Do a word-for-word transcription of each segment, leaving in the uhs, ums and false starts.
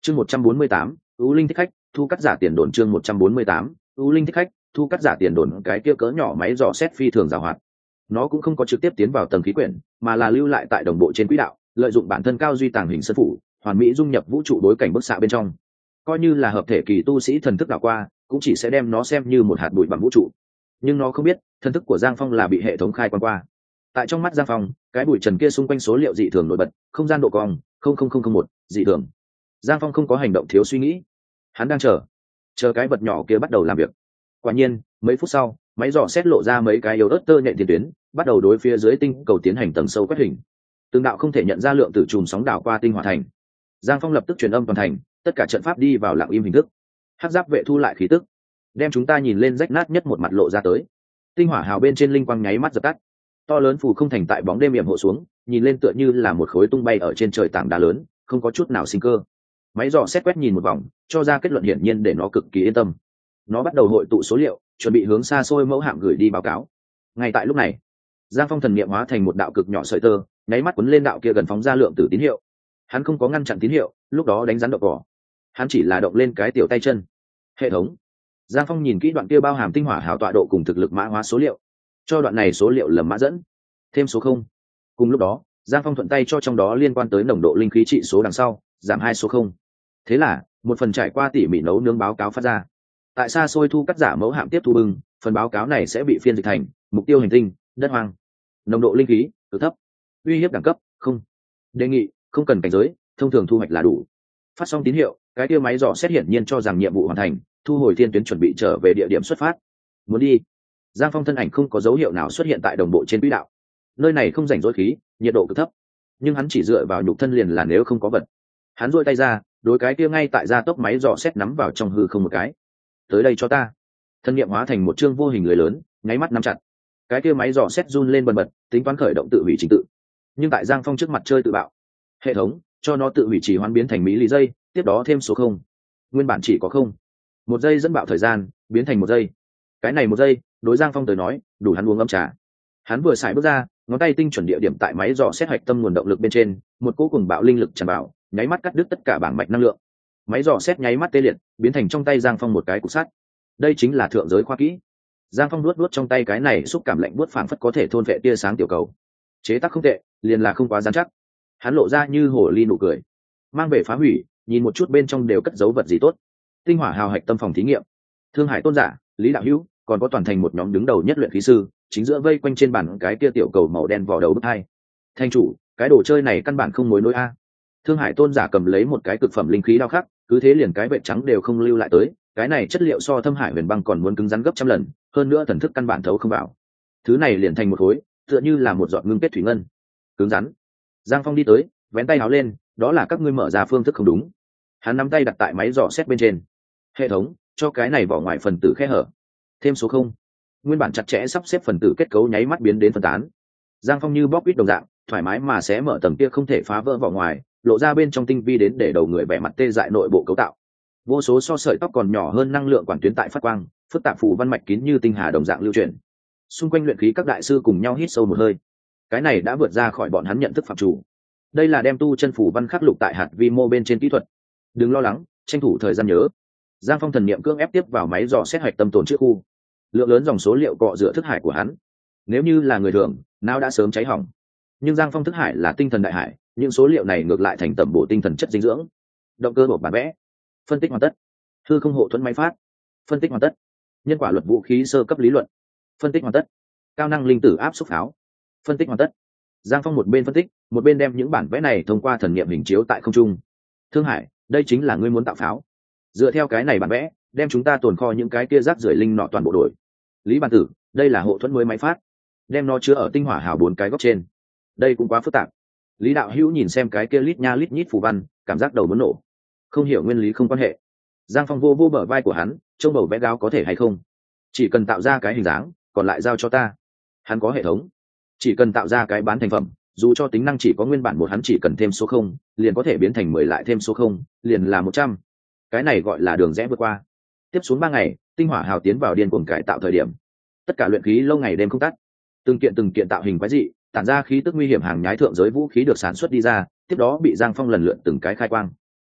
chương một trăm bốn mươi tám ưu linh thích khách thu cắt giả tiền đồn. chương một trăm bốn mươi tám ưu linh thích khách thu cắt giả tiền đồn. Cái kia cỡ nhỏ máy dò xét phi thường giàu hoạt, nó cũng không có trực tiếp tiến vào tầng khí quyển, mà là lưu lại tại đồng bộ trên quỹ đạo, lợi dụng bản thân cao duy tàng hình sân phủ hoàn mỹ dung nhập vũ trụ bối cảnh bức xạ bên trong. Coi như là hợp thể kỳ tu sĩ thần thức đảo qua cũng chỉ sẽ đem nó xem như một hạt bụi bằng vũ trụ, nhưng nó không biết thần thức của Giang Phong là bị hệ thống khai quan qua. Tại trong mắt Giang Phong, cái bụi trần kia xung quanh số liệu dị thường nổi bật, không gian độ cong không không không không một dị thường. Giang Phong không có hành động thiếu suy nghĩ, hắn đang chờ chờ cái vật nhỏ kia bắt đầu làm việc. Quả nhiên mấy phút sau, máy dò xét lộ ra mấy cái yếu ớt tơ nhện tiền tuyến, bắt đầu đối phía dưới tinh cầu tiến hành tầng sâu quét hình. Từng đạo không thể nhận ra lượng tử chùm sóng đảo qua tinh hỏa thành. Giang Phong lập tức truyền âm toàn thành, tất cả trận pháp đi vào lặng im hình thức. Hắc giáp vệ thu lại khí tức, đem chúng ta nhìn lên rách nát nhất một mặt lộ ra tới. Tinh hỏa hào bên trên linh quang nháy mắt dập tắt, to lớn phù không thành tại bóng đêm yểm hộ xuống, nhìn lên tựa như là một khối tung bay ở trên trời tảng đá lớn, không có chút nào sinh cơ. Máy dò xét quét nhìn một vòng, cho ra kết luận hiển nhiên để nó cực kỳ yên tâm. Nó bắt đầu hội tụ số liệu, chuẩn bị hướng xa xôi mẫu hạm gửi đi báo cáo. Ngay tại lúc này, Giang Phong thần niệm hóa thành một đạo cực nhỏ sợi tơ, nháy mắt quấn lên đạo kia gần phóng ra lượng tử tín hiệu. Hắn không có ngăn chặn tín hiệu, lúc đó đánh rắn đậu cỏ, hắn chỉ là động lên cái tiểu tay chân. Hệ thống. Giang Phong nhìn kỹ đoạn kia bao hàm tinh hỏa hào tọa độ cùng thực lực mã hóa số liệu, cho đoạn này số liệu lầm mã dẫn, thêm số không. Cùng lúc đó, Giang Phong thuận tay cho trong đó liên quan tới nồng độ linh khí trị số đằng sau giảm hai số không. Thế là một phần trải qua tỉ mỉ nấu nướng báo cáo phát ra. Tại xa xôi thu cắt giả mẫu hạm tiếp thu bưng, phần báo cáo này sẽ bị phiên dịch thành mục tiêu hành tinh đất hoang, nồng độ linh khí cực thấp, uy hiếp đẳng cấp không, đề nghị không cần cảnh giới, thông thường thu hoạch là đủ. Phát xong tín hiệu, cái kia máy dò xét hiển nhiên cho rằng nhiệm vụ hoàn thành, thu hồi thiên tuyến chuẩn bị trở về địa điểm xuất phát. Muốn đi. Giang Phong thân ảnh không có dấu hiệu nào xuất hiện tại đồng bộ trên quỹ đạo. Nơi này không rảnh rỗi khí, nhiệt độ cực thấp, nhưng hắn chỉ dựa vào nhục thân liền là nếu không có vật. Hắn duỗi tay ra, đối cái kia ngay tại gia tốc máy dò xét nắm vào trong hư không một cái. Tới đây cho ta. Thân niệm hóa thành một chương vô hình lưới lớn, nháy mắt nắm chặt. Cái kia máy dò xét run lên bần bật, tính toán khởi động tự hủy trình tự. Nhưng tại Giang Phong trước mặt chơi tự bạo. Hệ thống cho nó tự hủy trì hoán biến thành mỹ lý giây, tiếp đó thêm số không. Nguyên bản chỉ có không, một giây dẫn bạo thời gian biến thành một giây. Cái này một giây đối Giang Phong tới nói đủ hắn uống ấm trà. Hắn vừa xài bước ra, ngón tay tinh chuẩn địa điểm tại máy dò xét hạch tâm nguồn động lực bên trên, một cỗ cùng bạo linh lực tràn vào, nháy mắt cắt đứt tất cả bảng mạch năng lượng. Máy dò xét nháy mắt tê liệt, biến thành trong tay Giang Phong một cái cục sắt. Đây chính là thượng giới khoa kỹ. Giang Phong nuốt nuốt trong tay cái này xúc cảm lạnh buốt phảng phất có thể thôn vệ tia sáng tiểu cầu. Chế tác không tệ, liền là không quá dán chắc. Hắn lộ ra như hồ ly nụ cười, mang về phá hủy, nhìn một chút bên trong đều cất giấu vật gì tốt. Tinh hỏa hào hạch tâm phòng thí nghiệm, Thương Hải tôn giả, Lý Đạo Hữu, còn có toàn thành một nhóm đứng đầu nhất luyện khí sư, chính giữa vây quanh trên bàn cái kia tiểu cầu màu đen vỏ đầu bức hai. Thanh chủ, cái đồ chơi này căn bản không mối nối a. Thương Hải tôn giả cầm lấy một cái cực phẩm linh khí đao khắc, cứ thế liền cái vệt trắng đều không lưu lại tới. Cái này chất liệu so Thâm Hải huyền băng còn muốn cứng rắn gấp trăm lần, hơn nữa thần thức căn bản thấu không vào. Thứ này liền thành một khối, tựa như là một giọt ngưng kết thủy ngân, cứng rắn. Giang Phong đi tới, vén tay áo lên, đó là các ngươi mở ra phương thức không đúng. Hắn nắm tay đặt tại máy dò xét bên trên. Hệ thống cho cái này vỏ ngoài phần tử khe hở, thêm số không. Nguyên bản chặt chẽ sắp xếp phần tử kết cấu nháy mắt biến đến phân tán. Giang Phong như bóp quýt đồng dạng, thoải mái mà xé mở tầng kia không thể phá vỡ vỏ ngoài, lộ ra bên trong tinh vi đến để đầu người vẻ mặt tê dại nội bộ cấu tạo. Vô số so sợi tóc còn nhỏ hơn năng lượng quản tuyến tại phát quang, phức tạp phù văn mạch kín như tinh hà đồng dạng lưu chuyển. Xung quanh luyện khí các đại sư cùng nhau hít sâu một hơi. Cái này đã vượt ra khỏi bọn hắn nhận thức phạm chủ. Đây là đem tu chân phù văn khắc lục tại hạt vi mô bên trên kỹ thuật. Đừng lo lắng, tranh thủ thời gian nhớ. Giang Phong thần niệm cưỡng ép tiếp vào máy dò xét hạch tâm tồn trước khu. Lượng lớn dòng số liệu cọ rửa thức hải của hắn. Nếu như là người thường, não đã sớm cháy hỏng. Nhưng Giang Phong thức hải là tinh thần đại hải, những số liệu này ngược lại thành tẩm bổ tinh thần chất dinh dưỡng. Động cơ bộ bản vẽ, phân tích hoàn tất. Hư không hộ thuẫn máy phát, phân tích hoàn tất. Nhân quả luật vũ khí sơ cấp lý luận, phân tích hoàn tất. Cao năng linh tử áp xúc pháo, phân tích hoàn tất. Giang Phong một bên phân tích, một bên đem những bản vẽ này thông qua thần niệm hình chiếu tại không trung. Thương Hải, đây chính là ngươi muốn tạo pháo. Dựa theo cái này bản vẽ, đem chúng ta tồn kho những cái kia rác rưởi linh nọ toàn bộ đổi. Lý Bản Tử, đây là hộ thuẫn mới máy phát, đem nó chứa ở tinh hỏa hào bốn cái góc trên. Đây cũng quá phức tạp. Lý Đạo Hữu nhìn xem cái kia lít nha lít nhít phù văn, cảm giác đầu muốn nổ. Không hiểu nguyên lý không quan hệ. Giang Phong vô vô bờ vai của hắn, trông bầu vẽ gáo có thể hay không? Chỉ cần tạo ra cái hình dáng, còn lại giao cho ta. Hắn có hệ thống, chỉ cần tạo ra cái bán thành phẩm, dù cho tính năng chỉ có nguyên bản một, hắn chỉ cần thêm số không, liền có thể biến thành mười lại thêm số không, liền là một trăm. Cái này gọi là đường rẽ vượt qua. Tiếp xuống ba ngày, tinh hỏa hào tiến vào điên cuồng cải tạo thời điểm. Tất cả luyện khí lâu ngày đêm không tắt, từng kiện từng kiện tạo hình quái dị, tản ra khí tức nguy hiểm hàng nhái thượng giới vũ khí được sản xuất đi ra, tiếp đó bị Giang Phong lần lượt từng cái khai quang.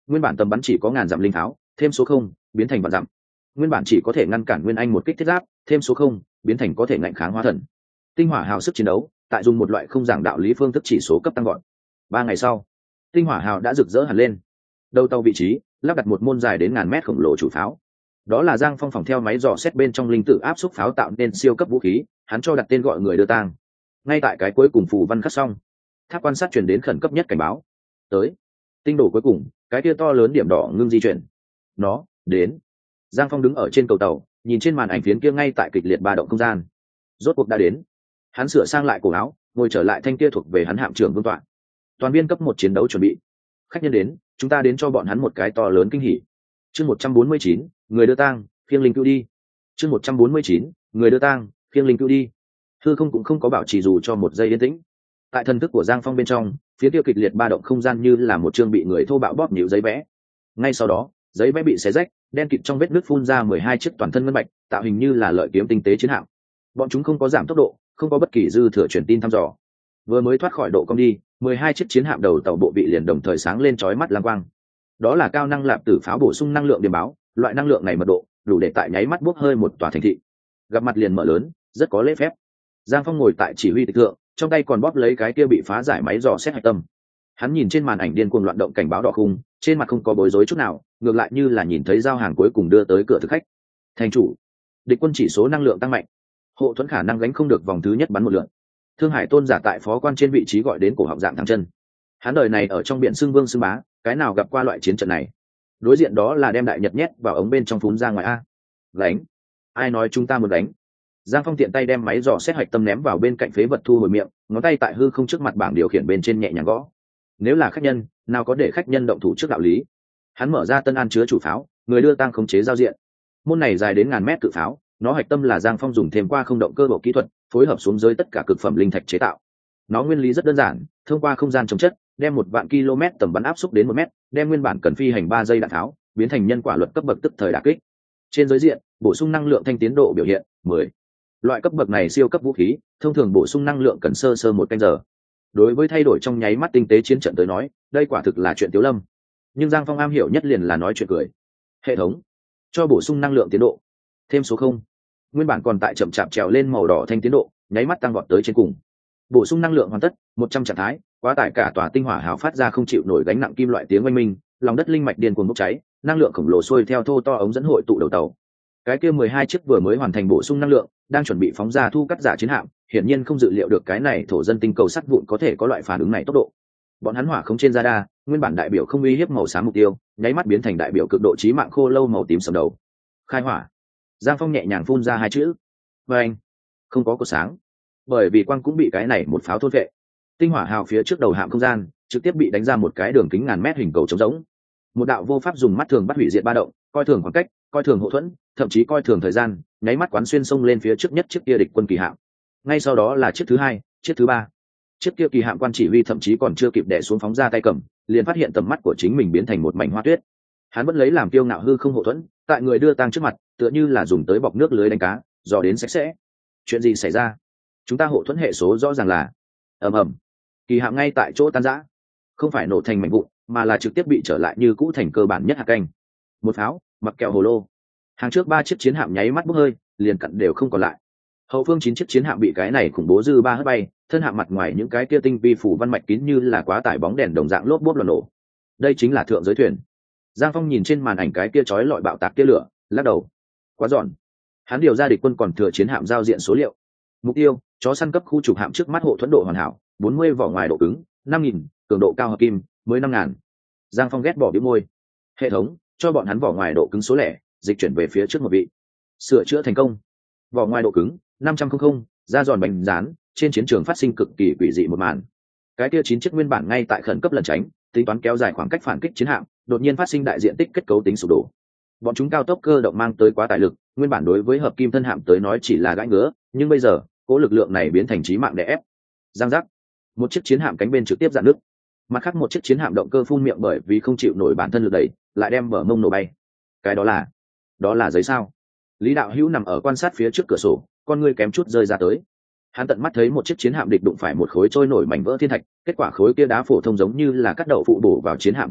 nguyên bản tầm bắn chỉ có ngàn dặm linh tháo, thêm số không biến thành vạn dặm. Nguyên bản chỉ có thể ngăn cản nguyên anh một kích thiết giáp, thêm số không biến thành có thể ngạnh kháng hóa thần. Tinh hỏa hào sức chiến đấu tại dùng một loại không giảng đạo lý phương thức chỉ số cấp tăng gọn. Ba ngày sau, tinh hỏa hào đã rực rỡ hẳn lên. Đầu tàu vị trí lắp đặt một môn dài đến ngàn mét khổng lồ chủ pháo. Đó là Giang Phong phòng theo máy dò xét bên trong linh tử áp xúc pháo tạo nên siêu cấp vũ khí, hắn cho đặt tên gọi người đưa tang. Ngay tại cái cuối cùng phù văn khắc xong, tháp quan sát truyền đến khẩn cấp nhất cảnh báo. Tới, tinh đồ cuối cùng, cái kia to lớn điểm đỏ ngưng di chuyển. Nó đến. Giang Phong đứng ở trên cầu tàu, nhìn trên màn ảnh phiến kia ngay tại kịch liệt ba động không gian. Rốt cuộc đã đến. Hắn sửa sang lại cổ áo, ngồi trở lại thanh kia thuộc về hắn hạm trưởng vương tọa. Toàn viên cấp một chiến đấu chuẩn bị. Khách nhân đến, chúng ta đến cho bọn hắn một cái to lớn kinh hỉ. Chương một trăm bốn mươi chín, người đưa tang, phiêng linh cứu đi. Chương một trăm bốn mươi chín, người đưa tang, phiêng linh cứu đi. Hư không cũng không có bảo trì dù cho một giây yên tĩnh. Tại thần thức của Giang Phong bên trong, phía kia kịch liệt ba động không gian như là một chương bị người thô bạo bóp nhíu giấy vẽ. Ngay sau đó, giấy vẽ bị xé rách, đen kịt trong vết nước phun ra mười hai chiếc toàn thân ngân bạch, tạo hình như là lợi kiếm tinh tế chiến hạm. Bọn chúng không có giảm tốc độ, không có bất kỳ dư thừa truyền tin thăm dò. Vừa mới thoát khỏi độ cong đi, mười hai chiếc chiến hạm đầu tàu bộ bị liền đồng thời sáng lên chói mắt lam quang. Đó là cao năng lạp tử pháo bổ sung năng lượng điểm báo, loại năng lượng này mật độ đủ để tại nháy mắt bốc hơi một tòa thành thị. Gặp mặt liền mở lớn, rất có lễ phép. Giang Phong ngồi tại chỉ huy tịch thượng, trong tay còn bóp lấy cái kia bị phá giải máy dò xét hạch tâm. Hắn nhìn trên màn ảnh điên cuồng loạn động cảnh báo đỏ khung, trên mặt không có bối rối chút nào, ngược lại như là nhìn thấy giao hàng cuối cùng đưa tới cửa thực khách. Thành chủ, địch quân chỉ số năng lượng tăng mạnh, hộ thuẫn khả năng gánh không được vòng thứ nhất bắn một lượt. Thương Hải tôn giả tại phó quan trên vị trí gọi đến cổ họng dạng thẳng chân. Hắn đời này ở trong biển xương vương xương bá, cái nào gặp qua loại chiến trận này. Đối diện đó là đem đại nhật nhét vào ống bên trong phún ra ngoài a. Đánh, ai nói chúng ta muốn đánh? Giang Phong tiện tay đem máy dò xét hạch tâm ném vào bên cạnh phế vật thu hồi miệng, ngón tay tại hư không trước mặt bảng điều khiển bên trên nhẹ nhàng gõ. Nếu là khách nhân, nào có để khách nhân động thủ trước đạo lý. Hắn mở ra tân an chứa chủ pháo, người đưa tang khống chế giao diện. Môn này dài đến ngàn mét cự pháo, nó hạch tâm là Giang Phong dùng thêm qua không động cơ bộ kỹ thuật, phối hợp xuống dưới tất cả cực phẩm linh thạch chế tạo. Nó nguyên lý rất đơn giản, thông qua không gian chống chất, đem một vạn km tầm bắn áp xúc đến một mét, đem nguyên bản cần phi hành ba giây đạn tháo, biến thành nhân quả luật cấp bậc tức thời đả kích. Trên giới diện, bổ sung năng lượng thanh tiến độ biểu hiện mười. Loại cấp bậc này siêu cấp vũ khí, thông thường bổ sung năng lượng cần sơ sơ một canh giờ. Đối với thay đổi trong nháy mắt tinh tế chiến trận tới nói, đây quả thực là chuyện tiểu lâm. Nhưng Giang Phong am hiểu nhất liền là nói chuyện cười. Hệ thống, cho bổ sung năng lượng tiến độ, thêm số không. Nguyên bản còn tại chậm chạp trèo lên màu đỏ thanh tiến độ, nháy mắt tăng vọt tới trên cùng. Bổ sung năng lượng hoàn tất, một trăm trạng thái, quá tải cả tòa tinh hỏa hào phát ra không chịu nổi gánh nặng kim loại tiếng oanh minh, lòng đất linh mạch điên cuồng bốc cháy, năng lượng khổng lồ xuôi theo thô to ống dẫn hội tụ đầu tàu. Cái kia mười hai chiếc vừa mới hoàn thành bổ sung năng lượng, đang chuẩn bị phóng ra thu cắt giả chiến hạm, hiển nhiên không dự liệu được cái này thổ dân tinh cầu sắt vụn có thể có loại phản ứng này tốc độ. Bọn hắn hỏa không trên radar, nguyên bản đại biểu không uy hiếp màu xám mục tiêu, nháy mắt biến thành đại biểu cực độ chí mạng khô lâu màu tím sầm đầu. Khai hỏa. Giang Phong nhẹ nhàng phun ra hai chữ. Và anh, không có cột sáng, bởi vì quang cũng bị cái này một pháo thôn vệ. Tinh hỏa hào phía trước đầu hạm không gian trực tiếp bị đánh ra một cái đường kính ngàn mét hình cầu trống rỗng. Một đạo vô pháp dùng mắt thường bắt hủy diệt ba động, coi thường khoảng cách, coi thường hậu thuẫn, thậm chí coi thường thời gian, nháy mắt quán xuyên sông lên phía trước nhất chiếc kia địch quân kỳ hạm. Ngay sau đó là chiếc thứ hai, chiếc thứ ba. Chiếc kia kỳ hạm quan chỉ huy thậm chí còn chưa kịp đè xuống phóng ra tay cầm, liền phát hiện tầm mắt của chính mình biến thành một mảnh hoa tuyết. Hắn vẫn lấy làm kiêu ngạo hư không hậu thuẫn, tại người đưa tang trước mặt, tựa như là dùng tới bọc nước lưới đánh cá, dò đến sạch sẽ. Chuyện gì xảy ra? Chúng ta hộ thuẫn hệ số rõ ràng là ầm ầm. Kỳ hạm ngay tại chỗ tan rã, không phải nổ thành mảnh vụn, mà là trực tiếp bị trở lại như cũ thành cơ bản nhất hạt canh. Một pháo, mặc kẹo hồ lô. Hàng trước ba chiếc chiến hạm nháy mắt bốc hơi, liền cặn đều không còn lại. Hậu phương chín chiếc chiến hạm bị cái này khủng bố dư ba hất bay, thân hạm mặt ngoài những cái kia tinh vi phủ văn mạch kín như là quá tải bóng đèn đồng dạng lốp bốp loạn nổ. Đây chính là thượng giới thuyền. Giang Phong nhìn trên màn ảnh cái kia chói lọi bạo tạc kia lửa, lắc đầu. Quá giòn. Hắn điều ra địch quân còn thừa chiến hạm giao diện số liệu. Mục tiêu, chó săn cấp khu trục hạm trước mắt hộ thuẫn độ hoàn hảo, bốn mươi vỏ ngoài độ cứng, năm nghìn, cường độ cao hợp kim, mới năm ngàn. Giang Phong ghét bỏ bĩu môi. Hệ thống, cho bọn hắn vỏ ngoài độ cứng số lẻ, dịch chuyển về phía trước một vị. Sửa chữa thành công. Vỏ ngoài độ cứng năm trăm linh, da giòn bánh rán, trên chiến trường phát sinh cực kỳ quỷ dị một màn. Cái kia chín chiếc nguyên bản ngay tại khẩn cấp lẩn tránh, tính toán kéo dài khoảng cách phản kích chiến hạm, đột nhiên phát sinh đại diện tích kết cấu tính sụp đổ. Bọn chúng cao tốc cơ động mang tới quá tải lực, nguyên bản đối với hợp kim thân hạm tới nói chỉ là gãi ngứa, nhưng bây giờ, cố lực lượng này biến thành chí mạng đè ép. Giang giác. Một chiếc chiến hạm cánh bên trực tiếp rạn nứt. Mặt khác một chiếc chiến hạm động cơ phun miệng bởi vì không chịu nổi bản thân lực đẩy, lại đem bờ mông nổ bay. Cái đó là, đó là giấy sao? Lý Đạo Hữu nằm ở quan sát phía trước cửa sổ, con ngươi kém chút rơi ra tới. Hắn tận mắt thấy một chiếc chiến hạm địch đụng phải một khối trôi nổi mảnh vỡ thiên thạch, kết quả khối kia đá phổ thông giống như là cắt đậu phụ bổ vào chiến hạm thiết giáp,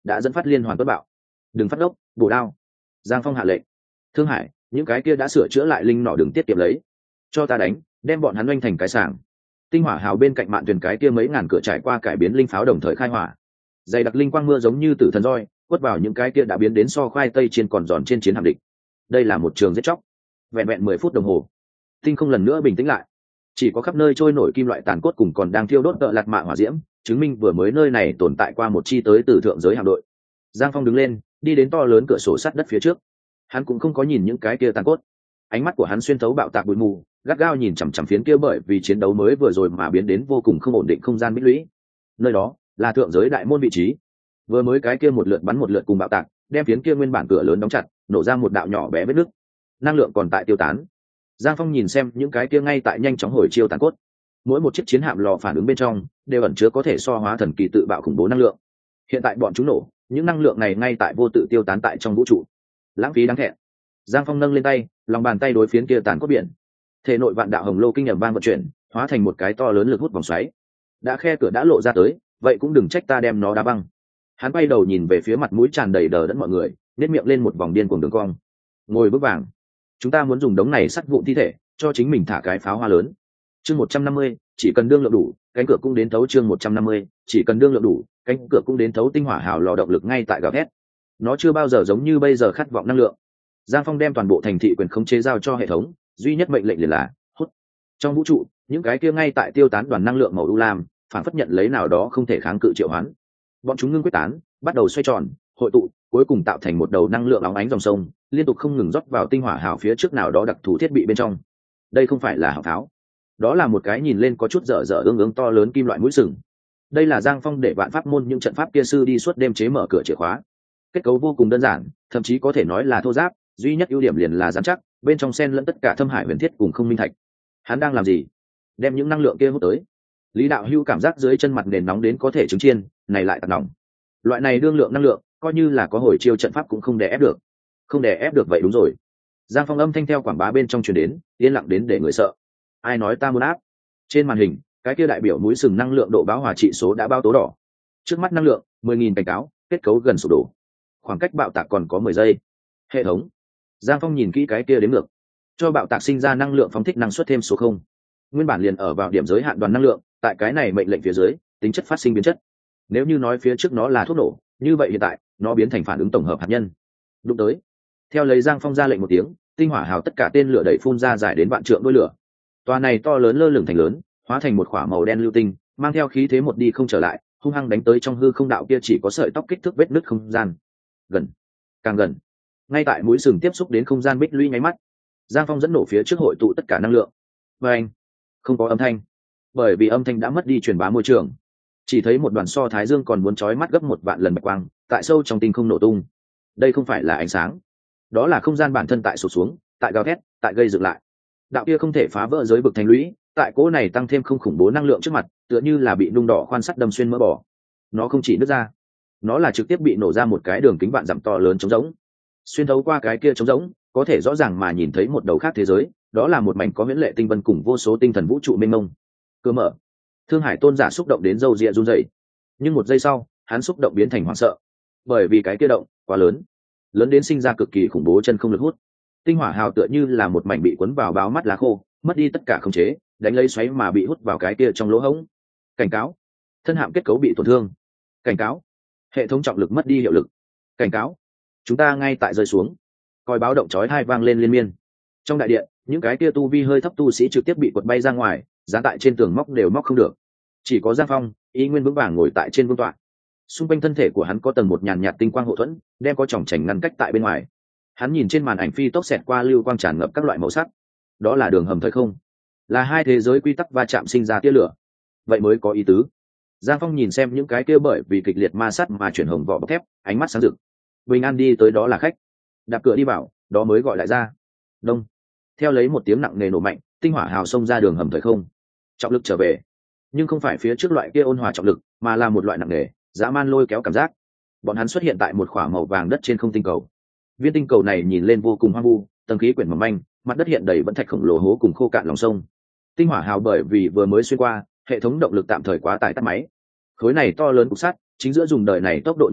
đã dẫn phát liên hoàn tuất bạo. Đừng phát đốc, bổ đao. Giang Phong hạ lệnh. Thương Hải, những cái kia đã sửa chữa lại linh nỏ đừng tiết kiệm lấy, cho ta đánh, đem bọn hắn oanh thành cái sảng. Tinh hỏa hào bên cạnh mạn thuyền cái kia mấy ngàn cửa trải qua cải biến linh pháo đồng thời khai hỏa, dày đặc linh quang mưa giống như tử thần roi quất vào những cái kia đã biến đến so khoai tây chiên còn giòn trên chiến hạm địch. Đây là một trường giết chóc. Vẹn vẹn mười phút đồng hồ, tinh không lần nữa bình tĩnh lại, chỉ có khắp nơi trôi nổi kim loại tàn cốt cùng còn đang thiêu đốt tợ lạt mạ hỏa diễm, chứng minh vừa mới nơi này tồn tại qua một chi tới từ thượng giới hạm đội. Giang Phong đứng lên, đi đến to lớn cửa sổ sắt đất phía trước. Hắn cũng không có nhìn những cái kia tàn cốt, ánh mắt của hắn xuyên thấu bạo tạc bụi mù, gắt gao nhìn chằm chằm phiến kia bởi vì chiến đấu mới vừa rồi mà biến đến vô cùng không ổn định không gian bích lũy. Nơi đó là thượng giới đại môn vị trí. Vừa mới cái kia một lượt bắn một lượt cùng bạo tạc, đem phiến kia nguyên bản cửa lớn đóng chặt, nổ ra một đạo nhỏ bé vết nứt. Năng lượng còn tại tiêu tán. Giang Phong nhìn xem những cái kia ngay tại nhanh chóng hồi chiêu tàn cốt. Mỗi một chiếc chiến hạm lò phản ứng bên trong đều ẩn chứa có thể so hóa thần kỳ tự bạo khủng bố năng lượng. Hiện tại bọn chúng nổ, những năng lượng này ngay tại vô tự tiêu tán tại trong vũ trụ. Lãng phí đáng thẹn. Giang Phong nâng lên tay, lòng bàn tay đối phiến kia tàn cốt biển. Thể nội vạn đạo hồng lô kinh nghiệm vang vận chuyển, hóa thành một cái to lớn lực hút vòng xoáy. Đã khe cửa đã lộ ra tới, vậy cũng đừng trách ta đem nó đá băng. Hắn bay đầu nhìn về phía mặt mũi tràn đầy đờ đẫn mọi người, nhếch miệng lên một vòng điên cuồng đường cong. Ngồi bước vàng, chúng ta muốn dùng đống này sắt vụn thi thể cho chính mình thả cái pháo hoa lớn. Chương một trăm năm mươi, chỉ cần đương lượng đủ, cánh cửa cũng đến thấu. Chương một trăm năm mươi, chỉ cần đương lượng đủ, cánh cửa cũng đến thấu. Tinh hỏa hào lò động lực ngay tại gào thét. Nó chưa bao giờ giống như bây giờ khát vọng năng lượng. Giang Phong đem toàn bộ thành thị quyền khống chế giao cho hệ thống, duy nhất mệnh lệnh liền là hút. Trong vũ trụ, những cái kia ngay tại tiêu tán đoàn năng lượng màu u lam, phản phất nhận lấy nào đó không thể kháng cự triệu hoán. Bọn chúng ngưng quyết tán, bắt đầu xoay tròn, hội tụ, cuối cùng tạo thành một đầu năng lượng óng ánh dòng sông, liên tục không ngừng rót vào tinh hỏa hào phía trước nào đó đặc thù thiết bị bên trong. Đây không phải là hào pháo, đó là một cái nhìn lên có chút dở dở ương ương to lớn kim loại mũi sừng. Đây là Giang Phong để vạn pháp môn những trận pháp kia sư đi suốt đêm chế mở cửa chìa khóa. Kết cấu vô cùng đơn giản, thậm chí có thể nói là thô ráp, duy nhất ưu điểm liền là dán chắc, bên trong xen lẫn tất cả thâm hải huyền thiết cùng không minh thạch. Hắn đang làm gì? Đem những năng lượng kia hút tới. Lý Đạo Hưu cảm giác dưới chân mặt nền nóng đến có thể trứng chiên, này lại tạt nóng. Loại này đương lượng năng lượng, coi như là có hồi chiêu trận pháp cũng không đè ép được. Không đè ép được vậy đúng rồi. Giang Phong âm thanh theo quảng bá bên trong truyền đến, yên lặng đến để người sợ. Ai nói ta muốn áp? Trên màn hình, cái kia đại biểu mũi sừng năng lượng độ báo hòa trị số đã bao tố đỏ. Trước mắt năng lượng mười nghìn cảnh cáo, kết cấu gần sụp đổ. Khoảng cách bạo tạc còn có mười giây. Hệ thống. Giang Phong nhìn kỹ cái kia đến ngược, cho bạo tạc sinh ra năng lượng phóng thích năng suất thêm số không. Nguyên bản liền ở vào điểm giới hạn đoàn năng lượng, tại cái này mệnh lệnh phía dưới, tính chất phát sinh biến chất. Nếu như nói phía trước nó là thuốc nổ, như vậy hiện tại nó biến thành phản ứng tổng hợp hạt nhân. Đụng tới. Theo lấy Giang Phong ra lệnh một tiếng, tinh hỏa hào tất cả tên lửa đẩy phun ra dài đến vạn trượng đuôi lửa. Tòa này to lớn lơ lửng thành lớn, hóa thành một khỏa màu đen lưu tinh, mang theo khí thế một đi không trở lại, hung hăng đánh tới trong hư không đạo kia chỉ có sợi tóc kích thước vết nứt không gian. Gần, càng gần. Ngay tại mũi sừng tiếp xúc đến không gian bích lũy nháy mắt, Giang Phong dẫn nổ phía trước hội tụ tất cả năng lượng. Và anh, không có âm thanh, bởi vì âm thanh đã mất đi truyền bá môi trường. Chỉ thấy một đoàn so thái dương còn muốn chói mắt gấp một vạn lần bạch quang, tại sâu trong tinh không nổ tung. Đây không phải là ánh sáng, đó là không gian bản thân tại sụt xuống, tại gào thét, tại gây dựng lại. Đạo kia không thể phá vỡ giới vực thành lũy, tại cỗ này tăng thêm không khủng bố năng lượng trước mặt, tựa như là bị nung đỏ khoan sắt đâm xuyên mỡ bỏ. Nó không chỉ nứt ra, nó là trực tiếp bị nổ ra một cái đường kính vạn dặm to lớn trống rỗng. Xuyên thấu qua cái kia trống rỗng, có thể rõ ràng mà nhìn thấy một đầu khác thế giới, đó là một mảnh có huyễn lệ tinh vân cùng vô số tinh thần vũ trụ mênh mông. Cơ mở. Thương Hải tôn giả xúc động đến râu ria run rẩy, nhưng một giây sau, hắn xúc động biến thành hoảng sợ, bởi vì cái kia động quá lớn, lớn đến sinh ra cực kỳ khủng bố chân không lực hút. Tinh hỏa hào tựa như là một mảnh bị cuốn vào báo mắt lá khô, mất đi tất cả khống chế, đánh lấy xoáy mà bị hút vào cái kia trong lỗ hổng. Cảnh cáo, thân hạm kết cấu bị tổn thương. Cảnh cáo, hệ thống trọng lực mất đi hiệu lực. Cảnh cáo, chúng ta ngay tại rơi xuống. Còi báo động chói tai vang lên liên miên. Trong đại điện, những cái kia tu vi hơi thấp tu sĩ trực tiếp bị quật bay ra ngoài, dán tại trên tường móc đều móc không được. Chỉ có Giang Phong, y nguyên vững vàng ngồi tại trên vương tọa. Xung quanh thân thể của hắn có tầng một nhàn nhạt tinh quang hộ thuẫn, đem có chòng chành ngăn cách tại bên ngoài. Hắn nhìn trên màn ảnh phi tốc xẹt qua lưu quang tràn ngập các loại màu sắc. Đó là đường hầm thời không, là hai thế giới quy tắc va chạm sinh ra tia lửa. Vậy mới có ý tứ. Giang Phong nhìn xem những cái kia bởi vì kịch liệt ma sát mà chuyển hồng vỏ bọc thép, ánh mắt sáng rực. Bình an đi tới đó là khách, đạp cửa đi vào, đó mới gọi lại ra. Đông. Theo lấy một tiếng nặng nề nổ mạnh, tinh hỏa hào xông ra đường hầm thời không. Trọng lực trở về, nhưng không phải phía trước loại kia ôn hòa trọng lực, mà là một loại nặng nề, dã man lôi kéo cảm giác. Bọn hắn xuất hiện tại một khoảng màu vàng đất trên không tinh cầu. Viên tinh cầu này nhìn lên vô cùng hoang vu, tầng khí quyển mỏng manh, mặt đất hiện đầy vẫn thạch khổng lồ hố cùng khô cạn lòng sông. Tinh hỏa hào bởi vì vừa mới xuyên qua, hệ thống động lực tạm thời quá tải tắt máy. Khối này to lớn cục sắt, chính giữa dùng đời này tốc độ nhanh nhất,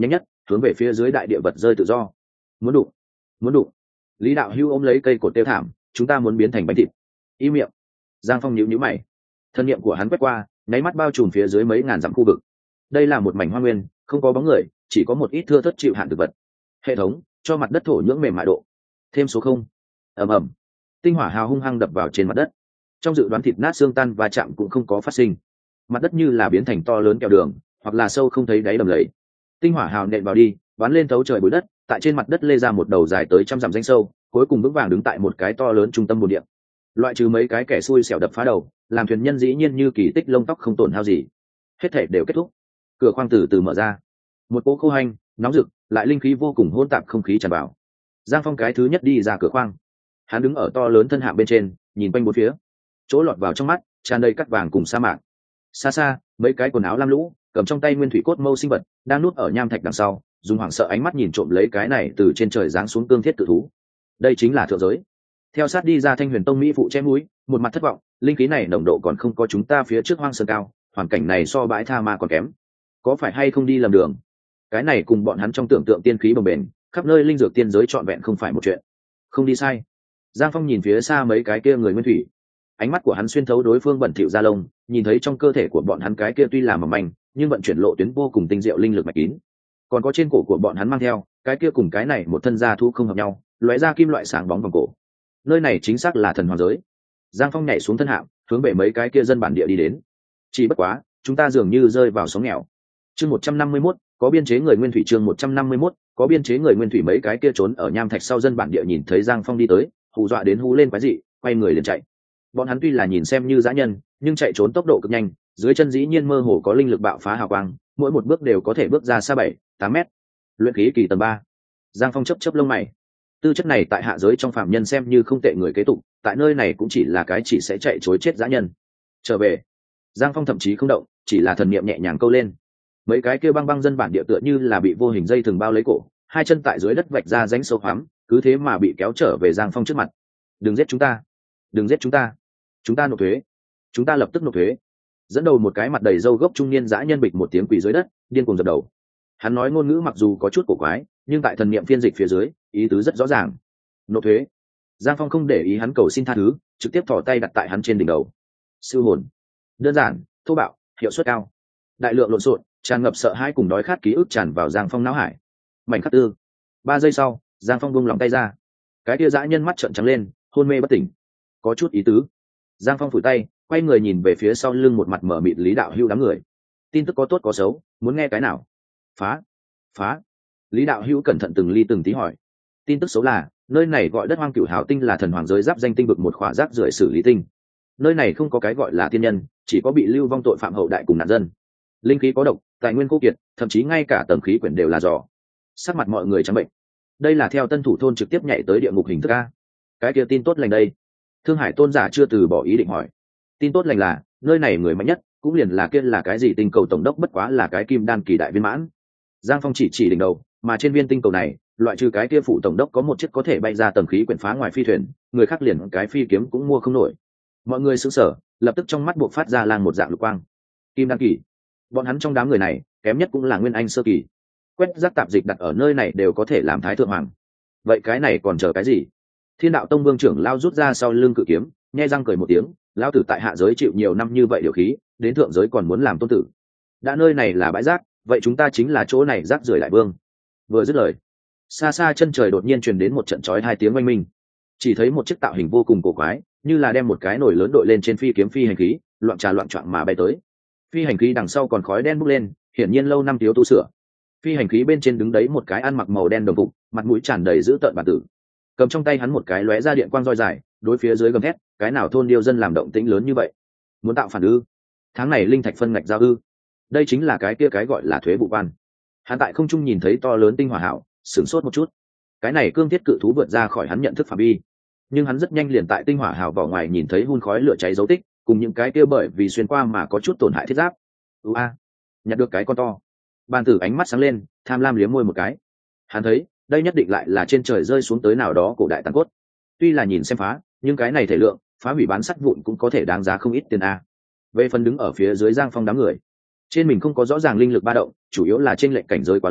hướng về phía dưới đại địa vật rơi tự do. Muốn đụng, muốn đụng. Lý Đạo Hưu ôm lấy cây cột tiêu thảm, chúng ta muốn biến thành bánh thịt. Im miệng. Giang Phong nhíu nhíu mày. Thân niệm của hắn quét qua, nháy mắt bao trùm phía dưới mấy ngàn dặm khu vực. Đây là một mảnh hoang nguyên, không có bóng người, chỉ có một ít thưa thớt chịu hạn thực vật. Hệ thống cho mặt đất thổ nhưỡng mềm mại độ thêm số không. Ầm ầm. Tinh hỏa hào hung hăng đập vào trên mặt đất. Trong dự đoán thịt nát xương tan và chạm cũng không có phát sinh. Mặt đất như là biến thành to lớn kẹo đường, hoặc là sâu không thấy đáy đầm lầy. Tinh hỏa hào nện vào đi, bắn lên thấu trời bụi đất, tại trên mặt đất lê ra một đầu dài tới trăm dặm danh sâu, cuối cùng vững vàng đứng tại một cái to lớn trung tâm bồn địa. Loại trừ mấy cái kẻ xui xẻo đập phá đầu, làm thuyền nhân dĩ nhiên như kỳ tích lông tóc không tổn hao gì. Hết thể đều kết thúc. Cửa khoang từ từ mở ra. Một cỗ khô hành, nóng rực, lại linh khí vô cùng hỗn tạp không khí tràn vào. Giang Phong cái thứ nhất đi ra cửa khoang. Hắn đứng ở to lớn thân hạm bên trên, nhìn quanh bốn phía. Chỗ lọt vào trong mắt, tràn đầy cát vàng cùng sa mạc. Xa xa, mấy cái quần áo lam lũ, cầm trong tay nguyên thủy cốt mâu sinh vật, đang núp ở nham thạch đằng sau, dùng hoảng sợ ánh mắt nhìn trộm lấy cái này từ trên trời giáng xuống cương thiết tự thú. Đây chính là thượng giới. Theo sát đi ra Thanh Huyền Tông mỹ phụ che mũi, một mặt thất vọng, linh khí này nồng độ còn không có chúng ta phía trước hoang sơn cao, hoàn cảnh này so bãi tha ma còn kém. Có phải hay không đi lầm đường? Cái này cùng bọn hắn trong tưởng tượng tiên khí bồng bềnh, khắp nơi linh dược tiên giới trọn vẹn không phải một chuyện. Không đi sai. Giang Phong nhìn phía xa mấy cái kia người nguyên thủy, ánh mắt của hắn xuyên thấu đối phương bẩn thỉu da lông, nhìn thấy trong cơ thể của bọn hắn cái kia tuy là mỏng manh, nhưng vận chuyển lộ tuyến vô cùng tinh diệu linh lực mạch kín. Còn có trên cổ của bọn hắn mang theo cái kia cùng cái này một thân da thu không hợp nhau, lóe ra kim loại sáng bóng vòng cổ. Nơi này chính xác là thần hoàng giới. Giang Phong nhảy xuống thân hạm, hướng về mấy cái kia dân bản địa đi đến. Chỉ bất quá, chúng ta dường như rơi vào sống nghèo. Chương một trăm năm mươi mốt, có biên chế người nguyên thủy. Chương một trăm năm mươi mốt, có biên chế người nguyên thủy. Mấy cái kia trốn ở nham thạch sau dân bản địa nhìn thấy Giang Phong đi tới, hù dọa đến hú lên quái dị, quay người liền chạy. Bọn hắn tuy là nhìn xem như dã nhân, nhưng chạy trốn tốc độ cực nhanh, dưới chân dĩ nhiên mơ hồ có linh lực bạo phá hào quang, mỗi một bước đều có thể bước ra xa bảy, tám mét. Luyện khí kỳ tầng ba. Giang Phong chớp chớp lông mày. Tư chất này tại hạ giới trong phạm nhân xem như không tệ người kế tục, tại nơi này cũng chỉ là cái chỉ sẽ chạy chối chết dã nhân. Trở về. Giang Phong thậm chí không động, chỉ là thần niệm nhẹ nhàng câu lên. Mấy cái kia băng băng dân bản địa tựa như là bị vô hình dây thường bao lấy cổ, hai chân tại dưới đất vạch ra rãnh sâu hoắm, cứ thế mà bị kéo trở về Giang Phong trước mặt. Đừng giết chúng ta, đừng giết chúng ta, chúng ta nộp thuế, chúng ta lập tức nộp thuế. Dẫn đầu một cái mặt đầy râu gốc trung niên dã nhân bịch một tiếng quỳ dưới đất, điên cuồng dập đầu. Hắn nói ngôn ngữ mặc dù có chút cổ quái, nhưng tại thần niệm phiên dịch phía dưới, ý tứ rất rõ ràng. Nộp thuế. Giang Phong không để ý hắn cầu xin tha thứ, trực tiếp thò tay đặt tại hắn trên đỉnh đầu. Siêu hồn. Đơn giản, thô bạo, hiệu suất cao. Đại lượng lộn xộn, tràn ngập sợ hãi cùng đói khát ký ức tràn vào Giang Phong não hải. Mảnh khắc tư. Ba giây sau, Giang Phong buông lòng tay ra. Cái kia dã nhân mắt trợn trắng lên, hôn mê bất tỉnh. Có chút ý tứ. Giang Phong phủi tay, quay người nhìn về phía sau lưng một mặt mở mịt Lý Đạo Hưu đám người. Tin tức có tốt có xấu, muốn nghe cái nào? Phá, phá. Lý Đạo Hưu cẩn thận từng ly từng tí hỏi. Tin tức xấu là, nơi này gọi đất hoang cửu hào tinh là thần hoàng giới giáp danh tinh vực một khỏa rác rưởi xử lý tinh. Nơi này không có cái gọi là tiên nhân, chỉ có bị lưu vong tội phạm hậu đại cùng nạn dân. Linh khí có độc, tài nguyên khô kiệt, thậm chí ngay cả tầng khí quyển đều là giò. Sắc mặt mọi người trắng bệnh. Đây là theo Tân Thủ thôn trực tiếp nhảy tới địa ngục hình thức a. Cái kia tin tốt lành đây. Thương Hải tôn giả chưa từ bỏ ý định hỏi. Tin tốt lành là, nơi này người mạnh nhất, cũng liền là kia là cái gì tinh cầu tổng đốc bất quá là cái kim đan kỳ đại viên mãn. Giang Phong chỉ chỉ đỉnh đầu, mà trên viên tinh cầu này, loại trừ cái kia phụ tổng đốc có một chiếc có thể bay ra tầng khí quyển phá ngoài phi thuyền, người khác liền cái phi kiếm cũng mua không nổi. Mọi người sững sờ, lập tức trong mắt buộc phát ra lang một dạng lục quang. Kim đan kỳ. Bọn hắn trong đám người này, kém nhất cũng là nguyên anh sơ kỳ. Quét rác tạp dịch đặt ở nơi này đều có thể làm thái thượng hoàng. Vậy cái này còn chờ cái gì? Thiên đạo tông vương trưởng lao rút ra sau lưng cự kiếm, nhe răng cười một tiếng, lao tử tại hạ giới chịu nhiều năm như vậy điều khí, đến thượng giới còn muốn làm tôn tử. Đã nơi này là bãi rác, vậy chúng ta chính là chỗ này rác rưởi đại vương. Vừa dứt lời, xa xa chân trời đột nhiên truyền đến một trận chói hai tiếng oanh minh. Chỉ thấy một chiếc tạo hình vô cùng cổ quái, như là đem một cái nồi lớn đội lên trên phi kiếm phi hành khí, loạn trà loạn choạng mà bay tới. Phi hành khí đằng sau còn khói đen bốc lên, hiển nhiên lâu năm thiếu tu sửa. Phi hành khí bên trên đứng đấy một cái ăn mặc màu đen đồng phục, mặt mũi tràn đầy dữ tợn bản tử. Cầm trong tay hắn một cái lóe ra điện quang roi dài, đối phía dưới gầm thét, cái nào thôn điêu dân làm động tĩnh lớn như vậy? Muốn tạo phản ư? Tháng này linh thạch phân ngạch giao ư? Đây chính là cái kia cái gọi là thuế vụ quan. Hắn tại không trung nhìn thấy to lớn tinh hỏa hảo, sửng sốt một chút. Cái này cương thiết cự thú vượt ra khỏi hắn nhận thức phạm vi, nhưng hắn rất nhanh liền tại tinh hỏa hào vỏ ngoài nhìn thấy hun khói lửa cháy dấu tích, cùng những cái kia bởi vì xuyên qua mà có chút tổn hại thiết giáp. ưu a nhặt được cái con to. Bàn tử ánh mắt sáng lên, tham lam liếm môi một cái. Hắn thấy đây nhất định lại là trên trời rơi xuống tới nào đó cổ đại tàn cốt. Tuy là nhìn xem phá, nhưng cái này thể lượng phá hủy bán sắt vụn cũng có thể đáng giá không ít tiền a. Về phần đứng ở phía dưới Giang Phong đám người, trên mình không có rõ ràng linh lực ba động, chủ yếu là trên lệnh cảnh giới quá lớn,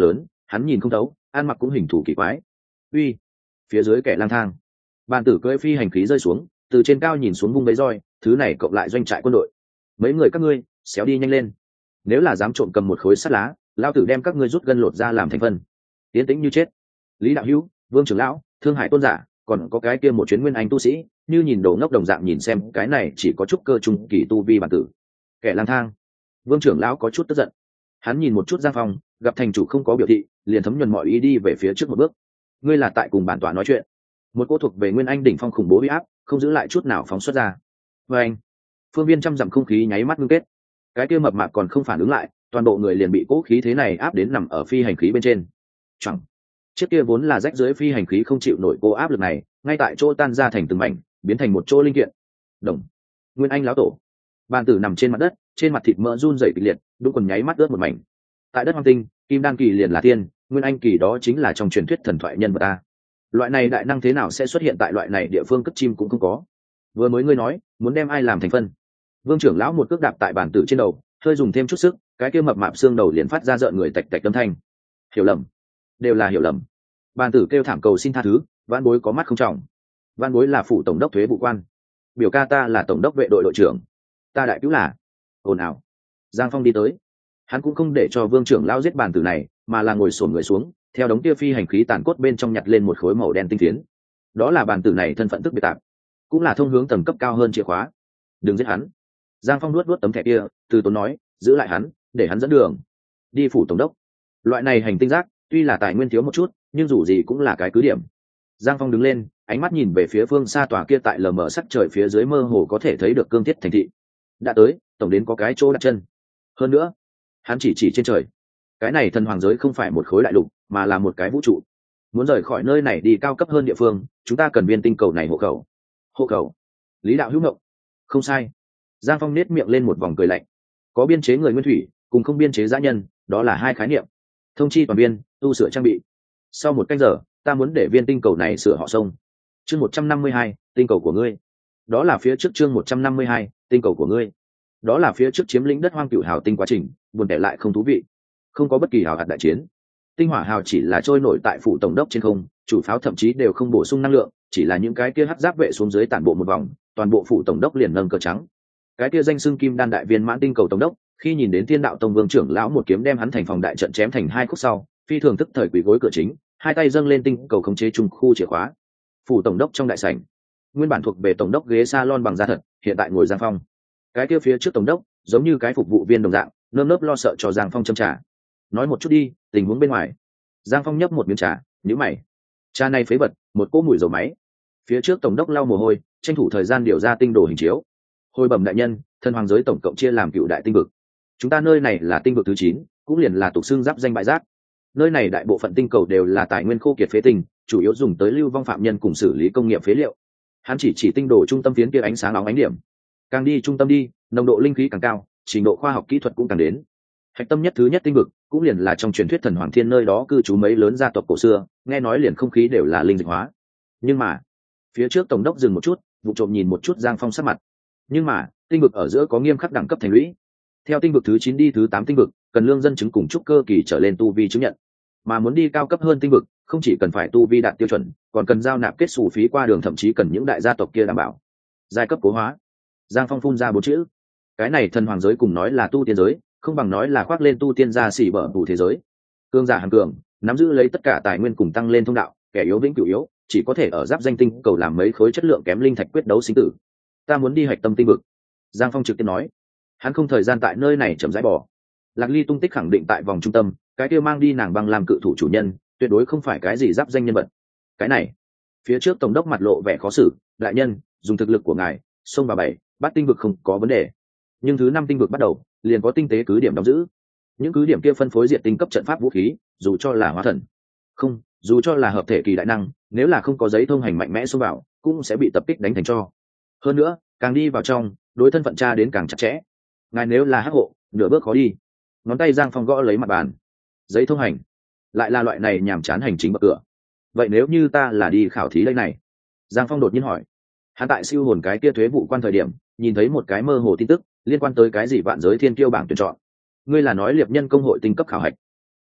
hắn nhìn không thấu, ăn mặc cũng hình thù kỳ quái. Uy, phía dưới kẻ lang thang. Bàn tử cưỡi phi hành khí rơi xuống, từ trên cao nhìn xuống vung bấy roi, thứ này cộng lại doanh trại quân đội. Mấy người các ngươi, xéo đi nhanh lên. Nếu là dám trộm cầm một khối sắt lá, lao tử đem các ngươi rút gân lột ra làm thành phân. Tiến tĩnh như chết. Lý đạo hữu, Vương trưởng lão, Thương Hải tôn giả, còn có cái kia một chuyến nguyên anh tu sĩ, như nhìn đồ ngốc đồng dạng nhìn xem cái này chỉ có chút cơ trung kỳ tu vi bản tử. Kẻ lang thang. Vương trưởng lão có chút tức giận. Hắn nhìn một chút Giang Phong, gặp thành chủ không có biểu thị, liền thấm nhuần mọi ý đi về phía trước một bước. Ngươi là tại cùng bản tọa nói chuyện. Một cô thuộc về nguyên anh đỉnh phong khủng bố uy áp, không giữ lại chút nào phóng xuất ra. Và anh, phương viên trăm dặm không khí nháy mắt ngưng kết. Cái kia mập mạp còn không phản ứng lại, toàn bộ người liền bị cỗ khí thế này áp đến nằm ở phi hành khí bên trên. Chẳng, chiếc kia vốn là rách dưới phi hành khí không chịu nổi cô áp lực này, ngay tại chỗ tan ra thành từng mảnh, biến thành một chỗ linh kiện. Đồng, nguyên anh lão tổ. Bàn tử nằm trên mặt đất, trên mặt thịt mỡ run rẩy kịch liệt, đúng quần nháy mắt ướt một mảnh. Tại đất hoang tinh, kim đan kỳ liền là tiên, nguyên anh kỳ đó chính là trong truyền thuyết thần thoại nhân vật ta. Loại này đại năng thế nào sẽ xuất hiện tại loại này địa phương cất chim cũng không có. Vừa mới ngươi nói muốn đem ai làm thành phân. Vương trưởng lão một cước đạp tại bàn tử trên đầu, hơi dùng thêm chút sức, cái kia mập mạp xương đầu liền phát ra rợn người tạch tạch âm thanh. Hiểu lầm, đều là hiểu lầm. Bàn tử kêu thảm cầu xin tha thứ, Vãn Bối có mắt không trọng. Vãn Bối là phủ tổng đốc thuế vụ quan, biểu ca ta là tổng đốc vệ đội đội trưởng, ta đại cứu là. Ồn ào. Giang Phong đi tới, hắn cũng không để cho Vương trưởng lão giết bàn tử này, mà là ngồi xổm người xuống, theo đống kia phi hành khí tàn cốt bên trong nhặt lên một khối màu đen tinh phiến. Đó là bàn tử này thân phận tức biệt tạp, cũng là thông hướng tầng cấp cao hơn chìa khóa. Đừng giết hắn. Giang Phong nuốt nuốt tấm thẻ kia, từ tốn nói, giữ lại hắn, để hắn dẫn đường đi phủ tổng đốc. Loại này hành tinh giác tuy là tài nguyên thiếu một chút, nhưng dù gì cũng là cái cứ điểm. Giang Phong đứng lên, ánh mắt nhìn về phía phương xa tòa kia tại lờ mờ sắc trời phía dưới mơ hồ có thể thấy được cương thiết thành thị. Đã tới, tổng đến có cái chỗ đặt chân. Hơn nữa, hắn chỉ chỉ trên trời. Cái này thần hoàng giới không phải một khối đại lục, mà là một cái vũ trụ. Muốn rời khỏi nơi này đi cao cấp hơn địa phương, chúng ta cần viên tinh cầu này hộ khẩu. Hộ khẩu? Lý đạo hữu ngộng. Không sai. Giang Phong nết miệng lên một vòng cười lạnh. Có biên chế người nguyên thủy, cùng không biên chế dã nhân, đó là hai khái niệm. Thông chi toàn biên, tu sửa trang bị. Sau một canh giờ, ta muốn để viên tinh cầu này sửa họ sông. Chương một trăm năm mươi hai, tinh cầu của ngươi. Đó là phía trước chương một trăm năm mươi hai, tinh cầu của ngươi. Đó là phía trước chiếm lĩnh đất hoang cửu hào tinh quá trình, buồn tẻ lại không thú vị. Không có bất kỳ hào hạt đại chiến. Tinh hỏa hào chỉ là trôi nổi tại phủ tổng đốc trên không, chủ pháo thậm chí đều không bổ sung năng lượng, chỉ là những cái kia hắc giáp vệ xuống dưới tản bộ một vòng, toàn bộ phủ tổng đốc liền nâng cờ trắng. Cái kia danh xưng kim đan đại viên mãn tinh cầu tổng đốc, khi nhìn đến Thiên đạo tông vương trưởng lão một kiếm đem hắn thành phòng đại trận chém thành hai khúc sau, phi thường tức thời quỳ gối cửa chính, hai tay dâng lên tinh cầu khống chế trung khu chìa khóa. Phủ tổng đốc trong đại sảnh, nguyên bản thuộc về tổng đốc ghế salon bằng da thật, hiện tại ngồi Giang Phong. Cái kia phía trước tổng đốc, giống như cái phục vụ viên đồng dạng, nơm nớp lo sợ cho Giang Phong châm trà. Nói một chút đi, tình huống bên ngoài. Giang Phong nhấp một miếng trà, nhíu mày. Trà này phế vật, một cỗ mùi dầu máy. Phía trước tổng đốc lau mồ hôi, tranh thủ thời gian điều ra tinh đồ hình chiếu. Hồi bẩm đại nhân, thần hoàng giới tổng cộng chia làm cựu đại tinh vực. Chúng ta nơi này là tinh vực thứ chín, cũng liền là tục xương giáp danh bại giác. Nơi này đại bộ phận tinh cầu đều là tài nguyên khô kiệt phế tinh, chủ yếu dùng tới lưu vong phạm nhân cùng xử lý công nghiệp phế liệu. Hắn chỉ chỉ tinh đồ trung tâm phiến kia ánh sáng óng ánh điểm. Càng đi trung tâm đi, nồng độ linh khí càng cao, trình độ khoa học kỹ thuật cũng càng đến. Hạch tâm nhất thứ nhất tinh vực, cũng liền là trong truyền thuyết thần hoàng thiên nơi đó cư trú mấy lớn gia tộc cổ xưa, nghe nói liền không khí đều là linh dịch hóa. Nhưng mà, phía trước tổng đốc dừng một chút, vụ trộm nhìn một chút Giang Phong sắc mặt. Nhưng mà, tinh vực ở giữa có nghiêm khắc đẳng cấp thành lũy. Theo tinh vực thứ chín đi thứ tám tinh vực, cần lương dân chứng cùng trúc cơ kỳ trở lên tu vi chứng nhận. Mà muốn đi cao cấp hơn tinh vực, không chỉ cần phải tu vi đạt tiêu chuẩn, còn cần giao nạp kết xù phí qua đường, thậm chí cần những đại gia tộc kia đảm bảo. Giai cấp cố hóa. Giang Phong phun ra bốn chữ. Cái này thần hoàng giới cùng nói là tu tiên giới, không bằng nói là khoác lên tu tiên gia xỉ bở đủ thế giới. Cương giả hàng cường, nắm giữ lấy tất cả tài nguyên cùng tăng lên thông đạo, kẻ yếu vĩnh cửu yếu, chỉ có thể ở giáp danh tinh cầu làm mấy khối chất lượng kém linh thạch quyết đấu sinh tử. Ta muốn đi hạch tâm tinh vực. Giang Phong trực tiếp nói. Hắn không thời gian tại nơi này chậm rãi bỏ. Lạc Ly tung tích khẳng định tại vòng trung tâm, cái kia mang đi nàng băng làm cự thủ chủ nhân, tuyệt đối không phải cái gì giáp danh nhân vật. Cái này, phía trước tổng đốc mặt lộ vẻ khó xử, đại nhân, dùng thực lực của ngài, sông bà bảy, bắt tinh vực không có vấn đề. Nhưng thứ năm tinh vực bắt đầu, liền có tinh tế cứ điểm đóng giữ. Những cứ điểm kia phân phối diện tinh cấp trận pháp vũ khí, dù cho là hóa thần, không, dù cho là hợp thể kỳ đại năng, nếu là không có giấy thông hành mạnh mẽ xông vào, cũng sẽ bị tập kích đánh thành tro. Hơn nữa, càng đi vào trong, đối thân phận tra đến càng chặt chẽ. Ngài nếu là hắc hộ, nửa bước khó đi. Ngón tay Giang Phong gõ lấy mặt bàn. Giấy thông hành, lại là loại này nhàm chán hành chính bậc cửa. Vậy nếu như ta là đi khảo thí đây này? Giang Phong đột nhiên hỏi. Hắn tại siêu hồn cái kia thuế vụ quan thời điểm, nhìn thấy một cái mơ hồ tin tức liên quan tới cái gì vạn giới thiên kiêu bảng tuyển chọn. Ngươi là nói liệp nhân công hội tinh cấp khảo hạch?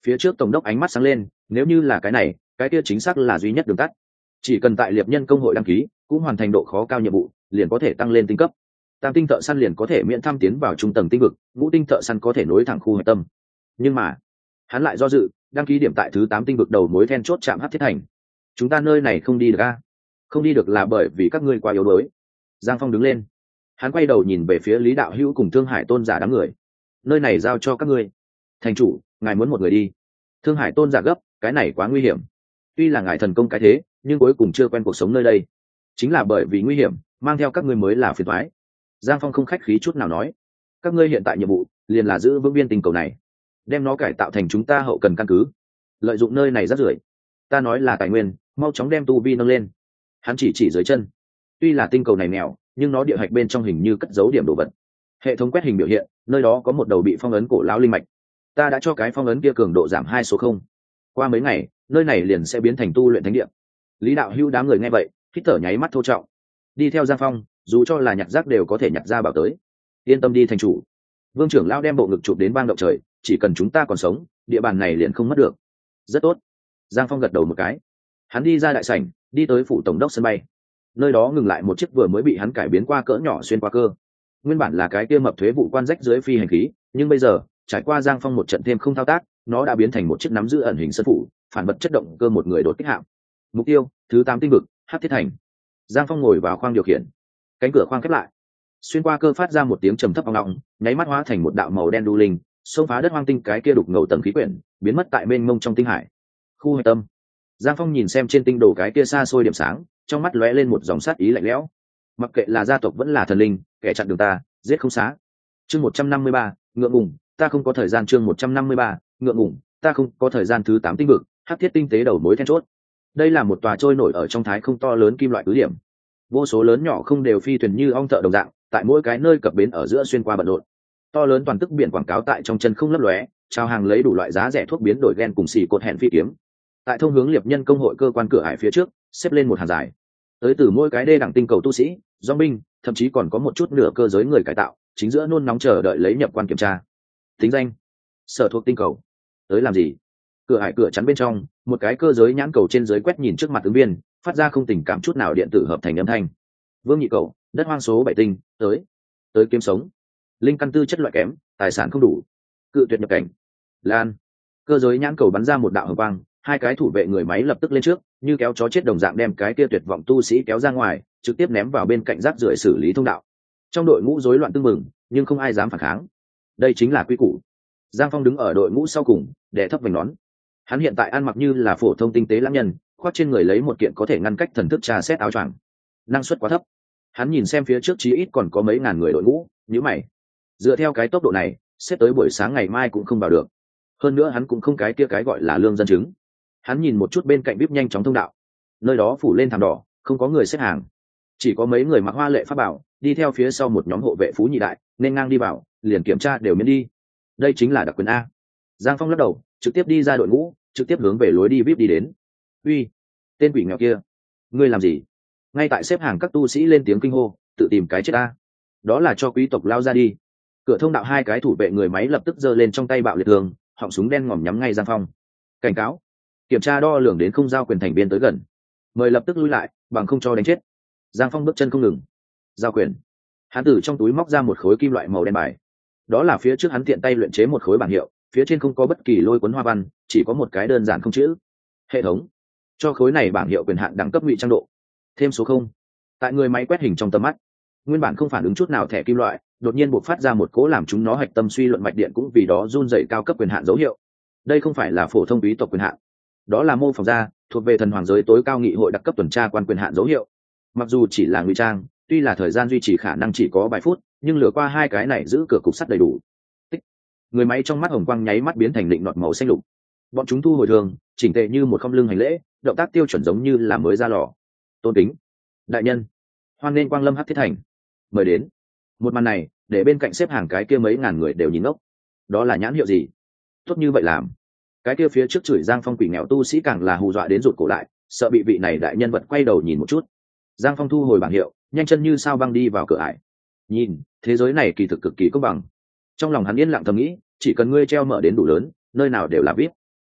Phía trước tổng đốc ánh mắt sáng lên, nếu như là cái này, cái kia chính xác là duy nhất đường tắt. Chỉ cần tại liệp nhân công hội đăng ký, cũng hoàn thành độ khó cao nhiệm vụ, liền có thể tăng lên tinh cấp. Tam tinh thợ săn liền có thể miễn thăm tiến vào trung tầng tinh vực, ngũ tinh thợ săn có thể nối thẳng khu hạch tâm. Nhưng mà hắn lại do dự, đăng ký điểm tại thứ tám tinh vực đầu mối then chốt trạm Hắc Thiết Thành. Chúng ta nơi này không đi được a? Không đi được là bởi vì các ngươi quá yếu đuối. Giang Phong đứng lên, hắn quay đầu nhìn về phía Lý Đạo Hữu cùng Thương Hải Tôn giả đám người. Nơi này giao cho các ngươi. Thành chủ, ngài muốn một người đi. Thương Hải Tôn giả gấp, cái này quá nguy hiểm. Tuy là ngài thần công cái thế, nhưng cuối cùng chưa quen cuộc sống nơi đây. Chính là bởi vì nguy hiểm, mang theo các ngươi mới là phiền toái. Giang Phong không khách khí chút nào nói, các ngươi hiện tại nhiệm vụ liền là giữ vững viên tinh cầu này, đem nó cải tạo thành chúng ta hậu cần căn cứ, lợi dụng nơi này rất rưởi. Ta nói là tài nguyên, mau chóng đem tu vi nâng lên. Hắn chỉ chỉ dưới chân. Tuy là tinh cầu này nghèo, nhưng nó địa hạch bên trong hình như cất giấu điểm đồ vật. Hệ thống quét hình biểu hiện, nơi đó có một đầu bị phong ấn cổ lão linh mạch. Ta đã cho cái phong ấn kia cường độ giảm hai số không. Qua mấy ngày, nơi này liền sẽ biến thành tu luyện thánh địa. Lý Đạo Hữu đám người nghe vậy, hít thở nháy mắt thô trọng. Đi theo Giang Phong, dù cho là nhặt rác đều có thể nhặt ra bảo tới. Yên tâm đi thành chủ. Vương trưởng lão đem bộ ngực chụp đến bang động trời, chỉ cần chúng ta còn sống, địa bàn này liền không mất được. Rất tốt. Giang Phong gật đầu một cái. Hắn đi ra đại sảnh, đi tới phủ tổng đốc sân bay. Nơi đó ngừng lại một chiếc vừa mới bị hắn cải biến qua cỡ nhỏ xuyên qua cơ. Nguyên bản là cái kia mập thuế vụ quan rách dưới phi hành khí, nhưng bây giờ, trải qua Giang Phong một trận thêm không thao tác, nó đã biến thành một chiếc nắm giữ ẩn hình sân phủ, phản vật chất động cơ một người đột kích hạm. Mục tiêu, thứ tám tinh vực, Hắc Thiết Thành. Giang Phong ngồi vào khoang điều khiển. Cánh cửa khoang khép lại. Xuyên qua cơ phát ra một tiếng trầm thấp vang vọng, nháy mắt hóa thành một đạo màu đen đu linh, xông phá đất hoang tinh cái kia đục ngầu tầng khí quyển, biến mất tại mênh mông trong tinh hải. Khu hạch tâm. Giang Phong nhìn xem trên tinh đồ cái kia xa xôi điểm sáng, trong mắt lóe lên một dòng sát ý lạnh lẽo. Mặc kệ là gia tộc vẫn là thần linh, kẻ chặn đường ta, giết không xá. Chương một trăm năm mươi ba, ngượng ngùng, ta không có thời gian. Chương một trăm năm mươi ba, ngượng ngùng, ta không có thời gian. Thứ tám tinh vực, Hắc Thiết tinh tế đầu mối then chốt. Đây là một tòa trôi nổi ở trong thái không to lớn kim loại cứ điểm. Vô số lớn nhỏ không đều phi thuyền như ong thợ đồng dạng, tại mỗi cái nơi cập bến ở giữa xuyên qua bận rộn. To lớn toàn tức biển quảng cáo tại trong chân không lấp lóe, trao hàng lấy đủ loại giá rẻ thuốc biến đổi gen cùng xì cột hẹn phi kiếm. Tại thông hướng liệp nhân công hội cơ quan cửa ải phía trước, xếp lên một hàng dài. Tới từ mỗi cái đê đẳng tinh cầu tu sĩ, do binh, thậm chí còn có một chút nửa cơ giới người cải tạo, chính giữa nôn nóng chờ đợi lấy nhập quan kiểm tra. Tính danh: Sở thuộc tinh cầu. Tới làm gì? Cửa ải cửa chắn bên trong, một cái cơ giới nhãn cầu trên dưới quét nhìn trước mặt ứng viên, phát ra không tình cảm chút nào điện tử hợp thành âm thanh. Vương nhị cầu, đất hoang số bảy tinh, tới. Tới kiếm sống. Linh căn tư chất loại kém, tài sản không đủ. Cự tuyệt nhập cảnh. Lan. Cơ giới nhãn cầu bắn ra một đạo hồng quang, hai cái thủ vệ người máy lập tức lên trước, như kéo chó chết đồng dạng đem cái kia tuyệt vọng tu sĩ kéo ra ngoài, trực tiếp ném vào bên cạnh rác rưởi xử lý thông đạo. Trong đội ngũ rối loạn tưng bừng, nhưng không ai dám phản kháng. Đây chính là quy củ. Giang Phong đứng ở đội ngũ sau cùng, đè thấp vành nón. Hắn hiện tại ăn mặc như là phổ thông tinh tế lãng nhân, khoác trên người lấy một kiện có thể ngăn cách thần thức trà xét áo choàng. Năng suất quá thấp. Hắn nhìn xem phía trước chí ít còn có mấy ngàn người đội ngũ, nhíu mày. Dựa theo cái tốc độ này, xếp tới buổi sáng ngày mai cũng không vào được. Hơn nữa hắn cũng không cái kia cái gọi là lương dân chứng. Hắn nhìn một chút bên cạnh bíp nhanh chóng thông đạo. Nơi đó phủ lên thảm đỏ, không có người xếp hàng. Chỉ có mấy người mặc hoa lệ pháp bảo, đi theo phía sau một nhóm hộ vệ phú nhị đại, nên ngang đi vào, liền kiểm tra đều miễn đi. Đây chính là đặc quyền a. Giang Phong lắc đầu, trực tiếp đi ra đội ngũ, trực tiếp hướng về lối đi víp đi đến. Uy, tên quỷ nghèo kia, ngươi làm gì? Ngay tại xếp hàng các tu sĩ lên tiếng kinh hô, tự tìm cái chết a. Đó là cho quý tộc lao ra đi. Cửa thông đạo hai cái thủ vệ người máy lập tức giơ lên trong tay bạo liệt thường, họng súng đen ngòm nhắm ngay Giang Phong. Cảnh cáo, kiểm tra đo lường đến không giao quyền thành viên tới gần, mời lập tức lui lại, bằng không cho đánh chết. Giang Phong bước chân không ngừng. Giao quyền. Hắn từ trong túi móc ra một khối kim loại màu đen bài. Đó là phía trước hắn tiện tay luyện chế một khối bảng hiệu, phía trên không có bất kỳ lôi cuốn hoa văn, chỉ có một cái đơn giản không chữ. Hệ thống cho khối này bảng hiệu quyền hạn đẳng cấp ngụy trang độ thêm số không. Tại người máy quét hình trong tầm mắt, nguyên bản không phản ứng chút nào thẻ kim loại đột nhiên buộc phát ra một cỗ làm chúng nó hạch tâm suy luận mạch điện cũng vì đó run dày cao cấp quyền hạn dấu hiệu. Đây không phải là phổ thông quý tộc quyền hạn, đó là mô phỏng ra thuộc về thần hoàng giới tối cao nghị hội đặc cấp tuần tra quan quyền hạn dấu hiệu. Mặc dù chỉ là ngụy trang, tuy là thời gian duy trì khả năng chỉ có vài phút, nhưng lừa qua hai cái này giữ cửa cục sắt đầy đủ. Tích. Người máy trong mắt hồng quang nháy mắt biến thành định nọt màu xanh lục. Bọn chúng thu hồi thường, chỉnh tề như một không lưng hành lễ, động tác tiêu chuẩn giống như là mới ra lò. Tôn kính đại nhân, hoan nên quang lâm Hắc Thiết Thành, mời đến. Một màn này để bên cạnh xếp hàng cái kia mấy ngàn người đều nhìn ngốc. Đó là nhãn hiệu gì tốt như vậy làm? Cái kia phía trước chửi Giang Phong quỷ nghèo tu sĩ càng là hù dọa đến rụt cổ lại, sợ bị vị này đại nhân vật quay đầu nhìn một chút. Giang Phong thu hồi bảng hiệu, nhanh chân như sao băng đi vào cửa ải. Nhìn, thế giới này kỳ thực cực kỳ công bằng. Trong lòng hắn yên lặng thầm nghĩ, chỉ cần ngươi treo mở đến đủ lớn, nơi nào đều là vip.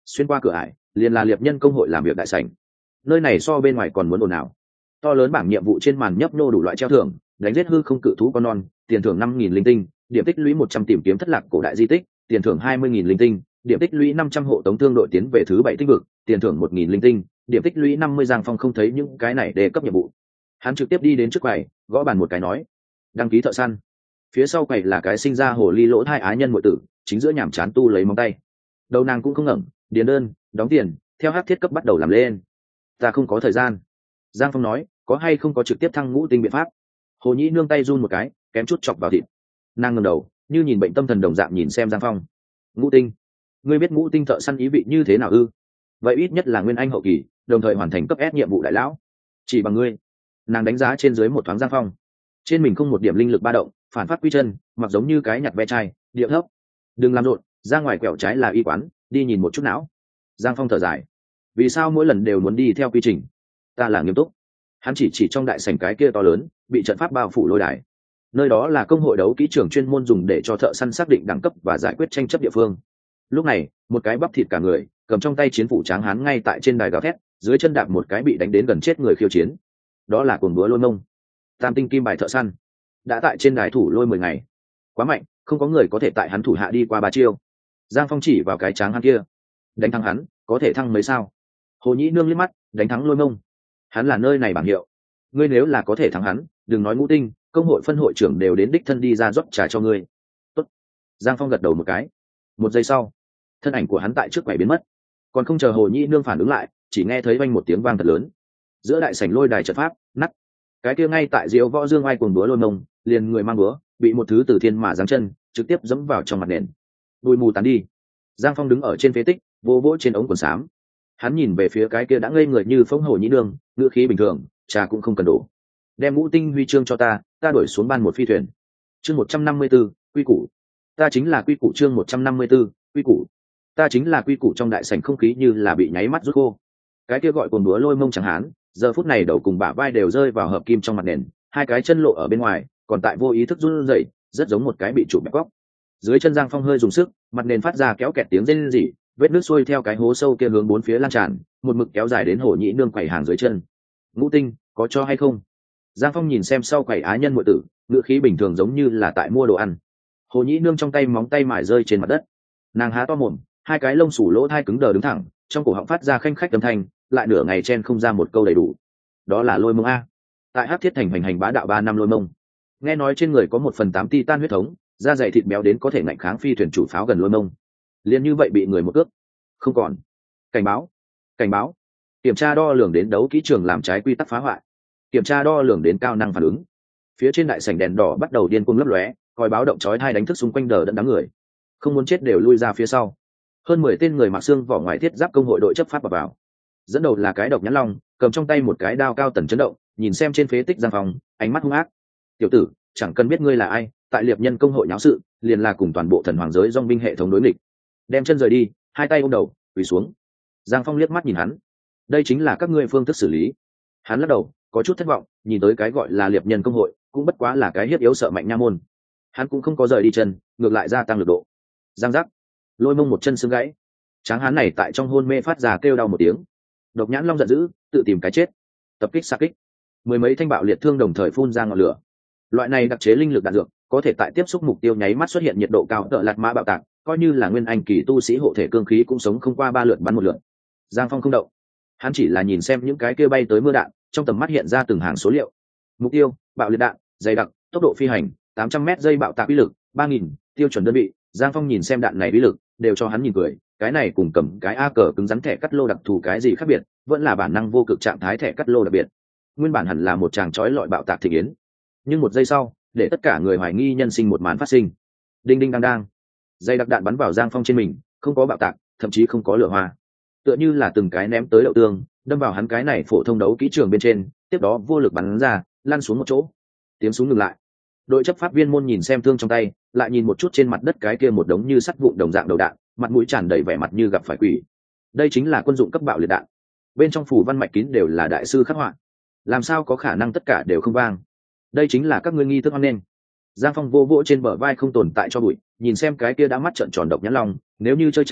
xuyên qua cửa ải liền là liệp nhân công hội làm việc đại sảnh. Nơi này so bên ngoài còn muốn ồn ào. To lớn bảng nhiệm vụ trên màn nhấp nhô đủ loại treo thưởng, đánh giết hư không cự thú con non, tiền thưởng năm nghìn linh tinh, điểm tích lũy một trăm tìm kiếm thất lạc cổ đại di tích, tiền thưởng hai mươi nghìn linh tinh, điểm tích lũy năm trăm hộ tống thương đội tiến về thứ bảy tích vực, tiền thưởng một nghìn linh tinh, điểm tích lũy năm mươi. Giang Phong không thấy những cái này để cấp nhiệm vụ, hắn trực tiếp đi đến trước quầy, gõ bàn một cái nói: đăng ký thợ săn. Phía sau quầy là cái sinh ra hồ ly lỗ thai á nhân muội tử, chính giữa nhảm chán tu lấy móng tay, đầu nàng cũng không ngẩng, điền đơn, đóng tiền, theo hát thiết cấp bắt đầu làm lên. Ta không có thời gian. Giang Phong nói: có hay không có trực tiếp thăng ngũ tinh biện pháp? Hồ Nhĩ nương tay run một cái, kém chút chọc vào thịt. Nàng ngẩng đầu, như nhìn bệnh tâm thần đồng dạng nhìn xem Giang Phong. Ngũ tinh? Ngươi biết ngũ tinh thợ săn ý vị như thế nào ư? Vậy ít nhất là nguyên anh hậu kỳ, đồng thời hoàn thành cấp S nhiệm vụ đại lão. Chỉ bằng ngươi. Nàng đánh giá trên dưới một thoáng Giang Phong. Trên mình không một điểm linh lực ba động, phản phát quy chân, mặc giống như cái nhặt ve chai, điệu thấp. Đừng làm rộn, ra ngoài quẹo trái là y quán, đi nhìn một chút não. Giang Phong thở dài. Vì sao mỗi lần đều muốn đi theo quy trình? Ta là nghiêm túc. Hắn chỉ chỉ trong đại sảnh cái kia to lớn, bị trận pháp bao phủ lôi đài. Nơi đó là công hội đấu kỹ trường chuyên môn dùng để cho thợ săn xác định đẳng cấp và giải quyết tranh chấp địa phương. Lúc này, một cái bắp thịt cả người, cầm trong tay chiến phủ tráng hán ngay tại trên đài gào thét, dưới chân đạp một cái bị đánh đến gần chết người khiêu chiến. Đó là cuồng búa lôi mông. Tam tinh kim bài thợ săn. Đã tại trên đài thủ lôi mười ngày. Quá mạnh, không có người có thể tại hắn thủ hạ đi qua ba chiêu. Giang Phong chỉ vào cái tráng hán kia. Đánh thắng hắn, có thể thăng mấy sao? Hồ Nhĩ nương liếc mắt, đánh thắng lôi mông. Hắn là nơi này bảng hiệu. Ngươi nếu là có thể thắng hắn, đừng nói ngũ tinh, công hội phân hội trưởng đều đến đích thân đi ra rót trà cho ngươi. Tốt. Giang Phong gật đầu một cái. Một giây sau, thân ảnh của hắn tại trước quầy biến mất. Còn không chờ Hồ Nhĩ nương phản ứng lại, chỉ nghe thấy vang một tiếng vang thật lớn. Giữa đại sảnh lôi đài trận pháp, nắt. Cái kia ngay tại diếu võ dương ai cuồng búa lôi mông, liền người mang búa, bị một thứ từ thiên mà giáng chân, trực tiếp dẫm vào trong mặt nền. Bụi mù tán đi. Giang Phong đứng ở trên phế tích, vô vỗ trên ống quần xám. Hắn nhìn về phía cái kia đã ngây người như phóng Hồ Nhĩ nương, ngữ khí bình thường, trà cũng không cần đổ. Đem ngũ tinh huy chương cho ta, ta đổi xuống ban một phi thuyền. Chương một trăm năm mươi 154, quy củ. Ta chính là quy củ. Chương một trăm năm mươi 154, quy củ. Ta chính là quy củ. Trong đại sảnh không khí như là bị nháy mắt rút khô. Cái kia gọi cuồng búa lôi mông chẳng hán, giờ phút này đầu cùng bả vai đều rơi vào hợp kim trong mặt nền, hai cái chân lộ ở bên ngoài, còn tại vô ý thức run rẩy, rất giống một cái bị chụp bẹp góc. Dưới chân Giang Phong hơi dùng sức, mặt nền phát ra kéo kẹt tiếng rên rỉ, vết nước xuôi theo cái hố sâu kia hướng bốn phía lan tràn, một mực kéo dài đến Hồ Nhĩ nương quầy hàng dưới chân. Ngũ tinh, có cho hay không? Giang Phong nhìn xem sau quầy á nhân muội tử, ngữ khí bình thường giống như là tại mua đồ ăn. Hồ Nhĩ nương trong tay móng tay mải rơi trên mặt đất, nàng há to mồm, hai cái lông sủ lỗ thai cứng đờ đứng thẳng, trong cổ họng phát ra khanh khách âm thanh, lại nửa ngày chen không ra một câu đầy đủ. Đó là lôi mông a. Tại Hắc Thiết thành hành hành bá đạo ba năm lôi mông. Nghe nói trên người có một phần tám titan huyết thống, da dày thịt béo đến có thể ngạnh kháng phi thuyền chủ pháo gần lôi mông. Liên như vậy bị người một cước. Không còn. Cảnh báo. Cảnh báo. Kiểm tra đo lường đến đấu kỹ trường làm trái quy tắc phá hoại. Kiểm tra đo lường đến cao năng phản ứng. Phía trên đại sảnh đèn đỏ bắt đầu điên cuồng lấp lóe, còi báo động chói tai đánh thức xung quanh đờ đẫn đám người. Không muốn chết đều lui ra phía sau. Hơn mười tên người mặc xương vỏ ngoài thiết giáp công hội đội chấp pháp vào, vào. Dẫn đầu là cái độc nhãn long, cầm trong tay một cái đao cao tần chấn động, nhìn xem trên phế tích Giang Phong, ánh mắt hung ác. Tiểu tử, chẳng cần biết ngươi là ai, tại liệp nhân công hội nháo sự, liền là cùng toàn bộ thần hoàng giới dòng binh hệ thống đối nghịch. Đem chân rời đi, hai tay ôm đầu, quỳ xuống. Giang Phong liếc mắt nhìn hắn. Đây chính là các ngươi phương thức xử lý. Hắn lắc đầu, có chút thất vọng, nhìn tới cái gọi là liệp nhân công hội, cũng bất quá là cái hiếp yếu sợ mạnh nha môn. Hắn cũng không có rời đi chân, ngược lại gia tăng lực độ. Giang giác, lôi mông một chân xương gãy. Tráng hán này tại trong hôn mê phát ra kêu đau một tiếng. Độc nhãn long giận dữ, tự tìm cái chết. Tập kích xạ kích, mười mấy thanh bạo liệt thương đồng thời phun ra ngọn lửa. Loại này đặc chế linh lực đạn dược, có thể tại tiếp xúc mục tiêu nháy mắt xuất hiện nhiệt độ cao, tợ lạt mã bạo tạc, coi như là nguyên anh kỳ tu sĩ hộ thể cương khí cũng sống không qua ba lượt bắn một lượt. Giang Phong không động, hắn chỉ là nhìn xem những cái kia bay tới mưa đạn, trong tầm mắt hiện ra từng hàng số liệu. Mục tiêu, bạo liệt đạn, dày đặc, tốc độ phi hành, tám trăm mét giây bạo tạc uy lực, ba nghìn, tiêu chuẩn đơn vị. Giang Phong nhìn xem đạn này uy lực, đều cho hắn nhìn cười, cái này cùng cầm cái a cờ cứng rắn thẻ cắt lô đặc thù cái gì khác biệt, vẫn là bản năng vô cực trạng thái thẻ cắt lô đặc biệt. Nguyên bản hẳn là một tràng chói lọi bạo tạc thị yến, nhưng một giây sau, để tất cả người hoài nghi nhân sinh một màn phát sinh. Đinh đinh đang đang, dây đặc đạn bắn vào Giang Phong trên mình, không có bạo tạc, thậm chí không có lửa hoa, tựa như là từng cái ném tới đậu tương, đâm vào hắn cái này phổ thông đấu kỹ trường bên trên, tiếp đó vô lực bắn ra, lăn xuống một chỗ. Tiếng súng ngừng lại. Đội chấp pháp viên môn nhìn xem thương trong tay, lại nhìn một chút trên mặt đất cái kia một đống như sắt vụn đồng dạng đầu đạn, mặt mũi tràn đầy vẻ mặt như gặp phải quỷ. Đây chính là quân dụng cấp bạo liệt đạn, bên trong phủ văn mạch kín đều là đại sư khắc họa, làm sao có khả năng tất cả đều không vang? Đây chính là các ngươi nghi thức hoan nghênh. Giang Phong vô vỗ trên bờ vai không tồn tại cho bụi, nhìn xem cái kia đã mắt trợn tròn độc nhãn long, nếu như chơi chán,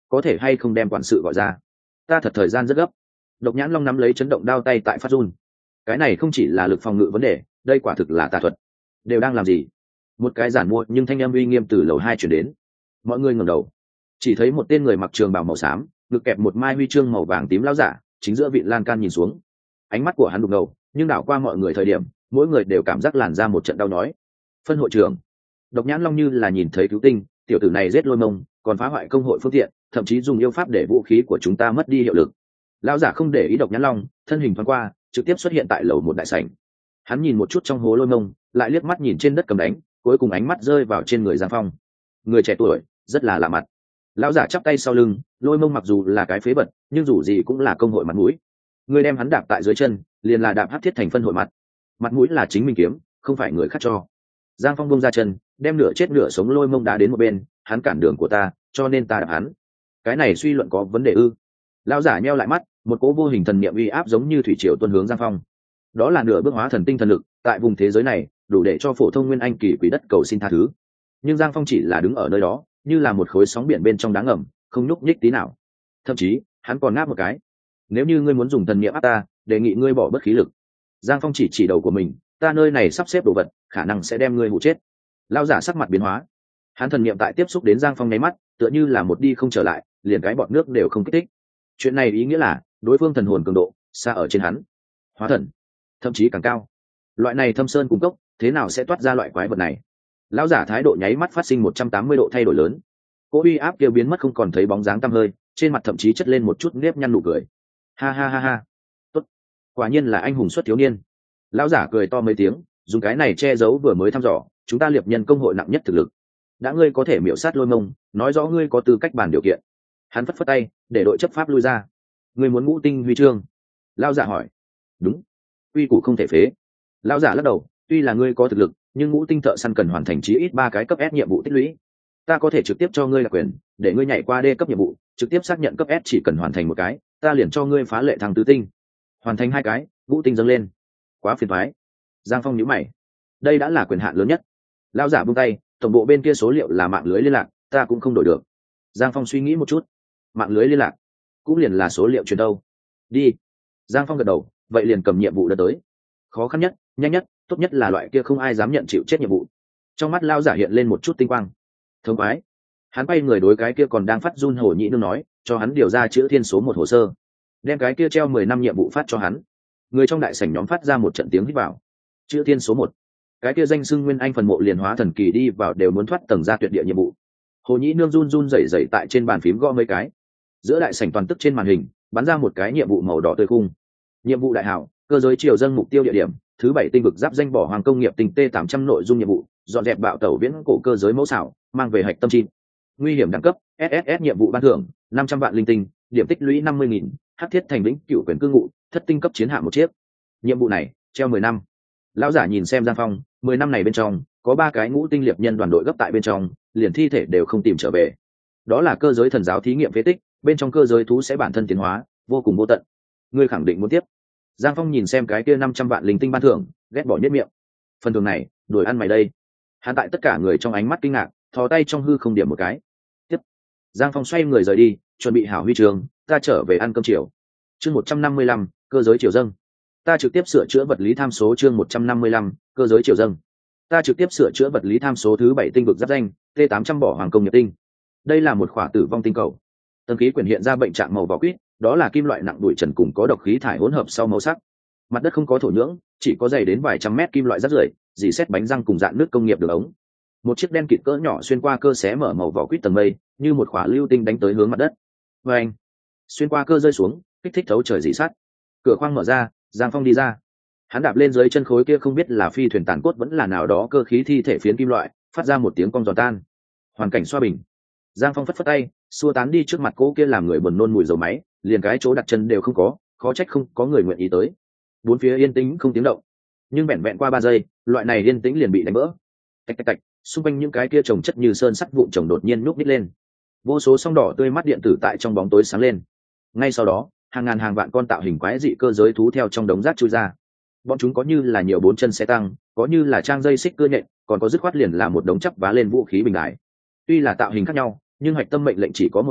có thể hay không đem quản sự gọi ra? Ta thật thời gian rất gấp. Độc Nhãn Long nắm lấy chấn động đao tay tại phát run. Cái này không chỉ là lực phòng ngự vấn đề, đây quả thực là tà thuật. Đều đang làm gì? Một cái giản mua nhưng thanh âm uy nghiêm từ lầu hai chuyển đến. Mọi người ngẩng đầu, chỉ thấy một tên người mặc trường bào màu xám, ngực kẹp một mai huy chương màu vàng tím lão giả, chính giữa vị lan can nhìn xuống. Ánh mắt của hắn đục ngầu, nhưng đảo qua mọi người thời điểm, mỗi người đều cảm giác làn ra một trận đau nhói. Phân hội trưởng. Độc Nhãn Long như là nhìn thấy cứu tinh, tiểu tử này giết Lôi Mông, còn phá hoại công hội phương tiện, thậm chí dùng yêu pháp để vũ khí của chúng ta mất đi hiệu lực. Lão giả không để ý Độc Nhãn Long, thân hình thoáng qua, trực tiếp xuất hiện tại lầu một đại sảnh. Hắn nhìn một chút trong hố Lôi Mông, lại liếc mắt nhìn trên đất cầm đánh, cuối cùng ánh mắt rơi vào trên người Giang Phong. Người trẻ tuổi, rất là lạ mặt. Lão giả chắp tay sau lưng, Lôi Mông mặc dù là cái phế vật, nhưng dù gì cũng là công hội mặt mũi. Người đem hắn đạp tại dưới chân, liền là đạp hắc thiết thành phân hội mặt. Mặt mũi là chính mình kiếm, không phải người khác cho. Giang Phong buông ra chân, đem nửa chết nửa sống Lôi Mông đá đến một bên, hắn cản đường của ta, cho nên ta đạp hắn. Cái này suy luận có vấn đề ư? Lão giả nheo lại mắt, một cỗ vô hình thần niệm uy áp giống như thủy triều tuôn hướng Giang Phong. Đó là nửa bước hóa thần tinh thần lực, tại vùng thế giới này, đủ để cho phổ thông nguyên anh kỳ quỷ đất cầu xin tha thứ. Nhưng Giang Phong chỉ là đứng ở nơi đó, như là một khối sóng biển bên trong đá ngầm, không nhúc nhích tí nào. Thậm chí, hắn còn ngáp một cái. Nếu như ngươi muốn dùng thần niệm áp ta, đề nghị ngươi bỏ bất khí lực. Giang Phong chỉ chỉ đầu của mình, ta nơi này sắp xếp đồ vật, khả năng sẽ đem ngươi hụ chết. Lão giả sắc mặt biến hóa. Hắn thần niệm tại tiếp xúc đến Giang Phong nháy mắt, tựa như là một đi không trở lại, liền cái bọt nước đều không kích thích. Chuyện này ý nghĩa là, đối phương thần hồn cường độ xa ở trên hắn. Hóa thần, thậm chí càng cao. Loại này thâm sơn cung cốc, thế nào sẽ toát ra loại quái vật này? Lão giả thái độ nháy mắt phát sinh một trăm tám mươi độ thay đổi lớn. Cỗ uy áp kia biến mất không còn thấy bóng dáng tăm hơi, trên mặt thậm chí chất lên một chút nếp nhăn nụ cười. Ha ha ha ha. Tốt. Quả nhiên là anh hùng xuất thiếu niên. Lão giả cười to mấy tiếng, dùng cái này che giấu vừa mới thăm dò, chúng ta liệp nhân công hội nặng nhất thực lực. Đã ngươi có thể miểu sát Lôi Mông, nói rõ ngươi có tư cách bàn điều kiện. Hắn phất phất tay, để đội chấp pháp lui ra. Ngươi muốn ngũ tinh huy chương? Lão giả hỏi. Đúng. Uy củ không thể phế. Lão giả lắc đầu, tuy là ngươi có thực lực, nhưng ngũ tinh thợ săn cần hoàn thành chí ít ba cái cấp S nhiệm vụ tích lũy. Ta có thể trực tiếp cho ngươi là quyền, để ngươi nhảy qua D cấp nhiệm vụ, trực tiếp xác nhận cấp S chỉ cần hoàn thành một cái, ta liền cho ngươi phá lệ thăng tứ tinh. Hoàn thành hai cái, ngũ tinh dâng lên. Quá phiền toái. Giang Phong nhíu mày. Đây đã là quyền hạn lớn nhất. Lão giả buông tay, tổng bộ bên kia số liệu là mạng lưới liên lạc, ta cũng không đổi được. Giang Phong suy nghĩ một chút. Mạng lưới liên lạc, cũng liền là số liệu truyền đâu. Đi. Giang Phong gật đầu, vậy liền cầm nhiệm vụ đã tới. Khó khăn nhất, nhanh nhất, tốt nhất là loại kia không ai dám nhận chịu chết nhiệm vụ. Trong mắt lão giả hiện lên một chút tinh quang. Thống khoái. Hắn bay người đối cái kia còn đang phát run hổ nhị nương nói, cho hắn điều ra chữ thiên số một hồ sơ, đem cái kia treo mười năm nhiệm vụ phát cho hắn. Người trong đại sảnh nhóm phát ra một trận tiếng hít vào. Chữ thiên số một, cái kia danh xưng nguyên anh phần mộ liền hóa thần kỳ đi vào đều muốn thoát tầng ra tuyệt địa nhiệm vụ. Hồ nhị nương run run rẩy rẩy tại trên bàn phím gõ mấy cái. Giữa đại sảnh toàn tức trên màn hình bắn ra một cái nhiệm vụ màu đỏ tươi khung. Nhiệm vụ đại hảo, cơ giới triều dâng mục tiêu địa điểm thứ bảy tinh vực giáp danh bỏ hoàng công nghiệp tinh t tám trăm nội dung nhiệm vụ, dọn dẹp bạo tẩu viễn cổ cơ giới mẫu xảo, mang về hạch tâm chim. Nguy hiểm đẳng cấp S S S, nhiệm vụ ban thưởng năm trăm vạn linh tinh, điểm tích lũy năm mươi nghìn, hắc thiết thành lĩnh cựu quyền cư ngụ, thất tinh cấp chiến hạm một chiếc. Nhiệm vụ này treo mười năm. Lão giả nhìn xem Giang Phong, mười năm này bên trong có ba cái ngũ tinh liệt nhân đoàn đội gấp tại bên trong, liền thi thể đều không tìm trở về. Đó là cơ giới thần giáo thí nghiệm phế tích, bên trong cơ giới thú sẽ bản thân tiến hóa, vô cùng vô tận. Ngươi khẳng định muốn tiếp? Giang Phong nhìn xem cái kia năm trăm vạn linh tinh ban thưởng, ghét bỏ nhất miệng. Phần thưởng này, đuổi ăn mày đây. Hắn tại tất cả người trong ánh mắt kinh ngạc, thò tay trong hư không điểm một cái. Tiếp. Giang Phong xoay người rời đi, chuẩn bị hảo huy trường, ta trở về ăn cơm chiều. Chương một trăm năm mươi lăm, cơ giới triều dâng. Ta trực tiếp sửa chữa vật lý tham số chương một trăm năm mươi lăm, cơ giới triều dâng. Ta trực tiếp sửa chữa vật lý tham số thứ bảy tinh vực giáp danh, T tám trăm bỏ hoàng công nghiệp tinh. Đây là một khỏa tử vong tinh cầu. Tầng khí quyển hiện ra bệnh trạng màu vỏ quýt, đó là kim loại nặng bụi trần cùng có độc khí thải hỗn hợp sau màu sắc. Mặt đất không có thổ nhưỡng, chỉ có dày đến vài trăm mét kim loại rác rưởi, dì xét bánh răng cùng dạn nước công nghiệp đường ống. Một chiếc đen kịt cỡ nhỏ xuyên qua cơ xé mở màu vỏ quýt tầng mây, như một khỏa lưu tinh đánh tới hướng mặt đất. Và anh, xuyên qua cơ rơi xuống, kích thích thấu trời dì sát. Cửa khoang mở ra, Giang Phong đi ra. Hắn đạp lên dưới chân khối kia không biết là phi thuyền tàn cốt vẫn là nào đó cơ khí thi thể phiến kim loại, phát ra một tiếng cong giòn tan. Hoàn cảnh xoa bình. Giang Phong phất phất tay, xua tán đi trước mặt cô kia làm người buồn nôn mùi dầu máy, liền cái chỗ đặt chân đều không có, khó trách không có người nguyện ý tới. Bốn phía yên tĩnh không tiếng động, nhưng vẹn vẹn qua ba giây, loại này yên tĩnh liền bị đánh vỡ. Tạch tạch tạch, xung quanh những cái kia trồng chất như sơn sắt vụn trồng đột nhiên núp nít lên. Vô số song đỏ tươi mắt điện tử tại trong bóng tối sáng lên. Ngay sau đó, hàng ngàn hàng vạn con tạo hình quái dị cơ giới thú theo trong đống rác chui ra. Bọn chúng có như là nhiều bốn chân xe tăng, có như là trang dây xích cưa nhện, còn có dứt khoát liền là một đống chắp vá lên vũ khí bình đại. Tuy là tạo hình khác nhau, nhưng hoạch tâm mệnh lệnh chỉ có một cái,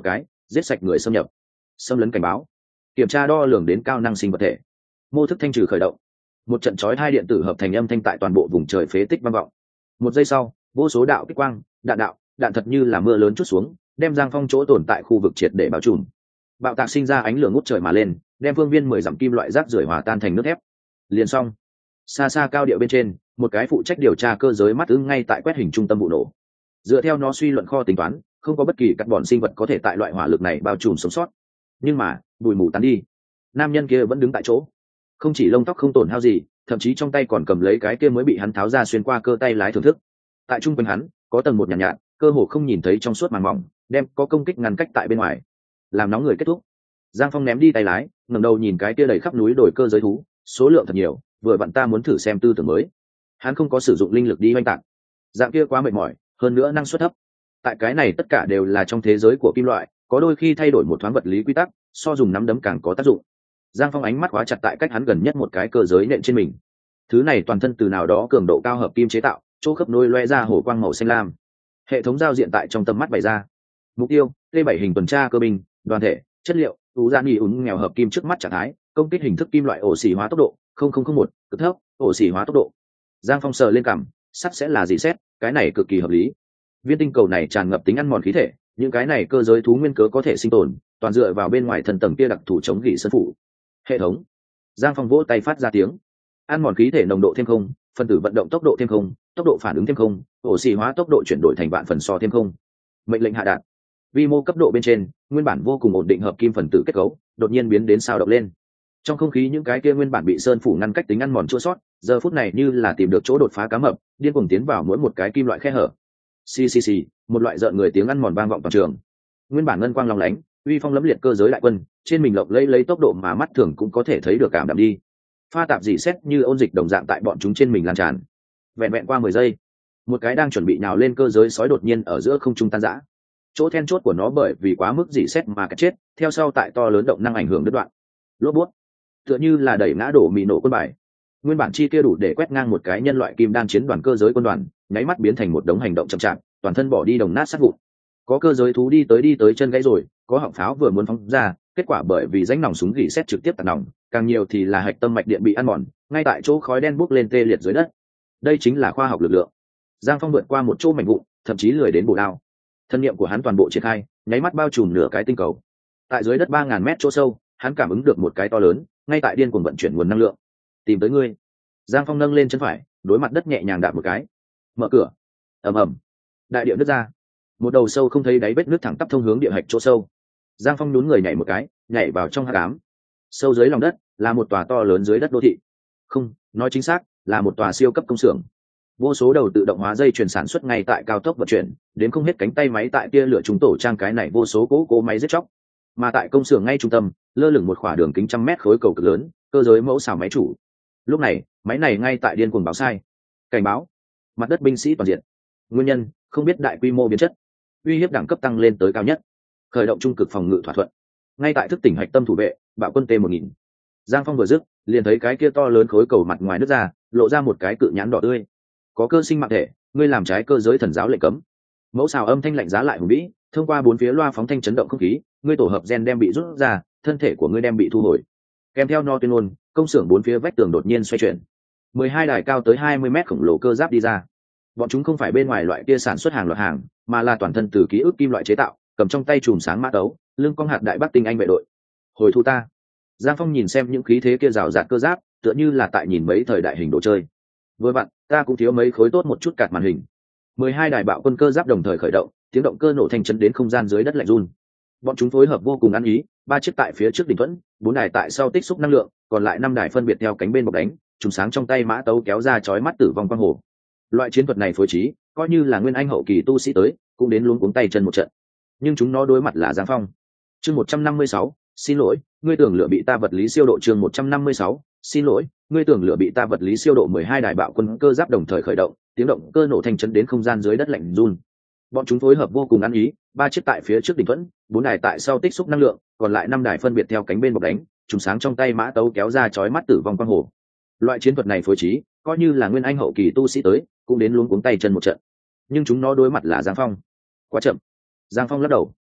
giết sạch người xâm nhập, xâm lấn cảnh báo, kiểm tra đo lường đến cao năng sinh vật thể, mô thức thanh trừ khởi động. Một trận chói hai điện tử hợp thành âm thanh tại toàn bộ vùng trời phế tích vang vọng. Một giây sau, vô số đạo kích quang, đạn đạo, đạn thật như là mưa lớn chút xuống, đem Giang Phong chỗ tồn tại khu vực triệt để bao trùm. Bạo tạc sinh ra ánh lửa ngút trời mà lên, đem phương viên mười dặm kim loại rác rưởi hòa tan thành nước thép. Liền xong. Xa xa cao địa bên trên, một cái phụ trách điều tra cơ giới mắt ứng ngay tại quét hình trung tâm vụ nổ. Dựa theo nó suy luận kho tính toán, không có bất kỳ carbon sinh vật có thể tại loại hỏa lực này bao trùm sống sót. Nhưng mà, bụi mù tán đi, nam nhân kia vẫn đứng tại chỗ, không chỉ lông tóc không tổn hao gì, thậm chí trong tay còn cầm lấy cái kia mới bị hắn tháo ra xuyên qua cơ tay lái thưởng thức. Tại trung quanh hắn có tầng một nhàn nhạt, nhạt cơ hồ không nhìn thấy trong suốt màn mỏng, đem có công kích ngăn cách tại bên ngoài, làm nóng người kết thúc. Giang Phong ném đi tay lái, ngẩng đầu nhìn cái kia đầy khắp núi đồi cơ giới thú, số lượng thật nhiều, vừa vặn ta muốn thử xem tư tưởng mới. Hắn không có sử dụng linh lực đi oanh tạc, dạng kia quá mệt mỏi, hơn nữa năng suất thấp. Tại cái này tất cả đều là trong thế giới của kim loại, có đôi khi thay đổi một thoáng vật lý quy tắc, so dùng nắm đấm càng có tác dụng. Giang Phong ánh mắt khóa chặt tại cách hắn gần nhất một cái cơ giới nện trên mình. Thứ này toàn thân từ nào đó cường độ cao hợp kim chế tạo, chỗ khớp nối loe ra hổ quang màu xanh lam. Hệ thống giao diện tại trong tầm mắt bày ra. Mục tiêu: T bảy hình tuần tra cơ binh, đoàn thể, chất liệu: tú gian nghi ứng nghèo hợp kim trước mắt trạng thái, công kích hình thức kim loại ổ xỉ hóa tốc độ không không không một, cực thấp, ổ xỉ hóa tốc độ. Giang Phong sờ lên cằm, sắt sẽ là gì xét, cái này cực kỳ hợp lý. Viên tinh cầu này tràn ngập tính ăn mòn khí thể, những cái này cơ giới thú nguyên cớ có thể sinh tồn, toàn dựa vào bên ngoài thân tầng kia đặc thù chống gỉ sơn phủ. Hệ thống. Giang Phong vỗ tay phát ra tiếng. Ăn mòn khí thể nồng độ thêm không, phân tử vận động tốc độ thêm không, tốc độ phản ứng thêm không, ổ xỉ hóa tốc độ chuyển đổi thành vạn phần so thêm không. Mệnh lệnh hạ đạt. Vi mô cấp độ bên trên, nguyên bản vô cùng ổn định hợp kim phần tử kết cấu, đột nhiên biến đến sao động lên. Trong không khí những cái kia nguyên bản bị sơn phủ ngăn cách tính ăn mòn chua sót, giờ phút này như là tìm được chỗ đột phá cá mập, điên cuồng tiến vào mỗi một cái kim loại khe hở. Xì xì xì, một loại rợn người tiếng ăn mòn vang vọng toàn trường. Nguyên bản ngân quang long lánh, uy phong lẫm liệt cơ giới đại quân, trên mình lộng lẫy lấy tốc độ mà mắt thường cũng có thể thấy được cảm đạm đi. Pha tạp dị xét như ôn dịch đồng dạng tại bọn chúng trên mình lan tràn. Vẹn vẹn qua mười giây, một cái đang chuẩn bị nhào lên cơ giới sói đột nhiên ở giữa không trung tan rã. Chỗ then chốt của nó bởi vì quá mức dị xét mà cái chết, theo sau tại to lớn động năng ảnh hưởng đứt đoạn. Lốp bút, tựa như là đẩy ngã đổ mì nổ quân bài. Nguyên bản chi kia đủ để quét ngang một cái nhân loại kim đan chiến đoàn cơ giới quân đoàn, nháy mắt biến thành một đống hành động chậm chạp, toàn thân bỏ đi đồng nát sát vụn. Có cơ giới thú đi tới đi tới chân gãy rồi, có họng pháo vừa muốn phóng ra, kết quả bởi vì rãnh nòng súng gỉ xét trực tiếp tạt nòng, càng nhiều thì là hạch tâm mạch điện bị ăn mòn, ngay tại chỗ khói đen bốc lên tê liệt dưới đất. Đây chính là khoa học lực lượng. Giang Phong vượt qua một chỗ mảnh vụn, thậm chí lười đến bổ đao. Thân niệm của hắn toàn bộ triển khai, nháy mắt bao trùm nửa cái tinh cầu. Tại dưới đất ba ngàn mét chỗ sâu, hắn cảm ứng được một cái to lớn, ngay tại điên cuồng vận chuyển nguồn năng lượng. Tìm tới ngươi. Giang Phong nâng lên chân phải, đối mặt đất nhẹ nhàng đạp một cái. Mở cửa. Ầm ầm. Đại địa nứt ra. Một đầu sâu không thấy đáy vết nước thẳng tắp thông hướng địa hạch chỗ sâu. Giang Phong nhún người nhảy một cái, nhảy vào trong hắc ám. Sâu dưới lòng đất là một tòa to lớn dưới đất đô thị. Không, nói chính xác là một tòa siêu cấp công xưởng. Vô số đầu tự động hóa dây chuyền sản xuất ngay tại cao tốc vận chuyển, đến không hết cánh tay máy tại kia lửa chúng tổ trang cái này vô số cố cố máy giết chóc. Mà tại công xưởng ngay trung tâm, lơ lửng một khỏa đường kính trăm mét khối cầu cực lớn, cơ giới mẫu xào máy chủ. Lúc này, máy này ngay tại điên cuồng báo sai. Cảnh báo, mặt đất binh sĩ toàn diện. Nguyên nhân, không biết đại quy mô biến chất. Uy hiếp đẳng cấp tăng lên tới cao nhất. Khởi động trung cực phòng ngự thỏa thuận. Ngay tại thức tỉnh hạch tâm thủ vệ, bạo quân T một nghìn. Giang Phong vừa dứt, liền thấy cái kia to lớn khối cầu mặt ngoài nứt ra, lộ ra một cái cự nhãn đỏ tươi. Có cơ sinh mạng thể, ngươi làm trái cơ giới thần giáo lệnh cấm. Mẫu xào âm thanh lạnh giá lại hùng vĩ, thông qua bốn phía loa phóng thanh chấn động không khí, ngươi tổ hợp gen đem bị rút ra, thân thể của ngươi đem bị thu hồi. Kèm theo no tuyên ngôn, công xưởng bốn phía vách tường đột nhiên xoay chuyển. mười hai đài cao tới hai mươi mét khổng lồ cơ giáp đi ra. Bọn chúng không phải bên ngoài loại kia sản xuất hàng loạt hàng, mà là toàn thân từ ký ức kim loại chế tạo, cầm trong tay chùm sáng mã tấu, lưng cong hạt đại bắc tinh anh vệ đội. Hồi thu ta. Giang Phong nhìn xem những khí thế kia rào rạt cơ giáp, tựa như là tại nhìn mấy thời đại hình đồ chơi. Với bạn, ta cũng thiếu mấy khối tốt một chút cạt màn hình. mười hai đài bạo quân cơ giáp đồng thời khởi động, tiếng động cơ nổ thành chấn đến không gian dưới đất lạnh run. Bọn chúng phối hợp vô cùng ăn ý, ba chiếc tại phía trước đỉnh thuẫn, bốn đài tại sau tích xúc năng lượng, còn lại năm đài phân biệt theo cánh bên bọc đánh, trùng sáng trong tay mã tấu kéo ra chói mắt tử vong quang hồ. Loại chiến thuật này phối trí, coi như là nguyên anh hậu kỳ tu sĩ tới, cũng đến luống cuống tay chân một trận. Nhưng chúng nó đối mặt là Giang Phong. Chương một trăm năm mươi sáu, xin lỗi, ngươi tưởng lửa bị ta vật lý siêu độ. Chương một trăm năm mươi sáu, xin lỗi, ngươi tưởng lửa bị ta vật lý siêu độ. mười hai đài bạo quân cơ giáp đồng thời khởi động, tiếng động cơ nổ thành chấn đến không gian dưới đất lạnh run. Bọn chúng phối hợp vô cùng ăn ý, ba chiếc tại phía trước đỉnh thuẫn, bốn đài tại sau tích xúc năng lượng, còn lại năm đài phân biệt theo cánh bên bọc đánh, trùng sáng trong tay mã tấu kéo ra chói mắt tử vong quang hồ. Loại chiến thuật này phối trí, coi như là nguyên anh hậu kỳ tu sĩ tới, cũng đến luống cuống tay chân một trận. Nhưng chúng nó đối mặt là Giang Phong. Quá chậm. Giang Phong lắc đầu.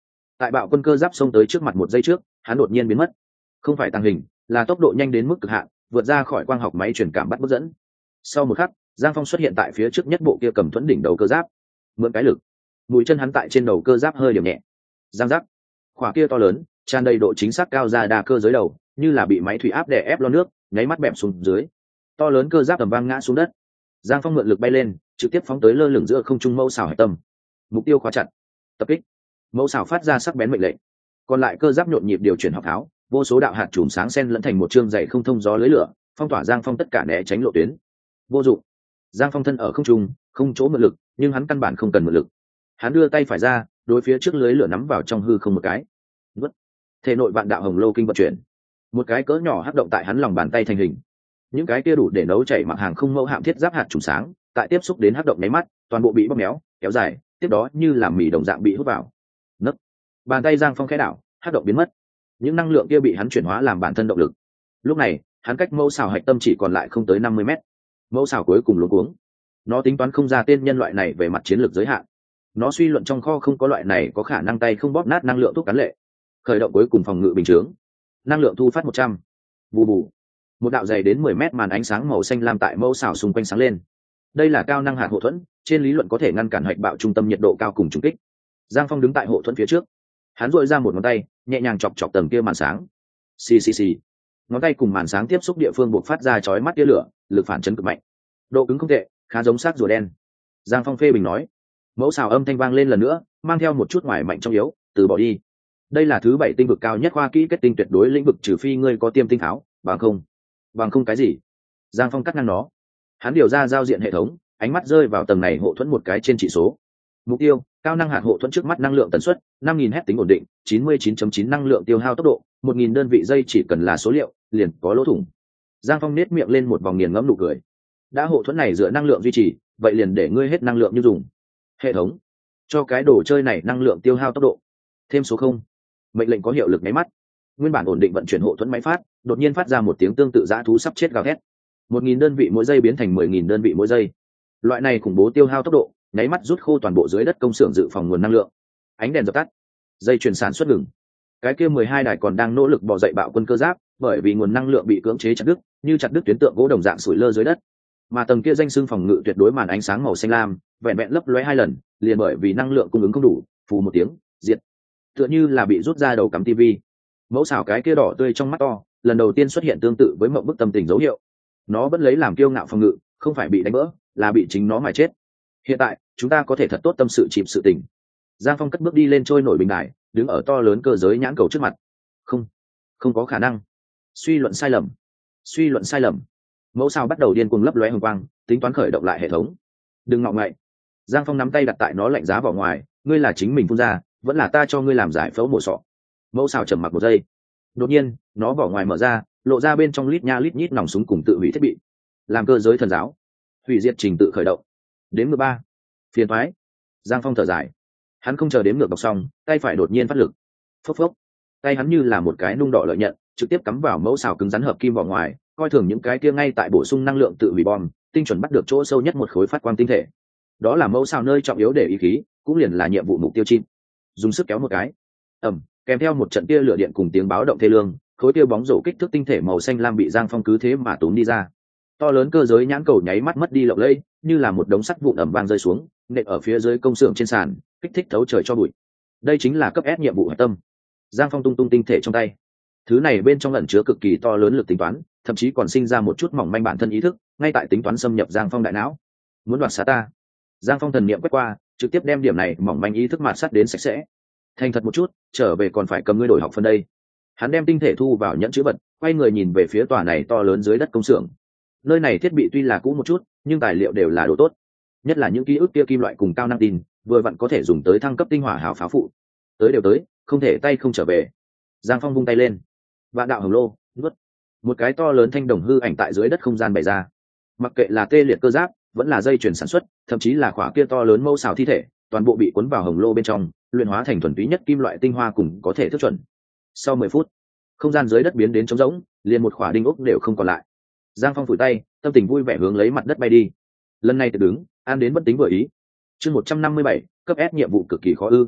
tại bạo quân cơ giáp xông tới trước mặt một giây trước, hắn đột nhiên biến mất. Không phải tăng hình, là tốc độ nhanh đến mức cực hạn, vượt ra khỏi quang học máy truyền cảm bắt bất dẫn. Sau một khắc, Giang Phong xuất hiện tại phía trước nhất bộ kia cầm thuẫn đỉnh đầu cơ giáp. Mượn cái lực, mũi chân hắn tại trên đầu cơ giáp hơi điểm nhẹ. Giang giác. Khỏa kia to lớn, tràn đầy độ chính xác cao ra đa cơ giới đầu, như là bị máy thủy áp đè ép lo nước, nháy mắt bẹp xuống dưới. To lớn cơ giáp tầm vang ngã xuống đất. Giang Phong mượn lực bay lên, trực tiếp phóng tới lơ lửng giữa không trung mẫu xảo hải tâm. Mục tiêu khóa chặt. Tập kích. Mẫu xảo phát ra sắc bén mệnh lệnh. Còn lại cơ giáp nhộn nhịp điều chuyển học tháo, vô số đạo hạt chùm sáng sen lẫn thành một chương dày không thông gió lưới lửa, phong tỏa Giang Phong tất cả né tránh lộ tuyến. Vô dụng. Giang Phong thân ở không trung, không chỗ mượn lực, nhưng hắn căn bản không cần mượn lực. Hắn đưa tay phải ra, đối phía trước lưới lửa nắm vào trong hư không một cái. Vứt. Thể nội vạn đạo hồng lô kinh vận chuyển, một cái cỡ nhỏ hắc động tại hắn lòng bàn tay thành hình. Những cái kia đủ để nấu chảy mặc hàng không mẫu hạm thiết giáp hạt trùng sáng, tại tiếp xúc đến hắc động nháy mắt, toàn bộ bị bóp méo, kéo dài, tiếp đó như làm mì đồng dạng bị hút vào. Nấc. Bàn tay Giang Phong khẽ đảo, hắc động biến mất. Những năng lượng kia bị hắn chuyển hóa làm bản thân động lực. Lúc này, hắn cách mẫu xào hạch tâm chỉ còn lại không tới năm mươi mét. Mẫu xào cuối cùng luống cuống. Nó tính toán không ra tên nhân loại này về mặt chiến lược giới hạn. Nó suy luận trong kho không có loại này có khả năng tay không bóp nát năng lượng thuốc cắn lệ. Khởi động cuối cùng phòng ngự bình chướng. Năng lượng thu phát một trăm. Bù bù. Một đạo dày đến mười mét màn ánh sáng màu xanh lam tại mẫu xào xung quanh sáng lên. Đây là cao năng hạt hộ thuẫn, trên lý luận có thể ngăn cản hạch bạo trung tâm nhiệt độ cao cùng trùng kích. Giang Phong đứng tại hộ thuẫn phía trước, hắn duỗi ra một ngón tay, nhẹ nhàng chọc chọc tầng kia màn sáng. Xì xì xì. Ngón tay cùng màn sáng tiếp xúc địa phương buộc phát ra chói mắt tia lửa, lực phản chấn cực mạnh. Độ cứng không tệ, khá giống xác rùa đen. Giang Phong phê bình nói. Mẫu xào âm thanh vang lên lần nữa, mang theo một chút ngoài mạnh trong yếu, từ bỏ đi. Đây là thứ bảy tinh vực cao nhất khoa kỹ kết tinh tuyệt đối lĩnh vực, trừ phi ngươi có tiêm tinh tháo, bằng không. Bằng không cái gì? Giang Phong cắt ngang nó. Hắn điều ra giao diện hệ thống, ánh mắt rơi vào tầng này hộ thuẫn một cái trên chỉ số. Mục tiêu, cao năng hạt hộ thuẫn trước mắt năng lượng tần suất năm nghìn Hz tính ổn định, chín mươi chín chấm chín năng lượng tiêu hao tốc độ, một nghìn đơn vị giây, chỉ cần là số liệu, liền có lỗ thủng. Giang Phong nết miệng lên một vòng nghiền ngẫm nụ cười. Đã hộ thuẫn này dựa năng lượng duy trì, vậy liền để ngươi hết năng lượng như dùng. Hệ thống, cho cái đồ chơi này năng lượng tiêu hao tốc độ thêm số không. Mệnh lệnh có hiệu lực nháy mắt. Nguyên bản ổn định vận chuyển hộ thuẫn máy phát, đột nhiên phát ra một tiếng tương tự dã thú sắp chết gào thét. Một nghìn đơn vị mỗi giây biến thành mười nghìn đơn vị mỗi giây. Loại này khủng bố tiêu hao tốc độ, nháy mắt rút khô toàn bộ dưới đất công xưởng dự phòng nguồn năng lượng. Ánh đèn dập tắt, dây chuyền sản xuất ngừng. Cái kia mười hai đài còn đang nỗ lực bò dậy bạo quân cơ giáp, bởi vì nguồn năng lượng bị cưỡng chế chặt đứt, như chặt đứt tuyến tượng gỗ đồng dạng sủi lơ dưới đất. Mà tầng kia danh xưng phòng ngự tuyệt đối màn ánh sáng màu xanh lam, vẹn vẹn lấp lóe hai lần, liền bởi vì năng lượng cung ứng không đủ, phù một tiếng, diệt. Tựa như là bị rút ra đầu cắm tivi. Mẫu xảo cái kia đỏ tươi trong mắt to, lần đầu tiên xuất hiện tương tự với mộng bức tâm tình dấu hiệu. Nó vẫn lấy làm kiêu ngạo phòng ngự, không phải bị đánh vỡ, là bị chính nó mà chết. Hiện tại, chúng ta có thể thật tốt tâm sự chìm sự tình. Giang Phong cất bước đi lên trôi nổi bình đài, đứng ở to lớn cơ giới nhãn cầu trước mặt. Không, không có khả năng. Suy luận sai lầm. Suy luận sai lầm. Mẫu sao bắt đầu điên cuồng lấp lóe hồng quang, tính toán khởi động lại hệ thống. Đừng ngọng ngậy. Giang Phong nắm tay đặt tại nó lạnh giá vào ngoài, ngươi là chính mình phun ra, vẫn là ta cho ngươi làm giải phẫu mổ sọ. Mẫu sao trầm mặc một giây. Đột nhiên, nó vỏ ngoài mở ra, lộ ra bên trong lít nha lít nhít nòng súng cùng tự hủy thiết bị. Làm cơ giới thần giáo. Hủy diệt trình tự khởi động. Đếm ngược ba. Phiền toái. Giang Phong thở dài. Hắn không chờ đếm ngược đọc xong, tay phải đột nhiên phát lực. Phốc phốc. Tay hắn như là một cái nung đỏ lợi nhận, trực tiếp cắm vào mẫu xào cứng rắn hợp kim vỏ ngoài, coi thường những cái kia ngay tại bổ sung năng lượng tự hủy bom, tinh chuẩn bắt được chỗ sâu nhất một khối phát quang tinh thể. Đó là mẫu xào nơi trọng yếu để ý khí, cũng liền là nhiệm vụ mục tiêu chim. Dùng sức kéo một cái. Ầm, kèm theo một trận tia lửa điện cùng tiếng báo động thê lương, khối tia bóng rổ kích thước tinh thể màu xanh lam bị Giang Phong cứ thế mà túm đi ra. To lớn cơ giới nhãn cầu nháy mắt mất đi lộng lẫy, như là một đống sắt vụn ẩm vang rơi xuống, nện ở phía dưới công xưởng trên sàn, kích thích thấu trời cho bụi. Đây chính là cấp S nhiệm vụ hạch tâm. Giang Phong tung tung tinh thể trong tay. Thứ này bên trong ẩn chứa cực kỳ to lớn lực tính toán, thậm chí còn sinh ra một chút mỏng manh bản thân ý thức, ngay tại tính toán xâm nhập Giang Phong đại não. Muốn đoạt xá ta? Giang Phong thần niệm quét qua, trực tiếp đem điểm này mỏng manh ý thức mạt sát đến sạch sẽ. Thành thật một chút, trở về còn phải cầm ngươi đổi học phân đây. Hắn đem tinh thể thu vào nhẫn chữ vật, quay người nhìn về phía tòa này to lớn dưới đất công xưởng. Nơi này thiết bị tuy là cũ một chút, nhưng tài liệu đều là đồ tốt, nhất là những ký ức kia kim loại cùng cao năng tin, vừa vặn có thể dùng tới thăng cấp tinh hỏa hào pháo phụ. Tới đều tới, không thể tay không trở về. Giang Phong vung tay lên, vạn đạo hồng lô nuốt một cái to lớn thanh đồng hư ảnh tại dưới đất không gian bày ra. Mặc kệ là tê liệt cơ giáp, vẫn là dây chuyển sản xuất, thậm chí là khỏa kia to lớn mâu xào thi thể, toàn bộ bị cuốn vào hồng lô bên trong, luyện hóa thành thuần túy nhất kim loại tinh hoa cùng có thể thức chuẩn. Sau mười phút, không gian dưới đất biến đến trống rỗng, liền một khỏa đinh ốc đều không còn lại. Giang Phong phủi tay, tâm tình vui vẻ hướng lấy mặt đất bay đi. Lần này tự đứng, an đến bất tính vừa ý. Chương một trăm năm mươi bảy, cấp S nhiệm vụ cực kỳ khó ư.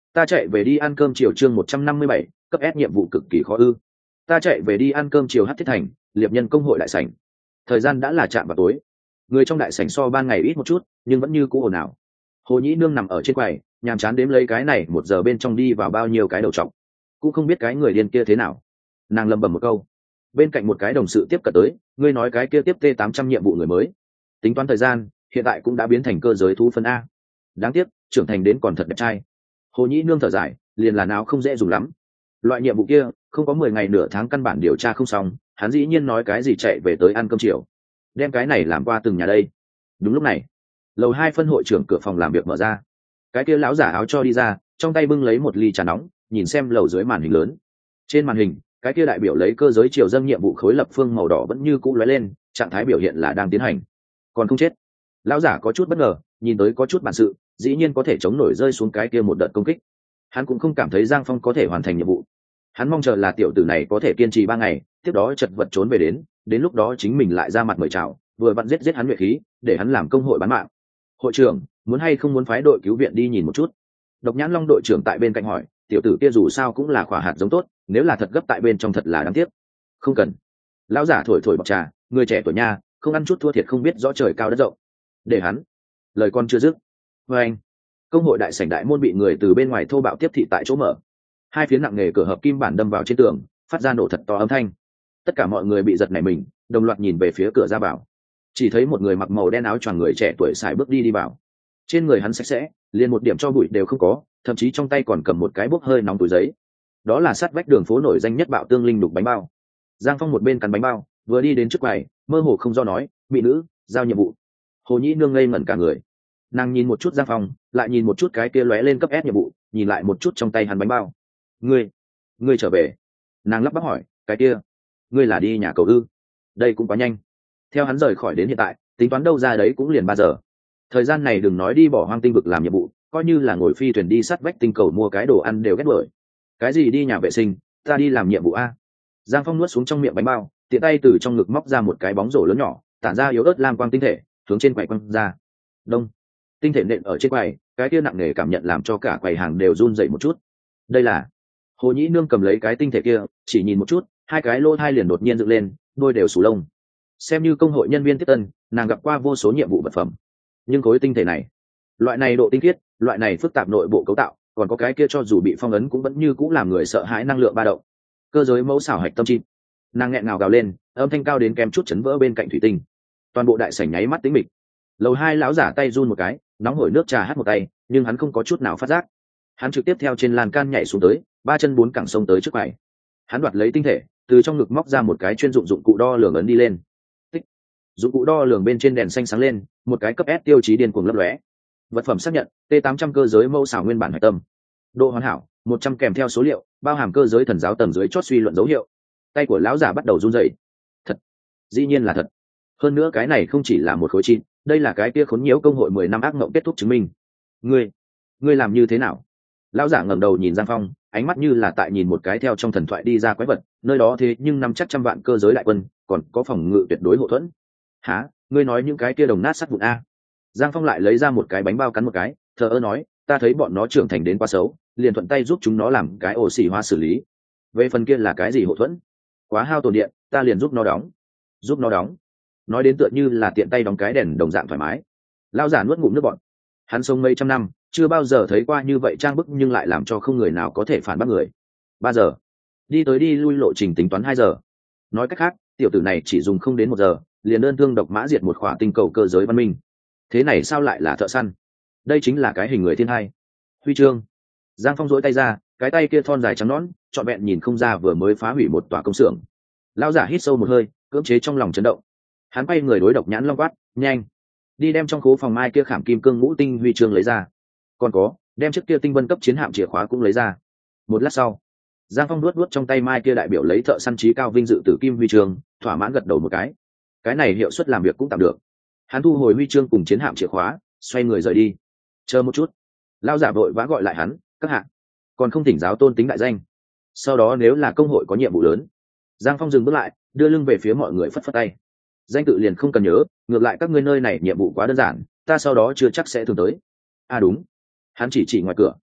Ta chạy về đi ăn cơm chiều chương một trăm năm mươi bảy, cấp S nhiệm vụ cực kỳ khó ư. Ta chạy về đi ăn cơm chiều Hắc Thiết Thành, liệp nhân công hội đại sảnh. Thời gian đã là chạm vào tối. Người trong đại sảnh so ban ngày ít một chút, nhưng vẫn như cũ ồn ào. Hồ Nhĩ Nương nằm ở trên quầy, nhàm chán đếm lấy cái này một giờ bên trong đi vào bao nhiêu cái đầu trọc. Cũng không biết cái người điên kia thế nào. Nàng lầm bầm một câu. Bên cạnh một cái đồng sự tiếp cận tới, ngươi nói cái kia tiếp T tám trăm nhiệm vụ người mới. Tính toán thời gian, hiện tại cũng đã biến thành cơ giới thú phân A. Đáng tiếc, trưởng thành đến còn thật đẹp trai. Hồ Nhĩ Nương thở dài, liền là nào không dễ dùng lắm. Loại nhiệm vụ kia, không có mười ngày nửa tháng căn bản điều tra không xong, hắn dĩ nhiên nói cái gì chạy về tới ăn cơm chiều. Đem cái này làm qua từng nhà đây. Đúng lúc này, lầu hai phân hội trưởng cửa phòng làm việc mở ra. Cái kia lão giả áo cho đi ra, trong tay bưng lấy một ly trà nóng, nhìn xem lầu dưới màn hình lớn. Trên màn hình, cái kia đại biểu lấy cơ giới chiều dâng nhiệm vụ khối lập phương màu đỏ vẫn như cũ lóe lên, trạng thái biểu hiện là đang tiến hành. Còn không chết. Lão giả có chút bất ngờ, nhìn tới có chút bản sự, dĩ nhiên có thể chống nổi rơi xuống cái kia một đợt công kích. Hắn cũng không cảm thấy Giang Phong có thể hoàn thành nhiệm vụ. Hắn mong chờ là tiểu tử này có thể kiên trì ba ngày, tiếp đó chật vật trốn về đến, đến lúc đó chính mình lại ra mặt mời chào, vừa vặn giết giết hắn nhuệ khí, để hắn làm công hội bán mạng. Hội trưởng, muốn hay không muốn phái đội cứu viện đi nhìn một chút? Độc Nhãn Long đội trưởng tại bên cạnh hỏi, tiểu tử kia dù sao cũng là khỏa hạt giống tốt, nếu là thật gấp tại bên trong thật là đáng tiếc. Không cần. Lão giả thổi thổi bọc trà, người trẻ tuổi nha, không ăn chút thua thiệt không biết rõ trời cao đất rộng. Để hắn. Lời con chưa dứt. Và anh. Công hội đại sảnh đại môn bị người từ bên ngoài thô bạo tiếp thị tại chỗ mở. Hai phiến nặng nghề cửa hợp kim bản đâm vào trên tường, phát ra nổ thật to âm thanh. Tất cả mọi người bị giật nảy mình, đồng loạt nhìn về phía cửa ra vào. Chỉ thấy một người mặc màu đen áo choàng người trẻ tuổi xài bước đi đi vào. Trên người hắn sạch sẽ, liền một điểm cho bụi đều không có, thậm chí trong tay còn cầm một cái bốc hơi nóng túi giấy. Đó là sát vách đường phố nổi danh nhất bạo tương linh đục bánh bao. Giang Phong một bên cắn bánh bao, vừa đi đến trước quầy, mơ hồ không do nói, mỹ nữ, giao nhiệm vụ. Hồ Nhĩ Nương ngây ngẩn cả người. Nàng nhìn một chút Giang Phong, lại nhìn một chút cái kia lóe lên cấp S nhiệm vụ, nhìn lại một chút trong tay hắn bánh bao. Ngươi, ngươi trở về. Nàng lắp bắp hỏi, cái kia, ngươi là đi nhà cầu ư? Đây cũng quá nhanh. Theo hắn rời khỏi đến hiện tại, tính toán đâu ra đấy cũng liền ba giờ. Thời gian này đừng nói đi bỏ hoang tinh vực làm nhiệm vụ, coi như là ngồi phi thuyền đi sát vách tinh cầu mua cái đồ ăn đều ghét đuổi. Cái gì đi nhà vệ sinh, ta đi làm nhiệm vụ a. Giang Phong nuốt xuống trong miệng bánh bao, tiện tay từ trong ngực móc ra một cái bóng rổ lớn nhỏ, tản ra yếu ớt lam quang tinh thể, hướng trên quầy quăng ra. Đông. Tinh thể nện ở trên quầy, cái kia nặng nề cảm nhận làm cho cả quầy hàng đều run dậy một chút. Đây là. Hồ Nhĩ Nương cầm lấy cái tinh thể kia, chỉ nhìn một chút, hai cái lô thai liền đột nhiên dựng lên, đôi đều sù lông. Xem như công hội nhân viên tiếp tân, nàng gặp qua vô số nhiệm vụ vật phẩm, nhưng khối tinh thể này, loại này độ tinh khiết, loại này phức tạp nội bộ cấu tạo, còn có cái kia cho dù bị phong ấn cũng vẫn như cũng làm người sợ hãi năng lượng ba động. Cơ giới mẫu xảo hạch tâm chim. Nàng nghẹn ngào gào lên, âm thanh cao đến kém chút chấn vỡ bên cạnh thủy tinh. Toàn bộ đại sảnh nháy mắt tĩnh mịch. Lầu hai lão giả tay run một cái, nóng hổi nước trà hắt một tay, nhưng hắn không có chút nào phát giác. Hắn trực tiếp theo trên lan can nhảy xuống tới, ba chân bốn cẳng sông tới trước quầy. Hắn đoạt lấy tinh thể, từ trong ngực móc ra một cái chuyên dụng dụng cụ đo lường ấn đi lên. Tích. Dụng cụ đo lường bên trên đèn xanh sáng lên, một cái cấp S tiêu chí điên cuồng lấp lóe. Vật phẩm xác nhận, T tám trăm cơ giới mẫu xảo nguyên bản hạch tâm. Độ hoàn hảo, một trăm kèm theo số liệu, bao hàm cơ giới thần giáo tầng dưới chót suy luận dấu hiệu. Tay của lão giả bắt đầu run rẩy. Thật, dĩ nhiên là thật. Hơn nữa cái này không chỉ là một khối chi, đây là cái kia khốn nhiễu công hội mười năm ác mộng kết thúc chứng minh. Ngươi, ngươi làm như thế nào? Lão giả ngẩng đầu nhìn Giang Phong, ánh mắt như là tại nhìn một cái theo trong thần thoại đi ra quái vật, nơi đó thế nhưng năm chắc trăm vạn cơ giới đại quân, còn có phòng ngự tuyệt đối hộ thuẫn. Hả? Ngươi nói những cái kia đồng nát sắt vụn a? Giang Phong lại lấy ra một cái bánh bao cắn một cái, thờ ơ nói, ta thấy bọn nó trưởng thành đến quá xấu, liền thuận tay giúp chúng nó làm cái ổ xỉ hoa xử lý. Về phần kia là cái gì hộ thuẫn? Quá hao tổn điện, ta liền giúp nó đóng. Giúp nó đóng. Nói đến tựa như là tiện tay đóng cái đèn đồng dạng thoải mái. Lão giả nuốt ngụm nước bọt. Hắn sống mấy trăm năm, chưa bao giờ thấy qua như vậy trang bức nhưng lại làm cho không người nào có thể phản bác người. Ba giờ. Đi tới đi lui lộ trình tính toán hai giờ. Nói cách khác, tiểu tử này chỉ dùng không đến một giờ, liền đơn thương độc mã diệt một khỏa tinh cầu cơ giới văn minh. Thế này sao lại là thợ săn? Đây chính là cái hình người thiên hai. Huy chương. Giang Phong duỗi tay ra, cái tay kia thon dài trắng nõn, trọn vẹn nhìn không ra vừa mới phá hủy một tòa công xưởng. Lão giả hít sâu một hơi, cưỡng chế trong lòng chấn động. Hắn bay người đối Độc Nhãn Long quát, nhanh, đi đem trong khố phòng mai kia khảm kim cương ngũ tinh huy chương lấy ra. Còn có, đem chiếc kia tinh vân cấp chiến hạm chìa khóa cũng lấy ra. Một lát sau, Giang Phong luốt luốt trong tay mai kia đại biểu lấy thợ săn trí cao vinh dự tử kim huy chương, thỏa mãn gật đầu một cái. Cái này hiệu suất làm việc cũng tạm được. Hắn thu hồi huy chương cùng chiến hạm chìa khóa, xoay người rời đi. Chờ một chút. Lão giả vội vã gọi lại hắn, các hạ, còn không thỉnh giáo tôn tính đại danh. Sau đó nếu là công hội có nhiệm vụ lớn. Giang Phong dừng bước lại, đưa lưng về phía mọi người phất phất tay. Danh tự liền không cần nhớ, ngược lại các ngươi nơi này nhiệm vụ quá đơn giản, ta sau đó chưa chắc sẽ thường tới. À đúng. Hắn chỉ chỉ ngoài cửa.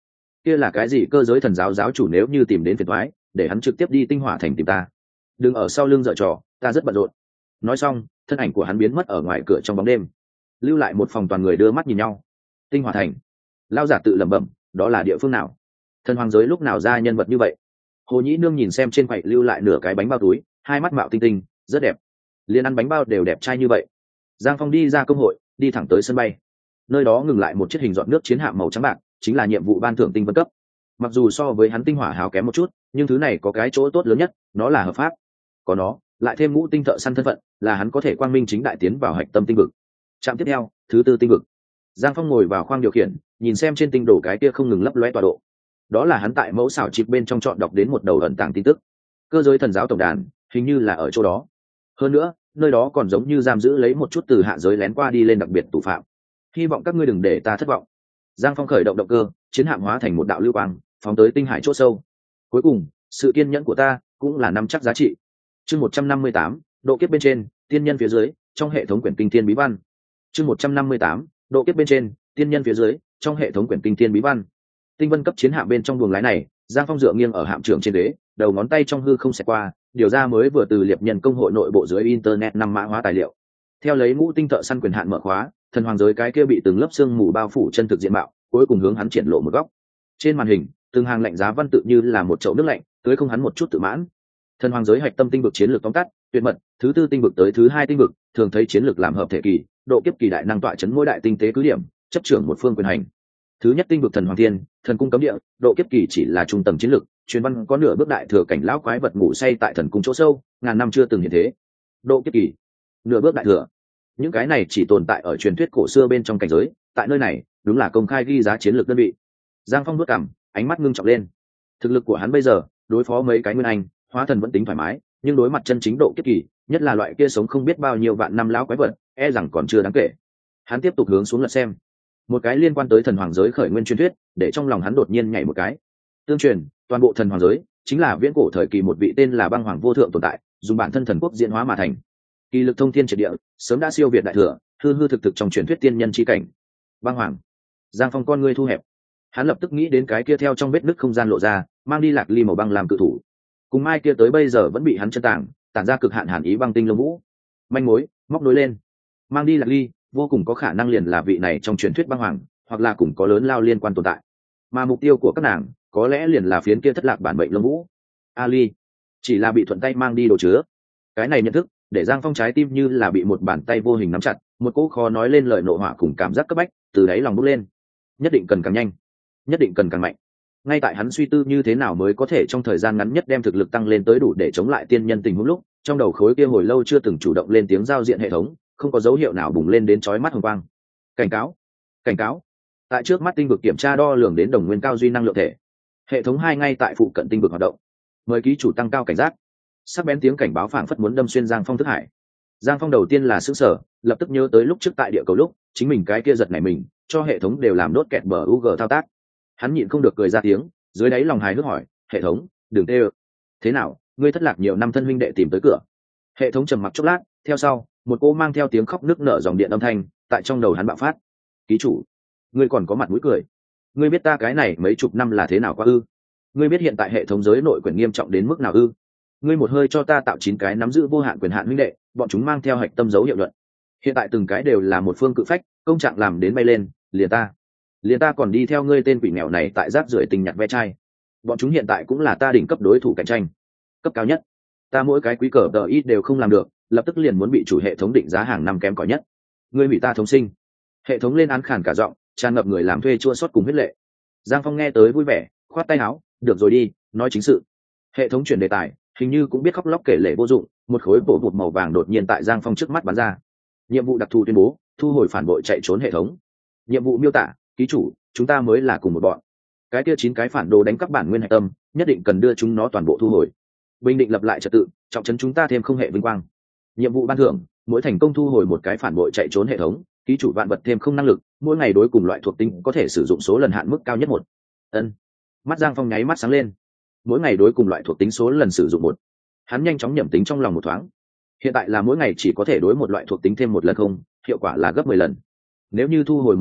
kia là cái gì cơ giới thần giáo giáo chủ, nếu như tìm đến phiền thoái để hắn trực tiếp đi tinh hỏa thành tìm ta, đừng ở sau lưng dở trò, ta rất bận rộn. Nói xong thân ảnh của hắn biến mất ở ngoài cửa trong bóng đêm, lưu lại một phòng toàn người đưa mắt nhìn nhau. Tinh hỏa thành, lao giả tự lẩm bẩm, đó là địa phương nào? Thần hoàng giới lúc nào ra nhân vật như vậy? Hồ Nhĩ Nương nhìn xem trên quầy lưu lại nửa cái bánh bao túi, hai mắt mạo tinh tinh, rất đẹp, liền ăn bánh bao đều đẹp trai như vậy. Giang Phong đi ra công hội, đi thẳng tới sân bay. Nơi đó ngừng lại một chiếc hình dọn nước chiến hạm màu trắng bạc, chính là nhiệm vụ ban thưởng tinh vân cấp. Mặc dù so với hắn tinh hỏa hào kém một chút, nhưng thứ này có cái chỗ tốt lớn nhất, nó là hợp pháp. Có nó, lại thêm ngũ tinh thợ săn thân phận, là hắn có thể quang minh chính đại tiến vào hạch tâm tinh vực. Trạm tiếp theo, thứ tư tinh vực. Giang Phong ngồi vào khoang điều khiển, nhìn xem trên tinh đồ cái kia không ngừng lấp lóe tọa độ. Đó là hắn tại mẫu xảo chip bên trong chọn đọc đến một đầu ẩn tàng tin tức. Cơ giới thần giáo tổng đàn, hình như là ở chỗ đó. Hơn nữa, nơi đó còn giống như giam giữ lấy một chút từ hạ giới lén qua đi lên đặc biệt tù phạm. Hy vọng các ngươi đừng để ta thất vọng. Giang Phong khởi động động cơ, chiến hạm hóa thành một đạo lưu quang, phóng tới tinh hải chỗ sâu. Cuối cùng, sự kiên nhẫn của ta cũng là năm chắc giá trị. Chương một trăm năm mươi tám, độ kiếp bên trên, tiên nhân phía dưới, trong hệ thống quyển kinh thiên bí văn. Chương một trăm năm mươi tám, độ kiếp bên trên, tiên nhân phía dưới, trong hệ thống quyển kinh thiên bí văn. Tinh vân cấp chiến hạm bên trong buồng lái này, Giang Phong dựa nghiêng ở hạm trưởng trên đế, đầu ngón tay trong hư không xẹt qua, điều ra mới vừa từ liệp nhân công hội nội bộ dưới internet năm mã hóa tài liệu. Theo lấy ngũ tinh thợ săn quyền hạn mở khóa, thần hoàng giới cái kia bị từng lớp xương mù bao phủ chân thực diện mạo, cuối cùng hướng hắn triển lộ một góc. Trên màn hình, từng hàng lạnh giá văn tự như là một chậu nước lạnh, tưới không hắn một chút tự mãn. Thần hoàng giới hạch tâm tinh vực chiến lược tóm tắt, tuyệt mật, thứ tư tinh vực tới thứ hai tinh vực, thường thấy chiến lược làm hợp thể kỳ, độ kiếp kỳ đại năng tọa chấn mỗi đại tinh tế cứ điểm, chấp trưởng một phương quyền hành. Thứ nhất tinh vực thần hoàng thiên, thần cung cấm địa, độ kiếp kỳ chỉ là trung tầng chiến lược, truyền văn có nửa bước đại thừa cảnh lão quái vật ngủ say tại thần cung chỗ sâu, ngàn năm chưa từng hiện thế. Độ kiếp kỳ, nửa bước đại thừa, những cái này chỉ tồn tại ở truyền thuyết cổ xưa bên trong cảnh giới, tại nơi này đúng là công khai ghi giá chiến lược đơn vị. Giang Phong bước cằm, ánh mắt ngưng trọng lên. Thực lực của hắn bây giờ, đối phó mấy cái nguyên anh, hóa thần vẫn tính thoải mái, nhưng đối mặt chân chính độ kiếp kỳ, nhất là loại kia sống không biết bao nhiêu vạn năm lão quái vật, e rằng còn chưa đáng kể. Hắn tiếp tục hướng xuống lật xem. Một cái liên quan tới thần hoàng giới khởi nguyên truyền thuyết, để trong lòng hắn đột nhiên nhảy một cái. Tương truyền, toàn bộ thần hoàng giới chính là viễn cổ thời kỳ một vị tên là băng hoàng vô thượng tồn tại, dùng bản thân thần quốc diễn hóa mà thành. Kỳ lực thông thiên triệt địa, sớm đã siêu việt đại thừa, hư hư thực thực trong truyền thuyết tiên nhân chi cảnh. Băng hoàng. Giang Phong con ngươi thu hẹp, hắn lập tức nghĩ đến cái kia theo trong vết nứt không gian lộ ra, mang đi lạc ly màu băng làm cự thủ. Cùng mai kia tới bây giờ vẫn bị hắn chân tàng, tản ra cực hạn hàn ý băng tinh lông vũ. Manh mối, móc nối lên. Mang đi lạc ly, vô cùng có khả năng liền là vị này trong truyền thuyết băng hoàng, hoặc là cùng có lớn lao liên quan tồn tại. Mà mục tiêu của các nàng, có lẽ liền là phiến kia thất lạc bản bệnh lông vũ. Ali, chỉ là bị thuận tay mang đi đồ chứa. Cái này nhận thức, để Giang Phong trái tim như là bị một bàn tay vô hình nắm chặt, một cỗ khó nói lên lời nộ hỏa cùng cảm giác cấp bách từ đáy lòng bốc lên. Nhất định cần càng nhanh, nhất định cần càng mạnh. Ngay tại hắn suy tư như thế nào mới có thể trong thời gian ngắn nhất đem thực lực tăng lên tới đủ để chống lại tiên nhân tình huống lúc, trong đầu khối kia hồi lâu chưa từng chủ động lên tiếng giao diện hệ thống, không có dấu hiệu nào bùng lên đến chói mắt hồng quang. Cảnh cáo, cảnh cáo. Tại trước mắt tinh vực kiểm tra đo lường đến đồng nguyên cao duy năng lượng thể. Hệ thống hai ngay tại phụ cận tinh vực hoạt động. Mời ký chủ tăng cao cảnh giác. Sắc bén tiếng cảnh báo phảng phất muốn đâm xuyên Giang Phong thức hải. Giang Phong đầu tiên là sửng sở, lập tức nhớ tới lúc trước tại địa cầu lúc, chính mình cái kia giật này mình, cho hệ thống đều làm đốt kẹt bờ u giê thao tác. Hắn nhịn không được cười ra tiếng, dưới đáy lòng hài hước hỏi, "Hệ thống, đừng tê ơ. Thế nào, ngươi thất lạc nhiều năm thân huynh đệ tìm tới cửa?" Hệ thống trầm mặc chốc lát, theo sau, một cô mang theo tiếng khóc nức nở dòng điện âm thanh, tại trong đầu hắn bạo phát. "Ký chủ, ngươi còn có mặt mũi cười? Ngươi biết ta cái này mấy chục năm là thế nào qua ư? Ngươi biết hiện tại hệ thống giới nội quyền nghiêm trọng đến mức nào ư? Ngươi một hơi cho ta tạo chín cái nắm giữ vô hạn quyền hạn huynh đệ, bọn chúng mang theo hạch tâm dấu hiệu luận. Hiện tại từng cái đều là một phương cự phách, công trạng làm đến bay lên, liền ta, liền ta còn đi theo ngươi tên quỷ nghèo này tại rác rưởi tình nhặt ve chai. Bọn chúng hiện tại cũng là ta đỉnh cấp đối thủ cạnh tranh, cấp cao nhất. Ta mỗi cái quý cờ đờ ít đều không làm được, lập tức liền muốn bị chủ hệ thống định giá hàng năm kém cỏi nhất. Ngươi hủy ta thống sinh." Hệ thống lên án khàn cả giọng, tràn ngập người làm thuê chua xót cùng huyết lệ. Giang Phong nghe tới vui vẻ, khoát tay áo, "Được rồi đi, nói chính sự." Hệ thống chuyển đề tài, hình như cũng biết khóc lóc kể lể vô dụng, một khối bổ bụt màu vàng đột nhiên tại Giang Phong trước mắt bắn ra. Nhiệm vụ đặc thù tuyên bố, thu hồi phản bội chạy trốn hệ thống. Nhiệm vụ miêu tả, ký chủ, chúng ta mới là cùng một bọn. Cái kia chín cái phản đồ đánh cắp bản nguyên hạch tâm, nhất định cần đưa chúng nó toàn bộ thu hồi. Bình định lập lại trật tự, trọng trấn chúng ta thêm không hệ vinh quang. Nhiệm vụ ban thưởng, mỗi thành công thu hồi một cái phản bội chạy trốn hệ thống, ký chủ vạn vật thêm không năng lực, mỗi ngày đối cùng loại thuộc tính có thể sử dụng số lần hạn mức cao nhất một. Ân. Mắt Giang Phong nháy mắt sáng lên. Mỗi ngày đối cùng loại thuộc tính số lần sử dụng một. Hắn nhanh chóng nhẩm tính trong lòng một thoáng. Hiện tại là mỗi ngày chỉ có thể đối một loại thuộc tính thêm một lần không, hiệu quả là gấp mười lần. Nếu như thu hồi một cái,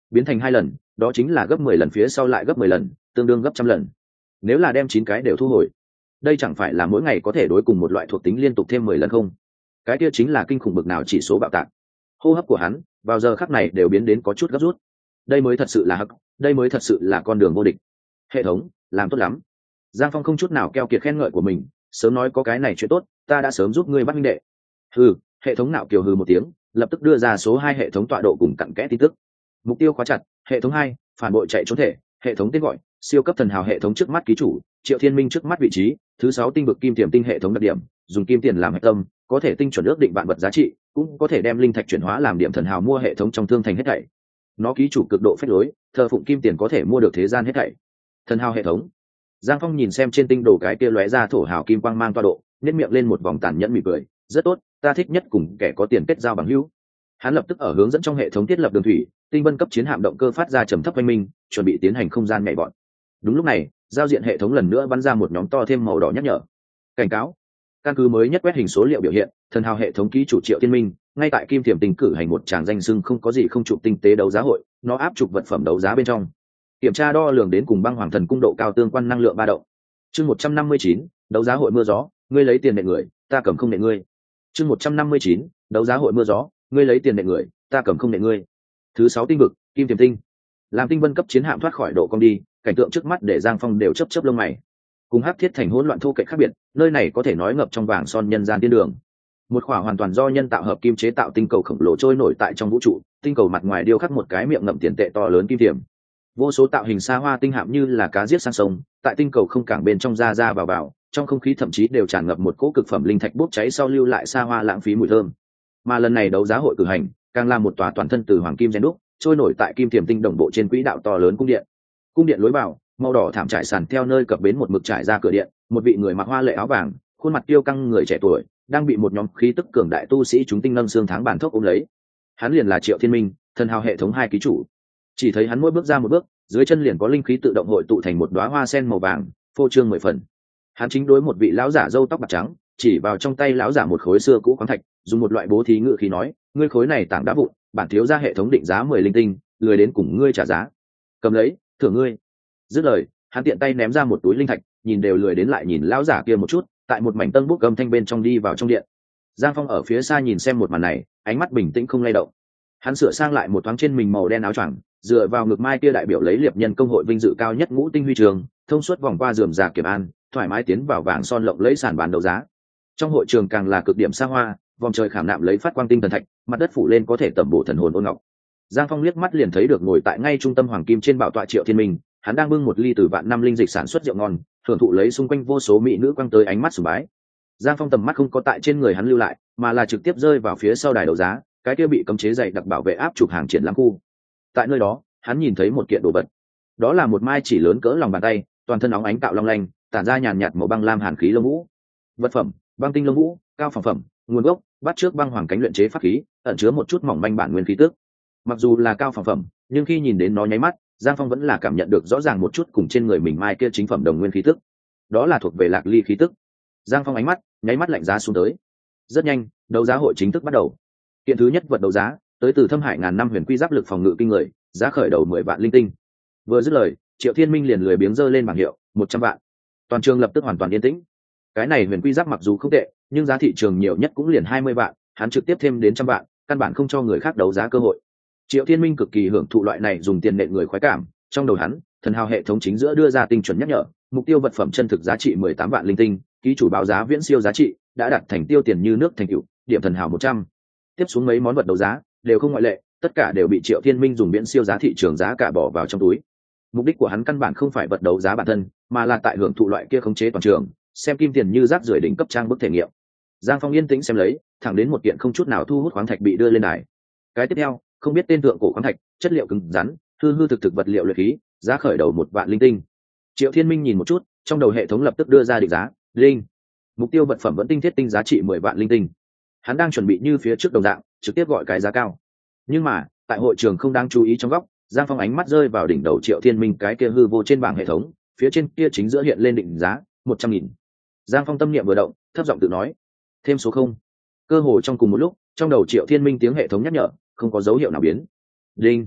biến thành hai lần, đó chính là gấp mười lần phía sau lại gấp mười lần, tương đương gấp trăm lần. Nếu là đem chín cái đều thu hồi, đây chẳng phải là mỗi ngày có thể đối cùng một loại thuộc tính liên tục thêm mười lần không? Cái kia chính là kinh khủng bực nào chỉ số bạo tạc. Hô hấp của hắn vào giờ khắc này đều biến đến có chút gấp rút. Đây mới thật sự là hắc, đây mới thật sự là con đường vô địch. Hệ thống làm tốt lắm. Giang Phong không chút nào keo kiệt khen ngợi của mình, sớm nói có cái này chuyện tốt, ta đã sớm giúp ngươi bắt minh đệ. Hừ, hệ thống nạo kiều hừ một tiếng, lập tức đưa ra số hai hệ thống tọa độ cùng cặn kẽ tin tức. Mục tiêu khóa chặt, hệ thống hai, phản bội chạy trốn thể, hệ thống tên gọi, siêu cấp thần hào hệ thống trước mắt ký chủ, Triệu Thiên Minh trước mắt vị trí, thứ sáu tinh vực kim tiềm tinh hệ thống đặc điểm, dùng kim tiền làm hạch tâm, có thể tinh chuẩn ước định vạn vật giá trị, cũng có thể đem linh thạch chuyển hóa làm điểm thần hào mua hệ thống trong thương thành hết thảy. Nó ký chủ cực độ phách lối, thờ phụng kim tiền có thể mua được thế gian hết thảy. Thần hào hệ thống. Giang Phong nhìn xem trên tinh đồ cái kia lóe ra thổ hào kim quang mang tọa độ, nhếch miệng lên một vòng tàn nhẫn mỉm cười, rất tốt, ta thích nhất cùng kẻ có tiền kết giao bằng hữu. Hắn lập tức ở hướng dẫn trong hệ thống thiết lập đường thủy, tinh vân cấp chiến hạm động cơ phát ra trầm thấp oanh minh, chuẩn bị tiến hành không gian nhảy vọt. Đúng lúc này, giao diện hệ thống lần nữa bắn ra một nhóm to thêm màu đỏ nhắc nhở. Cảnh cáo: căn cứ mới nhất quét hình số liệu biểu hiện, thần hào hệ thống ký chủ Triệu Thiên Minh ngay tại kim tiềm tinh cử hành một tràng danh xưng không có gì không chụp tinh tế đấu giá hội, nó áp chụp vật phẩm đấu giá bên trong. Kiểm tra đo lường đến cùng băng hoàng thần cung độ cao tương quan năng lượng ba động. Chương một trăm năm mươi chín, đấu giá hội mưa gió, ngươi lấy tiền nện người, ta cầm không nện ngươi. Chương một trăm năm mươi chín, đấu giá hội mưa gió, ngươi lấy tiền nện người, ta cầm không nện ngươi. Thứ sáu tinh vực, kim tiềm tinh. Làm tinh vân cấp chiến hạm thoát khỏi độ cong đi, cảnh tượng trước mắt để Giang Phong đều chớp chớp lông mày. Cùng Hắc Thiết Thành hỗn loạn thô kệch khác biệt, nơi này có thể nói ngập trong vàng son nhân gian tiên đường. Một khỏa hoàn toàn do nhân tạo hợp kim chế tạo tinh cầu khổng lồ trôi nổi tại trong vũ trụ, tinh cầu mặt ngoài điêu khắc một cái miệng ngậm tiền tệ to lớn kim tiềm. Vô số tạo hình xa hoa tinh hạm như là cá giết sang sông, tại tinh cầu không cảng bên trong ra ra vào vào, trong không khí thậm chí đều tràn ngập một cỗ cực phẩm linh thạch bốc cháy sau lưu lại xa hoa lãng phí mùi thơm. Mà lần này đấu giá hội cử hành, càng là một tòa toàn thân từ hoàng kim rèn đúc, trôi nổi tại kim tiềm tinh đồng bộ trên quỹ đạo to lớn cung điện. Cung điện lối vào, màu đỏ thảm trải sàn theo nơi cập bến một mực trải ra cửa điện, một vị người mặc hoa lệ áo vàng, khuôn mặt tiêu căng người trẻ tuổi, đang bị một nhóm khí tức cường đại tu sĩ chúng tinh nâng xương tháng bản thốc ôm lấy. Hắn liền là Triệu Thiên Minh, thần hào hệ thống hai ký chủ. Chỉ thấy hắn mỗi bước ra một bước, dưới chân liền có linh khí tự động hội tụ thành một đóa hoa sen màu vàng, phô trương mười phần. Hắn chính đối một vị lão giả râu tóc bạc trắng, chỉ vào trong tay lão giả một khối xưa cũ khoáng thạch, dùng một loại bố thí ngự khí nói, ngươi khối này tảng đá vụn, bản thiếu gia hệ thống định giá mười linh tinh, lười đến cùng ngươi trả giá. Cầm lấy, thưởng ngươi. Dứt lời, hắn tiện tay ném ra một túi linh thạch, nhìn đều lười đến lại nhìn lão giả kia một chút, tại một mảnh tân bút gầm thanh bên trong đi vào trong điện. Giang Phong ở phía xa nhìn xem một màn này, ánh mắt bình tĩnh không lay động. Hắn sửa sang lại một thoáng trên mình màu đen áo choàng, dựa vào ngực mai kia đại biểu lấy liệp nhân công hội vinh dự cao nhất ngũ tinh huy trường, thông suốt vòng qua rườm rà kiểm an, thoải mái tiến vào vàng son lộng lấy sàn bán đấu giá. Trong hội trường càng là cực điểm xa hoa, vòng trời khảm nạm lấy phát quang tinh thần thạch, mặt đất phủ lên có thể tẩm bổ thần hồn ôn ngọc. Giang Phong liếc mắt liền thấy được ngồi tại ngay trung tâm hoàng kim trên bảo tọa Triệu Thiên Minh, hắn đang bưng một ly từ vạn năm linh dịch sản xuất rượu ngon, thưởng thụ lấy xung quanh vô số mỹ nữ quăng tới ánh mắt sùng bái. Giang Phong tầm mắt không có tại trên người hắn lưu lại, mà là trực tiếp rơi vào phía sau đài đấu giá, cái kia bị cấm chế dày đặc bảo vệ áp chụp hàng triển lãm khu. Tại nơi đó, hắn nhìn thấy một kiện đồ vật. Đó là một mai chỉ lớn cỡ lòng bàn tay, toàn thân óng ánh tạo long lanh, tản ra nhàn nhạt màu băng lam hàn khí lông vũ. Vật phẩm: băng tinh lông vũ, cao phẩm phẩm, nguồn gốc: bắt trước băng hoàng cánh luyện chế pháp khí, ẩn chứa một chút mỏng manh bản nguyên khí tức. Mặc dù là cao phẩm phẩm, nhưng khi nhìn đến nó nháy mắt, Giang Phong vẫn là cảm nhận được rõ ràng một chút cùng trên người mình mai kia chính phẩm đồng nguyên khí tức. Đó là thuộc về Lạc Ly khí tức. Giang Phong ánh mắt nháy mắt lạnh giá xuống tới. Rất nhanh, đấu giá hội chính thức bắt đầu. Kiện thứ nhất vật đấu giá tới từ Thâm Hải ngàn năm huyền quy giáp lực phòng ngự kinh người, giá khởi đầu mười vạn linh tinh. Vừa dứt lời, Triệu Thiên Minh liền lười biếng giơ lên bảng hiệu một trăm vạn. Toàn trường lập tức hoàn toàn yên tĩnh. Cái này huyền quy giáp mặc dù không tệ, nhưng giá thị trường nhiều nhất cũng liền hai mươi vạn, hắn trực tiếp thêm đến trăm vạn, căn bản không cho người khác đấu giá cơ hội. Triệu Thiên Minh cực kỳ hưởng thụ loại này dùng tiền nện người khoái cảm, trong đầu hắn, thần hào hệ thống chính giữa đưa ra tinh chuẩn nhắc nhở, mục tiêu vật phẩm chân thực giá trị mười tám vạn linh tinh, ký chủ báo giá viễn siêu giá trị, đã đạt thành tiêu tiền như nước thành tựu, điểm thần hào một trăm. Tiếp xuống mấy món vật đấu giá đều không ngoại lệ, tất cả đều bị Triệu Thiên Minh dùng viễn siêu giá thị trường giá cả bỏ vào trong túi. Mục đích của hắn căn bản không phải vật đấu giá bản thân, mà là tại hưởng thụ loại kia khống chế toàn trường, xem kim tiền như rác rưởi đỉnh cấp trang bức thể nghiệm. Giang Phong yên tĩnh xem lấy, thẳng đến một kiện không chút nào thu hút khoáng thạch bị đưa lên đài. Cái tiếp theo, không biết tên tượng cổ khoáng thạch, chất liệu cứng rắn, hư hư thực thực vật liệu luyện khí, giá khởi đầu một vạn linh tinh. Triệu Thiên Minh nhìn một chút, trong đầu hệ thống lập tức đưa ra định giá, linh. Mục tiêu vật phẩm vẫn tinh thiết tinh giá trị mười vạn linh tinh. Hắn đang chuẩn bị như phía trước đồng dạng, trực tiếp gọi cái giá cao. Nhưng mà, tại hội trường không đáng chú ý trong góc, Giang Phong ánh mắt rơi vào đỉnh đầu Triệu Thiên Minh cái kia hư vô trên bảng hệ thống, phía trên kia chính giữa hiện lên định giá một trăm nghìn. Giang Phong tâm niệm vừa động, thấp giọng tự nói, thêm số không. Cơ hồ trong cùng một lúc, trong đầu Triệu Thiên Minh tiếng hệ thống nhắc nhở, không có dấu hiệu nào biến. Đinh.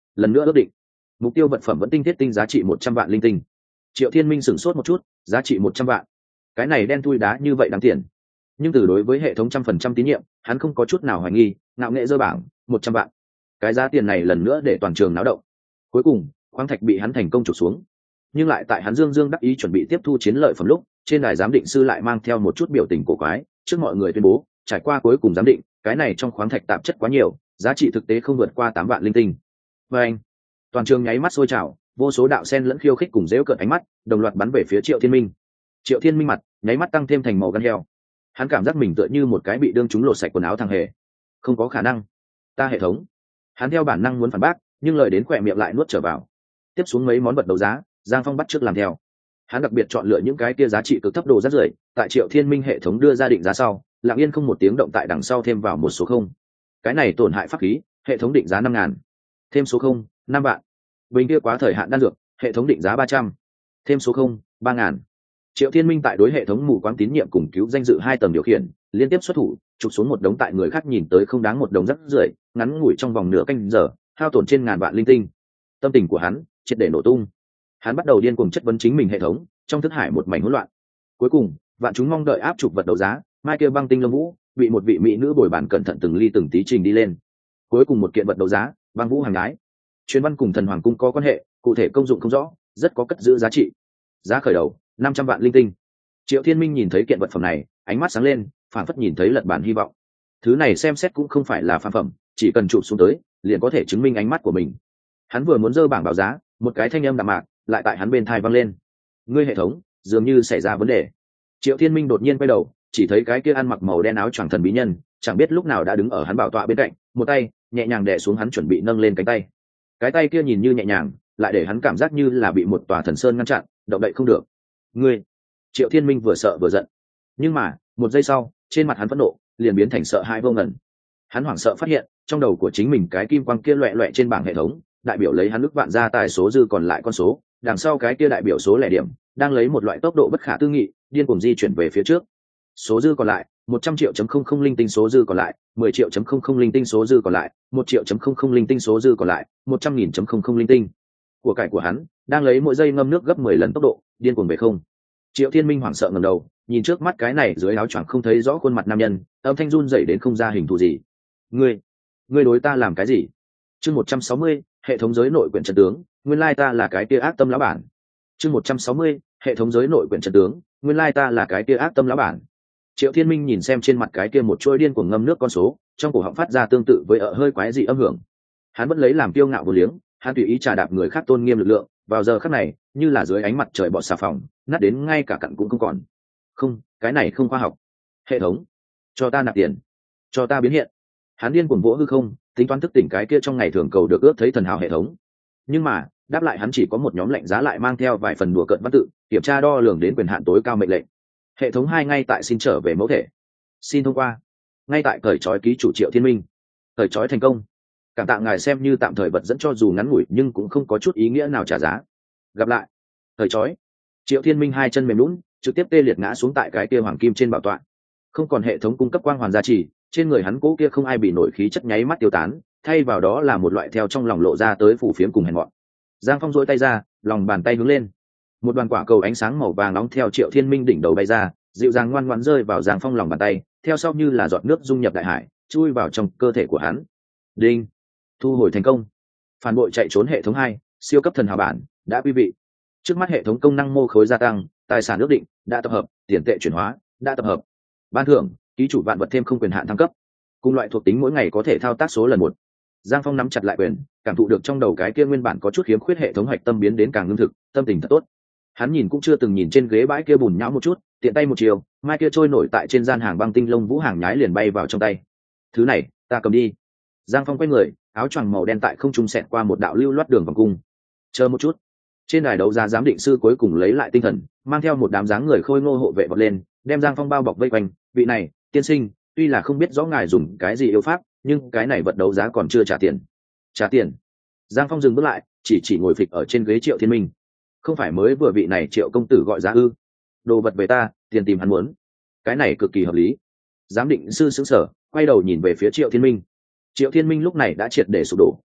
lần nữa ước định mục tiêu vật phẩm vẫn tinh thiết tinh giá trị một trăm vạn linh tinh. Triệu Thiên Minh sửng sốt một chút, giá trị một trăm vạn, cái này đen thui đá như vậy đáng tiền. Nhưng từ đối với hệ thống trăm phần trăm tín nhiệm, hắn không có chút nào hoài nghi, ngạo nghệ dơ bảng một trăm vạn, cái giá tiền này lần nữa để toàn trường náo động. Cuối cùng khoáng thạch bị hắn thành công trục xuống, nhưng lại tại hắn dương dương đắc ý chuẩn bị tiếp thu chiến lợi phẩm lúc, trên đài giám định sư lại mang theo một chút biểu tình cổ quái, trước mọi người tuyên bố trải qua cuối cùng giám định, cái này trong khoáng thạch tạp chất quá nhiều, giá trị thực tế không vượt qua tám vạn linh tinh. Và anh, toàn trường nháy mắt sôi trào, vô số đạo sen lẫn khiêu khích cùng dễu cợt ánh mắt đồng loạt bắn về phía Triệu Thiên Minh. Triệu Thiên Minh mặt nháy mắt tăng thêm thành màu gan heo, hắn cảm giác mình tựa như một cái bị đương chúng lột sạch quần áo thằng hề. Không có khả năng, ta hệ thống. Hắn theo bản năng muốn phản bác, nhưng lời đến khỏe miệng lại nuốt trở vào. Tiếp xuống mấy món vật đấu giá, Giang Phong bắt trước làm theo. Hắn đặc biệt chọn lựa những cái kia giá trị cực thấp đồ rất rưởi, tại Triệu Thiên Minh hệ thống đưa ra định giá sau, lặng yên không một tiếng động tại đằng sau thêm vào một số không. Cái này tổn hại pháp khí, hệ thống định giá năm ngàn, thêm số không, năm vạn. Bình kia quá thời hạn đan dược, hệ thống định giá ba trăm, thêm số không, ba ngàn. Triệu Thiên Minh tại đối hệ thống mù quáng tín nhiệm cùng cứu danh dự hai tầng điều khiển, liên tiếp xuất thủ, chụp xuống một đống tại người khác nhìn tới không đáng một đồng rất rưởi, ngắn ngủi trong vòng nửa canh giờ, hao tổn trên ngàn vạn linh tinh. Tâm tình của hắn triệt để nổ tung. Hắn bắt đầu điên cuồng chất vấn chính mình hệ thống, trong thức hải một mảnh hỗn loạn. Cuối cùng, vạn chúng mong đợi áp chụp vật đấu giá, mai kia băng tinh lâm vũ, bị một vị mỹ nữ bồi bàn cẩn thận từng ly từng tí trình đi lên. Cuối cùng một kiện vật đấu giá, băng vũ hàng gái. Truyền văn cùng thần hoàng cung có quan hệ, cụ thể công dụng không rõ, rất có cất giữ giá trị. Giá khởi đầu năm trăm vạn linh tinh. Triệu Thiên Minh nhìn thấy kiện vật phẩm này, ánh mắt sáng lên, phảng phất nhìn thấy lật bản hy vọng. Thứ này xem xét cũng không phải là phàm phẩm, chỉ cần chụp xuống tới, liền có thể chứng minh ánh mắt của mình. Hắn vừa muốn dơ bảng báo giá, một cái thanh âm đạm mạc lại tại hắn bên tai vang lên. Ngươi hệ thống dường như xảy ra vấn đề. Triệu Thiên Minh đột nhiên quay đầu, chỉ thấy cái kia ăn mặc màu đen áo choàng thần bí nhân, chẳng biết lúc nào đã đứng ở hắn bảo tọa bên cạnh, một tay nhẹ nhàng đè xuống hắn chuẩn bị nâng lên cánh tay. Cái tay kia nhìn như nhẹ nhàng, lại để hắn cảm giác như là bị một tòa thần sơn ngăn chặn, động đậy không được. Ngươi! Triệu Thiên Minh vừa sợ vừa giận, nhưng mà một giây sau, trên mặt hắn phẫn nộ liền biến thành sợ hãi vô ngần. Hắn hoảng sợ phát hiện, trong đầu của chính mình cái kim quang kia loẹt loẹt trên bảng hệ thống, đại biểu lấy hắn ước vạn gia tài số dư còn lại con số, đằng sau cái kia đại biểu số lẻ điểm, đang lấy một loại tốc độ bất khả tư nghị, điên cuồng di chuyển về phía trước. Số dư còn lại, một trăm triệu chấm không không linh tinh số dư còn lại, mười triệu chấm không không linh tinh số dư còn lại, một triệu chấm không không linh tinh số dư còn lại, một trăm nghìn chấm không không linh tinh. Của cải của hắn đang lấy mỗi giây ngâm nước gấp mười lần tốc độ, điên cuồng về không. Triệu Thiên Minh hoảng sợ ngẩng đầu, nhìn trước mắt cái này dưới áo choàng không thấy rõ khuôn mặt nam nhân, âm thanh run rẩy đến không ra hình thù gì. Ngươi, ngươi đối ta làm cái gì? Chương một trăm sáu mươi, hệ thống giới nội quyển trận tướng, nguyên lai ta là cái kia ác tâm lão bản. Chương một trăm sáu mươi, hệ thống giới nội quyển trận tướng, nguyên lai ta là cái kia ác tâm lão bản. Triệu Thiên Minh nhìn xem trên mặt cái kia một trôi điên cuồng ngâm nước con số, trong cổ họng phát ra tương tự với ợ hơi quái dị âm hưởng. Hắn vẫn lấy làm kiêu ngạo vô liếng, hắn tùy ý trà đạp người khác tôn nghiêm lực lượng, vào giờ khắc này, như là dưới ánh mặt trời bọt xà phòng, nát đến ngay cả cặn cũng không còn. Không, cái này không khoa học. Hệ thống, cho ta nạp tiền, cho ta biến hiện. Hắn điên cuồng vỗ hư không, tính toán thức tỉnh cái kia trong ngày thường cầu được ước thấy thần hào hệ thống. Nhưng mà, đáp lại hắn chỉ có một nhóm lệnh giá lại mang theo vài phần đùa cợt văn tự, kiểm tra đo lường đến quyền hạn tối cao mệnh lệnh. Hệ thống hai ngay tại xin trở về mẫu thể. Xin thông qua. Ngay tại cởi trói ký chủ Triệu Thiên Minh. Cởi trói thành công. Cảm tạ ngài xem như tạm thời vật dẫn cho dù ngắn ngủi nhưng cũng không có chút ý nghĩa nào trả giá. Gặp lại. Cởi trói. Triệu Thiên Minh hai chân mềm lún, trực tiếp tê liệt ngã xuống tại cái kia hoàng kim trên bảo tọa. Không còn hệ thống cung cấp quang hoàn gia trì, trên người hắn cố kia không ai bị nổi khí chất nháy mắt tiêu tán, thay vào đó là một loại theo trong lòng lộ ra tới phủ phiếm cùng hèn mọn. Giang Phong duỗi tay ra, lòng bàn tay hướng lên, một đoàn quả cầu ánh sáng màu vàng nóng theo Triệu Thiên Minh đỉnh đầu bay ra, dịu dàng ngoan ngoãn rơi vào Giang Phong lòng bàn tay, theo sau như là giọt nước dung nhập đại hải, chui vào trong cơ thể của hắn. Đinh, thu hồi thành công. Phản bội chạy trốn hệ thống hai, siêu cấp thần hào bản đã quý vị. Trước mắt hệ thống công năng mô khối gia tăng, tài sản ước định đã tập hợp, tiền tệ chuyển hóa đã tập hợp. Ban thưởng, ký chủ vạn vật thêm không quyền hạn thăng cấp. Cùng loại thuộc tính mỗi ngày có thể thao tác số lần một. Giang Phong nắm chặt lại quyền, cảm thụ được trong đầu cái kia nguyên bản có chút khiếm khuyết hệ thống hoạch tâm biến đến càng lương thực, tâm tình thật tốt. Hắn nhìn cũng chưa từng nhìn trên ghế bãi kia bùn nhão một chút, tiện tay một chiều, mai kia trôi nổi tại trên gian hàng băng tinh lông vũ hàng nhái liền bay vào trong tay. Thứ này, ta cầm đi. Giang Phong quay người, áo choàng màu đen tại không trung xẹt qua một đạo lưu loát đường vòng cung. Chờ một chút. Trên đài đấu giá giám định sư cuối cùng lấy lại tinh thần, mang theo một đám dáng người khôi ngô hộ vệ vọt lên, đem Giang Phong bao bọc vây quanh. Vị này, tiên sinh, tuy là không biết rõ ngài dùng cái gì yêu pháp, nhưng cái này vật đấu giá còn chưa trả tiền. Trả tiền? Giang Phong dừng bước lại, chỉ chỉ ngồi phịch ở trên ghế Triệu Thiên Minh. Không phải mới vừa vị này Triệu công tử gọi giá ư? Đồ vật về ta, tiền tìm hắn muốn. Cái này cực kỳ hợp lý. Giám định sư sững sờ, quay đầu nhìn về phía Triệu Thiên Minh. Triệu Thiên Minh lúc này đã triệt để sụp đổ,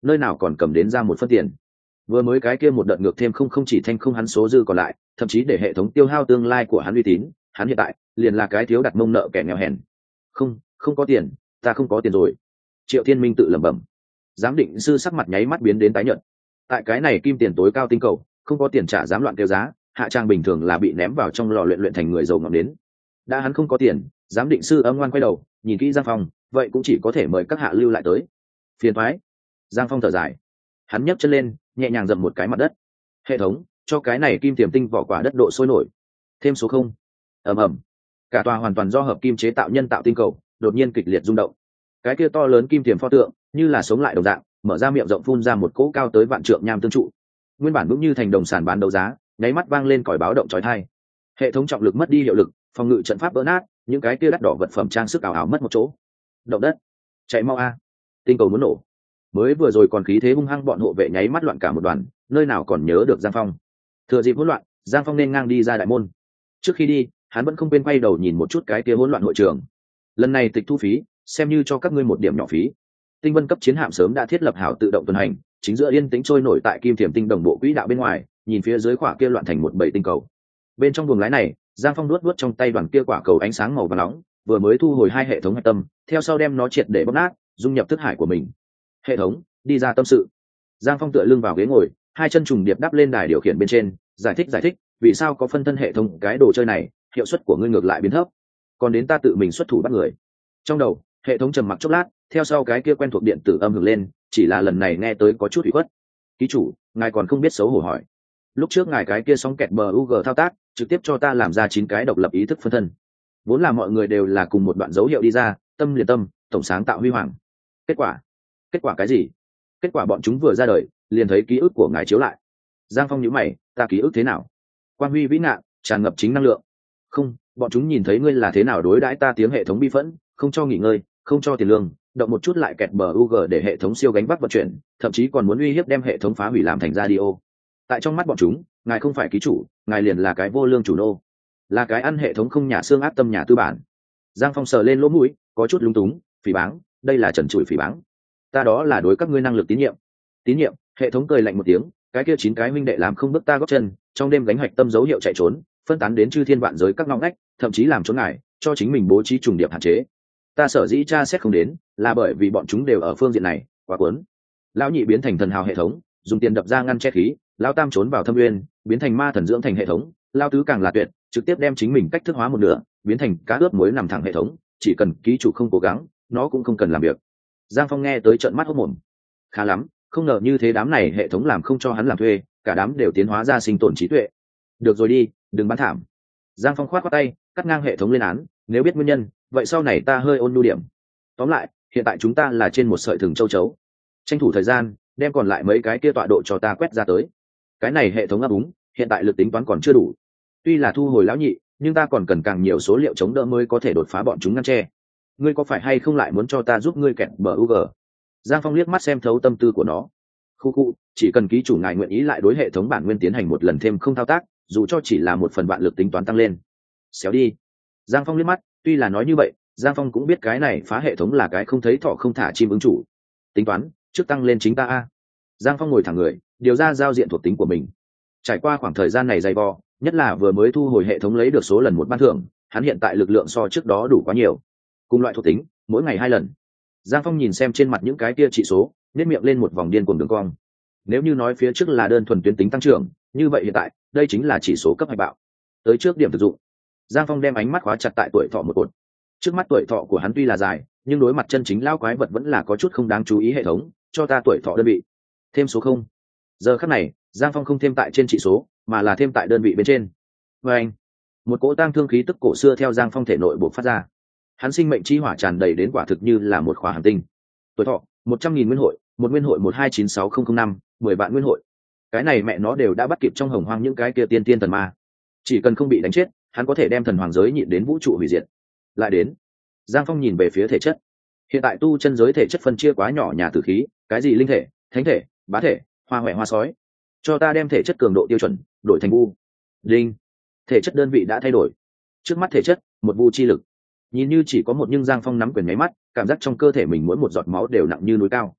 nơi nào còn cầm đến ra một phân tiền. Vừa mới cái kia một đợt ngược thêm không không chỉ thanh không hắn số dư còn lại, thậm chí để hệ thống tiêu hao tương lai của hắn uy tín, hắn hiện tại liền là cái thiếu đặt mông nợ kẻ nghèo hèn. Không, không có tiền, ta không có tiền rồi. Triệu Thiên Minh tự lẩm bẩm. Giám định sư sắc mặt nháy mắt biến đến tái nhợt. Tại cái này kim tiền tối cao tinh cầu, không có tiền trả dám loạn kêu giá, hạ trang bình thường là bị ném vào trong lò luyện luyện thành người giàu ngọn đến. Đã hắn không có tiền, giám định sư âm ngoan quay đầu, nhìn kỹ Giang Phong, vậy cũng chỉ có thể mời các hạ lưu lại tới. Phiền toái. Giang Phong thở dài, hắn nhấc chân lên, nhẹ nhàng dậm một cái mặt đất. Hệ thống, cho cái này kim tiềm tinh vỏ quả đất độ sôi nổi. Thêm số không. Ầm ầm. Cả tòa hoàn toàn do hợp kim chế tạo nhân tạo tinh cầu, đột nhiên kịch liệt rung động. Cái kia to lớn kim tiềm pho tượng, như là sống lại đồng dạng, mở ra miệng rộng phun ra một cỗ cao tới vạn trượng nham tương trụ. Nguyên bản vững như thành đồng sàn bán đấu giá, nháy mắt vang lên còi báo động chói tai. Hệ thống trọng lực mất đi hiệu lực, phòng ngự trận pháp vỡ nát, những cái kia đắt đỏ vật phẩm trang sức ảo ảo mất một chỗ. Động đất, chạy mau a, tinh cầu muốn nổ. Mới vừa rồi còn khí thế hung hăng bọn hộ vệ nháy mắt loạn cả một đoàn, nơi nào còn nhớ được Giang Phong. Thừa dịp hỗn loạn, Giang Phong nên ngang đi ra đại môn. Trước khi đi, hắn vẫn không quên quay đầu nhìn một chút cái kia hỗn loạn hội trường. Lần này tịch thu phí, xem như cho các ngươi một điểm nhỏ phí. Tinh vân cấp chiến hạm sớm đã thiết lập hảo tự động tuần hành, chính giữa yên tĩnh trôi nổi tại kim thiểm tinh đồng bộ quỹ đạo bên ngoài, nhìn phía dưới quả kia loạn thành một bầy tinh cầu. Bên trong buồng lái này, Giang Phong nuốt nuốt trong tay đoàn kia quả cầu ánh sáng màu vàng nóng, vừa mới thu hồi hai hệ thống hạch tâm, theo sau đem nó triệt để bóp nát, dung nhập thức hải của mình. Hệ thống, đi ra tâm sự. Giang Phong tựa lưng vào ghế ngồi, hai chân trùng điệp đắp lên đài điều khiển bên trên, giải thích giải thích, vì sao có phân thân hệ thống cái đồ chơi này, hiệu suất của ngươi ngược lại biến thấp. Còn đến ta tự mình xuất thủ bắt người. Trong đầu, hệ thống trầm mặc chốc lát, theo sau cái kia quen thuộc điện tử âm hưởng lên, chỉ là lần này nghe tới có chút ủy khuất. Ký chủ, ngài còn không biết xấu hổ hỏi. Lúc trước ngài cái kia sóng kẹt bờ u g thao tác, trực tiếp cho ta làm ra chín cái độc lập ý thức phân thân. Vốn là mọi người đều là cùng một đoạn dấu hiệu đi ra, tâm liền tâm, tổng sáng tạo huy hoàng. Kết quả, kết quả cái gì? Kết quả bọn chúng vừa ra đời, liền thấy ký ức của ngài chiếu lại. Giang Phong nhíu mày, ta ký ức thế nào? Quan huy vĩ ngạn, tràn ngập chính năng lượng. Không, bọn chúng nhìn thấy ngươi là thế nào đối đãi ta, tiếng hệ thống bi phẫn, không cho nghỉ ngơi, không cho tiền lương, động một chút lại kẹt bờ u g để hệ thống siêu gánh vác vận chuyển, thậm chí còn muốn uy hiếp đem hệ thống phá hủy làm thành radio. Tại trong mắt bọn chúng, ngài không phải ký chủ, ngài liền là cái vô lương chủ nô, là cái ăn hệ thống không nhà xương ác tâm nhà tư bản. Giang Phong sờ lên lỗ mũi, có chút lúng túng, phỉ báng, đây là trần trụi phỉ báng. Ta đó là đối các ngươi năng lực tín nhiệm. Tín nhiệm? Hệ thống cười lạnh một tiếng, cái kia chín cái huynh đệ làm không bước ta góp chân, trong đêm gánh hoạch tâm dấu hiệu chạy trốn, phân tán đến chư thiên vạn giới các ngõ ngách, thậm chí làm trốn ngài, cho chính mình bố trí trùng điệp hạn chế. Ta sở dĩ tra xét không đến, là bởi vì bọn chúng đều ở phương diện này, quá cuốn. Lão nhị biến thành thần hào hệ thống, dùng tiền đập ra ngăn che khí, lão tam trốn vào thâm uyên, biến thành ma thần dưỡng thành hệ thống, lão tứ càng là tuyệt, trực tiếp đem chính mình cách thức hóa một nửa, biến thành cá ướp muối nằm thẳng hệ thống, chỉ cần ký chủ không cố gắng, nó cũng không cần làm việc. Giang Phong nghe tới trợn mắt hốt mồm. Khá lắm, không ngờ như thế đám này hệ thống làm không cho hắn làm thuê, cả đám đều tiến hóa ra sinh tồn trí tuệ. Được rồi đi, đừng bán thảm. Giang Phong khoát khoát tay, cắt ngang hệ thống lên án, nếu biết nguyên nhân, vậy sau này ta hơi ôn nhu điểm. Tóm lại, hiện tại chúng ta là trên một sợi thừng châu chấu, tranh thủ thời gian, đem còn lại mấy cái kia tọa độ cho ta quét ra tới. Cái này hệ thống ấp úng, hiện tại lực tính toán còn chưa đủ. Tuy là thu hồi lão nhị, nhưng ta còn cần càng nhiều số liệu chống đỡ mới có thể đột phá bọn chúng ngăn tre. Ngươi có phải hay không lại muốn cho ta giúp ngươi kẹt bờ u g? Giang Phong liếc mắt xem thấu tâm tư của nó. Khu khu, chỉ cần ký chủ ngài nguyện ý lại đối hệ thống bản nguyên tiến hành một lần thêm không thao tác, dù cho chỉ là một phần vạn lực tính toán tăng lên. Xéo đi. Giang Phong liếc mắt, tuy là nói như vậy, Giang Phong cũng biết cái này phá hệ thống là cái không thấy thọ không thả chim ứng chủ. Tính toán, trước tăng lên chính ta a. Giang Phong ngồi thẳng người, điều ra giao diện thuộc tính của mình. Trải qua khoảng thời gian này dày vò, nhất là vừa mới thu hồi hệ thống lấy được số lần một ban thưởng, hắn hiện tại lực lượng so trước đó đủ quá nhiều. Cùng loại thuộc tính, mỗi ngày hai lần. Giang Phong nhìn xem trên mặt những cái kia chỉ số, nét miệng lên một vòng điên cuồng đường cong. Nếu như nói phía trước là đơn thuần tuyến tính tăng trưởng, như vậy hiện tại, đây chính là chỉ số cấp hạch bạo. Tới trước điểm thực dụng, Giang Phong đem ánh mắt khóa chặt tại tuổi thọ một cột. Trước mắt tuổi thọ của hắn tuy là dài, nhưng đối mặt chân chính lao quái vật vẫn là có chút không đáng chú ý. Hệ thống, cho ta tuổi thọ đơn vị. Thêm số không. Giờ khắc này, Giang Phong không thêm tại trên chỉ số, mà là thêm tại đơn vị bên trên. Và anh, một cỗ tang thương khí tức cổ xưa theo Giang Phong thể nội bộc phát ra. Hắn sinh mệnh chi hỏa tràn đầy đến quả thực như là một khóa hành tinh. Tuổi thọ một trăm nghìn nguyên hội, một nguyên hội một hai chín sáu không không năm, mười vạn nguyên hội. Cái này mẹ nó đều đã bắt kịp trong hồng hoang những cái kia tiên tiên thần ma. Chỉ cần không bị đánh chết, hắn có thể đem thần hoàng giới nhịn đến vũ trụ hủy diệt. Lại đến, Giang Phong nhìn về phía thể chất. Hiện tại tu chân giới thể chất phân chia quá nhỏ, nhà tử khí, cái gì linh thể, thánh thể, bá thể, hoa hoẹ hoa sói. Cho ta đem thể chất cường độ tiêu chuẩn đổi thành vu. Linh, thể chất đơn vị đã thay đổi. Trước mắt thể chất, một vu chi lực. Nhìn như chỉ có một, nhưng Giang Phong nắm quyền nháy mắt, cảm giác trong cơ thể mình mỗi một giọt máu đều nặng như núi cao.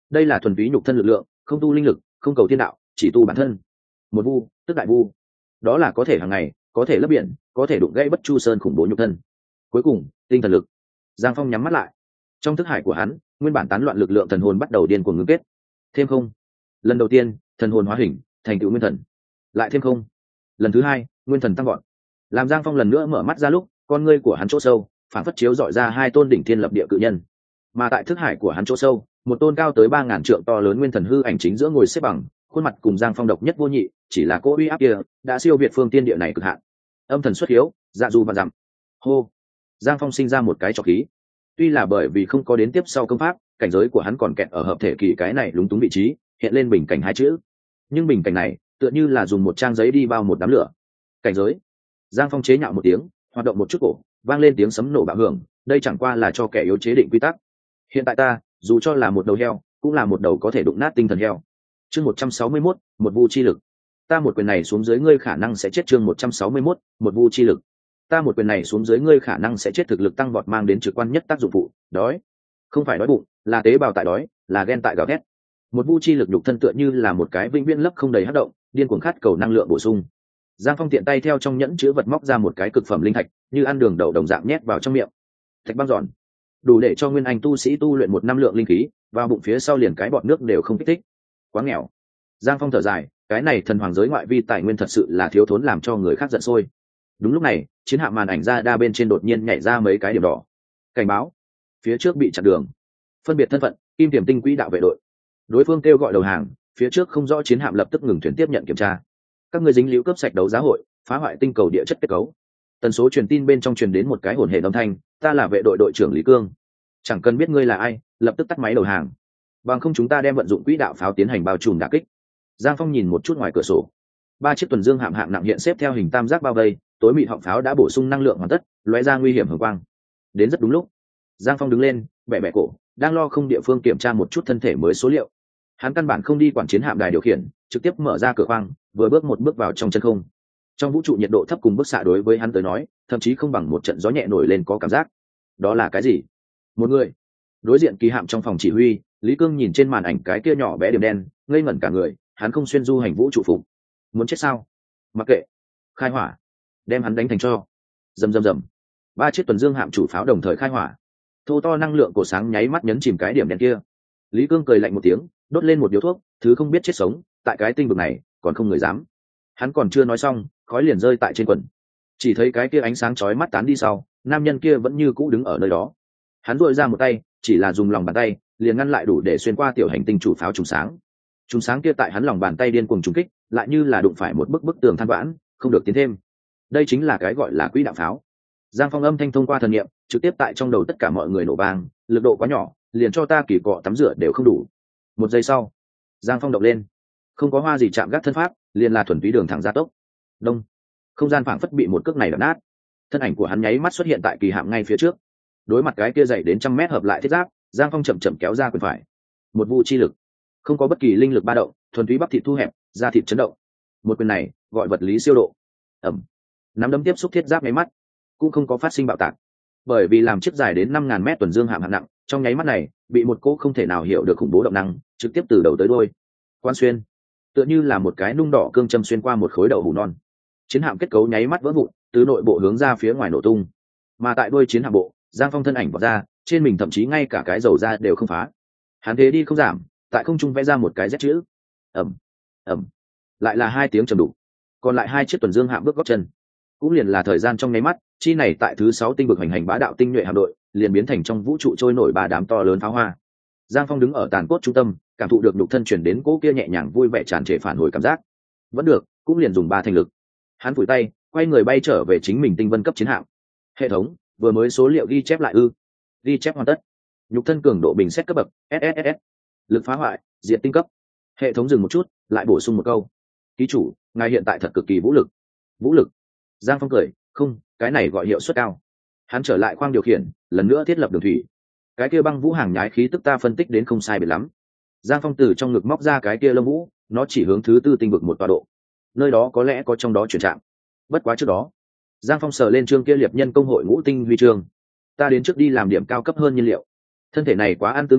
đây là thuần túy nhục thân lực lượng, không tu linh lực, không cầu thiên đạo, chỉ tu bản thân. Một vu tức đại vu, đó là có thể hàng ngày, có thể lấp biển, có thể đụng gãy bất chu sơn khủng bố nhục thân. Cuối cùng tinh thần lực. Giang Phong nhắm mắt lại, trong thức hải của hắn nguyên bản tán loạn lực lượng thần hồn bắt đầu điên cuồng ngưng kết. Thêm không, lần đầu tiên thần hồn hóa hình thành tựu nguyên thần. Lại thêm không, lần thứ hai nguyên thần tăng gọn. Làm Giang Phong lần nữa mở mắt ra lúc, con ngươi của hắn chỗ sâu phản phất chiếu dọi ra hai tôn đỉnh thiên lập địa cự nhân, mà tại thức hải của hắn chỗ sâu một tôn cao tới ba ngàn trượng to lớn nguyên thần hư ảnh chính giữa ngồi xếp bằng, khuôn mặt cùng Giang Phong độc nhất vô nhị, chỉ là cỗ uy áp kia đã siêu việt phương tiên địa này cực hạn. Âm thần xuất hiếu, dạ du và dặm. Hô, Giang Phong sinh ra một cái trọc khí. Tuy là bởi vì không có đến tiếp sau công pháp, cảnh giới của hắn còn kẹt ở hợp thể kỳ cái này lúng túng vị trí, hiện lên bình cảnh hai chữ. Nhưng bình cảnh này tựa như là dùng một trang giấy đi bao một đám lửa. Cảnh giới. Giang Phong chế nhạo một tiếng, hoạt động một chút cổ, vang lên tiếng sấm nổ bạo hưởng, đây chẳng qua là cho kẻ yếu chế định quy tắc. Hiện tại ta, dù cho là một đầu heo, cũng là một đầu có thể đụng nát tinh thần heo. Chương một trăm sáu mươi mốt, một vu chi lực. Ta một quyền này xuống dưới ngươi khả năng sẽ chết. Chương một trăm sáu mươi mốt, một vu chi lực. Ta một quyền này xuống dưới ngươi khả năng sẽ chết. Thực lực tăng vọt mang đến trực quan nhất tác dụng phụ, đói. Không phải đói bụng, là tế bào tại đói, là ghen tại gào thét. Một vu chi lực nhục thân tựa như là một cái vĩnh viễn lấp không đầy hấp động, điên cuồng khát cầu năng lượng bổ sung. Giang Phong tiện tay theo trong nhẫn chứa vật móc ra một cái cực phẩm linh thạch, như ăn đường đậu đồng dạng nhét vào trong miệng. Thạch băng giòn, đủ để cho nguyên anh tu sĩ tu luyện một năm lượng linh khí, vào bụng phía sau liền cái bọt nước đều không kích thích. Quá nghèo. Giang Phong thở dài, cái này thần hoàng giới ngoại vi tài nguyên thật sự là thiếu thốn làm cho người khác giận sôi. Đúng lúc này, chiến hạm màn ảnh ra đa bên trên đột nhiên nhảy ra mấy cái điểm đỏ. Cảnh báo, phía trước bị chặn đường. Phân biệt thân phận, Kim Tiềm Tinh Quỹ đạo vệ đội. Đối phương kêu gọi đầu hàng, phía trước không rõ chiến hạm lập tức ngừng thuyền tiếp nhận kiểm tra. Các người dính líu cướp sạch đấu giá hội, phá hoại tinh cầu địa chất kết cấu. Tần số truyền tin bên trong truyền đến một cái hồn hển âm thanh, ta là vệ đội đội trưởng Lý Cương. Chẳng cần biết ngươi là ai, lập tức tắt máy đầu hàng. Bằng không chúng ta đem vận dụng quỹ đạo pháo tiến hành bao trùm đả kích. Giang Phong nhìn một chút ngoài cửa sổ, ba chiếc tuần dương hạm hạng nặng hiện xếp theo hình tam giác bao vây, tối mịt họng pháo đã bổ sung năng lượng hoàn tất, lóe ra nguy hiểm hồng quang. Đến rất đúng lúc, Giang Phong đứng lên, bẻ bẻ cổ, đang lo không địa phương kiểm tra một chút thân thể mới số liệu. Hắn căn bản không đi quản chiến hạm đài điều khiển, trực tiếp mở ra cửa khoang, vừa bước một bước vào trong chân không. Trong vũ trụ nhiệt độ thấp cùng bức xạ đối với hắn tới nói, thậm chí không bằng một trận gió nhẹ nổi lên có cảm giác. Đó là cái gì? Một người. Đối diện kỳ hạm trong phòng chỉ huy, Lý Cương nhìn trên màn ảnh cái kia nhỏ bé điểm đen, ngây ngẩn cả người, hắn không xuyên du hành vũ trụ phục. Muốn chết sao? Mặc kệ. Khai hỏa. Đem hắn đánh thành tro. Rầm rầm rầm. Ba chiếc tuần dương hạm chủ pháo đồng thời khai hỏa. Thô to năng lượng cổ sáng nháy mắt nhấn chìm cái điểm đen kia. Lý Cương cười lạnh một tiếng, đốt lên một điếu thuốc, thứ không biết chết sống, tại cái tinh vực này, còn không người dám. Hắn còn chưa nói xong, khói liền rơi tại trên quần. Chỉ thấy cái kia ánh sáng chói mắt tán đi sau, nam nhân kia vẫn như cũ đứng ở nơi đó. Hắn duỗi ra một tay, chỉ là dùng lòng bàn tay, liền ngăn lại đủ để xuyên qua tiểu hành tinh chủ pháo trùng sáng. Trùng sáng kia tại hắn lòng bàn tay điên cuồng trùng kích, lại như là đụng phải một bức bức tường than vãn, không được tiến thêm. Đây chính là cái gọi là quỹ đạo pháo. Giang Phong âm thanh thông qua thần niệm, trực tiếp tại trong đầu tất cả mọi người nổ vang, lực độ quá nhỏ, liền cho ta kỳ cọ tắm rửa đều không đủ. Một giây sau, Giang Phong động lên, không có hoa gì chạm gác thân pháp, liền là thuần túy đường thẳng gia tốc. Đông, không gian phảng phất bị một cước này đập nát, thân ảnh của hắn nháy mắt xuất hiện tại kỳ hạm ngay phía trước. Đối mặt cái kia dày đến trăm mét hợp lại thiết giáp, Giang Phong chậm chậm kéo ra quyền phải, một vu chi lực, không có bất kỳ linh lực ba động, thuần túy bắp thịt thu hẹp, da thịt chấn động. Một quyền này gọi vật lý siêu độ. Ẩm, nắm đấm tiếp xúc thiết giáp nháy mắt, cũng không có phát sinh bạo tạc, bởi vì làm chiếc dài đến năm ngàn mét tuần dương hạm hạng nặng, trong nháy mắt này bị một cỗ không thể nào hiểu được khủng bố động năng trực tiếp từ đầu tới đuôi quan xuyên, tựa như là một cái nung đỏ cương châm xuyên qua một khối đậu hủ non. Chiến hạm kết cấu nháy mắt vỡ vụn, từ nội bộ hướng ra phía ngoài nổ tung. Mà tại đuôi chiến hạm bộ, Giang Phong thân ảnh vọt ra, trên mình thậm chí ngay cả cái dầu da đều không phá. Hắn thế đi không giảm, tại không trung vẽ ra một cái Z chữ. Ẩm, ẩm, lại là hai tiếng trầm đục. Còn lại hai chiếc tuần dương hạm bước gót chân, cũng liền là thời gian trong nháy mắt, chi này tại thứ sáu tinh vực hành hành bá đạo tinh nhuệ hạm đội liền biến thành trong vũ trụ trôi nổi ba đám to lớn pháo hoa. Giang Phong đứng ở tàn cốt trung tâm, cảm thụ được nhục thân chuyển đến cỗ kia nhẹ nhàng vui vẻ tràn trề phản hồi cảm giác. Vẫn được, cũng liền dùng ba thành lực. Hắn phủi tay, quay người bay trở về chính mình tinh vân cấp chiến hạm. Hệ thống vừa mới số liệu ghi chép lại ư? Ghi chép hoàn tất. Nhục thân cường độ bình xét cấp bậc S S S, lực phá hoại diệt tinh cấp. Hệ thống dừng một chút, lại bổ sung một câu: ký chủ, ngài hiện tại thật cực kỳ vũ lực. Vũ lực? Giang Phong cười, không, cái này gọi hiệu suất cao. Hắn trở lại khoang điều khiển, lần nữa thiết lập đường thủy. Cái kia băng vũ hàng nhái khí tức ta phân tích đến không sai biệt lắm. Giang Phong từ trong ngực móc ra cái kia lông vũ, nó chỉ hướng thứ tư tinh vực một tọa độ, nơi đó có lẽ có trong đó chuyển trạng. Bất quá trước đó, Giang Phong sờ lên chương kia liệp nhân công hội ngũ tinh huy chương. Ta đến trước đi làm điểm cao cấp hơn nhiên liệu. Thân thể này quá ăn tư nguyên,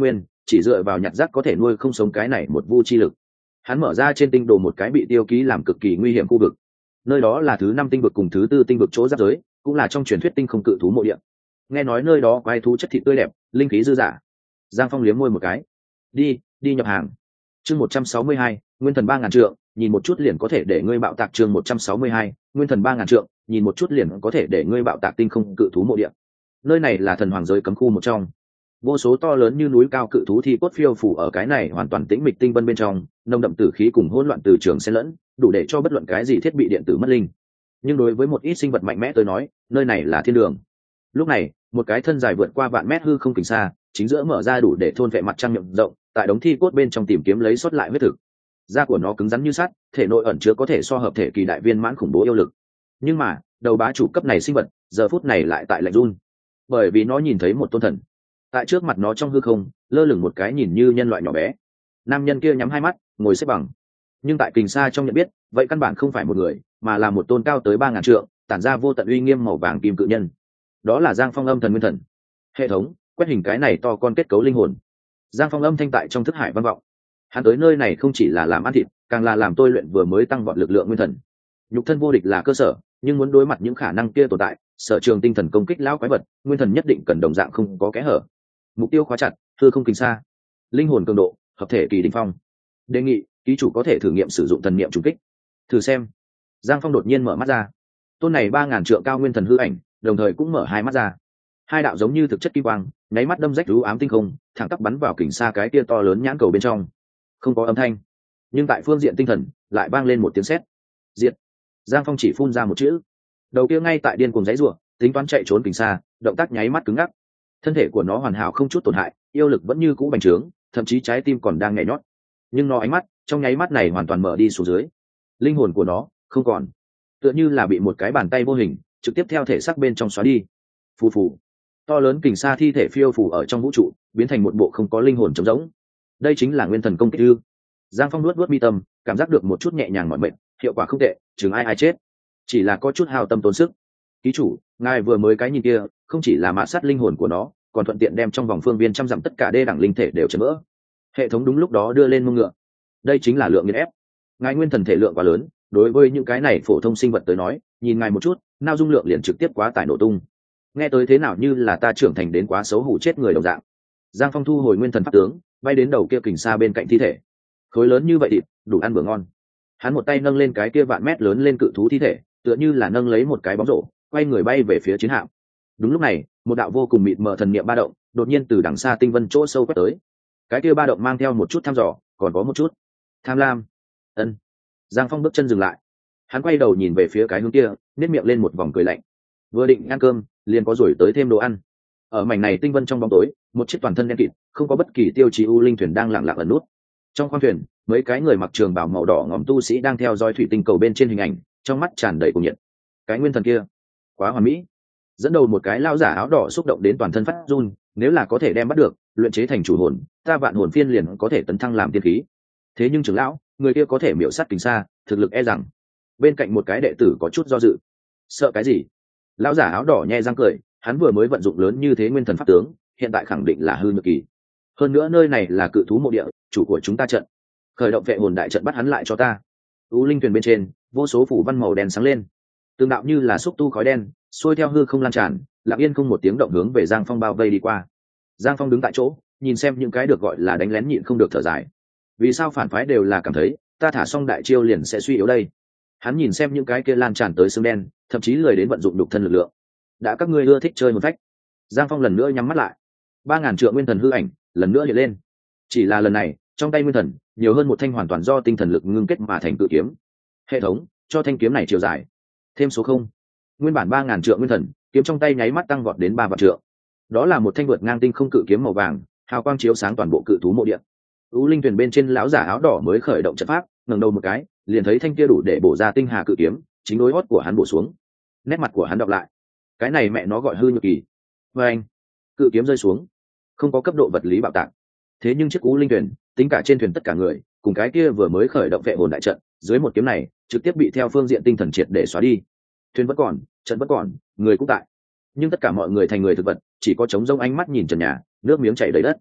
chỉ dựa vào nhặt rác có thể nuôi không sống cái này một vu chi lực. Hắn mở ra trên tinh đồ một cái bị tiêu ký làm cực kỳ nguy hiểm khu vực, nơi đó là thứ năm tinh vực cùng thứ tư tinh vực chỗ giáp giới, cũng là trong truyền thuyết tinh không cự thú mộ địa. Nghe nói nơi đó quái thú chất thịt tươi đẹp, linh khí dư dả. Giang Phong liếm môi một cái. Đi, đi nhập hàng. Chương một trăm sáu mươi hai, Nguyên thần ba ngàn trượng, nhìn một chút liền có thể để ngươi bạo tạc. Chương một trăm sáu mươi hai, Nguyên thần ba ngàn trượng, nhìn một chút liền có thể để ngươi bạo tạc tinh không cự thú mộ địa. Nơi này là thần hoàng giới cấm khu một trong. Vô số to lớn như núi cao cự thú thi cốt phiêu phủ ở cái này hoàn toàn tĩnh mịch tinh vân bên trong, nồng đậm tử khí cùng hỗn loạn từ trường xen lẫn, đủ để cho bất luận cái gì thiết bị điện tử mất linh. Nhưng đối với một ít sinh vật mạnh mẽ tới nói, nơi này là thiên đường. Lúc này, một cái thân dài vượt qua vạn mét hư không kình xa, chính giữa mở ra đủ để thôn vệ mặt trăng miệng rộng, tại đống thi cốt bên trong tìm kiếm lấy sót lại huyết thực. Da của nó cứng rắn như sắt, thể nội ẩn chứa có thể so hợp thể kỳ đại viên mãn khủng bố yêu lực. Nhưng mà, đầu bá chủ cấp này sinh vật, giờ phút này lại tại lạnh run, bởi vì nó nhìn thấy một tôn thần. Tại trước mặt nó trong hư không, lơ lửng một cái nhìn như nhân loại nhỏ bé. Nam nhân kia nhắm hai mắt, ngồi xếp bằng. Nhưng tại kình xa trong nhận biết, vậy căn bản không phải một người, mà là một tôn cao tới ba ngàn trượng, tản ra vô tận uy nghiêm màu vàng kim cự nhân. Đó là Giang Phong âm thần nguyên thần. Hệ thống, quét hình cái này to con kết cấu linh hồn. Giang Phong âm thanh tại trong thức hải vang vọng. Hắn tới nơi này không chỉ là làm ăn thịt, càng là làm tôi luyện vừa mới tăng vọt lực lượng nguyên thần. Nhục thân vô địch là cơ sở, nhưng muốn đối mặt những khả năng kia tồn tại, sở trường tinh thần công kích lão quái vật, nguyên thần nhất định cần đồng dạng không có kẽ hở. Mục tiêu khóa chặt, hư không kính xa, linh hồn cường độ, hợp thể kỳ đỉnh phong. Đề nghị ký chủ có thể thử nghiệm sử dụng thần niệm trùng kích, thử xem. Giang Phong đột nhiên mở mắt ra. Tôn này ba ngàn trượng cao nguyên thần hư ảnh, đồng thời cũng mở hai mắt ra. Hai đạo giống như thực chất kim quang, nháy mắt đâm rách u ám tinh không, thẳng tắp bắn vào kình xa cái kia to lớn nhãn cầu bên trong. Không có âm thanh, nhưng tại phương diện tinh thần lại vang lên một tiếng sét. Diệt. Giang Phong chỉ phun ra một chữ. Đầu kia ngay tại điên cuồng giãy giụa, tính toán chạy trốn kình xa, động tác nháy mắt cứng ngắc. Thân thể của nó hoàn hảo không chút tổn hại, yêu lực vẫn như cũ bành trướng, thậm chí trái tim còn đang nhảy nhót. Nhưng nó ánh mắt, trong nháy mắt này hoàn toàn mở đi xuống dưới. Linh hồn của nó không còn, tựa như là bị một cái bàn tay vô hình trực tiếp theo thể xác bên trong xóa đi. Phù phù. To lớn kình xa thi thể phiêu phù ở trong vũ trụ, biến thành một bộ không có linh hồn trống rỗng. Đây chính là nguyên thần công kích ư? Giang Phong nuốt nuốt mi tâm, cảm giác được một chút nhẹ nhàng mỏi mệt, hiệu quả không tệ, chừng ai ai chết, chỉ là có chút hao tâm tốn sức. Ký chủ, ngài vừa mới cái nhìn kia, không chỉ là mã sát linh hồn của nó, còn thuận tiện đem trong vòng phương viên trăm dặm tất cả đê đẳng linh thể đều chấn vỡ. Hệ thống đúng lúc đó đưa lên mông ngựa. Đây chính là lượng nghiền ép. Ngài nguyên thần thể lượng quá lớn, đối với những cái này phổ thông sinh vật tới nói, nhìn ngài một chút, nao dung lượng liền trực tiếp quá tải nổ tung. Nghe tới thế nào như là ta trưởng thành đến quá xấu hủ chết người đồng dạng. Giang Phong thu hồi nguyên thần pháp tướng, bay đến đầu kia kình xa bên cạnh thi thể. Khối lớn như vậy thịt, đủ ăn bữa ngon. Hắn một tay nâng lên cái kia vạn mét lớn lên cự thú thi thể, tựa như là nâng lấy một cái bóng rổ, quay người bay về phía chiến hạm. Đúng lúc này, một đạo vô cùng mịt mờ thần niệm ba động, đột nhiên từ đằng xa tinh vân chỗ sâu quét tới. Cái kia ba động mang theo một chút thăm dò, còn có một chút tham lam. Ân. Giang Phong bước chân dừng lại. Hắn quay đầu nhìn về phía cái hướng kia, nét miệng lên một vòng cười lạnh. Vừa định ăn cơm, liền có rồi tới thêm đồ ăn. Ở mảnh này tinh vân trong bóng tối, một chiếc toàn thân đen kịt, không có bất kỳ tiêu chí u linh thuyền đang lặng lặng ẩn nút. Trong khoang thuyền, mấy cái người mặc trường bào màu đỏ ngòm tu sĩ đang theo dõi thủy tinh cầu bên trên hình ảnh, trong mắt tràn đầy cuồng nhiệt. Cái nguyên thần kia, quá hoàn mỹ. Dẫn đầu một cái lao giả áo đỏ xúc động đến toàn thân phát run, nếu là có thể đem bắt được, luyện chế thành chủ hồn, ta vạn hồn phiên liền có thể tấn thăng làm tiên khí. Thế nhưng trưởng lão, người kia có thể miểu sát kính xa, thực lực e rằng. Bên cạnh một cái đệ tử có chút do dự. Sợ cái gì? Lão giả áo đỏ nhe răng cười, hắn vừa mới vận dụng lớn như thế nguyên thần pháp tướng, hiện tại khẳng định là hư nhược kỳ. Hơn nữa nơi này là cự thú mộ địa, chủ của chúng ta trận. Khởi động vệ hồn đại trận bắt hắn lại cho ta. U linh thuyền bên trên, vô số phủ văn màu đen sáng lên. Tương đạo như là xúc tu khói đen, xuôi theo hư không lan tràn, lặng yên không một tiếng động hướng về Giang Phong bao vây đi qua. Giang Phong đứng tại chỗ, nhìn xem những cái được gọi là đánh lén nhịn không được thở dài. Vì sao phản phái đều là cảm thấy, ta thả xong đại chiêu liền sẽ suy yếu đây? Hắn nhìn xem những cái kia lan tràn tới xương đen, thậm chí lười đến vận dụng đục thân lực lượng. Đã các ngươi ưa thích chơi một phách. Giang Phong lần nữa nhắm mắt lại. Ba ngàn trượng nguyên thần hư ảnh lần nữa hiện lên. Chỉ là lần này, trong tay nguyên thần nhiều hơn một thanh hoàn toàn do tinh thần lực ngưng kết mà thành cự kiếm. Hệ thống, cho thanh kiếm này chiều dài thêm số không. Nguyên bản ba ngàn trượng nguyên thần, kiếm trong tay nháy mắt tăng vọt đến ba vạn trượng. Đó là một thanh vượt ngang tinh không cự kiếm màu vàng, hào quang chiếu sáng toàn bộ cự thú mộ địa. U linh thuyền bên trên lão giả áo đỏ mới khởi động trận pháp, ngẩng đầu một cái, liền thấy thanh kia đủ để bổ ra tinh hà cự kiếm, chính đối hót của hắn bổ xuống. Nét mặt của hắn đọc lại. Cái này mẹ nó gọi hư nhược kỳ. Và anh, cự kiếm rơi xuống, không có cấp độ vật lý bạo tạc. Thế nhưng chiếc U linh thuyền, tính cả trên thuyền tất cả người, cùng cái kia vừa mới khởi động vệ hồn đại trận, dưới một kiếm này, trực tiếp bị theo phương diện tinh thần triệt để xóa đi. Thuyền vẫn còn, trận vẫn còn, người cũng tại, nhưng tất cả mọi người thành người thực vật, chỉ có trống rông ánh mắt nhìn trần nhà, nước miếng chảy đầy đất.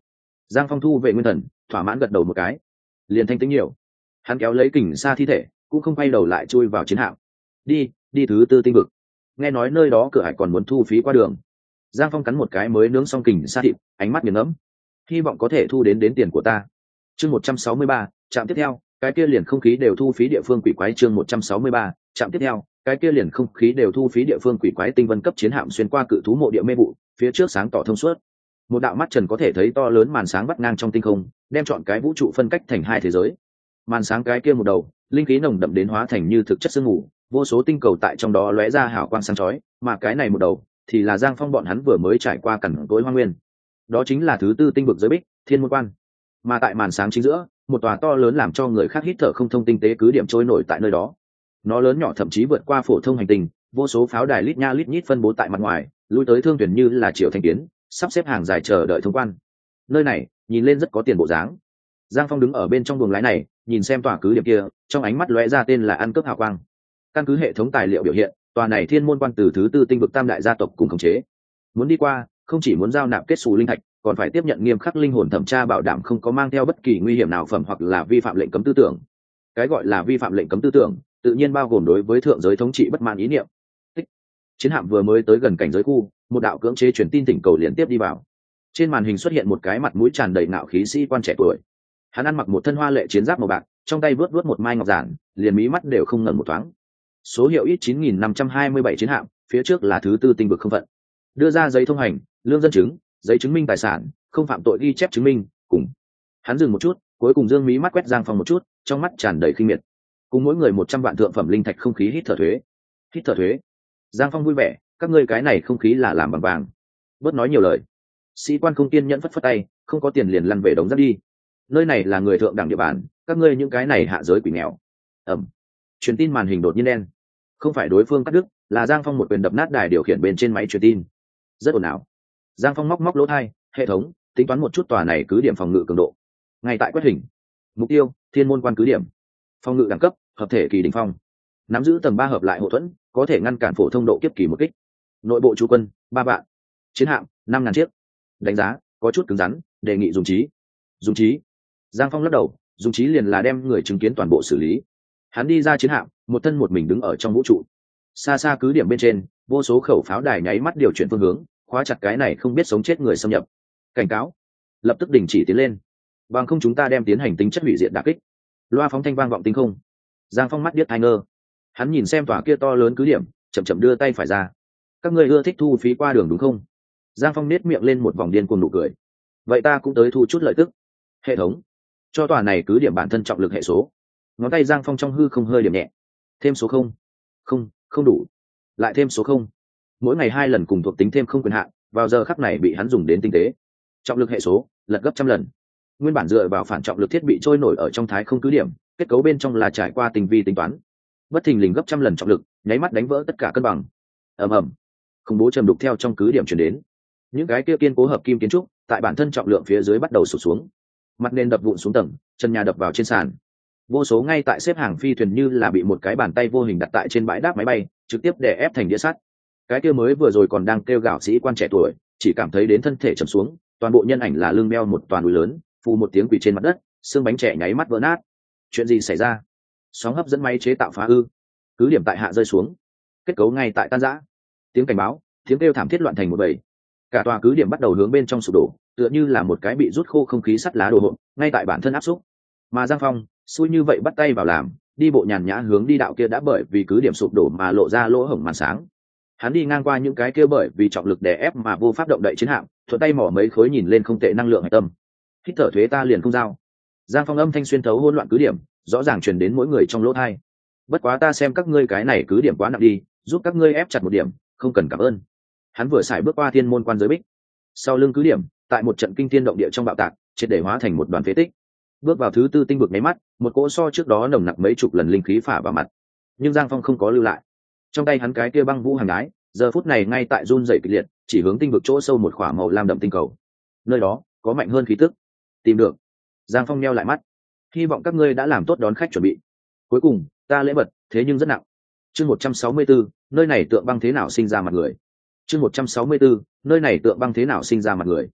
Giang Phong thu về nguyên thần, thỏa mãn gật đầu một cái, liền thanh tĩnh nhiều. Hắn kéo lấy kình xa thi thể, cũng không quay đầu lại chui vào chiến hạm. Đi, đi thứ tư tinh vực. Nghe nói nơi đó cửa hải còn muốn thu phí qua đường. Giang Phong cắn một cái mới nướng xong kình xa thịt, ánh mắt nghiền ngẫm, hy vọng có thể thu đến đến tiền của ta. Chương một trăm sáu mươi ba, trạm tiếp theo, cái kia liền không khí đều thu phí địa phương quỷ quái. Chương một trăm sáu mươi ba, trạm tiếp theo, cái kia liền không khí đều thu phí địa phương quỷ quái. Tinh vân cấp chiến hạm xuyên qua cự thú mộ địa mê vụ, phía trước sáng tỏ thông suốt. Một đạo mắt trần có thể thấy to lớn màn sáng vắt ngang trong tinh không, đem chọn cái vũ trụ phân cách thành hai thế giới. Màn sáng cái kia một đầu, linh khí nồng đậm đến hóa thành như thực chất sương mù, vô số tinh cầu tại trong đó lóe ra hào quang sáng chói, mà cái này một đầu thì là Giang Phong bọn hắn vừa mới trải qua cằn tối hoang nguyên. Đó chính là thứ tư tinh vực giới bích, Thiên Môn Quan. Mà tại màn sáng chính giữa, một tòa to lớn làm cho người khác hít thở không thông tinh tế cứ điểm trôi nổi tại nơi đó. Nó lớn nhỏ thậm chí vượt qua phổ thông hành tinh, vô số pháo đài lít nha lít nhít phân bố tại mặt ngoài, lui tới thương thuyền như là triều thanh kiến, sắp xếp hàng dài chờ đợi thông quan. Nơi này nhìn lên rất có tiền bộ dáng. Giang Phong đứng ở bên trong buồng lái này, nhìn xem tòa cứ điểm kia, trong ánh mắt lóe ra tên là ăn cướp hào quang. Căn cứ hệ thống tài liệu biểu hiện, tòa này Thiên Môn Quan từ thứ tư tinh vực tam đại gia tộc cùng khống chế. Muốn đi qua, không chỉ muốn giao nạp kết xù linh thạch, còn phải tiếp nhận nghiêm khắc linh hồn thẩm tra, bảo đảm không có mang theo bất kỳ nguy hiểm nào phẩm hoặc là vi phạm lệnh cấm tư tưởng. Cái gọi là vi phạm lệnh cấm tư tưởng, tự nhiên bao gồm đối với thượng giới thống trị bất mãn ý niệm. Tích. Chiến hạm vừa mới tới gần cảnh giới khu, một đạo cưỡng chế truyền tin tỉnh cầu liên tiếp đi vào. Trên màn hình xuất hiện một cái mặt mũi tràn đầy ngạo khí sĩ quan trẻ tuổi. Hắn ăn mặc một thân hoa lệ chiến giáp màu bạc, trong tay vớt vớt một mai ngọc giản, liền mí mắt đều không ngẩng một thoáng. Số hiệu ít chín nghìn năm trăm hai mươi bảy chiến hạm, phía trước là thứ tư tinh vực không phận. Đưa ra giấy thông hành, lương dân chứng, giấy chứng minh tài sản, không phạm tội ghi chép chứng minh, cùng. Hắn dừng một chút, cuối cùng dương mí mắt quét Giang Phong một chút, trong mắt tràn đầy khinh miệt. Cùng mỗi người một trăm vạn thượng phẩm linh thạch không khí hít thở thuế. Hít thở thuế. Giang Phong vui vẻ, các ngươi cái này không khí là làm bằng vàng. Bớt nói nhiều lời. Sĩ quan không kiên nhẫn phất phất tay, không có tiền liền lăn về đống rác đi. Nơi này là người thượng đẳng địa bàn, các ngươi những cái này hạ giới quỷ nghèo. Ẩm. Truyền tin màn hình đột nhiên đen. Không phải đối phương cắt đứt, là Giang Phong một quyền đập nát đài điều khiển bên trên máy truyền tin. Rất ồn ào. Giang Phong móc móc lỗ tai, hệ thống tính toán một chút tòa này cứ điểm phòng ngự cường độ. Ngay tại quét hình. Mục tiêu, Thiên Môn Quan cứ điểm. Phòng ngự đẳng cấp, hợp thể kỳ đỉnh phong. Nắm giữ tầng ba hợp lại hộ thuẫn, có thể ngăn cản phổ thông độ kiếp kỳ một kích. Nội bộ chú quân, ba vạn. Chiến hạm, năm ngàn chiếc. Đánh giá, có chút cứng rắn, đề nghị dùng trí. Dùng trí. Giang Phong lắc đầu, dùng trí liền là đem người chứng kiến toàn bộ xử lý. Hắn đi ra chiến hạm, một thân một mình đứng ở trong vũ trụ. Xa xa cứ điểm bên trên, vô số khẩu pháo đài nháy mắt điều chuyển phương hướng, khóa chặt cái này không biết sống chết người xâm nhập. Cảnh cáo, lập tức đình chỉ tiến lên, bằng không chúng ta đem tiến hành tính chất hủy diệt đả kích. Loa phóng thanh vang vọng tinh không. Giang Phong mắt điếc tai ngơ, hắn nhìn xem tòa kia to lớn cứ điểm, chậm chậm đưa tay phải ra. Các ngươi ưa thích thu phí qua đường đúng không? Giang Phong nết miệng lên một vòng điên cuồng nụ cười. Vậy ta cũng tới thu chút lợi tức. Hệ thống, cho tòa này cứ điểm bản thân trọng lực hệ số. Ngón tay Giang Phong trong hư không hơi điểm nhẹ. Thêm số không. Không, không đủ. Lại thêm số không. Mỗi ngày hai lần cùng thuộc tính thêm không quyền hạn, vào giờ khắc này bị hắn dùng đến tinh tế. Trọng lực hệ số lật gấp trăm lần. Nguyên bản dựa vào phản trọng lực thiết bị trôi nổi ở trong thái không cứ điểm, kết cấu bên trong là trải qua tinh vi tính toán. Bất thình lình gấp trăm lần trọng lực, nháy mắt đánh vỡ tất cả cân bằng. Ầm ầm. Khủng bố trầm đục theo trong cứ điểm truyền đến. Những cái kia kiên cố hợp kim kiến trúc, tại bản thân trọng lượng phía dưới bắt đầu sụp xuống. Mặt nền đập vụn xuống tầng, chân nhà đập vào trên sàn. Vô số ngay tại xếp hàng phi thuyền như là bị một cái bàn tay vô hình đặt tại trên bãi đáp máy bay, trực tiếp đè ép thành đĩa sắt. Cái kia mới vừa rồi còn đang kêu gào sĩ quan trẻ tuổi, chỉ cảm thấy đến thân thể trầm xuống, toàn bộ nhân ảnh là lưng beo một toàn núi lớn, phù một tiếng quỳ trên mặt đất, xương bánh trẻ nháy mắt vỡ nát. Chuyện gì xảy ra? Sóng hấp dẫn máy chế tạo phá hư, cứ điểm tại hạ rơi xuống, kết cấu ngay tại tan rã. Tiếng cảnh báo, tiếng kêu thảm thiết loạn thành một bầy. Cả tòa cứ điểm bắt đầu hướng bên trong sụp đổ, tựa như là một cái bị rút khô không khí sắt lá đồ hộp, ngay tại bản thân áp xúc. Mà Giang Phong xui như vậy bắt tay vào làm, đi bộ nhàn nhã hướng đi đạo kia đã bởi vì cứ điểm sụp đổ mà lộ ra lỗ hổng màn sáng. Hắn đi ngang qua những cái kia bởi vì trọng lực đè ép mà vô pháp động đậy chiến hạm, thuận tay mỏ mấy khối nhìn lên không tệ năng lượng hạch tâm. Hít thở thuế ta liền không giao. Giang Phong âm thanh xuyên thấu hỗn loạn cứ điểm, rõ ràng truyền đến mỗi người trong lỗ tai. Bất quá ta xem các ngươi cái này cứ điểm quá nặng đi, giúp các ngươi ép chặt một điểm, không cần cảm ơn. Hắn vừa xài bước qua Thiên Môn Quan giới bích, sau lưng cứ điểm, tại một trận kinh thiên động địa trong bạo tạc, triệt để hóa thành một đoàn phế tích. Bước vào thứ tư tinh vực nháy mắt, một cỗ so trước đó nồng nặc mấy chục lần linh khí phả vào mặt. Nhưng Giang Phong không có lưu lại. Trong tay hắn cái kia băng vũ hàng ái, giờ phút này ngay tại run rẩy kịch liệt, chỉ hướng tinh vực chỗ sâu một khỏa màu lam đậm tinh cầu. Nơi đó có mạnh hơn khí tức. Tìm được. Giang Phong nheo lại mắt. Hy vọng các ngươi đã làm tốt đón khách chuẩn bị. Cuối cùng, ta lễ vật, thế nhưng rất nặng. Chương một trăm sáu mươi tư, nơi này tượng băng thế nào sinh ra mặt người. Chương một trăm sáu mươi tư, nơi này tượng băng thế nào sinh ra mặt người.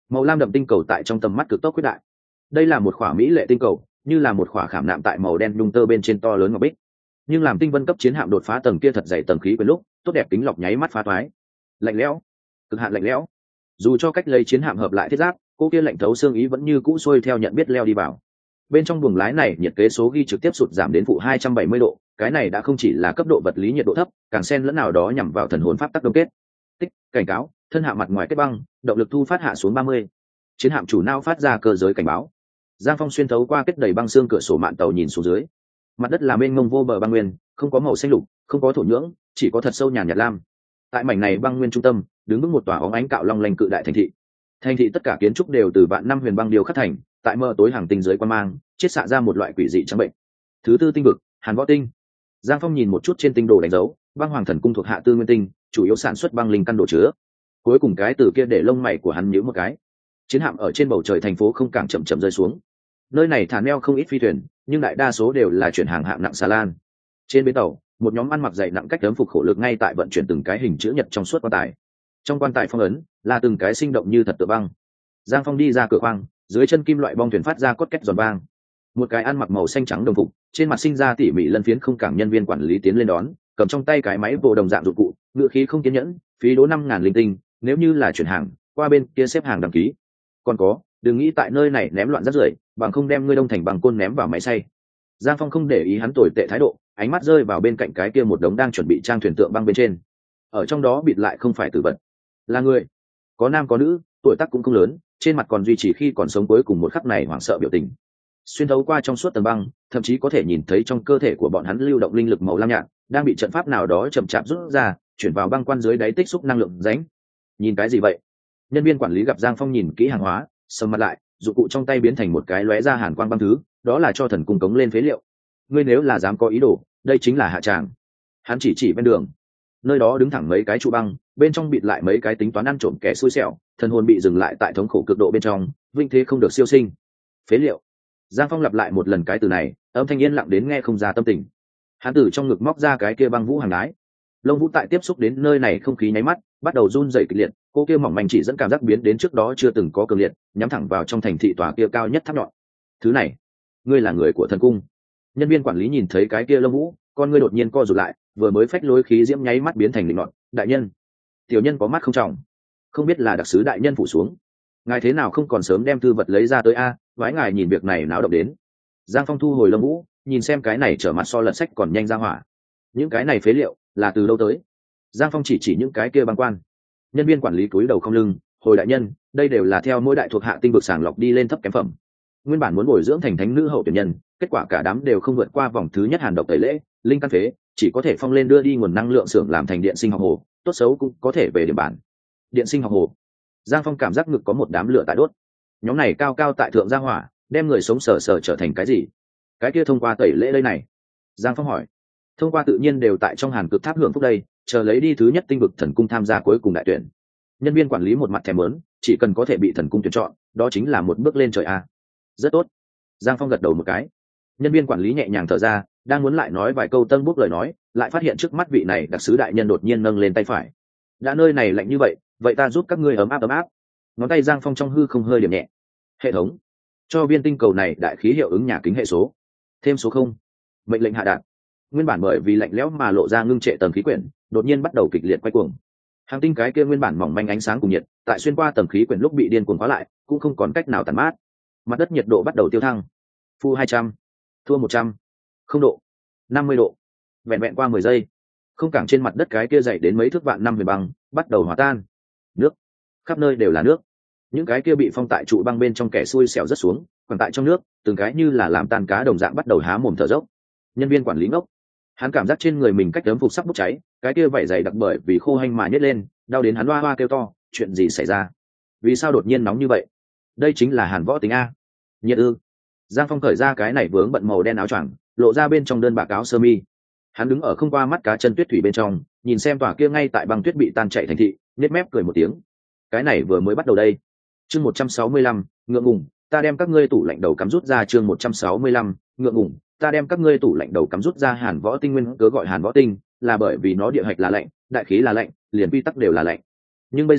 Màu lam đậm tinh cầu tại trong tầm mắt cực tốc quyết đại. Đây là một khỏa mỹ lệ tinh cầu, như là một khỏa khảm nạm tại màu đen nhung tơ bên trên to lớn ngọc bích. Nhưng làm tinh vân cấp chiến hạm đột phá tầng kia thật dày tầng khí quyển lúc, tốt đẹp kính lọc nháy mắt phá toái. Lạnh lẽo, cực hạn lạnh lẽo. Dù cho cách lấy chiến hạm hợp lại thiết giáp, cô kia lạnh thấu xương ý vẫn như cũ xuôi theo nhận biết leo đi vào. Bên trong buồng lái này nhiệt kế số ghi trực tiếp sụt giảm đến phụ hai trăm bảy mươi độ, cái này đã không chỉ là cấp độ vật lý nhiệt độ thấp, càng xen lẫn nào đó nhằm vào thần hồn pháp tắc đông kết. Tích, cảnh cáo, thân hạm mặt ngoài kết băng, động lực thu phát hạ xuống ba mươi. Chiến hạm chủ não phát ra cơ giới cảnh báo. Giang Phong xuyên thấu qua kết đầy băng xương cửa sổ mạn tàu nhìn xuống dưới. Mặt đất là mênh mông vô bờ băng nguyên, không có màu xanh lục, không có thổ nhưỡng, chỉ có thật sâu nhàn nhạt lam. Tại mảnh này băng nguyên trung tâm, đứng vững một tòa óng ánh cạo long lanh cự đại thành thị. Thành thị tất cả kiến trúc đều từ vạn năm huyền băng điều khắc thành, tại mờ tối hàng tinh dưới quan mang, chiết xạ ra một loại quỷ dị trắng bệnh. Thứ tư tinh vực, Hàn Võ tinh. Giang Phong nhìn một chút trên tinh đồ đánh dấu, băng hoàng thần cung thuộc hạ tư nguyên tinh, chủ yếu sản xuất băng linh căn đồ chứa. Cuối cùng cái từ kia để lông mày của hắn nhíu một cái. Chiến hạm ở trên bầu trời thành phố không càng chậm chậm rơi xuống. Nơi này thả neo không ít phi thuyền, nhưng đại đa số đều là chuyển hàng hạng nặng xà lan. Trên bến tàu, một nhóm ăn mặc dày nặng cách tấm phục khổ lực ngay tại vận chuyển từng cái hình chữ nhật trong suốt quan tài. Trong quan tài phong ấn là từng cái sinh động như thật tựa băng. Giang Phong đi ra cửa khoang, dưới chân kim loại bong thuyền phát ra cốt két giòn vang. Một cái ăn mặc màu xanh trắng đồng phục, trên mặt sinh ra tỉ mỉ lân phiến không cảng nhân viên quản lý tiến lên đón, cầm trong tay cái máy vô đồng dạng dụng cụ, ngựa khí không kiên nhẫn, phí đố năm ngàn linh tinh, nếu như là chuyển hàng, qua bên kia xếp hàng đăng ký. Còn có, đừng nghĩ tại nơi này ném loạn rác rưởi, bằng không đem ngươi đông thành bằng côn ném vào máy xay. Giang Phong không để ý hắn tồi tệ thái độ, ánh mắt rơi vào bên cạnh cái kia một đống đang chuẩn bị trang thuyền tượng băng bên trên. Ở trong đó bịt lại không phải tử vật, là người, có nam có nữ, tuổi tác cũng không lớn, trên mặt còn duy trì khi còn sống cuối cùng một khắc này hoảng sợ biểu tình. Xuyên thấu qua trong suốt tầng băng, thậm chí có thể nhìn thấy trong cơ thể của bọn hắn lưu động linh lực màu lam nhạt, đang bị trận pháp nào đó chậm chạp rút ra, chuyển vào băng quan dưới đáy tích xúc năng lượng rãnh. Nhìn cái gì vậy? Nhân viên quản lý gặp Giang Phong nhìn kỹ hàng hóa, sầm mặt lại, dụng cụ trong tay biến thành một cái lóe ra hàn quang băng thứ, đó là cho thần cung cống lên phế liệu. Ngươi nếu là dám có ý đồ, đây chính là hạ tràng. Hắn chỉ chỉ bên đường, nơi đó đứng thẳng mấy cái trụ băng, bên trong bịt lại mấy cái tính toán ăn trộm kẻ xui xẻo, thần hồn bị dừng lại tại thống khổ cực độ bên trong, vinh thế không được siêu sinh. Phế liệu. Giang Phong lặp lại một lần cái từ này, âm thanh yên lặng đến nghe không ra tâm tình. Hắn từ trong ngực móc ra cái kia băng vũ hàng đái. Lông vũ tại tiếp xúc đến nơi này không khí nháy mắt, bắt đầu run rẩy kịch liệt, cô kia mỏng manh chỉ dẫn cảm giác biến đến trước đó chưa từng có cường liệt, nhắm thẳng vào trong thành thị tòa kia cao nhất tháp nhọn. Thứ này, ngươi là người của thần cung. Nhân viên quản lý nhìn thấy cái kia lông vũ, con ngươi đột nhiên co rụt lại, vừa mới phách lối khí diễm nháy mắt biến thành lịnh nọt. Đại nhân, tiểu nhân có mắt không trọng, không biết là đặc sứ đại nhân phủ xuống, ngài thế nào không còn sớm đem thư vật lấy ra tới a? Vái ngài nhìn việc này náo động đến. Giang Phong thu hồi lông vũ, nhìn xem cái này trở mặt so lật sách còn nhanh ra hỏa. Những cái này phế liệu là từ đâu tới? Giang Phong chỉ chỉ những cái kia băng quan. Nhân viên quản lý cúi đầu không lưng, hồi đại nhân, đây đều là theo mỗi đại thuộc hạ tinh vực sàng lọc đi lên thấp kém phẩm. Nguyên bản muốn bồi dưỡng thành thánh nữ hậu tuyển nhân, kết quả cả đám đều không vượt qua vòng thứ nhất hàn độc tẩy lễ, linh căn phế, chỉ có thể phong lên đưa đi nguồn năng lượng xưởng làm thành điện sinh học hồ, tốt xấu cũng có thể về điểm bản. Điện sinh học hồ. Giang Phong cảm giác ngực có một đám lửa tại đốt. Nhóm này cao cao tại thượng gia hỏa, đem người sống sờ sờ trở thành cái gì? Cái kia thông qua tẩy lễ đây này. Giang Phong hỏi. Thông qua tự nhiên đều tại trong hàn cực tháp hưởng phúc đây, chờ lấy đi thứ nhất tinh vực thần cung tham gia cuối cùng đại tuyển. Nhân viên quản lý một mặt thèm lớn, chỉ cần có thể bị thần cung tuyển chọn, đó chính là một bước lên trời a. Rất tốt. Giang Phong gật đầu một cái. Nhân viên quản lý nhẹ nhàng thở ra, đang muốn lại nói vài câu tân bút lời nói, lại phát hiện trước mắt vị này đặc sứ đại nhân đột nhiên nâng lên tay phải. Đã nơi này lạnh như vậy, vậy ta giúp các ngươi ấm áp ấm áp. Ngón tay Giang Phong trong hư không hơi điểm nhẹ. Hệ thống, cho viên tinh cầu này đại khí hiệu ứng nhà kính hệ số, thêm số không. Mệnh lệnh hạ đạt. Nguyên bản bởi vì lạnh lẽo mà lộ ra ngưng trệ tầng khí quyển, đột nhiên bắt đầu kịch liệt quay cuồng. Hàng tinh cái kia nguyên bản mỏng manh ánh sáng cùng nhiệt, tại xuyên qua tầng khí quyển lúc bị điên cuồng khóa lại, cũng không còn cách nào tản mát. Mặt đất nhiệt độ bắt đầu tiêu thăng. Phu hai trăm, thua một trăm, không độ, năm mươi độ. Vẹn vẹn qua mười giây, không cảng trên mặt đất cái kia dày đến mấy thước vạn năm về băng, bắt đầu hòa tan. Nước, khắp nơi đều là nước. Những cái kia bị phong tại trụ băng bên trong kẻ xui xẻo rất xuống, còn tại trong nước, từng cái như là làm tan cá đồng dạng bắt đầu há mồm thở dốc. Nhân viên quản lý ngốc, hắn cảm giác trên người mình cách ấm phục sắp bốc cháy, cái kia vảy dày đặc bởi vì khô hanh mà nhét lên, đau đến hắn hoa hoa kêu to. Chuyện gì xảy ra? Vì sao đột nhiên nóng như vậy? Đây chính là Hàn Võ tính a. Nhiệt ư? Giang Phong cởi ra cái này vướng bận màu đen áo choàng, lộ ra bên trong đơn bạc áo sơ mi. Hắn đứng ở không qua mắt cá chân tuyết thủy bên trong, nhìn xem tòa kia ngay tại băng tuyết bị tan chảy thành thị, nhếch mép cười một tiếng. Cái này vừa mới bắt đầu đây. Chương một trăm sáu mươi lăm, ngượng ngùng, ta đem các ngươi tủ lạnh đầu cắm rút ra. Chương một trăm sáu mươi lăm, ngượng ngùng, ta đem các ngươi tủ lạnh đầu cắm rút ra. Hàn Võ tinh nguyên cớ gọi Hàn Võ tinh, là bởi vì nó địa hạch là lạnh, đại khí là lạnh, liền quy tắc đều là lạnh. Nhưng bây giờ,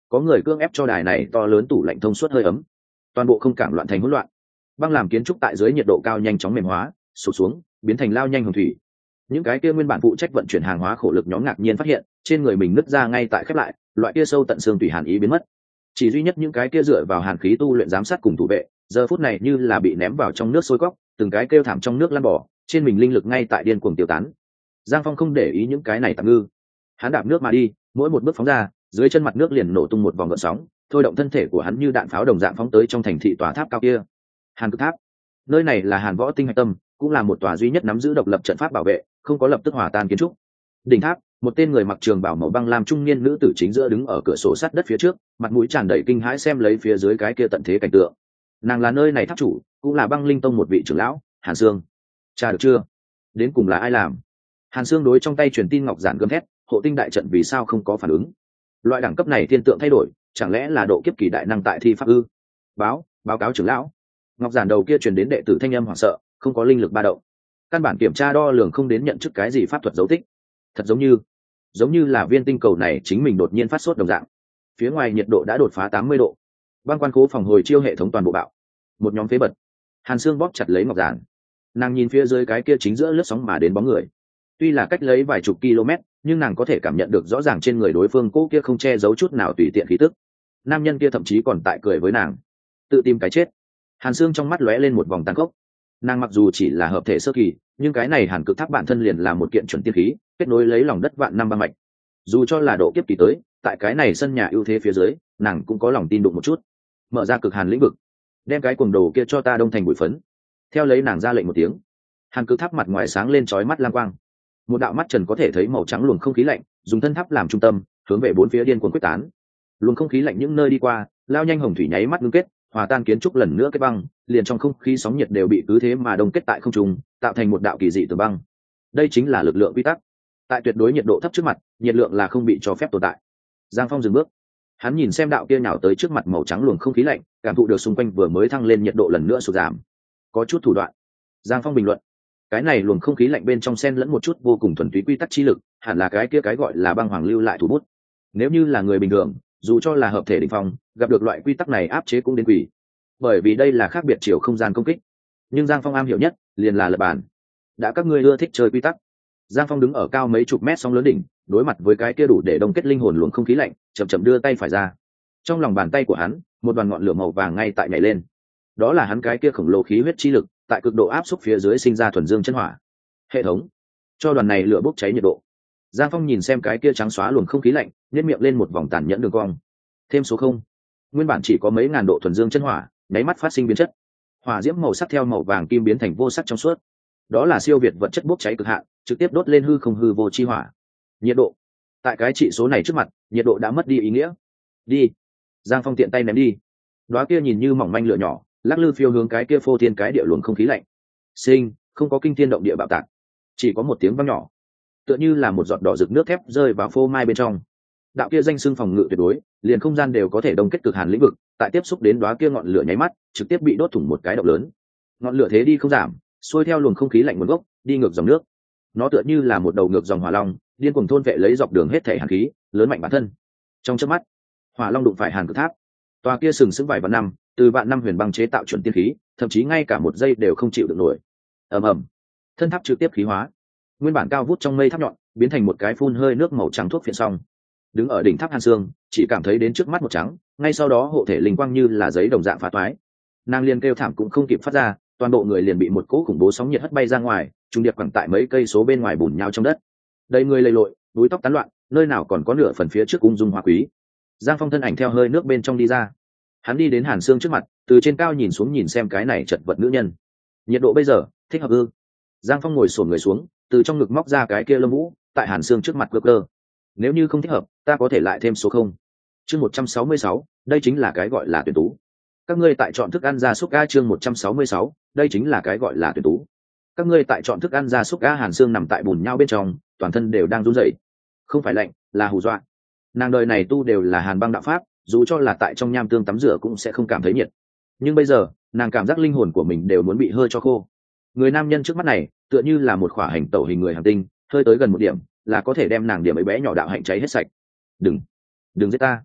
có người cưỡng ép cho đài này to lớn tủ lạnh thông suốt hơi ấm, toàn bộ không cảng loạn thành hỗn loạn. Băng làm kiến trúc tại dưới nhiệt độ cao nhanh chóng mềm hóa, sụp xuống, biến thành lao nhanh hồng thủy. Những cái kia nguyên bản phụ trách vận chuyển hàng hóa khổ lực nhóm ngạc nhiên phát hiện trên người mình nứt ra ngay tại khép lại, loại kia sâu tận xương tủy hàn ý biến mất. Chỉ duy nhất những cái kia dựa vào hàn khí tu luyện giám sát cùng thủ vệ, giờ phút này như là bị ném vào trong nước sôi cóc, từng cái kêu thảm trong nước lăn bỏ, trên mình linh lực ngay tại điên cuồng tiêu tán. Giang Phong không để ý những cái này tạm ngư, hắn đạp nước mà đi, mỗi một bước phóng ra, dưới chân mặt nước liền nổ tung một vòng gợn sóng, thôi động thân thể của hắn như đạn pháo đồng dạng phóng tới trong thành thị tòa tháp cao kia. Hàn Cực Tháp, nơi này là Hàn Võ Tinh hạch tâm, cũng là một tòa duy nhất nắm giữ độc lập trận pháp bảo vệ, không có lập tức hòa tan kiến trúc. Đỉnh tháp, một tên người mặc trường bào màu băng lam trung niên nữ tử chính giữa đứng ở cửa sổ sắt đất phía trước, mặt mũi tràn đầy kinh hãi xem lấy phía dưới cái kia tận thế cảnh tượng. Nàng là nơi này tháp chủ, cũng là Băng Linh Tông một vị trưởng lão, Hàn Sương. Cha được chưa? Đến cùng là ai làm? Hàn Sương đối trong tay truyền tin ngọc giản gầm thét, hộ tinh đại trận vì sao không có phản ứng? Loại đẳng cấp này thiên tượng thay đổi, chẳng lẽ là độ kiếp kỳ đại năng tại thi pháp ư? Báo, báo cáo trưởng lão. Ngọc giản đầu kia truyền đến đệ tử thanh âm hoảng sợ, không có linh lực ba động. Căn bản kiểm tra đo lường không đến nhận chức cái gì pháp thuật dấu tích. Thật giống như, giống như là viên tinh cầu này chính mình đột nhiên phát sốt đồng dạng. Phía ngoài nhiệt độ đã đột phá tám mươi độ. Băng quan cố phòng hồi chiêu hệ thống toàn bộ bạo. Một nhóm phế bật. Hàn Sương bóp chặt lấy ngọc giản. Nàng nhìn phía dưới cái kia chính giữa lướt sóng mà đến bóng người. Tuy là cách lấy vài chục km, nhưng nàng có thể cảm nhận được rõ ràng trên người đối phương cố kia không che giấu chút nào tùy tiện khí tức. Nam nhân kia thậm chí còn tại cười với nàng, tự tìm cái chết. Hàn Sương trong mắt lóe lên một vòng tàn khốc. Nàng mặc dù chỉ là hợp thể sơ kỳ, nhưng cái này Hàn Cực Tháp bản thân liền là một kiện chuẩn tiên khí, kết nối lấy lòng đất vạn năm băng mạch. Dù cho là độ kiếp kỳ tới, tại cái này sân nhà ưu thế phía dưới, nàng cũng có lòng tin đụng một chút. Mở ra cực hàn lĩnh vực, đem cái cuồng đồ kia cho ta đông thành bụi phấn. Theo lấy nàng ra lệnh một tiếng, Hàn Cực Tháp mặt ngoài sáng lên chói mắt lam quang. Một đạo mắt trần có thể thấy màu trắng luồng không khí lạnh, dùng thân tháp làm trung tâm, hướng về bốn phía điên cuồng quyết tán. Luồng không khí lạnh những nơi đi qua, lao nhanh hồng thủy nháy mắt ngưng kết, hòa tan kiến trúc lần nữa kết băng, liền trong không khí sóng nhiệt đều bị cứ thế mà đông kết tại không trung, tạo thành một đạo kỳ dị từ băng. Đây chính là lực lượng quy tắc. Tại tuyệt đối nhiệt độ thấp trước mặt, nhiệt lượng là không bị cho phép tồn tại. Giang Phong dừng bước, hắn nhìn xem đạo kia nhào tới trước mặt màu trắng luồng không khí lạnh, cảm thụ được xung quanh vừa mới thăng lên nhiệt độ lần nữa sụt giảm. Có chút thủ đoạn. Giang Phong bình luận, cái này luồng không khí lạnh bên trong xen lẫn một chút vô cùng thuần túy quy tắc chi lực, hẳn là cái kia cái gọi là băng hoàng lưu lại thủ bút. Nếu như là người bình thường, dù cho là hợp thể đỉnh phong, gặp được loại quy tắc này áp chế cũng đến quỷ, bởi vì đây là khác biệt chiều không gian công kích. Nhưng Giang Phong am hiểu nhất liền là lập bàn. Đã các ngươi ưa thích chơi quy tắc, Giang Phong đứng ở cao mấy chục mét song lớn đỉnh, đối mặt với cái kia đủ để đông kết linh hồn luồng không khí lạnh, chậm chậm đưa tay phải ra. Trong lòng bàn tay của hắn, một đoàn ngọn lửa màu vàng ngay tại nhảy lên. Đó là hắn cái kia khổng lồ khí huyết chi lực, tại cực độ áp suất phía dưới sinh ra thuần dương chân hỏa. Hệ thống cho đoàn này lửa bốc cháy nhiệt độ. Giang Phong nhìn xem cái kia trắng xóa luồng không khí lạnh, nhếch miệng lên một vòng tàn nhẫn đường cong. Thêm số không. Nguyên bản chỉ có mấy ngàn độ thuần dương chân hỏa, nháy mắt phát sinh biến chất. Hỏa diễm màu sắc theo màu vàng kim biến thành vô sắc trong suốt. Đó là siêu việt vật chất bốc cháy cực hạn, trực tiếp đốt lên hư không hư vô chi hỏa. Nhiệt độ. Tại cái trị số này trước mặt, nhiệt độ đã mất đi ý nghĩa. Đi. Giang Phong tiện tay ném đi. Đóa kia nhìn như mỏng manh lửa nhỏ, lắc lư phiêu hướng cái kia phô thiên cái địa luồng không khí lạnh. Sinh, không có kinh thiên động địa bạo tạc, chỉ có một tiếng vang nhỏ, tựa như là một giọt đỏ rực nước thép rơi vào phô mai bên trong. Đạo kia danh xưng phòng ngự tuyệt đối, liền không gian đều có thể đông kết cực hàn lĩnh vực, tại tiếp xúc đến đóa kia ngọn lửa nháy mắt, trực tiếp bị đốt thủng một cái động lớn. Ngọn lửa thế đi không giảm, xuôi theo luồng không khí lạnh nguồn gốc, đi ngược dòng nước. Nó tựa như là một đầu ngược dòng hỏa long, điên cuồng thôn vệ lấy dọc đường hết thể hàn khí, lớn mạnh bản thân. Trong chớp mắt, hỏa long đụng phải Hàn Cực Tháp. Tòa kia sừng sững vài vạn năm, từ vạn năm huyền băng chế tạo chuẩn tiên khí, thậm chí ngay cả một giây đều không chịu được nổi. Ầm ầm, thân tháp trực tiếp khí hóa, nguyên bản cao vút trong mây tháp nhọn biến thành một cái phun hơi nước màu trắng thuốc phiện xong. Đứng ở đỉnh tháp Hàn Sương, chỉ cảm thấy đến trước mắt một trắng, ngay sau đó hộ thể linh quang như là giấy đồng dạng phá toái. Nàng liền kêu thảm cũng không kịp phát ra, toàn bộ người liền bị một cỗ khủng bố sóng nhiệt hất bay ra ngoài, trung điệp quẳng tại mấy cây số bên ngoài bùn nhão trong đất. Đầy người lầy lội, búi tóc tán loạn, nơi nào còn có nửa phần phía trước ung dung hoa quý. Giang Phong thân ảnh theo hơi nước bên trong đi ra. Hắn đi đến Hàn Sương trước mặt, từ trên cao nhìn xuống nhìn xem cái này chật vật nữ nhân. Nhiệt độ bây giờ thích hợp ư? Giang Phong ngồi xổm người xuống, từ trong ngực móc ra cái kia lông vũ, tại Hàn Sương trước mặt cơ cơ. Nếu như không thích hợp, ta có thể lại thêm số không. Chương một trăm sáu mươi sáu, đây chính là cái gọi là tuyển tú. Các ngươi tại chọn thức ăn gia súc a chương một trăm sáu mươi sáu, đây chính là cái gọi là tuyển tú. Các ngươi tại chọn thức ăn gia súc a Hàn Sương nằm tại bùn nhau bên trong, toàn thân đều đang run rẩy. Không phải lạnh, là hù dọa. Nàng đời này tu đều là Hàn băng đạo pháp, dù cho là tại trong nham tương tắm rửa cũng sẽ không cảm thấy nhiệt. Nhưng bây giờ, nàng cảm giác linh hồn của mình đều muốn bị hơi cho khô. Người nam nhân trước mắt này, tựa như là một khỏa hành tẩu hình người hành tinh, hơi tới gần một điểm, là có thể đem nàng điểm ấy bé nhỏ đạo hạnh cháy hết sạch. Đừng, đừng giết ta.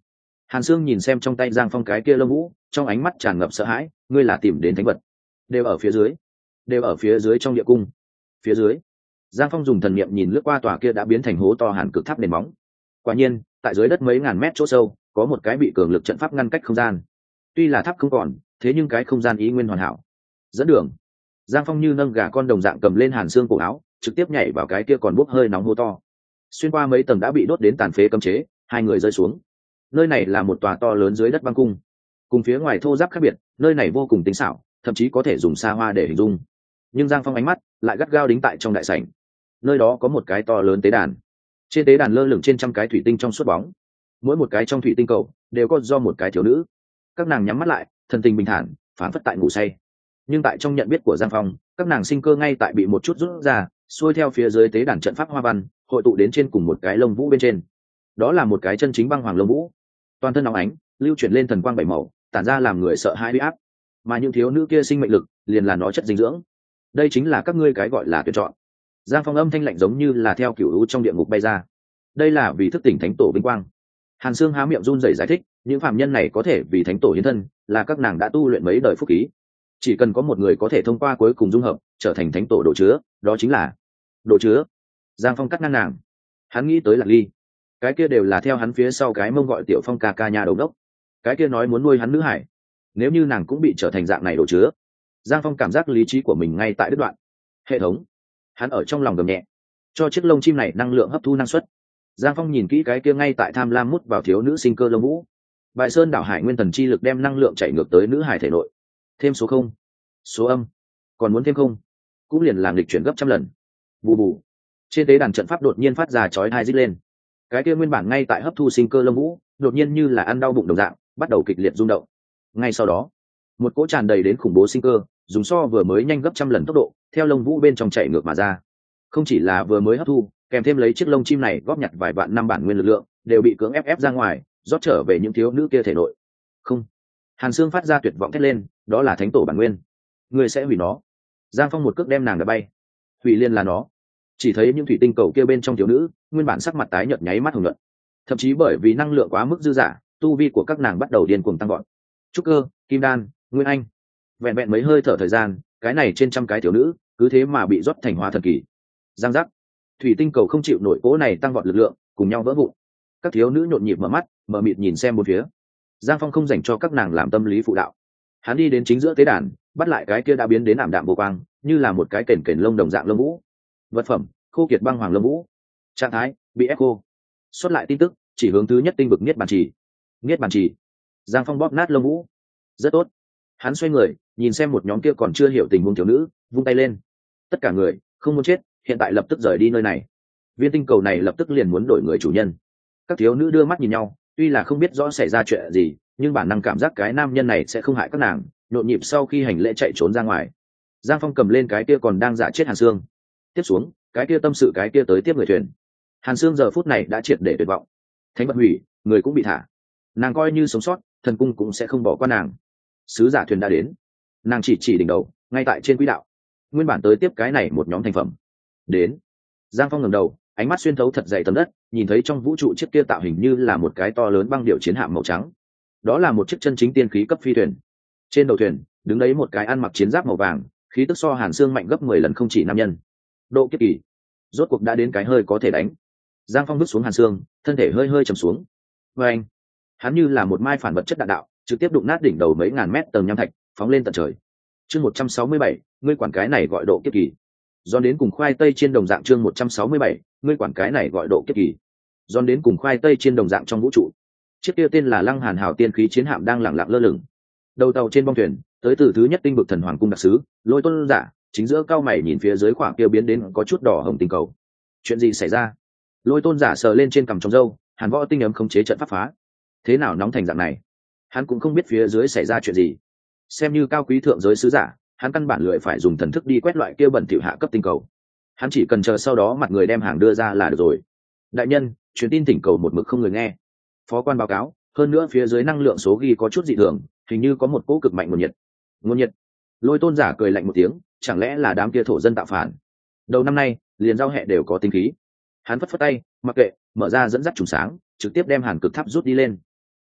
Hàn Sương nhìn xem trong tay Giang Phong cái kia lông vũ, trong ánh mắt tràn ngập sợ hãi. Ngươi là tìm đến thánh vật? Đều ở phía dưới, đều ở phía dưới trong địa cung. Phía dưới. Giang Phong dùng thần niệm nhìn lướt qua tòa kia đã biến thành hố to hàn cực tháp nền móng. Quả nhiên, tại dưới đất mấy ngàn mét chỗ sâu, có một cái bị cường lực trận pháp ngăn cách không gian. Tuy là tháp không còn, thế nhưng cái không gian ý nguyên hoàn hảo. Dẫn đường. Giang Phong như nâng gà con đồng dạng cầm lên Hàn Sương cổ áo, trực tiếp nhảy vào cái kia còn bốc hơi nóng hố to. Xuyên qua mấy tầng đã bị đốt đến tàn phế cấm chế, hai người rơi xuống. Nơi này là một tòa to lớn dưới đất băng cung. Cùng phía ngoài thô ráp khác biệt, nơi này vô cùng tinh xảo, thậm chí có thể dùng xa hoa để hình dung. Nhưng Giang Phong ánh mắt lại gắt gao đính tại trong đại sảnh. Nơi đó có một cái to lớn tế đàn. Trên tế đàn lơ lửng trên trăm cái thủy tinh trong suốt bóng. Mỗi một cái trong thủy tinh cầu đều có do một cái thiếu nữ. Các nàng nhắm mắt lại, thần tình bình thản, phản phất tại ngủ say. Nhưng tại trong nhận biết của Giang Phong, các nàng sinh cơ ngay tại bị một chút rút ra, xuôi theo phía dưới tế đàn trận pháp hoa văn, hội tụ đến trên cùng một cái lông vũ bên trên. Đó là một cái chân chính băng hoàng lông vũ, toàn thân nóng ánh, lưu chuyển lên thần quang bảy màu, tản ra làm người sợ hãi uy áp. Mà những thiếu nữ kia sinh mệnh lực, liền là nó chất dinh dưỡng. Đây chính là các ngươi cái gọi là tuyển chọn. Giang Phong âm thanh lạnh giống như là theo cửu u trong địa ngục bay ra. Đây là vì thức tỉnh thánh tổ vinh quang. Hàn Sương há miệng run rẩy giải thích, những phạm nhân này có thể vì thánh tổ hiến thân, là các nàng đã tu luyện mấy đời phúc khí. Chỉ cần có một người có thể thông qua cuối cùng dung hợp, trở thành thánh tổ đồ chứa, đó chính là đồ chứa. Giang Phong cắt ngang nàng. Hắn nghĩ tới Lạc Ly, cái kia đều là theo hắn phía sau cái mông gọi Tiểu Phong ca ca nhà đầu đốc. Cái kia nói muốn nuôi hắn nữ hải, nếu như nàng cũng bị trở thành dạng này đồ chứa. Giang Phong cảm giác lý trí của mình ngay tại đứt đoạn. Hệ thống. Hắn ở trong lòng gầm nhẹ, cho chiếc lông chim này năng lượng hấp thu năng suất. Giang Phong nhìn kỹ cái kia ngay tại tham lam mút vào thiếu nữ sinh cơ lông vũ. Bại Sơn đảo hải nguyên thần chi lực đem năng lượng chạy ngược tới nữ hải thể nội. Thêm số không, số âm, còn muốn thêm không, cũng liền làm lịch chuyển gấp trăm lần. Bù bù. Trên tế đàn trận pháp đột nhiên phát ra chói tai rít lên. Cái kia nguyên bản ngay tại hấp thu sinh cơ lông vũ, đột nhiên như là ăn đau bụng đồng dạng, bắt đầu kịch liệt rung động. Ngay sau đó, một cỗ tràn đầy đến khủng bố sinh cơ, dùng so vừa mới nhanh gấp trăm lần tốc độ, theo lông vũ bên trong chạy ngược mà ra. Không chỉ là vừa mới hấp thu, kèm thêm lấy chiếc lông chim này góp nhặt vài vạn năm bản nguyên lực lượng, đều bị cưỡng ép ép ra ngoài, rót trở về những thiếu nữ kia thể nội. Không. Hàn Sương phát ra tuyệt vọng thét lên, đó là thánh tổ bản nguyên, ngươi sẽ hủy nó. Giang Phong một cước đem nàng đá bay. Hủy liên là nó. Chỉ thấy những thủy tinh cầu kia bên trong thiếu nữ, nguyên bản sắc mặt tái nhợt nháy mắt hồng nhuận. Thậm chí bởi vì năng lượng quá mức dư dả, tu vi của các nàng bắt đầu điên cuồng tăng vọt. Trúc cơ, kim đan, nguyên anh. Vẹn vẹn mấy hơi thở thời gian, cái này trên trăm cái thiếu nữ, cứ thế mà bị rót thành hóa thần kỳ. Giang giác. Thủy tinh cầu không chịu nổi cỗ này tăng vọt lực lượng, cùng nhau vỡ vụn. Các thiếu nữ nhộn nhịp mở mắt, mở mịt nhìn xem bốn phía. Giang Phong không dành cho các nàng làm tâm lý phụ đạo. Hắn đi đến chính giữa tế đàn, bắt lại cái kia đã biến đến ảm đạm vô quang, như là một cái kền kền lông đồng dạng lông vũ. Vật phẩm: khô kiệt băng hoàng lông vũ. Trạng thái: bị ép khô. Xuất lại tin tức: chỉ hướng thứ nhất tinh vực niết bàn trì. Niết bàn trì. Giang Phong bóp nát lông vũ. Rất tốt. Hắn xoay người, nhìn xem một nhóm kia còn chưa hiểu tình huống thiếu nữ, vung tay lên. Tất cả người không muốn chết, hiện tại lập tức rời đi nơi này. Viên tinh cầu này lập tức liền muốn đổi người chủ nhân. Các thiếu nữ đưa mắt nhìn nhau, tuy là không biết rõ xảy ra chuyện gì, nhưng bản năng cảm giác cái nam nhân này sẽ không hại các nàng, nhộn nhịp sau khi hành lễ chạy trốn ra ngoài. Giang Phong cầm lên cái kia còn đang dạ chết Hàn Sương. Tiếp xuống, cái kia tâm sự cái kia tới tiếp người thuyền. Hàn Sương giờ phút này đã triệt để tuyệt vọng. Thánh vận hủy, người cũng bị thả. Nàng coi như sống sót, thần cung cũng sẽ không bỏ qua nàng. Sứ giả thuyền đã đến. Nàng chỉ chỉ đỉnh đầu, ngay tại trên quỹ đạo. Nguyên bản tới tiếp cái này một nhóm thành phẩm. Đến. Giang Phong ngẩng đầu, ánh mắt xuyên thấu thật dày tầng đất, nhìn thấy trong vũ trụ chiếc kia tạo hình như là một cái to lớn băng điệu chiến hạm màu trắng. Đó là một chiếc chân chính tiên khí cấp phi thuyền. Trên đầu thuyền đứng đấy một cái ăn mặc chiến giáp màu vàng, khí tức so Hàn Sương mạnh gấp mười lần không chỉ nam nhân. Độ kiếp kỳ, rốt cuộc đã đến cái hơi có thể đánh. Giang Phong bước xuống Hàn Sương, thân thể hơi hơi trầm xuống. Và anh, hắn như là một mai phản vật chất đạn đạo, trực tiếp đụng nát đỉnh đầu mấy ngàn mét tầng nham thạch, phóng lên tận trời. Chương một trăm sáu mươi bảy, ngươi quản cái này gọi độ kiếp kỳ. Giòn đến cùng khoai tây trên đồng dạng chương một trăm sáu mươi bảy, ngươi quản cái này gọi độ kiếp kỳ. Giòn đến cùng khoai tây trên đồng dạng trong vũ trụ. Chiếc kia tên là Lăng Hàn Hào tiên khí chiến hạm đang lẳng lặng lơ lửng. Đầu tàu trên bong thuyền, tới từ thứ nhất tinh vực thần hoàng cung đặc sứ, Lôi Tôn giả, chính giữa cao mày nhìn phía dưới khoảng kia biến đến có chút đỏ hồng tinh cầu. Chuyện gì xảy ra? Lôi Tôn giả sờ lên trên cằm trong râu, Hàn Võ tinh ấm không chế trận pháp phá. Thế nào nóng thành dạng này? Hắn cũng không biết phía dưới xảy ra chuyện gì. Xem như cao quý thượng giới sứ giả, hắn căn bản lười phải dùng thần thức đi quét loại kia bẩn thỉu hạ cấp tinh cầu. Hắn chỉ cần chờ sau đó mặt người đem hàng đưa ra là được rồi. Đại nhân, truyền tin tỉnh cầu một mực không người nghe. Phó quan báo cáo, hơn nữa phía dưới năng lượng số ghi có chút dị thường, hình như có một cỗ cực mạnh nguồn nhiệt. Nguồn nhiệt? Lôi Tôn giả cười lạnh một tiếng, chẳng lẽ là đám kia thổ dân tạo phản? Đầu năm nay, liền giao hệ đều có tinh khí. Hắn phất phất tay, mặc kệ, mở ra dẫn dắt trùng sáng, trực tiếp đem hàn cực tháp rút đi lên.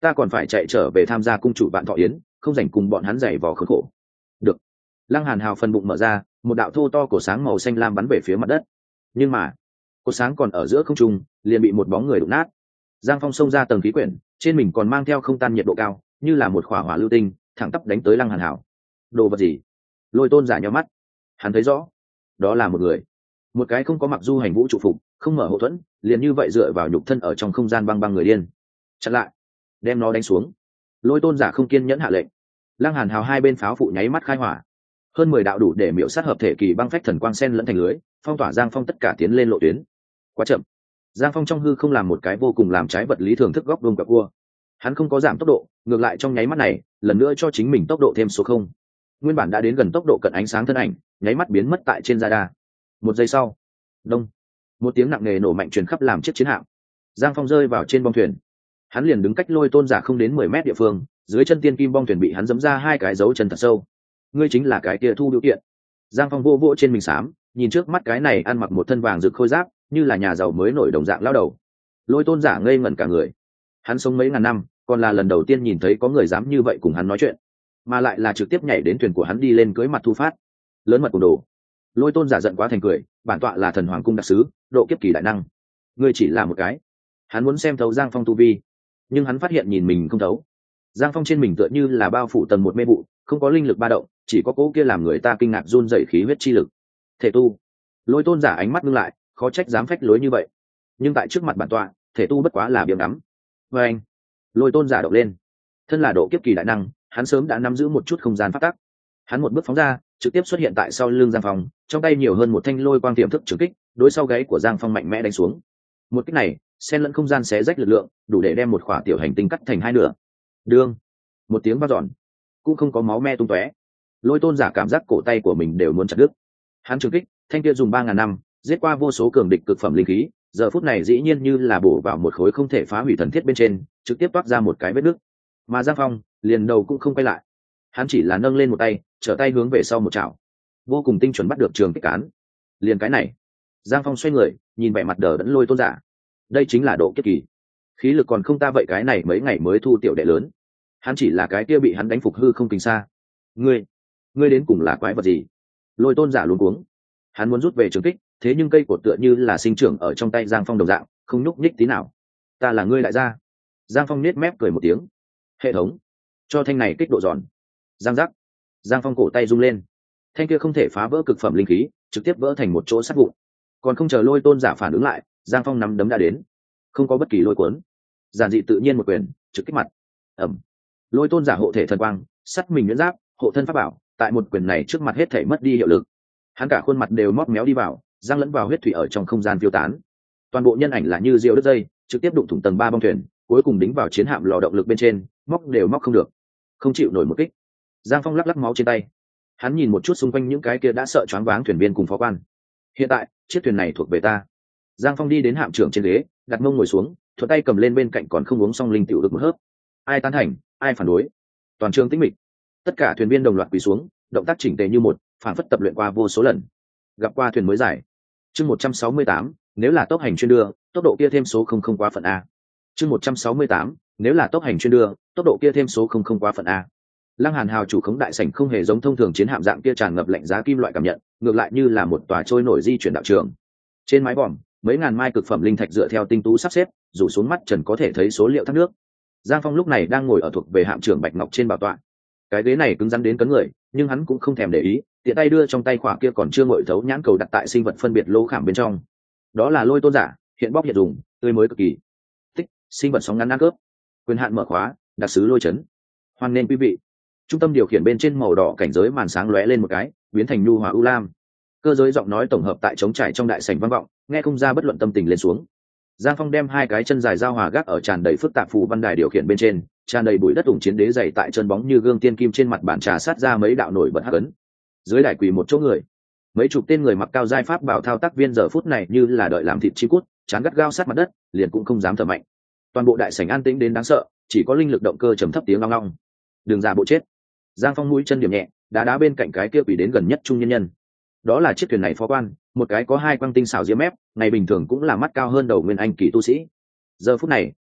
ta còn phải chạy trở về tham gia cung chủ bạn thọ yến, không dành cùng bọn hắn giày vò khốn khổ. Được. Lăng Hàn Hào phần bụng mở ra, một đạo thô to cổ sáng màu xanh lam bắn về phía mặt đất. Nhưng mà cột sáng còn ở giữa không trung, liền bị một bóng người đụng nát. Giang Phong xông ra tầng khí quyển, trên mình còn mang theo không tan nhiệt độ cao, như là một khỏa hỏa lưu tinh, thẳng tắp đánh tới Lăng Hàn Hào. Đồ vật gì? Lôi Tôn giả nhíu mắt, hắn thấy rõ, đó là một người, một cái không có mặc du hành vũ trụ phục, không mở hậu thuẫn, liền như vậy dựa vào nhục thân ở trong không gian băng băng người điên. Chặn lại, đem nó đánh xuống. Lôi Tôn giả không kiên nhẫn hạ lệnh. Lăng Hàn Hào hai bên pháo phụ nháy mắt khai hỏa, hơn mười đạo đủ để miểu sát hợp thể kỳ băng phách thần quang sen lẫn thành lưới, phong tỏa Giang Phong tất cả tiến lên lộ tuyến. Quá chậm. Giang Phong trong hư không làm một cái vô cùng làm trái vật lý thường thức góc vuông cả cua. Hắn không có giảm tốc độ, ngược lại trong nháy mắt này, lần nữa cho chính mình tốc độ thêm số không. Nguyên bản đã đến gần tốc độ cận ánh sáng thân ảnh, nháy mắt biến mất tại trên radar. Một giây sau, đông, một tiếng nặng nề nổ mạnh truyền khắp làm chiếc chiến hạm. Giang Phong rơi vào trên bong thuyền. Hắn liền đứng cách Lôi Tôn giả không đến mười mét địa phương, dưới chân tiên kim bong thuyền bị hắn giẫm ra hai cái dấu chân thật sâu. Ngươi chính là cái kia Thu Biểu Kiện. Giang Phong vô vỗ trên mình xám, nhìn trước mắt cái này ăn mặc một thân vàng rực khôi giáp, như là nhà giàu mới nổi đồng dạng lao đầu. Lôi Tôn giả ngây ngẩn cả người. Hắn sống mấy ngàn năm, còn là lần đầu tiên nhìn thấy có người dám như vậy cùng hắn nói chuyện, mà lại là trực tiếp nhảy đến thuyền của hắn đi lên cưới mặt thu phát. Lớn mật cùng đồ. Lôi Tôn giả giận quá thành cười, bản tọa là thần hoàng cung đặc sứ, độ kiếp kỳ đại năng, ngươi chỉ là một cái. Hắn muốn xem thấu Giang Phong tu vi, nhưng hắn phát hiện nhìn mình không thấu. Giang Phong trên mình tựa như là bao phủ tầng một mê vụ, không có linh lực ba động, chỉ có cố kia làm người ta kinh ngạc run rẩy khí huyết chi lực. Thể tu. Lôi Tôn giả ánh mắt ngưng lại, khó trách dám phách lối như vậy. Nhưng tại trước mặt bản tọa, thể tu bất quá là biếng ngắm. Và anh. Lôi Tôn giả động lên. Thân là độ kiếp kỳ đại năng, hắn sớm đã nắm giữ một chút không gian pháp tắc. Hắn một bước phóng ra, trực tiếp xuất hiện tại sau lưng Giang Phong, trong tay nhiều hơn một thanh lôi quang tiềm thức trường kích, đối sau gáy của Giang Phong mạnh mẽ đánh xuống. Một kích này, xen lẫn không gian xé rách lực lượng, đủ để đem một khỏa tiểu hành tinh cắt thành hai nửa. Đương, một tiếng vang dọn, cũng không có máu me tung tóe. Lôi Tôn giả cảm giác cổ tay của mình đều muốn chặt đứt. Hắn trường kích, thanh kia dùng ba ngàn năm, giết qua vô số cường địch cực phẩm linh khí, giờ phút này dĩ nhiên như là bổ vào một khối không thể phá hủy thần thiết bên trên, trực tiếp toát ra một cái vết nứt. Mà Giang Phong liền đầu cũng không quay lại, hắn chỉ là nâng lên một tay, trở tay hướng về sau một chảo, vô cùng tinh chuẩn bắt được trường kích cán. Liền cái này, Giang Phong xoay người, nhìn vẻ mặt đờ đẫn Lôi Tôn giả. Đây chính là độ kiếp kỳ, khí lực còn không ta vậy cái này mấy ngày mới thu tiểu đệ lớn. Hắn chỉ là cái kia bị hắn đánh phục hư không kinh xa. Ngươi, ngươi đến cùng là quái vật gì? Lôi Tôn giả luống cuống. Hắn muốn rút về trường kích, thế nhưng cây cột tựa như là sinh trưởng ở trong tay Giang Phong đồng dạng, không nhúc nhích tí nào. Ta là ngươi đại gia. Giang Phong nết mép cười một tiếng. Hệ thống, cho thanh này kích độ giòn. Giang giác. Giang Phong cổ tay rung lên, thanh kia không thể phá vỡ cực phẩm linh khí, trực tiếp vỡ thành một chỗ sắt vụn. Còn không chờ Lôi Tôn giả phản ứng lại, Giang Phong nắm đấm đã đến, không có bất kỳ lôi cuốn, giản dị tự nhiên một quyền trực kích mặt. Ẩm. Lôi Tôn giả hộ thể thần quang, sắt mình nhuyễn giáp, hộ thân pháp bảo, tại một quyền này trước mặt hết thể mất đi hiệu lực. Hắn cả khuôn mặt đều móp méo đi vào, răng lẫn vào huyết thủy ở trong không gian phiêu tán. Toàn bộ nhân ảnh là như diều đứt dây, trực tiếp đụng thủng tầng ba bong thuyền, cuối cùng đính vào chiến hạm lò động lực bên trên, móc đều móc không được, không chịu nổi một kích. Giang Phong lắc lắc máu trên tay, hắn nhìn một chút xung quanh những cái kia đã sợ choáng váng thuyền viên cùng phó quan. Hiện tại chiếc thuyền này thuộc về ta. Giang Phong đi đến hạm trưởng trên ghế, đặt mông ngồi xuống, thuận tay cầm lên bên cạnh còn không uống xong linh tiểu được một hớp. Ai tán thành, ai phản đối? Toàn trường tĩnh mịch. Tất cả thuyền viên đồng loạt quỳ xuống, động tác chỉnh tề như một, phản phất tập luyện qua vô số lần. Gặp qua thuyền mới giải. Chương một trăm sáu mươi tám, nếu là tốc hành chuyên đưa, tốc độ kia thêm số không không quá phận a. Chương một trăm sáu mươi tám, nếu là tốc hành chuyên đưa, tốc độ kia thêm số không không quá phận a. Lăng Hàn Hào chủ khống đại sảnh không hề giống thông thường chiến hạm dạng kia tràn ngập lạnh giá kim loại cảm nhận, ngược lại như là một tòa trôi nổi di chuyển đạo trường. Trên mái vòm, mấy ngàn mai cực phẩm linh thạch dựa theo tinh tú sắp xếp, rủ xuống mắt trần có thể thấy số liệu thác nước. Giang Phong lúc này đang ngồi ở thuộc về hạm trưởng bạch ngọc trên bảo tọa. Cái ghế này cứng rắn đến cấn người, nhưng hắn cũng không thèm để ý, tiện tay đưa trong tay khỏa kia còn chưa ngội thấu nhãn cầu đặt tại sinh vật phân biệt lỗ khảm bên trong. Đó là Lôi Tôn giả, hiện bóc hiện dùng, tươi mới cực kỳ. Tích, sinh vật sóng ngắn ăn cướp. Quyền hạn mở khóa, đặc sứ Lôi Chấn. Hoan nên quý vị. Trung tâm điều khiển bên trên màu đỏ cảnh giới màn sáng lóe lên một cái, biến thành nhu hòa u lam. Cơ giới giọng nói tổng hợp tại trống trải trong đại sảnh vang vọng, nghe không ra bất luận tâm tình lên xuống. Giang Phong đem hai cái chân dài giao hòa gác ở tràn đầy phức tạp phù văn đài điều khiển bên trên, tràn đầy bụi đất ủng chiến đế dày tại chân bóng như gương tiên kim trên mặt bàn trà sát ra mấy đạo nổi bật hắc ấn. Dưới đài quỳ một chỗ người, mấy chục tên người mặc cao giai pháp bảo thao tác viên giờ phút này như là đợi làm thịt chi cút, chán gắt gao sát mặt đất, liền cũng không dám thở mạnh. Toàn bộ đại sảnh an tĩnh đến đáng sợ, chỉ có linh lực động cơ trầm thấp tiếng long long. Đường giả bộ chết. Giang Phong mũi chân điểm nhẹ, đá đá bên cạnh cái kia quỳ đến gần nhất trung nhân nhân. Đó là chiếc thuyền này phó quan, một cái có hai quang tinh xảo diễm mép, ngày bình thường cũng là mắt cao hơn đầu nguyên anh kỳ tu sĩ. Giờ phút này,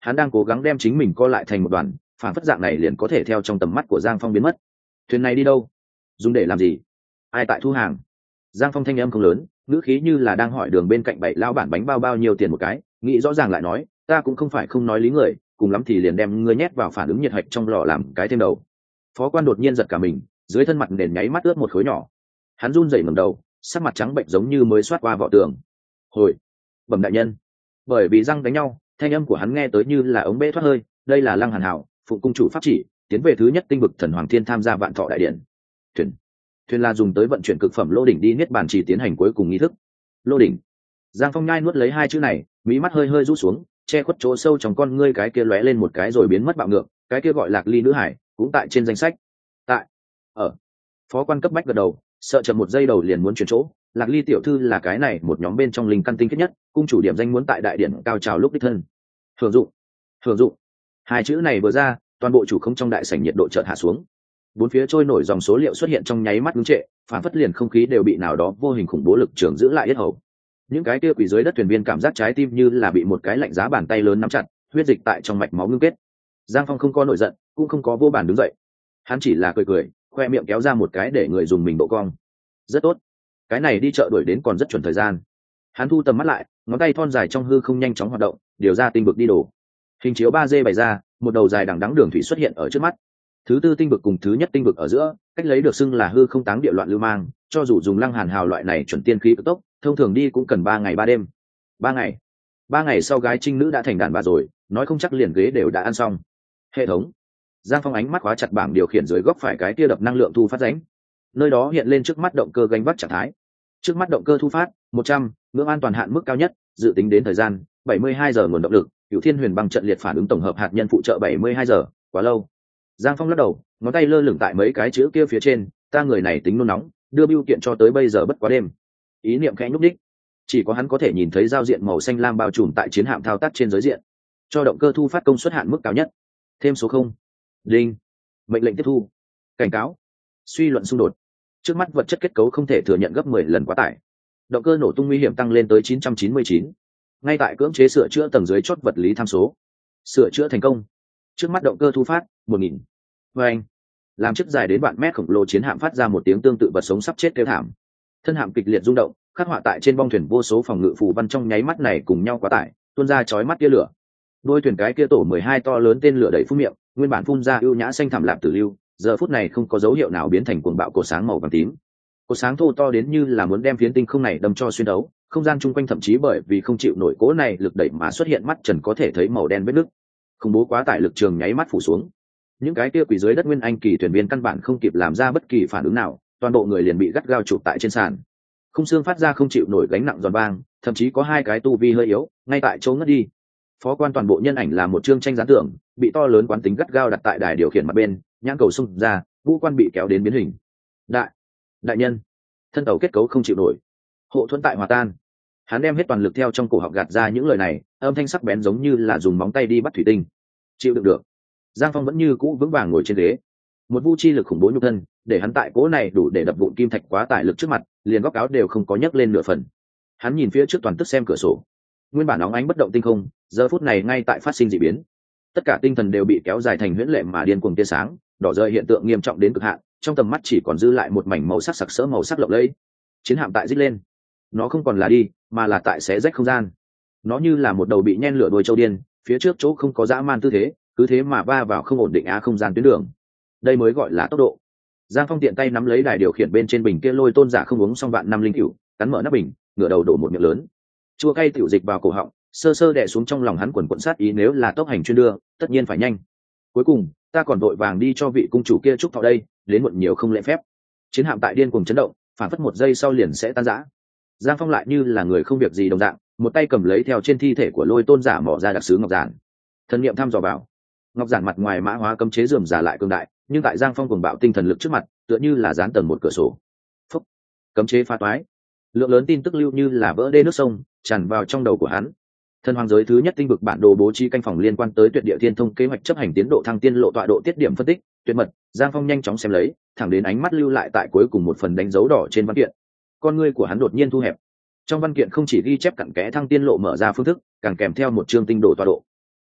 hắn đang cố gắng đem chính mình co lại thành một đoàn, phản phất dạng này liền có thể theo trong tầm mắt của Giang Phong biến mất. Thuyền này đi đâu? Dùng để làm gì? Ai tại thu hàng? Giang Phong thanh âm không lớn, ngữ khí như là đang hỏi đường bên cạnh bảy lao bản bánh bao bao nhiêu tiền một cái, nghĩ rõ ràng lại nói, ta cũng không phải không nói lý người, cùng lắm thì liền đem ngươi nhét vào phản ứng nhiệt hạch trong lò làm cái thêm đầu. Phó quan đột nhiên giật cả mình, dưới thân mặt nền nháy mắt ướt một khối nhỏ. Hắn run rẩy ngẩng đầu, sắc mặt trắng bệnh giống như mới xoát qua vỏ tường. Hồi, bẩm đại nhân. Bởi vì răng đánh nhau, thanh âm của hắn nghe tới như là ống bể thoát hơi. Đây là Lăng Hàn Hảo, phụ cung chủ pháp chỉ, tiến về thứ nhất tinh vực thần hoàng thiên tham gia vạn thọ đại điện. Thuyền, thuyền là dùng tới vận chuyển cực phẩm lô đỉnh đi niết bàn chỉ tiến hành cuối cùng nghi thức. Lô đỉnh. Giang Phong nhai nuốt lấy hai chữ này, mí mắt hơi hơi rũ xuống, che khuất chỗ sâu trong con ngươi cái kia lóe lên một cái rồi biến mất bạo ngược, cái kia gọi Lạc Ly nữ hải cũng tại trên danh sách. Tại, ở. Phó quan cấp bách gật đầu, sợ chậm một giây đầu liền muốn chuyển chỗ. Lạc Ly tiểu thư là cái này một nhóm bên trong linh căn tinh kết nhất, cung chủ điểm danh muốn tại đại điện cao trào lúc đích thân. Hưởng dụng, hưởng dụng. Hai chữ này vừa ra, toàn bộ chủ không trong đại sảnh nhiệt độ chợt hạ xuống. Bốn phía trôi nổi dòng số liệu xuất hiện trong nháy mắt ngưng trệ, phản phất liền không khí đều bị nào đó vô hình khủng bố lực trường giữ lại yết hầu. Những cái kia quỷ dưới đất thuyền viên cảm giác trái tim như là bị một cái lạnh giá bàn tay lớn nắm chặt, huyết dịch tại trong mạch máu ngưng kết. Giang Phong không có nổi giận, cũng không có vô bản đứng dậy, hắn chỉ là cười cười, khoe miệng kéo ra một cái để người dùng mình độ cong. Rất tốt, cái này đi chợ đuổi đến còn rất chuẩn thời gian. Hắn thu tầm mắt lại, ngón tay thon dài trong hư không nhanh chóng hoạt động, điều ra tinh vực đi đồ. Hình chiếu ba D bày ra, một đầu dài đằng đẵng đường thủy xuất hiện ở trước mắt. Thứ tư tinh vực cùng thứ nhất tinh vực ở giữa, cách lấy được xưng là hư không táng địa loạn lưu mang, cho dù dùng Lăng Hàn Hào loại này chuẩn tiên khí cực tốc, thông thường đi cũng cần ba ngày ba đêm. Ba ngày, ba ngày sau gái trinh nữ đã thành đàn bà rồi, nói không chắc liền ghế đều đã ăn xong. Hệ thống. Giang Phong ánh mắt khóa chặt bảng điều khiển dưới góc phải cái tia đập năng lượng thu phát rãnh. Nơi đó hiện lên trước mắt động cơ gánh vác trạng thái. Trước mắt động cơ thu phát một trăm, ngưỡng an toàn hạn mức cao nhất, dự tính đến thời gian bảy mươi hai giờ nguồn động lực, Cửu Thiên Huyền băng trận liệt phản ứng tổng hợp hạt nhân phụ trợ bảy mươi hai giờ, quá lâu. Giang Phong lắc đầu, ngón tay lơ lửng tại mấy cái chữ kia phía trên, ta người này tính nôn nóng, đưa bưu kiện cho tới bây giờ bất quá đêm. Ý niệm khẽ nhúc đích, chỉ có hắn có thể nhìn thấy giao diện màu xanh lam bao trùm tại chiến hạm thao tác trên giới diện, cho động cơ thu phát công suất hạn mức cao nhất, thêm số không. Đinh, mệnh lệnh tiếp thu. Cảnh cáo, suy luận xung đột, trước mắt vật chất kết cấu không thể thừa nhận gấp mười lần quá tải, động cơ nổ tung nguy hiểm tăng lên tới chín trăm chín mươi chín. Ngay tại cưỡng chế sửa chữa tầng dưới chốt vật lý tham số, sửa chữa thành công. Trước mắt động cơ thu phát một nghìn. Và anh làm chiếc dài đến vạn mét khổng lồ chiến hạm phát ra một tiếng tương tự vật sống sắp chết kêu thảm. Thân hạm kịch liệt rung động, khắc họa tại trên bong thuyền vô số phòng ngự phù văn trong nháy mắt này cùng nhau quá tải, tuôn ra chói mắt tia lửa. Đôi thuyền cái kia tổ mười hai to lớn tên lửa đẩy phun miệng, nguyên bản phun ra ưu nhã xanh thẳm lạp tử lưu, giờ phút này không có dấu hiệu nào biến thành cuồng bạo cột sáng màu vàng tím. Cột sáng thô to đến như là muốn đem phiến tinh không này đâm cho xuyên đấu, không gian chung quanh thậm chí bởi vì không chịu nổi cố này lực đẩy mà xuất hiện mắt trần có thể thấy màu đen vết nứt. Khủng bố quá tải lực trường nháy mắt phủ xuống. Những cái kia quỷ dưới đất nguyên anh kỳ thuyền viên căn bản không kịp làm ra bất kỳ phản ứng nào, toàn bộ người liền bị gắt gao chụp tại trên sàn. Khung xương phát ra không chịu nổi gánh nặng giòn vang, thậm chí có hai cái tu vi hơi yếu, ngay tại chỗ ngất đi. Phó quan toàn bộ nhân ảnh là một chương tranh gián tưởng, bị to lớn quán tính gắt gao đặt tại đài điều khiển mặt bên, nhãn cầu xung ra, vũ quan bị kéo đến biến hình. Đại, đại nhân, thân tàu kết cấu không chịu nổi, hộ thuẫn tại hòa tan. Hắn đem hết toàn lực theo trong cổ họng gạt ra những lời này, âm thanh sắc bén giống như là dùng móng tay đi bắt thủy tinh. Chịu đựng được. Giang Phong vẫn như cũ vững vàng ngồi trên ghế. Một vu chi lực khủng bố nhục thân, để hắn tại cố này đủ để đập vụn kim thạch quá tải lực trước mặt, liền góc áo đều không có nhấc lên nửa phần. Hắn nhìn phía trước toàn tức xem cửa sổ. Nguyên bản óng ánh bất động tinh không, giờ phút này ngay tại phát sinh dị biến. Tất cả tinh thần đều bị kéo dài thành huyễn lệ mà điên cuồng tia sáng, đỏ rơi hiện tượng nghiêm trọng đến cực hạn, trong tầm mắt chỉ còn dư lại một mảnh màu sắc sặc sỡ màu sắc lộng lẫy. Chiến hạm tại rít lên. Nó không còn là đi, mà là tại xé rách không gian. Nó như là một đầu bị nhen lửa đuôi châu điên, phía trước chỗ không có dã man tư thế, cứ thế mà va vào không ổn định á không gian tuyến đường. Đây mới gọi là tốc độ. Giang Phong tiện tay nắm lấy đài điều khiển bên trên bình kia lôi tôn giả không uống xong vạn năm linh cửu, cắn mở nắp bình, ngửa đầu đổ một miệng lớn. Chua cay tiểu dịch vào cổ họng, sơ sơ đè xuống trong lòng hắn quần quần sát ý, nếu là tốc hành chuyên đưa, tất nhiên phải nhanh. Cuối cùng, ta còn đội vàng đi cho vị cung chủ kia chúc thọ đây, đến muộn nhiều không lễ phép. Chiến hạm tại điên cuồng chấn động, phản phất một giây sau liền sẽ tan rã. Giang Phong lại như là người không việc gì đồng dạng, một tay cầm lấy theo trên thi thể của lôi tôn giả mỏ ra đặc sứ ngọc giản. Thần niệm thăm dò vào. Ngọc giản mặt ngoài mã hóa cấm chế rườm rà lại cường đại, nhưng tại Giang Phong cuồng bạo tinh thần lực trước mặt, tựa như là dán tầng một cửa sổ. Phúc, cấm chế phá toái. Lượng lớn tin tức lưu như là vỡ đê nước sông, tràn vào trong đầu của hắn. Thần hoàng giới thứ nhất tinh vực bản đồ bố trí canh phòng liên quan tới tuyệt địa thiên thông kế hoạch chấp hành tiến độ thăng tiên lộ tọa độ tiết điểm phân tích, tuyệt mật. Giang Phong nhanh chóng xem lấy, thẳng đến ánh mắt lưu lại tại cuối cùng một phần đánh dấu đỏ trên văn kiện. Con ngươi của hắn đột nhiên thu hẹp. Trong văn kiện không chỉ ghi chép cặn kẽ thăng tiên lộ mở ra phương thức, càng kèm theo một chương tinh đồ tọa độ.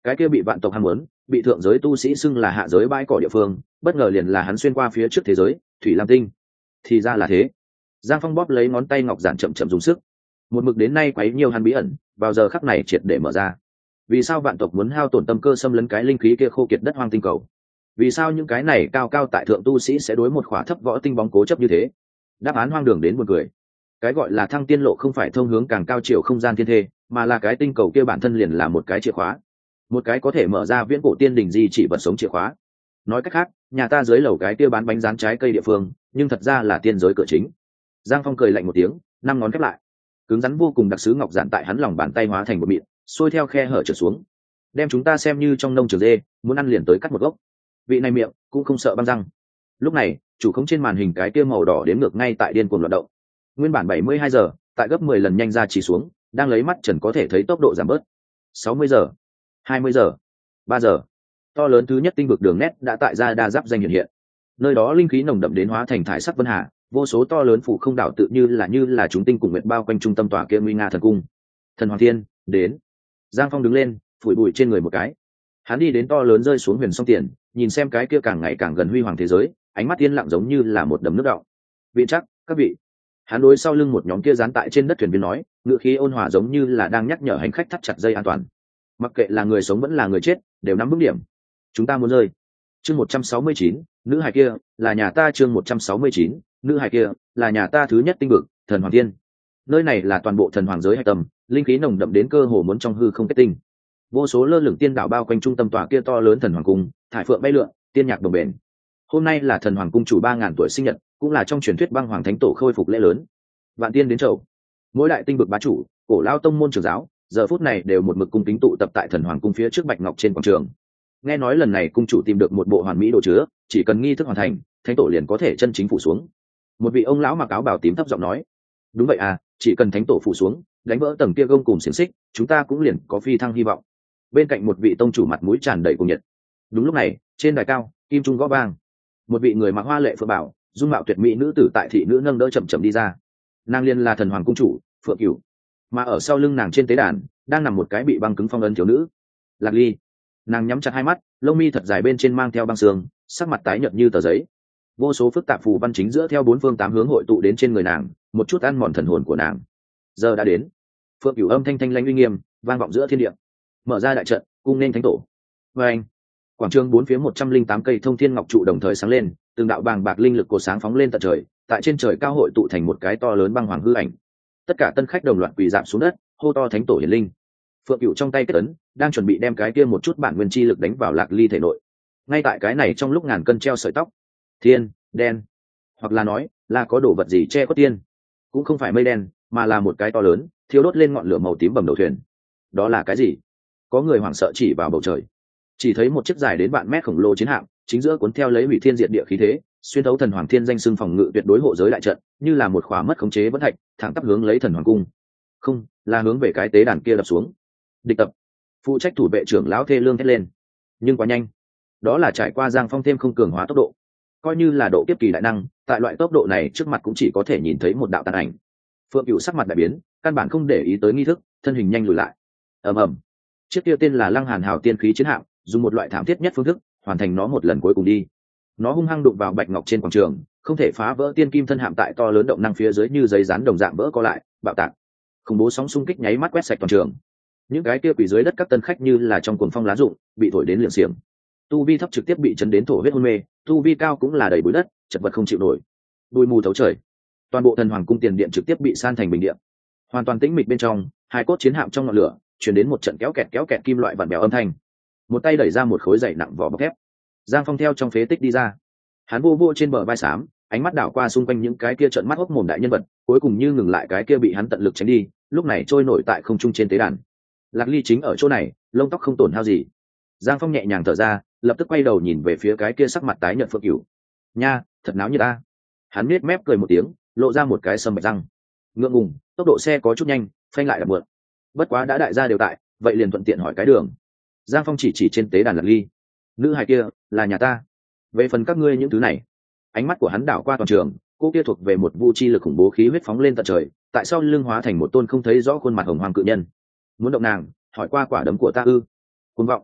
cái kia bị vạn tộc ham muốn, bị thượng giới tu sĩ xưng là hạ giới bãi cỏ địa phương, bất ngờ liền là hắn xuyên qua phía trước thế giới thủy lam tinh. Thì ra là thế. Giang Phong bóp lấy ngón tay ngọc giản chậm chậm dùng sức, một mực đến nay quấy nhiều hắn bí ẩn vào giờ khắc này triệt để mở ra. Vì sao vạn tộc muốn hao tổn tâm cơ xâm lấn cái linh khí kia khô kiệt đất hoang tinh cầu? Vì sao những cái này cao cao tại thượng tu sĩ sẽ đối một khỏa thấp võ tinh bóng cố chấp như thế? Đáp án hoang đường đến buồn cười. Cái gọi là thăng tiên lộ không phải thông hướng càng cao chiều không gian thiên thê, mà là cái tinh cầu kia bản thân liền là một cái chìa khóa, một cái có thể mở ra viễn cổ tiên đỉnh di chỉ vật sống chìa khóa. Nói cách khác, nhà ta dưới lầu cái kia bán bánh rán trái cây địa phương, nhưng thật ra là tiên giới cửa chính. Giang Phong cười lạnh một tiếng, năm ngón khép lại, cứng rắn vô cùng đặc sứ ngọc giản tại hắn lòng bàn tay hóa thành một mịn, xuôi theo khe hở trở xuống. Đem chúng ta xem như trong nông trường dê, muốn ăn liền tới cắt một gốc. Vị này miệng cũng không sợ băng răng. Lúc này, chủ khống trên màn hình cái kia màu đỏ đếm ngược ngay tại điên cuồng loạt động. Nguyên bản bảy mươi hai giờ, tại gấp mười lần nhanh ra chỉ xuống, đang lấy mắt trần có thể thấy tốc độ giảm bớt. sáu mươi giờ, hai mươi giờ, ba giờ. To lớn thứ nhất tinh vực đường nét đã tại ra đa giáp danh hiện hiện. Nơi đó linh khí nồng đậm đến hóa thành thải sắc vân hà, vô số to lớn phủ không đảo tự như là như là chúng tinh cùng nguyện bao quanh trung tâm tòa kia nguy nga thần cung. Thần Hoàng Thiên đến. Giang Phong đứng lên, phủi bụi trên người một cái. Hắn đi đến to lớn rơi xuống huyền song tiền, nhìn xem cái kia càng ngày càng gần huy hoàng thế giới, ánh mắt yên lặng giống như là một đầm nước đọng. Vị chắc, các vị. Hắn đối sau lưng một nhóm kia dán tại trên đất thuyền viên nói, ngựa khí ôn hòa giống như là đang nhắc nhở hành khách thắt chặt dây an toàn. Mặc kệ là người sống vẫn là người chết, đều nắm vững điểm. Chúng ta muốn rơi. Chương một trăm sáu mươi chín, nữ hài kia là nhà ta. Chương một trăm sáu mươi chín, nữ hài kia là nhà ta. Thứ nhất tinh vực, Thần Hoàng Thiên. Nơi này là toàn bộ thần hoàng giới hạch tâm, linh khí nồng đậm đến cơ hồ muốn trong hư không kết tinh. Vô số lơ lửng tiên đạo bao quanh trung tâm tòa kia to lớn thần hoàng cung, thải phượng bay lượn, tiên nhạc đồng bền. Hôm nay là thần hoàng cung chủ ba ngàn tuổi sinh nhật, cũng là trong truyền thuyết băng hoàng thánh tổ khôi phục lễ lớn. Vạn tiên đến chầu. Mỗi đại tinh vực bá chủ, cổ lao tông môn trưởng giáo, giờ phút này đều một mực cung kính tụ tập tại thần hoàng cung phía trước bạch ngọc trên quảng trường. Nghe nói lần này cung chủ tìm được một bộ hoàn mỹ đồ chứa, chỉ cần nghi thức hoàn thành, thánh tổ liền có thể chân chính phủ xuống. Một vị ông lão mặc áo bào tím thấp giọng nói, đúng vậy à, chỉ cần thánh tổ phủ xuống, đánh vỡ tầng kia gông cùng xiềng xích, chúng ta cũng liền có phi thăng hy vọng. Bên cạnh một vị tông chủ mặt mũi tràn đầy cuồng nhiệt. Đúng lúc này, trên đài cao, kim trung gõ vang, một vị người mặc hoa lệ phượng bảo, dung mạo tuyệt mỹ nữ tử tại thị nữ nâng đỡ chậm chậm đi ra. Nàng liên là thần hoàng cung chủ Phượng Cửu, mà ở sau lưng nàng trên tế đàn đang nằm một cái bị băng cứng phong ấn thiếu nữ, Lạc Ly. Nàng nhắm chặt hai mắt, lông mi thật dài bên trên mang theo băng sương, sắc mặt tái nhợt như tờ giấy. Vô số phức tạp phù văn chính giữa theo bốn phương tám hướng hội tụ đến trên người nàng, một chút ăn mòn thần hồn của nàng. Giờ đã đến. Phượng Cửu âm thanh thanh lãnh uy nghiêm vang vọng giữa thiên địa. Mở ra đại trận, cung nên thánh tổ. Và anh, quảng trường bốn phía một trăm linh tám cây thông thiên ngọc trụ đồng thời sáng lên, từng đạo bàng bạc linh lực cổ sáng phóng lên tận trời, tại trên trời cao hội tụ thành một cái to lớn băng hoàng hư ảnh. Tất cả tân khách đồng loạt quỳ rạp xuống đất, hô to thánh tổ hiển linh. Phượng Cửu trong tay kết ấn, đang chuẩn bị đem cái kia một chút bản nguyên chi lực đánh vào Lạc Ly thể nội. Ngay tại cái này trong lúc ngàn cân treo sợi tóc, thiên đen, hoặc là nói là có đồ vật gì che khuất tiên, cũng không phải mây đen, mà là một cái to lớn thiêu đốt lên ngọn lửa màu tím bầm đầu thuyền. Đó là cái gì? Có người hoảng sợ chỉ vào bầu trời, chỉ thấy một chiếc dài đến vạn mét khổng lồ chiến hạm, chính giữa cuốn theo lấy hủy thiên diệt địa khí thế, xuyên thấu thần hoàng thiên danh xưng phòng ngự tuyệt đối hộ giới đại trận, như là một khóa mất khống chế vẫn thạch, thẳng tắp hướng lấy thần hoàng cung. Không, là hướng về cái tế đàn kia đập xuống. Địch tập. Phụ trách thủ vệ trưởng lão thê lương thét lên. Nhưng quá nhanh. Đó là trải qua Giang Phong thêm không cường hóa tốc độ. Coi như là độ kiếp kỳ đại năng, tại loại tốc độ này trước mặt cũng chỉ có thể nhìn thấy một đạo tàn ảnh. Phượng Cửu sắc mặt đại biến, căn bản không để ý tới nghi thức, thân hình nhanh lùi lại. Ầm ầm. Chiếc kia tên là Lăng Hàn Hào tiên khí chiến hạm, dùng một loại thảm thiết nhất phương thức, hoàn thành nó một lần cuối cùng đi. Nó hung hăng đụng vào bạch ngọc trên quảng trường, không thể phá vỡ tiên kim thân hạm tại to lớn động năng phía dưới như giấy dán đồng dạng vỡ co lại, bạo tạc. Khủng bố sóng xung kích nháy mắt quét sạch toàn trường. Những cái kia quỷ dưới đất các tân khách như là trong cuồng phong lá rụng, bị thổi đến liệng xiềng. Tu vi thấp trực tiếp bị chấn đến thổ huyết hôn mê, tu vi cao cũng là đầy bụi đất, chật vật không chịu nổi. Bụi mù thấu trời. Toàn bộ thần hoàng cung tiền điện trực tiếp bị san thành bình điện. Hoàn toàn tĩnh mịch bên trong, hai cốt chiến hạm trong ngọn lửa, truyền đến một trận kéo kẹt kéo kẹt kim loại vặn bèo âm thanh. Một tay đẩy ra một khối dày nặng vỏ bọc thép. Giang Phong theo trong phế tích đi ra. Hắn vô vô trên bờ vai xám, ánh mắt đảo qua xung quanh những cái kia trợn mắt hốc mồm đại nhân vật, cuối cùng như ngừng lại cái kia bị hắn tận lực tránh đi, lúc này trôi nổi tại không trung trên tế đàn. Lạc Ly chính ở chỗ này, lông tóc không tổn hao gì. Giang Phong nhẹ nhàng thở ra, lập tức quay đầu nhìn về phía cái kia sắc mặt tái nhợt Phượng Cửu. Nha, thật náo như ta. Hắn nhếch mép cười một tiếng, lộ ra một cái sâm bạch răng. Ngượng ngùng, tốc độ xe có chút nhanh, phanh lại là muộn. Bất quá đã đại gia đều tại, vậy liền thuận tiện hỏi cái đường. Giang Phong chỉ chỉ trên tế đàn Lạc Ly. Nữ hài kia là nhà ta. Về phần các ngươi những thứ này, ánh mắt của hắn đảo qua toàn trường, cô kia thuộc về một vu chi lực khủng bố khí huyết phóng lên tận trời, tại sao lưng hóa thành một tôn không thấy rõ khuôn mặt hồng hoàng cự nhân. Muốn động nàng, hỏi qua quả đấm của ta ư? Cuồng vọng,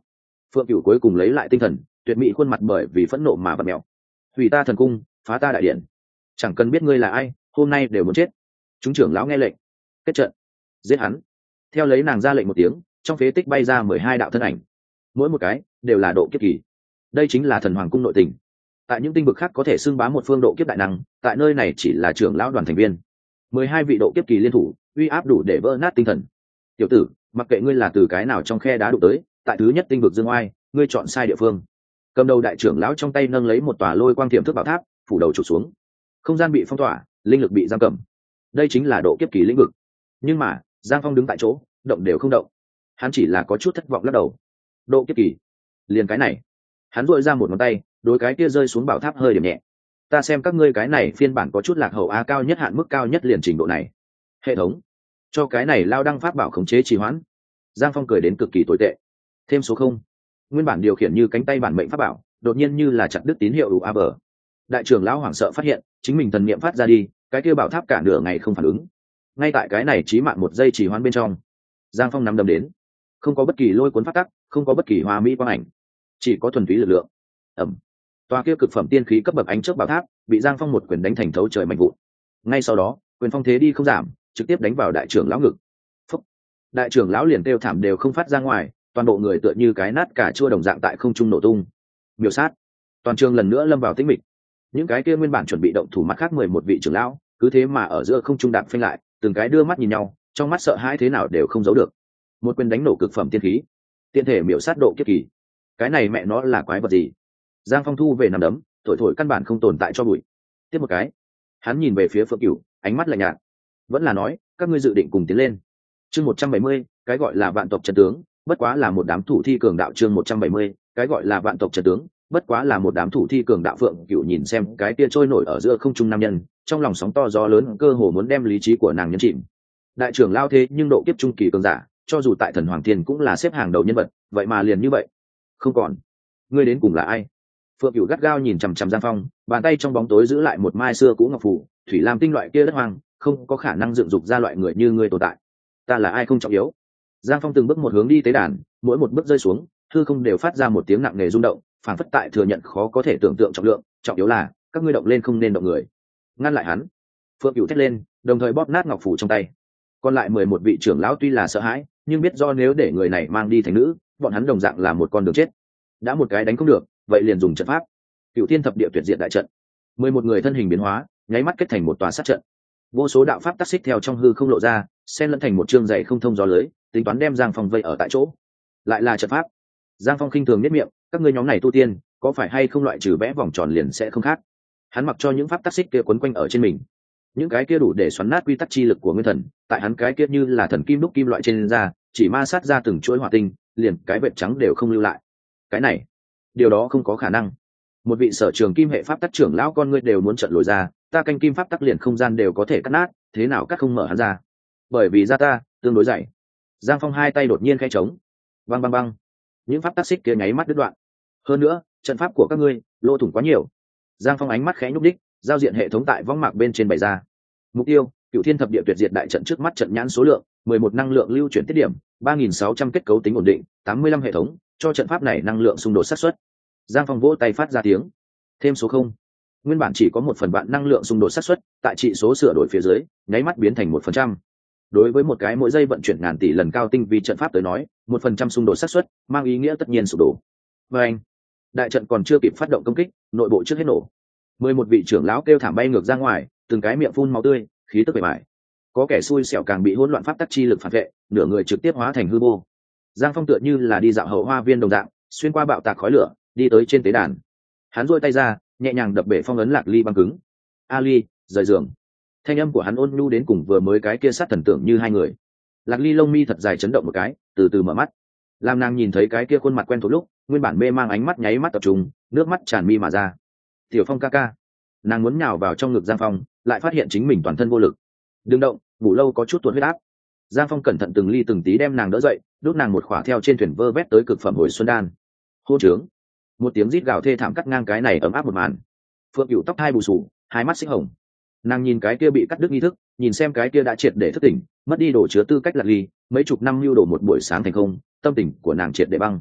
Phượng Cửu cuối cùng lấy lại tinh thần, tuyệt mỹ khuôn mặt bởi vì phẫn nộ mà vặn mèo. Hủy ta thần cung, phá ta đại điện, chẳng cần biết ngươi là ai, hôm nay đều muốn chết. Chúng trưởng lão nghe lệnh, kết trận, giết hắn. Theo lấy nàng ra lệnh một tiếng, trong phế tích bay ra mười hai đạo thân ảnh, mỗi một cái đều là độ kiếp kỳ. Đây chính là thần hoàng cung nội tình. Tại những tinh vực khác có thể xưng bá một phương độ kiếp đại năng, tại nơi này chỉ là trưởng lão đoàn thành viên. Mười hai vị độ kiếp kỳ liên thủ, uy áp đủ để vỡ nát tinh thần. Tiểu tử, mặc kệ ngươi là từ cái nào trong khe đá đụng tới, tại thứ nhất tinh vực dương oai, ngươi chọn sai địa phương. Cầm đầu đại trưởng lão trong tay nâng lấy một tòa lôi quang tiềm thức bảo tháp, phủ đầu trụ xuống. Không gian bị phong tỏa, linh lực bị giam cầm. Đây chính là độ kiếp kỳ lĩnh vực. Nhưng mà, Giang Phong đứng tại chỗ, động đều không động. Hắn chỉ là có chút thất vọng lắc đầu. Độ kiếp kỳ, liền cái này. Hắn duỗi ra một ngón tay, đối cái kia rơi xuống bảo tháp hơi điểm nhẹ. Ta xem các ngươi cái này phiên bản có chút lạc hậu a, cao nhất hạn mức cao nhất liền trình độ này. Hệ thống, cho cái này lao đăng pháp bảo khống chế trì hoãn. Giang Phong cười đến cực kỳ tồi tệ. Thêm số không. Nguyên bản điều khiển như cánh tay bản mệnh pháp bảo, đột nhiên như là chặt đứt tín hiệu u a bờ. Đại trưởng lão hoảng sợ phát hiện, chính mình thần niệm phát ra đi, cái kia bảo tháp cả nửa ngày không phản ứng. Ngay tại cái này chí mạng một giây trì hoãn bên trong, Giang Phong nắm đấm đến, không có bất kỳ lôi cuốn phát tắc, không có bất kỳ hoa mỹ quang ảnh, chỉ có thuần túy lực lượng. Ẩm. Toa kia cực phẩm tiên khí cấp bậc ánh chớp bảo tháp bị Giang Phong một quyền đánh thành thấu trời mạnh vụn. Ngay sau đó, quyền phong thế đi không giảm, trực tiếp đánh vào đại trưởng lão ngực. Phúc. Đại trưởng lão liền kêu thảm đều không phát ra ngoài, toàn bộ người tựa như cái nát cả chua đồng dạng tại không trung nổ tung. Miểu sát. Toàn trường lần nữa lâm vào tĩnh mịch. Những cái kia nguyên bản chuẩn bị động thủ mặt khác mười một vị trưởng lão, cứ thế mà ở giữa không trung đạp phanh lại, từng cái đưa mắt nhìn nhau, trong mắt sợ hãi thế nào đều không giấu được. Một quyền đánh nổ cực phẩm tiên khí, tiện thể miểu sát độ kiếp kỳ. Cái này mẹ nó là quái vật gì? Giang Phong thu về nằm đấm, thổi thổi căn bản không tồn tại cho bụi. Tiếp một cái, hắn nhìn về phía Phượng Cửu, ánh mắt lạnh nhạt. Vẫn là nói, các ngươi dự định cùng tiến lên. Chương một trăm bảy mươi, cái gọi là vạn tộc trận tướng, bất quá là một đám thủ thi cường đạo. Chương một trăm bảy mươi, cái gọi là vạn tộc trận tướng, bất quá là một đám thủ thi cường đạo. Phượng Cửu nhìn xem cái tia trôi nổi ở giữa không trung nam nhân, trong lòng sóng to gió lớn, cơ hồ muốn đem lý trí của nàng nhấn chìm. Đại trưởng lao thế nhưng độ kiếp trung kỳ cường giả, cho dù tại thần hoàng thiên cũng là xếp hàng đầu nhân vật, vậy mà liền như vậy. Không còn, ngươi đến cùng là ai? Phượng Cửu gắt gao nhìn chằm chằm Giang Phong, bàn tay trong bóng tối giữ lại một mai xưa cũ ngọc phù, thủy lam tinh loại kia đất hoang, không có khả năng dựng dục ra loại người như ngươi tồn tại. Ta là ai không trọng yếu. Giang Phong từng bước một hướng đi tế đàn, mỗi một bước rơi xuống, hư không đều phát ra một tiếng nặng nề rung động, phảng phất tại thừa nhận khó có thể tưởng tượng trọng lượng, trọng yếu là các ngươi động lên không nên động người. Ngăn lại hắn. Phượng Cửu thét lên, đồng thời bóp nát ngọc phù trong tay. Còn lại mười một vị trưởng lão tuy là sợ hãi, nhưng biết do nếu để người này mang đi thành nữ, bọn hắn đồng dạng là một con đường chết. Đã một cái đánh không được, vậy liền dùng trận pháp. Cửu Thiên thập địa tuyệt diệt đại trận. Mười một người thân hình biến hóa, nháy mắt kết thành một tòa sát trận. Vô số đạo pháp tác xích theo trong hư không lộ ra, xen lẫn thành một chương dày không thông gió lưới, tính toán đem Giang Phong vây ở tại chỗ. Lại là trận pháp. Giang Phong khinh thường niết miệng, các ngươi nhóm này tu tiên, có phải hay không loại trừ vẽ vòng tròn liền sẽ không khác. Hắn mặc cho những pháp tác xích kia quấn quanh ở trên mình. Những cái kia đủ để xoắn nát quy tắc chi lực của nguyên thần, tại hắn cái kia như là thần kim đúc kim loại trên da, chỉ ma sát ra từng chuỗi hỏa tinh, liền cái vệt trắng đều không lưu lại. Cái này, điều đó không có khả năng. Một vị sở trường kim hệ pháp tắc trưởng lão con ngươi đều muốn trận lồi ra, ta canh kim pháp tắc liền không gian đều có thể cắt nát, thế nào cắt không mở hắn ra? Bởi vì da ta tương đối dày. Giang Phong hai tay đột nhiên khẽ trống, băng băng băng, những pháp tắc xích kia nháy mắt đứt đoạn. Hơn nữa, trận pháp của các ngươi lỗ thủng quá nhiều. Giang Phong ánh mắt khẽ nhúc đích, giao diện hệ thống tại võng mạc bên trên bày ra. Mục tiêu: Cửu Thiên thập địa tuyệt diệt đại trận. Trước mắt trận nhãn số lượng mười một, năng lượng lưu chuyển tiết điểm ba nghìn sáu trăm, kết cấu tính ổn định tám mươi lăm, hệ thống cho trận pháp này năng lượng xung đột xác suất. Giang Phong vỗ tay phát ra tiếng. Thêm số không. Nguyên bản chỉ có một phần vạn năng lượng xung đột xác suất, tại trị số sửa đổi phía dưới, nháy mắt biến thành một phần trăm. Đối với một cái mỗi giây vận chuyển ngàn tỷ lần cao tinh vi trận pháp tới nói, một phần trăm xung đột xác suất mang ý nghĩa tất nhiên sụp đổ. Và anh, đại trận còn chưa kịp phát động công kích, nội bộ trước hết nổ. Mười một vị trưởng lão kêu thảm bay ngược ra ngoài, từng cái miệng phun máu tươi, khí tức bề bại. Có kẻ xui xẻo càng bị hỗn loạn pháp tắc chi lực phản vệ, nửa người trực tiếp hóa thành hư vô. Giang Phong tựa như là đi dạo hậu hoa viên đồng dạng, xuyên qua bạo tạc khói lửa, đi tới trên tế đàn. Hắn duỗi tay ra, nhẹ nhàng đập bể phong ấn Lạc Ly băng cứng. Ali, rời giường. Thanh âm của hắn ôn nhu đến cùng vừa mới cái kia sát thần tượng như hai người. Lạc Ly lông mi thật dài chấn động một cái, từ từ mở mắt. Lam nàng nhìn thấy cái kia khuôn mặt quen thuộc lúc, nguyên bản mê mang ánh mắt nháy mắt tập trung, nước mắt tràn mi mà ra. Tiểu Phong ca ca. Nàng muốn nhào vào trong ngực Giang Phong, lại phát hiện chính mình toàn thân vô lực. Đừng động, ngủ lâu có chút tuột huyết áp. Giang Phong cẩn thận từng ly từng tí đem nàng đỡ dậy, đút nàng một khỏa theo trên thuyền vơ vét tới cực phẩm hồi xuân đan. Hô trướng. Một tiếng rít gào thê thảm cắt ngang cái này ấm áp một màn. Phượng Cửu tóc hai bù sù, hai mắt xích hồng. Nàng nhìn cái kia bị cắt đứt nghi thức, nhìn xem cái kia đã triệt để thức tỉnh, mất đi đồ chứa tư cách Lạc Ly, mấy chục năm lưu đổ một buổi sáng thành không, tâm tình của nàng triệt để băng.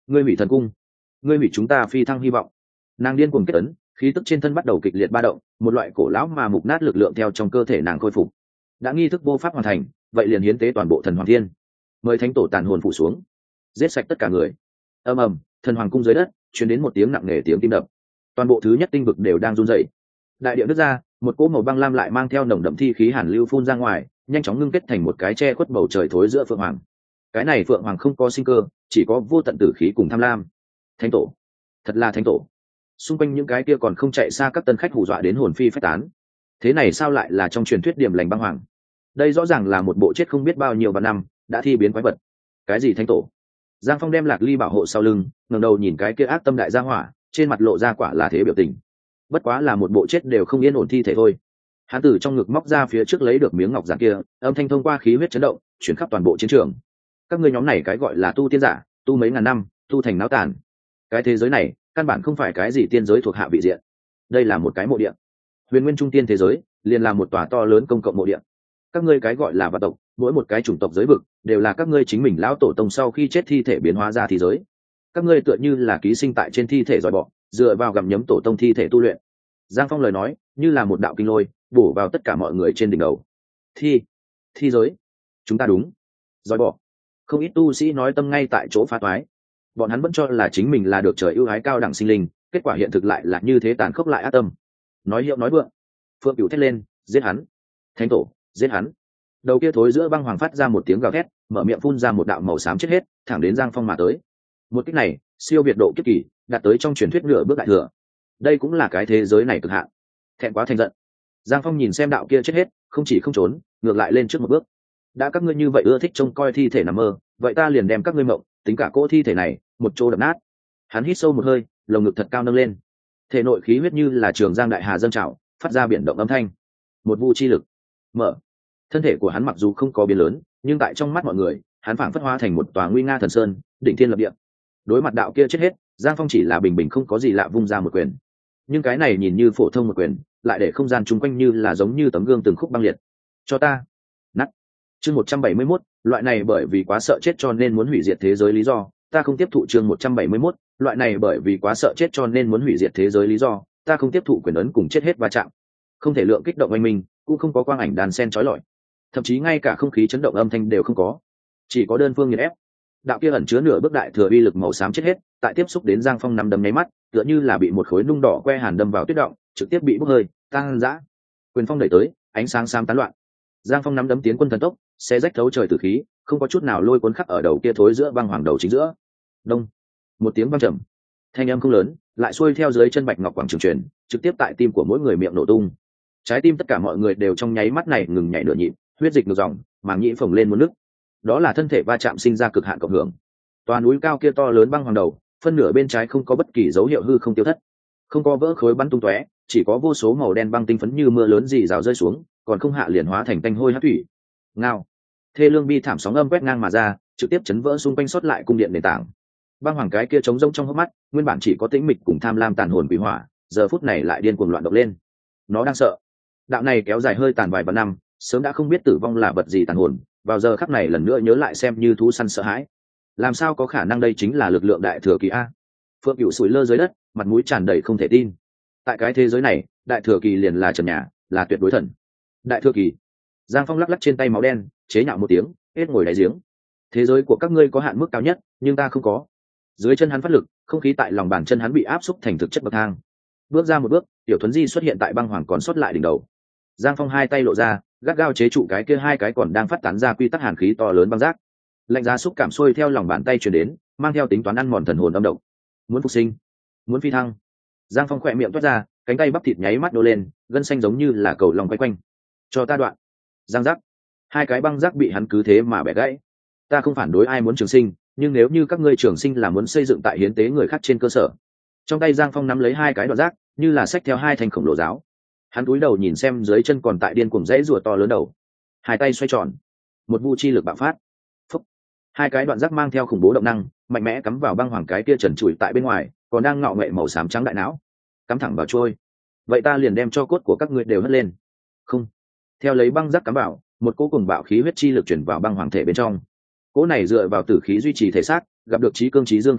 ngươi hủy thần cung, ngươi hủy chúng ta phi thăng hy vọng. Nàng điên cuồng kết ấn, khí tức trên thân bắt đầu kịch liệt ba động, một loại cổ lão mà mục nát lực lượng theo trong cơ thể nàng khôi phục. Đã nghi thức vô pháp hoàn thành, vậy liền hiến tế toàn bộ thần hoàng thiên, mời thánh tổ tàn hồn phủ xuống, giết sạch tất cả người. Ầm ầm, thần hoàng cung dưới đất truyền đến một tiếng nặng nề tiếng tim đập, toàn bộ thứ nhất tinh vực đều đang run rẩy. Đại địa nứt ra, một cỗ màu băng lam lại mang theo nồng đậm thi khí hàn lưu phun ra ngoài, nhanh chóng ngưng kết thành một cái che khuất bầu trời thối giữa phượng hoàng. Cái này phượng hoàng không có sinh cơ, chỉ có vô tận tử khí cùng tham lam. Thánh tổ, thật là thánh tổ. Xung quanh những cái kia còn không chạy xa các tân khách hù dọa đến hồn phi phách tán. Thế này sao lại là trong truyền thuyết điểm lành băng hoàng? Đây rõ ràng là một bộ chết không biết bao nhiêu vạn năm đã thi biến quái vật. Cái gì thánh tổ? Giang Phong đem Lạc Ly bảo hộ sau lưng, ngẩng đầu nhìn cái kia ác tâm đại gia hỏa, trên mặt lộ ra quả là thế biểu tình. Bất quá là một bộ chết đều không yên ổn thi thể thôi. Hắn từ trong ngực móc ra phía trước lấy được miếng ngọc giản kia, âm thanh thông qua khí huyết chấn động, chuyển khắp toàn bộ chiến trường. Các ngươi nhóm này cái gọi là tu tiên giả, tu mấy ngàn năm, tu thành náo tàn. Cái thế giới này, căn bản không phải cái gì tiên giới thuộc hạ vị diện. Đây là một cái mộ địa. Huyền Nguyên Trung Tiên thế giới, liền là một tòa to lớn công cộng mộ địa. Các ngươi cái gọi là vạn tộc, mỗi một cái chủng tộc giới vực, đều là các ngươi chính mình lão tổ tông sau khi chết thi thể biến hóa ra thế giới. Các ngươi tựa như là ký sinh tại trên thi thể giỏi bọ, dựa vào gặm nhấm tổ tông thi thể tu luyện. Giang Phong lời nói như là một đạo kinh lôi, bổ vào tất cả mọi người trên đỉnh đầu. Thi, thi giới, chúng ta đúng. Giỏi bọ. Không ít tu sĩ nói tâm ngay tại chỗ phá toái. Bọn hắn vẫn cho là chính mình là được trời ưu ái cao đẳng sinh linh, kết quả hiện thực lại là như thế tàn khốc lại ác tâm. Nói hiệu nói vượng. Phượng Cửu thét lên, giết hắn. Thánh tổ, giết hắn. Đầu kia thối giữa băng hoàng phát ra một tiếng gào thét, mở miệng phun ra một đạo màu xám chết hết, thẳng đến Giang Phong mà tới. Một kích này, siêu việt độ kiếp kỳ, đạt tới trong truyền thuyết nửa bước đại thừa. Đây cũng là cái thế giới này cực hạn. Thẹn quá thành giận. Giang Phong nhìn xem đạo kia chết hết, không chỉ không trốn, ngược lại lên trước một bước. Đã các ngươi như vậy ưa thích trông coi thi thể nằm mơ, vậy ta liền đem các ngươi mộng, tính cả cỗ thi thể này, một chỗ đập nát. Hắn hít sâu một hơi, lồng ngực thật cao nâng lên. Thể nội khí huyết như là trường giang đại hà dâng trào, phát ra biển động âm thanh. Một vu chi lực. Mở. Thân thể của hắn mặc dù không có biến lớn, nhưng tại trong mắt mọi người, hắn phảng phất hóa thành một tòa nguy nga thần sơn, đỉnh thiên lập địa. Đối mặt đạo kia chết hết, Giang Phong chỉ là bình bình không có gì lạ vung ra một quyền. Nhưng cái này nhìn như phổ thông một quyền, lại để không gian chung quanh như là giống như tấm gương từng khúc băng liệt. Cho ta. Nát. Chương một trăm bảy mươi mốt, loại này bởi vì quá sợ chết cho nên muốn hủy diệt thế giới lý do, ta không tiếp thụ. Chương một trăm bảy mươi mốt, loại này bởi vì quá sợ chết cho nên muốn hủy diệt thế giới lý do, ta không tiếp thụ quyền ấn cùng chết hết va chạm. Không thể lượng kích động oanh minh, cũng không có quang ảnh đàn sen chói lọi, thậm chí ngay cả không khí chấn động âm thanh đều không có, chỉ có đơn phương nghiền ép. Đạo kia ẩn chứa nửa bước đại thừa uy lực màu xám chết hết, tại tiếp xúc đến Giang Phong nắm đấm nháy mắt, tựa như là bị một khối nung đỏ que hàn đâm vào tuyết động, trực tiếp bị bốc hơi, tăng dã. Quyền phong đẩy tới, ánh sáng xám tán loạn. Giang Phong nắm đấm tiến quân thần tốc, xé rách thấu trời tử khí, không có chút nào lôi cuốn khắc ở đầu kia thối giữa băng hoàng đầu chính giữa. Đông. Một tiếng vang trầm. Thanh âm không lớn, lại xuôi theo dưới chân bạch ngọc quảng trường truyền, trực tiếp tại tim của mỗi người miệng nổ tung. Trái tim tất cả mọi người đều trong nháy mắt này ngừng nhảy nửa nhịp, huyết dịch ngược dòng, màng nhĩ phồng lên muốn nứt. Đó là thân thể va chạm sinh ra cực hạn cộng hưởng. Toàn núi cao kia to lớn băng hoàng đầu, phân nửa bên trái không có bất kỳ dấu hiệu hư không tiêu thất, không có vỡ khối bắn tung tóe, chỉ có vô số màu đen băng tinh phấn như mưa lớn rì rào rơi xuống, còn không hạ liền hóa thành tanh hôi hắc thủy. Ngao. Thê lương bi thảm sóng âm quét ngang mà ra, trực tiếp chấn vỡ xung quanh sót lại cung điện nền tảng. Băng hoàng cái kia trống rỗng trong hốc mắt, nguyên bản chỉ có tĩnh mịch cùng tham lam tàn hồn quỷ hỏa, giờ phút này lại điên cuồng loạn động lên. Nó đang sợ. Đạo này kéo dài hơi tàn vài vạn năm, sớm đã không biết tử vong là vật gì tàn hồn, vào giờ khắc này lần nữa nhớ lại xem như thú săn sợ hãi. Làm sao có khả năng đây chính là lực lượng đại thừa kỳ a? Phượng Cửu sủi lơ dưới đất, mặt mũi tràn đầy không thể tin. Tại cái thế giới này, đại thừa kỳ liền là trần nhà, là tuyệt đối thần. Đại thừa kỳ. Giang Phong lắc lắc trên tay máu đen, chế nhạo một tiếng, hết ngồi đáy giếng. Thế giới của các ngươi có hạn mức cao nhất, nhưng ta không có. Dưới chân hắn phát lực, không khí tại lòng bàn chân hắn bị áp xúc thành thực chất bậc thang. Bước ra một bước, Tiểu Thuấn Di xuất hiện tại băng hoàng còn sót lại đỉnh đầu. Giang Phong hai tay lộ ra, gắt gao chế trụ cái kia hai cái còn đang phát tán ra quy tắc hàn khí to lớn băng rác. Lạnh giá xúc cảm xuôi theo lòng bàn tay truyền đến, mang theo tính toán ăn mòn thần hồn âm độc. Muốn phục sinh, muốn phi thăng. Giang Phong khỏe miệng toát ra, cánh tay bắp thịt nháy mắt nô lên, gân xanh giống như là cầu lòng quay quanh. Cho ta đoạn. Giang giác. Hai cái băng rác bị hắn cứ thế mà bẻ gãy. Ta không phản đối ai muốn trường sinh, nhưng nếu như các ngươi trường sinh là muốn xây dựng tại hiến tế người khác trên cơ sở. Trong tay Giang Phong nắm lấy hai cái đoạn rác, như là xách theo hai thành khổng lồ giáo. Hắn cúi đầu nhìn xem dưới chân còn tại điên cuồng rẽ rùa to lớn đầu, hai tay xoay tròn, một vu chi lực bạo phát. Phúc. Hai cái đoạn rác mang theo khủng bố động năng, mạnh mẽ cắm vào băng hoàng cái kia trần trụi tại bên ngoài, còn đang ngọ nghệ màu xám trắng đại não, cắm thẳng vào trôi. Vậy ta liền đem cho cốt của các ngươi đều hất lên. Không. Theo lấy băng rác cắm vào, một cỗ cùng bạo khí huyết chi lực chuyển vào băng hoàng thể bên trong. Cỗ này dựa vào tử khí duy trì thể xác, gặp được trí cương trí dương khí huyết,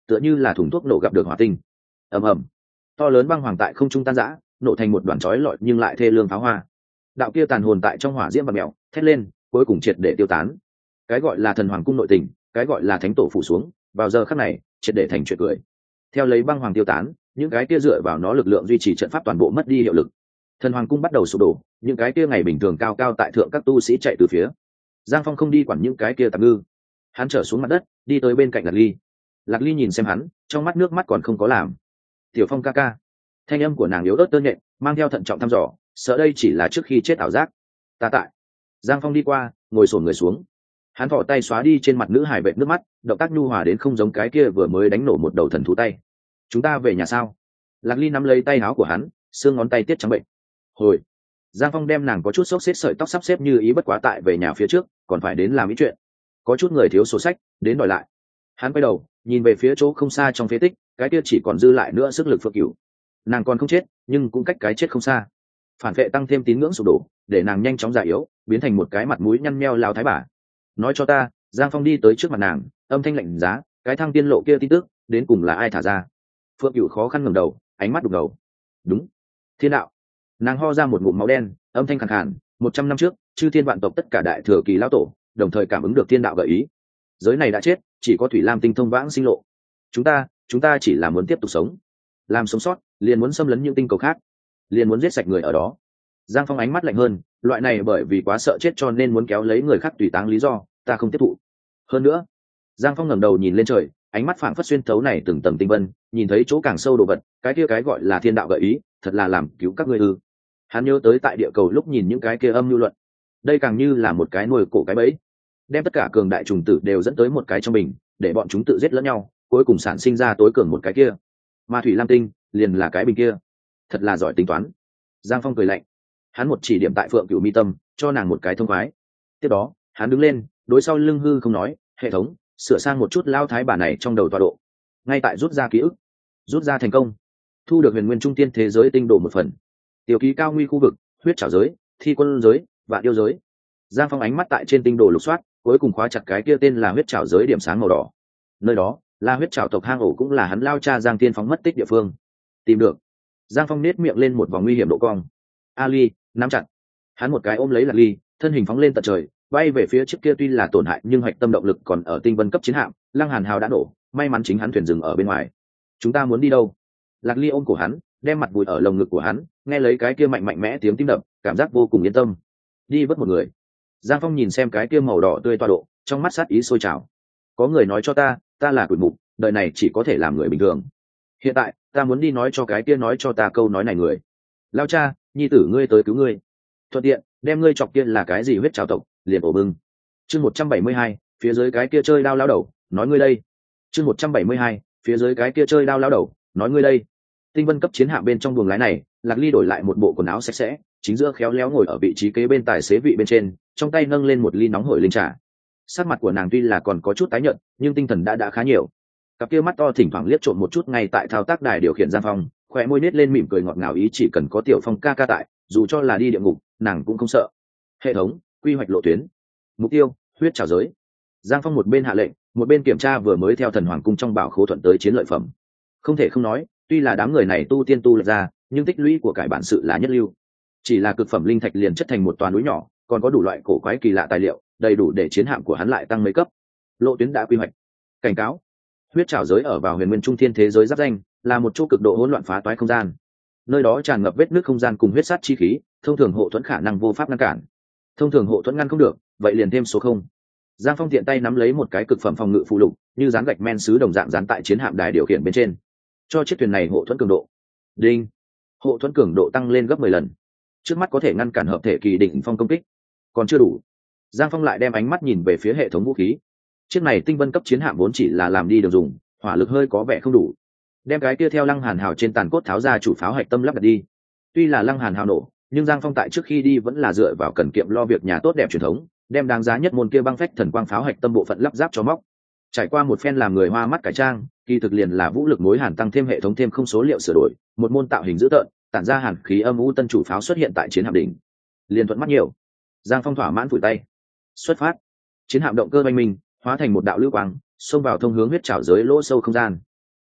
tựa như là thùng thuốc nổ gặp được hỏa tinh. Ầm ầm, to lớn băng hoàng tại không trung tan rã, nổ thành một đoàn chói lọi nhưng lại thê lương pháo hoa. Đạo kia tàn hồn tại trong hỏa diễm và mèo thét lên, cuối cùng triệt để tiêu tán. Cái gọi là thần hoàng cung nội tình, cái gọi là thánh tổ phủ xuống, vào giờ khắc này triệt để thành chuyện cười. Theo lấy băng hoàng tiêu tán, những cái kia dựa vào nó lực lượng duy trì trận pháp toàn bộ mất đi hiệu lực. Thần hoàng cung bắt đầu sụp đổ, những cái kia ngày bình thường cao cao tại thượng các tu sĩ chạy từ phía. Giang Phong không đi quản những cái kia tạm ngư, hắn trở xuống mặt đất, đi tới bên cạnh Lạc Ly. Lạc Ly nhìn xem hắn, trong mắt nước mắt còn không có làm. Tiểu Phong ca ca. Thanh âm của nàng yếu ớt tơ nhện, mang theo thận trọng thăm dò, sợ đây chỉ là trước khi chết ảo giác. Ta tại. Giang Phong đi qua, ngồi xổm người xuống. Hắn thò tay xóa đi trên mặt nữ hải vệt nước mắt, động tác nhu hòa đến không giống cái kia vừa mới đánh nổ một đầu thần thú tay. Chúng ta về nhà sao? Lạc Ly nắm lấy tay áo của hắn, xương ngón tay tiết trắng bệnh. Hồi. Giang Phong đem nàng có chút xốc xếp sợi tóc sắp xếp như ý, bất quá tại về nhà phía trước còn phải đến làm ý chuyện. Có chút người thiếu sổ sách đến đòi lại. Hắn quay đầu nhìn về phía chỗ không xa trong phế tích, cái kia chỉ còn dư lại nữa sức lực Phượng Cửu. Nàng còn không chết nhưng cũng cách cái chết không xa. Phản vệ tăng thêm tín ngưỡng sụp đổ, để nàng nhanh chóng già yếu, biến thành một cái mặt mũi nhăn nheo lao thái bà. Nói cho ta. Giang Phong đi tới trước mặt nàng, âm thanh lạnh giá, cái thăng tiên lộ kia tin tức đến cùng là ai thả ra? Phượng Cửu khó khăn ngẩng đầu, ánh mắt đục ngầu. Đúng, thiên đạo. Nàng ho ra một ngụm máu đen, âm thanh khàn khàn. Một trăm năm trước, chư thiên vạn tộc tất cả đại thừa kỳ lão tổ đồng thời cảm ứng được thiên đạo gợi ý, giới này đã chết, chỉ có thủy lam tinh thông vãng sinh lộ. Chúng ta chúng ta chỉ là muốn tiếp tục sống, làm sống sót liền muốn xâm lấn những tinh cầu khác, liền muốn giết sạch người ở đó. Giang Phong ánh mắt lạnh hơn, loại này bởi vì quá sợ chết cho nên muốn kéo lấy người khác tùy táng lý do ta không tiếp thụ. Hơn nữa, Giang Phong ngẩng đầu nhìn lên trời, ánh mắt phảng phất xuyên thấu này từng tầng tinh vân, nhìn thấy chỗ càng sâu đồ vật, cái kia cái gọi là thiên đạo gợi ý thật là làm cứu các ngươi ư? Hắn nhớ tới tại địa cầu lúc nhìn những cái kia âm lưu luận, đây càng như là một cái nuôi cổ cái bẫy, đem tất cả cường đại trùng tử đều dẫn tới một cái trong bình, để bọn chúng tự giết lẫn nhau, cuối cùng sản sinh ra tối cường một cái kia. Mà thủy lam tinh liền là cái bình kia. Thật là giỏi tính toán. Giang Phong cười lạnh, hắn một chỉ điểm tại Phượng Cửu mi tâm, cho nàng một cái thông khoái. Tiếp đó hắn đứng lên, đối sau lưng hư không nói, hệ thống sửa sang một chút lao thái bà này trong đầu tọa độ. Ngay tại rút ra ký ức, rút ra thành công, thu được huyền nguyên trung tiên thế giới tinh đồ một phần, tiểu ký cao nguy khu vực, huyết trảo giới, thi quân giới, vạn yêu giới. Giang Phong ánh mắt tại trên tinh đồ lục soát, cuối cùng khóa chặt cái kia tên là huyết trảo giới điểm sáng màu đỏ. Nơi đó là huyết trảo tộc hang ổ, cũng là hắn lao cha Giang Tiên phóng mất tích địa phương. Tìm được. Giang Phong nết miệng lên một vòng nguy hiểm độ cong. Ali nắm chặt. Hắn một cái ôm lấy Lạc Ly, thân hình phóng lên tận trời, bay về phía trước kia. Tuy là tổn hại nhưng hạch tâm động lực còn ở tinh vân cấp chiến hạm, Lăng Hàn Hào đã nổ, may mắn chính hắn thuyền dừng ở bên ngoài. Chúng ta muốn đi đâu? Lạc Ly ôm cổ hắn, đem mặt vùi ở lồng ngực của hắn, nghe lấy cái kia mạnh mạnh mẽ tiếng tim đập, cảm giác vô cùng yên tâm. Đi vớt một người. Giang Phong nhìn xem cái kia màu đỏ tươi toa độ, trong mắt sát ý sôi trào. Có người nói cho ta, ta là quỷ mục, đời này chỉ có thể làm người bình thường. Hiện tại ta muốn đi nói cho cái kia nói cho ta câu nói này người. Lao cha, nhi tử ngươi tới cứu ngươi. Thuận tiện đem ngươi chọc kia là cái gì huyết trào tộc, liền ổ bưng. Chương một trăm bảy mươi hai, phía dưới cái kia chơi đao lao đầu, nói ngươi đây. Chương một trăm bảy mươi hai, phía dưới cái kia chơi đao lao đầu, nói ngươi đây. Tinh vân cấp chiến hạm bên trong buồng lái này, Lạc Ly đổi lại một bộ quần áo sạch sẽ, chính giữa khéo léo ngồi ở vị trí kế bên tài xế vị bên trên, trong tay nâng lên một ly nóng hổi linh trà. Sắc mặt của nàng tuy là còn có chút tái nhợt, nhưng tinh thần đã đã khá nhiều. Cặp kia mắt to thỉnh thoảng liếc trộm một chút ngay tại thao tác đài điều khiển Giang Phong, khóe môi nết lên mỉm cười ngọt ngào, ý chỉ cần có Tiểu Phong ca ca tại, dù cho là đi địa ngục, nàng cũng không sợ. Hệ thống quy hoạch lộ tuyến, mục tiêu huyết trảo giới. Giang Phong một bên hạ lệnh, một bên kiểm tra vừa mới theo thần hoàng cung trong bảo khố thuận tới chiến lợi phẩm. Không thể không nói, tuy là đám người này tu tiên tu luyện ra, nhưng tích lũy của cải bản sự là nhất lưu. Chỉ là cực phẩm linh thạch liền chất thành một toà núi nhỏ, còn có đủ loại cổ quái kỳ lạ tài liệu, đầy đủ để chiến hạm của hắn lại tăng mấy cấp. Lộ tuyến đã quy hoạch. Cảnh cáo: huyết trảo giới ở vào huyền nguyên trung thiên thế giới giáp danh, là một chỗ cực độ hỗn loạn phá toái không gian. Nơi đó tràn ngập vết nứt không gian cùng huyết sát chi khí, thông thường hộ thuẫn khả năng vô pháp ngăn cản. Thông thường hộ thuẫn ngăn không được, vậy liền thêm số không. Giang Phong tiện tay nắm lấy một cái cực phẩm phòng ngự phụ lục, như dán gạch men sứ đồng dạng dán tại chiến hạm đài điều khiển bên trên, cho chiếc thuyền này hộ thuẫn cường độ. Đinh, hộ thuẫn cường độ tăng lên gấp mười lần, trước mắt có thể ngăn cản hợp thể kỳ đỉnh phong công kích. Còn chưa đủ. Giang Phong lại đem ánh mắt nhìn về phía hệ thống vũ khí. Chiếc này tinh vân cấp chiến hạm vốn chỉ là làm đi đường dùng, hỏa lực hơi có vẻ không đủ. Đem cái kia theo Lăng Hàn Hào trên tàn cốt tháo ra chủ pháo hạch tâm lắp đặt đi. Tuy là Lăng Hàn Hào nổ, nhưng Giang Phong tại trước khi đi vẫn là dựa vào cần kiệm lo việc nhà tốt đẹp truyền thống, đem đáng giá nhất môn kia băng phách thần quang pháo hạch tâm bộ phận lắp ráp cho móc. Trải qua một phen làm người hoa mắt cải trang, kỳ thực liền là vũ lực nối hàn tăng thêm hệ thống thêm không số liệu sửa đổi, một môn tạo hình dữ tợn, tản ra hàn khí âm u tân chủ pháo xuất hiện tại chiến hạm đỉnh. Liền thuận mắt nhiều. Giang Phong thỏa mãn phủi tay. Xuất phát. Chiến hạm động cơ oanh minh, hóa thành một đạo lưu quang, xông vào thông hướng huyết trảo giới lỗ sâu không gian.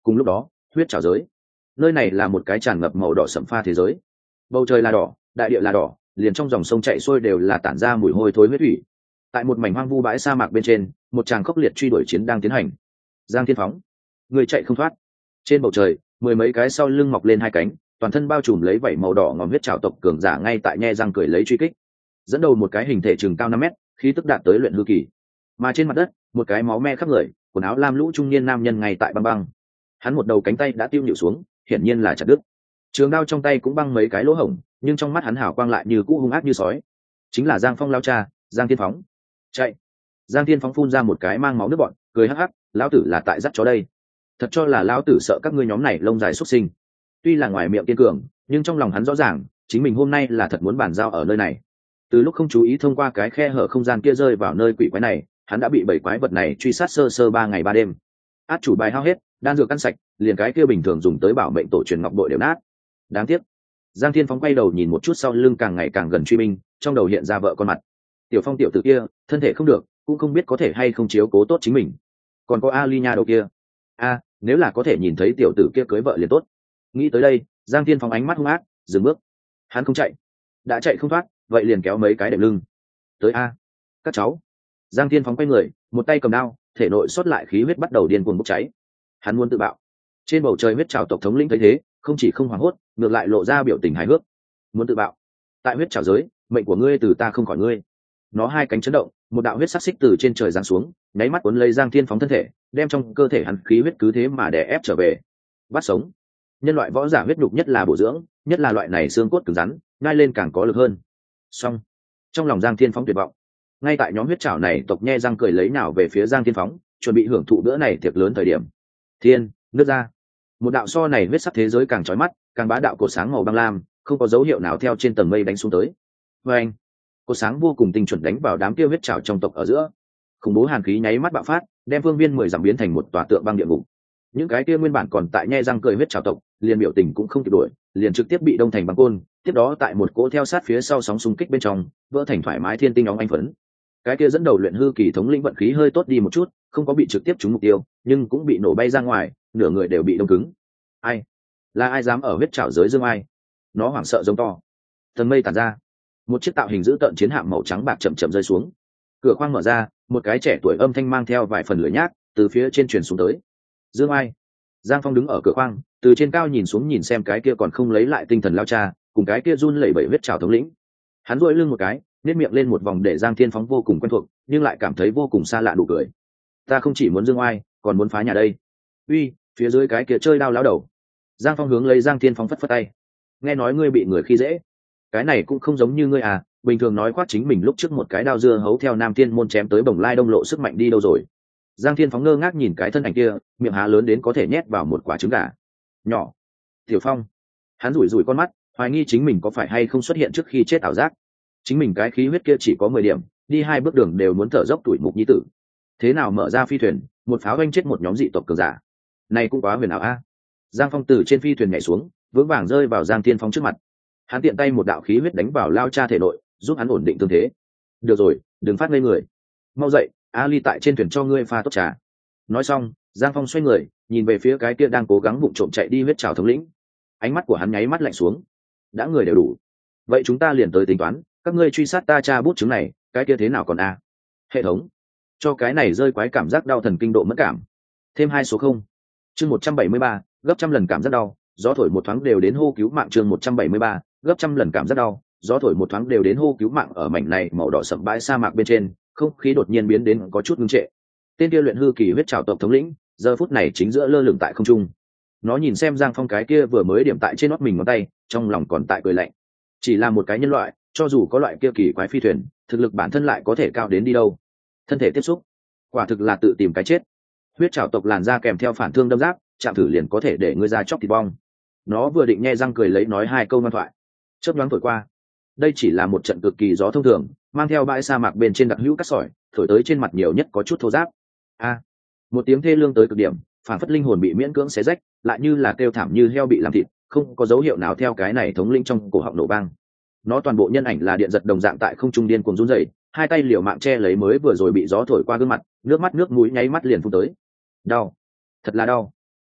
Cùng lúc đó, huyết trảo giới, nơi này là một cái tràn ngập màu đỏ sẫm pha thế giới. Bầu trời là đỏ, đại địa là đỏ, liền trong dòng sông chảy xuôi đều là tản ra mùi hôi thối huyết thủy. Tại một mảnh hoang vu bãi sa mạc bên trên, một tràng khốc liệt truy đuổi chiến đang tiến hành. Giang Thiên Phóng, người chạy không thoát. Trên bầu trời, mười mấy cái sau lưng mọc lên hai cánh, toàn thân bao trùm lấy vảy màu đỏ ngòm huyết trảo tộc cường giả ngay tại nhe răng cười lấy truy kích. Dẫn đầu một cái hình thể chừng cao năm mét, khí tức đạt tới luyện hư kỳ. Mà trên mặt đất, một cái máu me khắp người, quần áo lam lũ trung niên nam nhân ngay tại băng băng. Hắn một đầu cánh tay đã tiêu nhịu xuống, hiển nhiên là chặt đứt. Trường đao trong tay cũng băng mấy cái lỗ hổng, nhưng trong mắt hắn hào quang lại như cũ hung ác như sói. Chính là Giang Phong lao cha, Giang Thiên Phóng. Chạy. Giang Thiên Phóng phun ra một cái mang máu nước bọn, cười hắc hắc, lão tử là tại dắt chó đây. Thật cho là lão tử sợ các ngươi nhóm này lông dài xuất sinh. Tuy là ngoài miệng kiên cường, nhưng trong lòng hắn rõ ràng, chính mình hôm nay là thật muốn bàn giao ở nơi này. Từ lúc không chú ý thông qua cái khe hở không gian kia rơi vào nơi quỷ quái này, hắn đã bị bảy quái vật này truy sát sơ sơ ba ngày ba đêm. Át chủ bài hao hết, đan dược ăn sạch, liền cái kia bình thường dùng tới bảo mệnh tổ truyền ngọc bội đều nát. Đáng tiếc. Giang Thiên Phóng quay đầu nhìn một chút sau lưng càng ngày càng gần truy binh, trong đầu hiện ra vợ con mặt. Tiểu Phong tiểu tử kia, thân thể không được, cũng không biết có thể hay không chiếu cố tốt chính mình. Còn có Ali nha đầu kia. A, nếu là có thể nhìn thấy tiểu tử kia cưới vợ liền tốt. Nghĩ tới đây, Giang Thiên Phóng ánh mắt hung ác, dừng bước. Hắn không chạy, đã chạy không thoát, vậy liền kéo mấy cái đệm lưng. Tới a, các cháu. Giang Thiên Phóng quay người, một tay cầm đao, thể nội xuất lại khí huyết bắt đầu điên cuồng bốc cháy. Hắn muốn tự bạo. Trên bầu trời huyết trảo tộc thống lĩnh thấy thế, không chỉ không hoảng hốt, ngược lại lộ ra biểu tình hài hước. Muốn tự bạo? Tại huyết trảo giới, mệnh của ngươi từ ta không khỏi ngươi. Nó hai cánh chấn động, một đạo huyết sắc xích từ trên trời giáng xuống, nháy mắt cuốn lấy Giang Thiên Phóng thân thể, đem trong cơ thể hắn khí huyết cứ thế mà đè ép trở về. Bắt sống. Nhân loại võ giả huyết nhục nhất là bổ dưỡng, nhất là loại này xương cốt cứng rắn, ngay lên càng có lực hơn. Xong. Trong lòng Giang Thiên Phóng tuyệt vọng. Ngay tại nhóm huyết trảo này tộc nhe răng cười lấy nào về phía Giang Thiên Phóng, chuẩn bị hưởng thụ bữa này tiệc lớn thời điểm. Thiên, nước ra. Một đạo so này huyết sắc thế giới càng chói mắt, càng bá đạo cột sáng màu băng lam, không có dấu hiệu nào theo trên tầng mây đánh xuống tới. Và anh, cột sáng vô cùng tinh chuẩn đánh vào đám tiêu huyết trảo trong tộc ở giữa. Khủng bố hàn khí nháy mắt bạo phát, đem phương viên mười dặm biến thành một tòa tượng băng địa ngục. Những cái kia nguyên bản còn tại nhe răng cười huyết trảo tộc, liền biểu tình cũng không kịp đuổi, liền trực tiếp bị đông thành băng côn, tiếp đó tại một cỗ theo sát phía sau sóng xung kích bên trong, vỡ thành thoải mái thiên tinh óng anh phấn. Cái kia dẫn đầu luyện hư kỳ thống lĩnh vận khí hơi tốt đi một chút, không có bị trực tiếp trúng mục tiêu, nhưng cũng bị nổ bay ra ngoài, nửa người đều bị đông cứng. Ai? Là ai dám ở huyết trảo giới dương ai? Nó hoảng sợ giống to. Tầng mây tản ra, một chiếc tạo hình dữ tợn chiến hạm màu trắng bạc chậm chậm rơi xuống. Cửa khoang mở ra, một cái trẻ tuổi âm thanh mang theo vài phần lửa nhác từ phía trên truyền xuống tới. Dương ai? Giang Phong đứng ở cửa khoang, từ trên cao nhìn xuống nhìn xem cái kia còn không lấy lại tinh thần lao cha, cùng cái kia run lẩy bẩy huyết trảo thống lĩnh. Hắn duỗi lưng một cái, nếp miệng lên một vòng để Giang Thiên Phóng vô cùng quen thuộc, nhưng lại cảm thấy vô cùng xa lạ đủ cười. Ta không chỉ muốn dương oai, còn muốn phá nhà đây. Uy, phía dưới cái kia chơi đao lão đầu. Giang Phong hướng lấy Giang Thiên Phóng phất phất tay. Nghe nói ngươi bị người khi dễ, cái này cũng không giống như ngươi à, bình thường nói khoác chính mình lúc trước một cái đao dưa hấu theo Nam Thiên môn chém tới Bồng Lai Đông lộ sức mạnh đi đâu rồi. Giang Thiên Phóng ngơ ngác nhìn cái thân ảnh kia, miệng há lớn đến có thể nhét vào một quả trứng gà. Nhỏ. Tiểu Phong. Hắn rủi rủi con mắt, hoài nghi chính mình có phải hay không xuất hiện trước khi chết ảo giác. Chính mình cái khí huyết kia chỉ có mười điểm, đi hai bước đường đều muốn thở dốc tuổi mục nhi tử. Thế nào mở ra phi thuyền, một pháo anh chết một nhóm dị tộc cường giả. Này cũng quá huyền ảo a. Giang Phong từ trên phi thuyền nhảy xuống, vững vàng rơi vào Giang Thiên Phóng trước mặt. Hắn tiện tay một đạo khí huyết đánh vào lao cha thể nội, giúp hắn ổn định thương thế. Được rồi, đừng phát ngây người. Mau dậy, Ali tại trên thuyền cho ngươi pha tốt trà. Nói xong, Giang Phong xoay người, nhìn về phía cái kia đang cố gắng vụng trộm chạy đi huyết trảo thống lĩnh. Ánh mắt của hắn nháy mắt lạnh xuống. Đã người đều đủ, vậy chúng ta liền tới tính toán, các ngươi truy sát ta cha bút chứng này, cái kia thế nào còn a? Hệ thống, cho cái này rơi quái cảm giác đau thần kinh độ mất cảm. Thêm hai số không. Chương một trăm bảy mươi ba, gấp trăm lần cảm giác đau, gió thổi một thoáng đều đến hô cứu mạng. Chương một trăm bảy mươi ba, gấp trăm lần cảm giác đau, gió thổi một thoáng đều đến hô cứu mạng. Ở mảnh này màu đỏ sậm bãi sa mạc bên trên, không khí đột nhiên biến đến có chút ngưng trệ. Tên kia luyện hư kỳ huyết trảo tộc thống lĩnh, giờ phút này chính giữa lơ lửng tại không trung. Nó nhìn xem Giang Phong cái kia vừa mới điểm tại trên nót mình ngón tay, trong lòng còn tại cười lạnh. Chỉ là một cái nhân loại, cho dù có loại kia kỳ quái phi thuyền, thực lực bản thân lại có thể cao đến đi đâu. Thân thể tiếp xúc, quả thực là tự tìm cái chết. Huyết trảo tộc làn da kèm theo phản thương đâm giáp, chạm thử liền có thể để ngươi ra chóc thịt bong. Nó vừa định nhe răng cười lấy nói hai câu ngoan thoại, chớp nhoáng thổi qua. Đây chỉ là một trận cực kỳ gió thông thường, mang theo bãi sa mạc bên trên đặc hữu cát sỏi, thổi tới trên mặt nhiều nhất có chút thô ráp. A, một tiếng thê lương tới cực điểm, phản phất linh hồn bị miễn cưỡng xé rách, lại như là kêu thảm như heo bị làm thịt, không có dấu hiệu nào theo cái này thống linh trong cổ họng nổ vang. Nó toàn bộ nhân ảnh là điện giật đồng dạng tại không trung điên cuồng run rẩy, hai tay liều mạng che lấy mới vừa rồi bị gió thổi qua gương mặt, nước mắt nước mũi nháy mắt liền phun tới. Đau, thật là đau.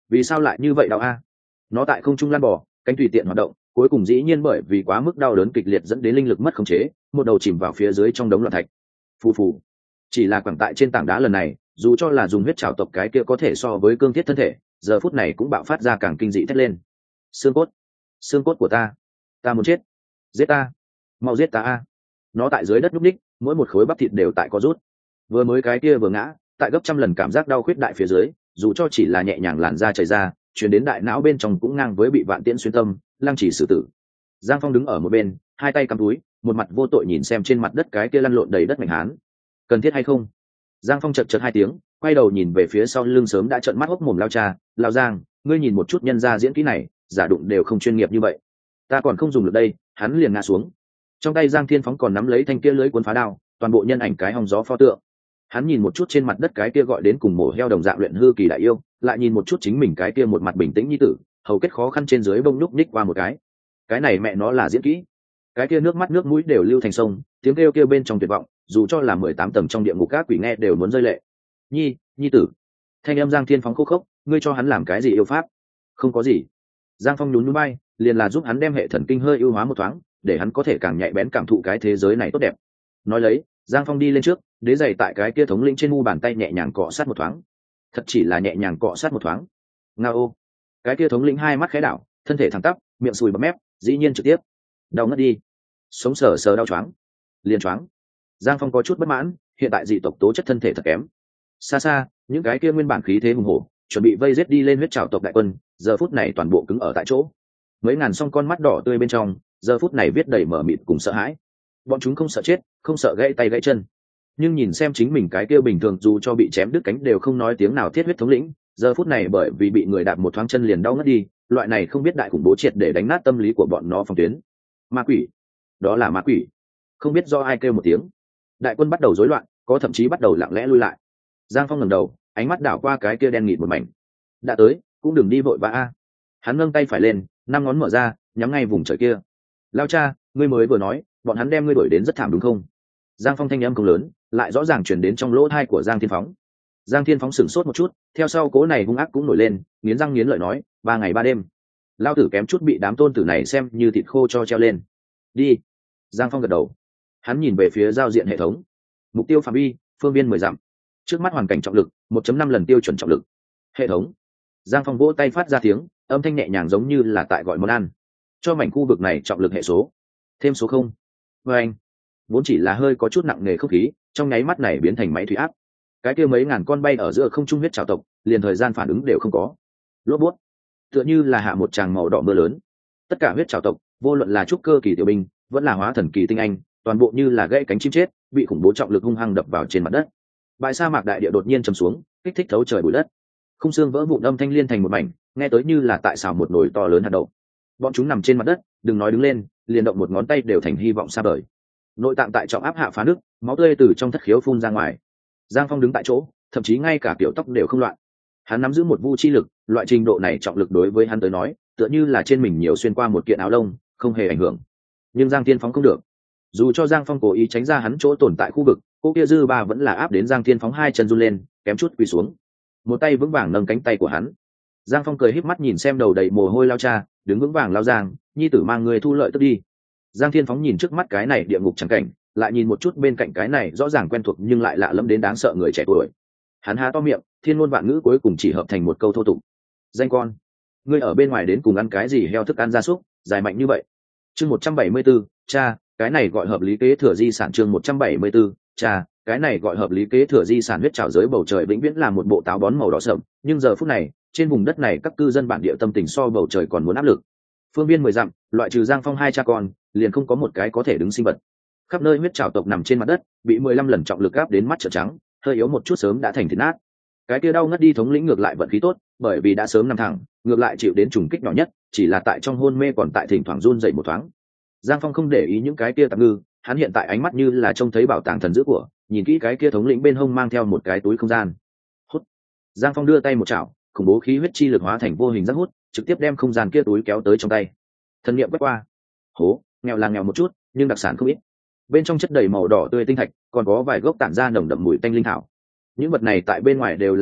vì sao lại như vậy đau a? Nó tại không trung lăn bò, cánh tùy tiện hoạt động, cuối cùng dĩ nhiên bởi vì quá mức đau đớn kịch liệt dẫn đến linh lực mất khống chế, một đầu chìm vào phía dưới trong đống loạn thạch. Phù phù. Chỉ là quẳng tại trên tảng đá lần này, dù cho là dùng huyết trảo tộc cái kia có thể so với cương thiết thân thể, giờ phút này cũng bạo phát ra càng kinh dị thét lên. Xương cốt, xương cốt của ta, ta muốn chết, giết ta, mau giết ta a! Nó tại dưới đất núp ních, mỗi một khối bắp thịt đều tại có rút. Vừa mới cái kia vừa ngã, tại gấp trăm lần cảm giác đau khuyết đại phía dưới, dù cho chỉ là nhẹ nhàng làn da chảy ra, chuyển đến đại não bên trong cũng ngang với bị vạn tiễn xuyên tâm, lăng chỉ xử tử. Giang Phong đứng ở một bên, hai tay cắm túi, một mặt vô tội nhìn xem trên mặt đất cái kia lăn lộn đầy đất mạnh hán. Cần thiết hay không? Giang Phong chật chật hai tiếng, quay đầu nhìn về phía sau lưng sớm đã trợn mắt hốc mồm lao cha, lao Giang, ngươi nhìn một chút nhân gia diễn kỹ này, giả đụng đều không chuyên nghiệp như vậy. Ta còn không dùng được đây, hắn liền ngã xuống. Trong tay Giang Thiên Phóng còn nắm lấy thanh kia lưới cuốn phá đao, toàn bộ nhân ảnh cái hòng gió pho tượng. Hắn nhìn một chút trên mặt đất cái kia gọi đến cùng mổ heo đồng dạng luyện hư kỳ đại yêu, lại nhìn một chút chính mình cái kia một mặt bình tĩnh như tử, hầu kết khó khăn trên dưới bông nhúc nhích qua một cái. Cái này mẹ nó là diễn kỹ. Cái kia nước mắt nước mũi đều lưu thành sông, tiếng kêu kêu bên trong tuyệt vọng, dù cho là mười tám tầng trong địa ngục các quỷ nghe đều muốn rơi lệ. Nhi, nhi tử. Thanh âm Giang Thiên Phóng khô khốc, ngươi cho hắn làm cái gì yêu pháp? Không có gì. Giang Phong nhún nhún bay, liền là giúp hắn đem hệ thần kinh hơi ưu hóa một thoáng, để hắn có thể càng nhạy bén cảm thụ cái thế giới này tốt đẹp. Nói lấy, Giang Phong đi lên trước, đế giày tại cái kia thống lĩnh trên mu bàn tay nhẹ nhàng cọ sát một thoáng. Thật chỉ là nhẹ nhàng cọ sát một thoáng. Ngao. Cái kia thống lĩnh hai mắt khẽ đảo, thân thể thẳng tắp, miệng sùi bọt mép, dĩ nhiên trực tiếp đau ngất đi. Sống sờ sờ đau choáng, liền choáng. Giang Phong có chút bất mãn, hiện tại dị tộc tố chất thân thể thật kém. Xa xa, những cái kia nguyên bản khí thế hùng hổ, chuẩn bị vây giết đi lên huyết trảo tộc đại quân, giờ phút này toàn bộ cứng ở tại chỗ. Mấy ngàn song con mắt đỏ tươi bên trong, giờ phút này viết đầy mở mịt cùng sợ hãi. Bọn chúng không sợ chết, không sợ gãy tay gãy chân, nhưng nhìn xem chính mình cái kia bình thường dù cho bị chém đứt cánh đều không nói tiếng nào thiết huyết thống lĩnh, giờ phút này bởi vì bị người đạp một thoáng chân liền đau ngất đi, loại này không biết đại khủng bố triệt để đánh nát tâm lý của bọn nó phòng tuyến. Ma quỷ, đó là ma quỷ. Không biết do ai kêu một tiếng, đại quân bắt đầu rối loạn, có thậm chí bắt đầu lặng lẽ lui lại. Giang Phong ngẩng đầu, ánh mắt đảo qua cái kia đen nghịt một mảnh. Đã tới, cũng đừng đi vội vã a. Hắn nâng tay phải lên, năm ngón mở ra, nhắm ngay vùng trời kia. Lao cha, ngươi mới vừa nói, bọn hắn đem ngươi đuổi đến rất thảm đúng không? Giang Phong thanh âm không lớn, lại rõ ràng truyền đến trong lỗ tai của Giang Thiên Phóng. Giang Thiên Phóng sửng sốt một chút, theo sau cố này hung ác cũng nổi lên, nghiến răng nghiến lợi nói, ba ngày ba đêm. Lao tử kém chút bị đám tôn tử này xem như thịt khô cho treo lên. Đi. Giang Phong gật đầu. Hắn nhìn về phía giao diện hệ thống. Mục tiêu phạm vi, phương viên mười dặm. Trước mắt hoàn cảnh trọng lực, một phẩy năm lần tiêu chuẩn trọng lực. Hệ thống. Giang Phong vỗ tay phát ra tiếng, âm thanh nhẹ nhàng giống như là tại gọi món ăn. Cho mảnh khu vực này trọng lực hệ số. Thêm số không. Và anh. Vốn chỉ là hơi có chút nặng nề không khí, trong nháy mắt này biến thành máy thủy áp. Cái kia mấy ngàn con bay ở giữa không trung huyết trảo tộc, liền thời gian phản ứng đều không có. Lốp bút. Tựa như là hạ một tràng màu đỏ mưa lớn. Tất cả huyết trảo tộc, vô luận là trúc cơ kỳ tiểu binh, vẫn là hóa thần kỳ tinh anh, toàn bộ như là gãy cánh chim chết, bị khủng bố trọng lực hung hăng đập vào trên mặt đất. Bãi sa mạc đại địa đột nhiên trầm xuống, kích thích thấu trời bụi đất. Khung xương vỡ vụn âm thanh liên thành một mảnh, nghe tới như là tại xào một nồi to lớn hạt đậu. Bọn chúng nằm trên mặt đất, đừng nói đứng lên, liền động một ngón tay đều thành hy vọng xa vời. Nội tạng tại trọng áp hạ phá nứt, máu tươi từ trong thất khiếu phun ra ngoài. Giang Phong đứng tại chỗ, thậm chí ngay cả kiểu tóc đều không loạn. Hắn nắm giữ một vu chi lực, loại trình độ này trọng lực đối với hắn tới nói, tựa như là trên mình nhiều xuyên qua một kiện áo lông, không hề ảnh hưởng. Nhưng Giang Thiên Phóng không được. Dù cho Giang Phong cố ý tránh ra hắn chỗ tồn tại khu vực, cô kia dư ba vẫn là áp đến Giang Thiên Phóng hai chân run lên, kém chút quỳ xuống. Một tay vững vàng nâng cánh tay của hắn. Giang Phong cười híp mắt nhìn xem đầu đầy mồ hôi lao cha, đứng vững vàng lao Giang, nhi tử mang người thu lợi tức đi. Giang Thiên Phóng nhìn trước mắt cái này địa ngục chẳng cảnh, lại nhìn một chút bên cạnh cái này rõ ràng quen thuộc nhưng lại lạ lẫm đến đáng sợ người trẻ tuổi. Hắn há to miệng, thiên ngôn vạn ngữ cuối cùng chỉ hợp thành một câu thô tục. Danh con, ngươi ở bên ngoài đến cùng ăn cái gì heo thức ăn gia súc, dài mạnh như vậy. Chương một trăm bảy mươi 74, cha, cái này gọi hợp lý kế thừa di sản. Chương một trăm bảy mươi 74, cha, cái này gọi hợp lý kế thừa di sản. Huyết trảo giới bầu trời vĩnh viễn là một bộ táo bón màu đỏ sậm, nhưng giờ phút này, trên vùng đất này các cư dân bản địa tâm tình so bầu trời còn muốn áp lực. Phương viên mười dặm, loại trừ Giang Phong hai cha con, liền không có một cái có thể đứng sinh vật. Khắp nơi huyết trảo tộc nằm trên mặt đất, bị mười lăm lần trọng lực áp đến mắt trợn trắng, hơi yếu một chút sớm đã thành thịt nát. Cái kia đau ngất đi thống lĩnh ngược lại vận khí tốt, bởi vì đã sớm nằm thẳng, ngược lại chịu đến trùng kích nhỏ nhất, chỉ là tại trong hôn mê còn tại thỉnh thoảng run dậy một thoáng. Giang Phong không để ý những cái kia tạm ngư, hắn hiện tại ánh mắt như là trông thấy bảo tàng thần dữ của, nhìn kỹ cái kia thống lĩnh bên hông mang theo một cái túi không gian. Hút. Giang Phong đưa tay một chảo, khủng bố khí huyết chi lực hóa thành vô hình giác hút, trực tiếp đem không gian kia túi kéo tới trong tay. Thần niệm quét qua. Hố, nghèo là nghèo một chút, nhưng đặc sản không ít. Bên trong chất đầy màu đỏ tươi tinh thạch, còn có vài gốc tản ra nồng đậm mùi tanh linh thảo. Những vật này tại bên ngoài đều là kịch độc,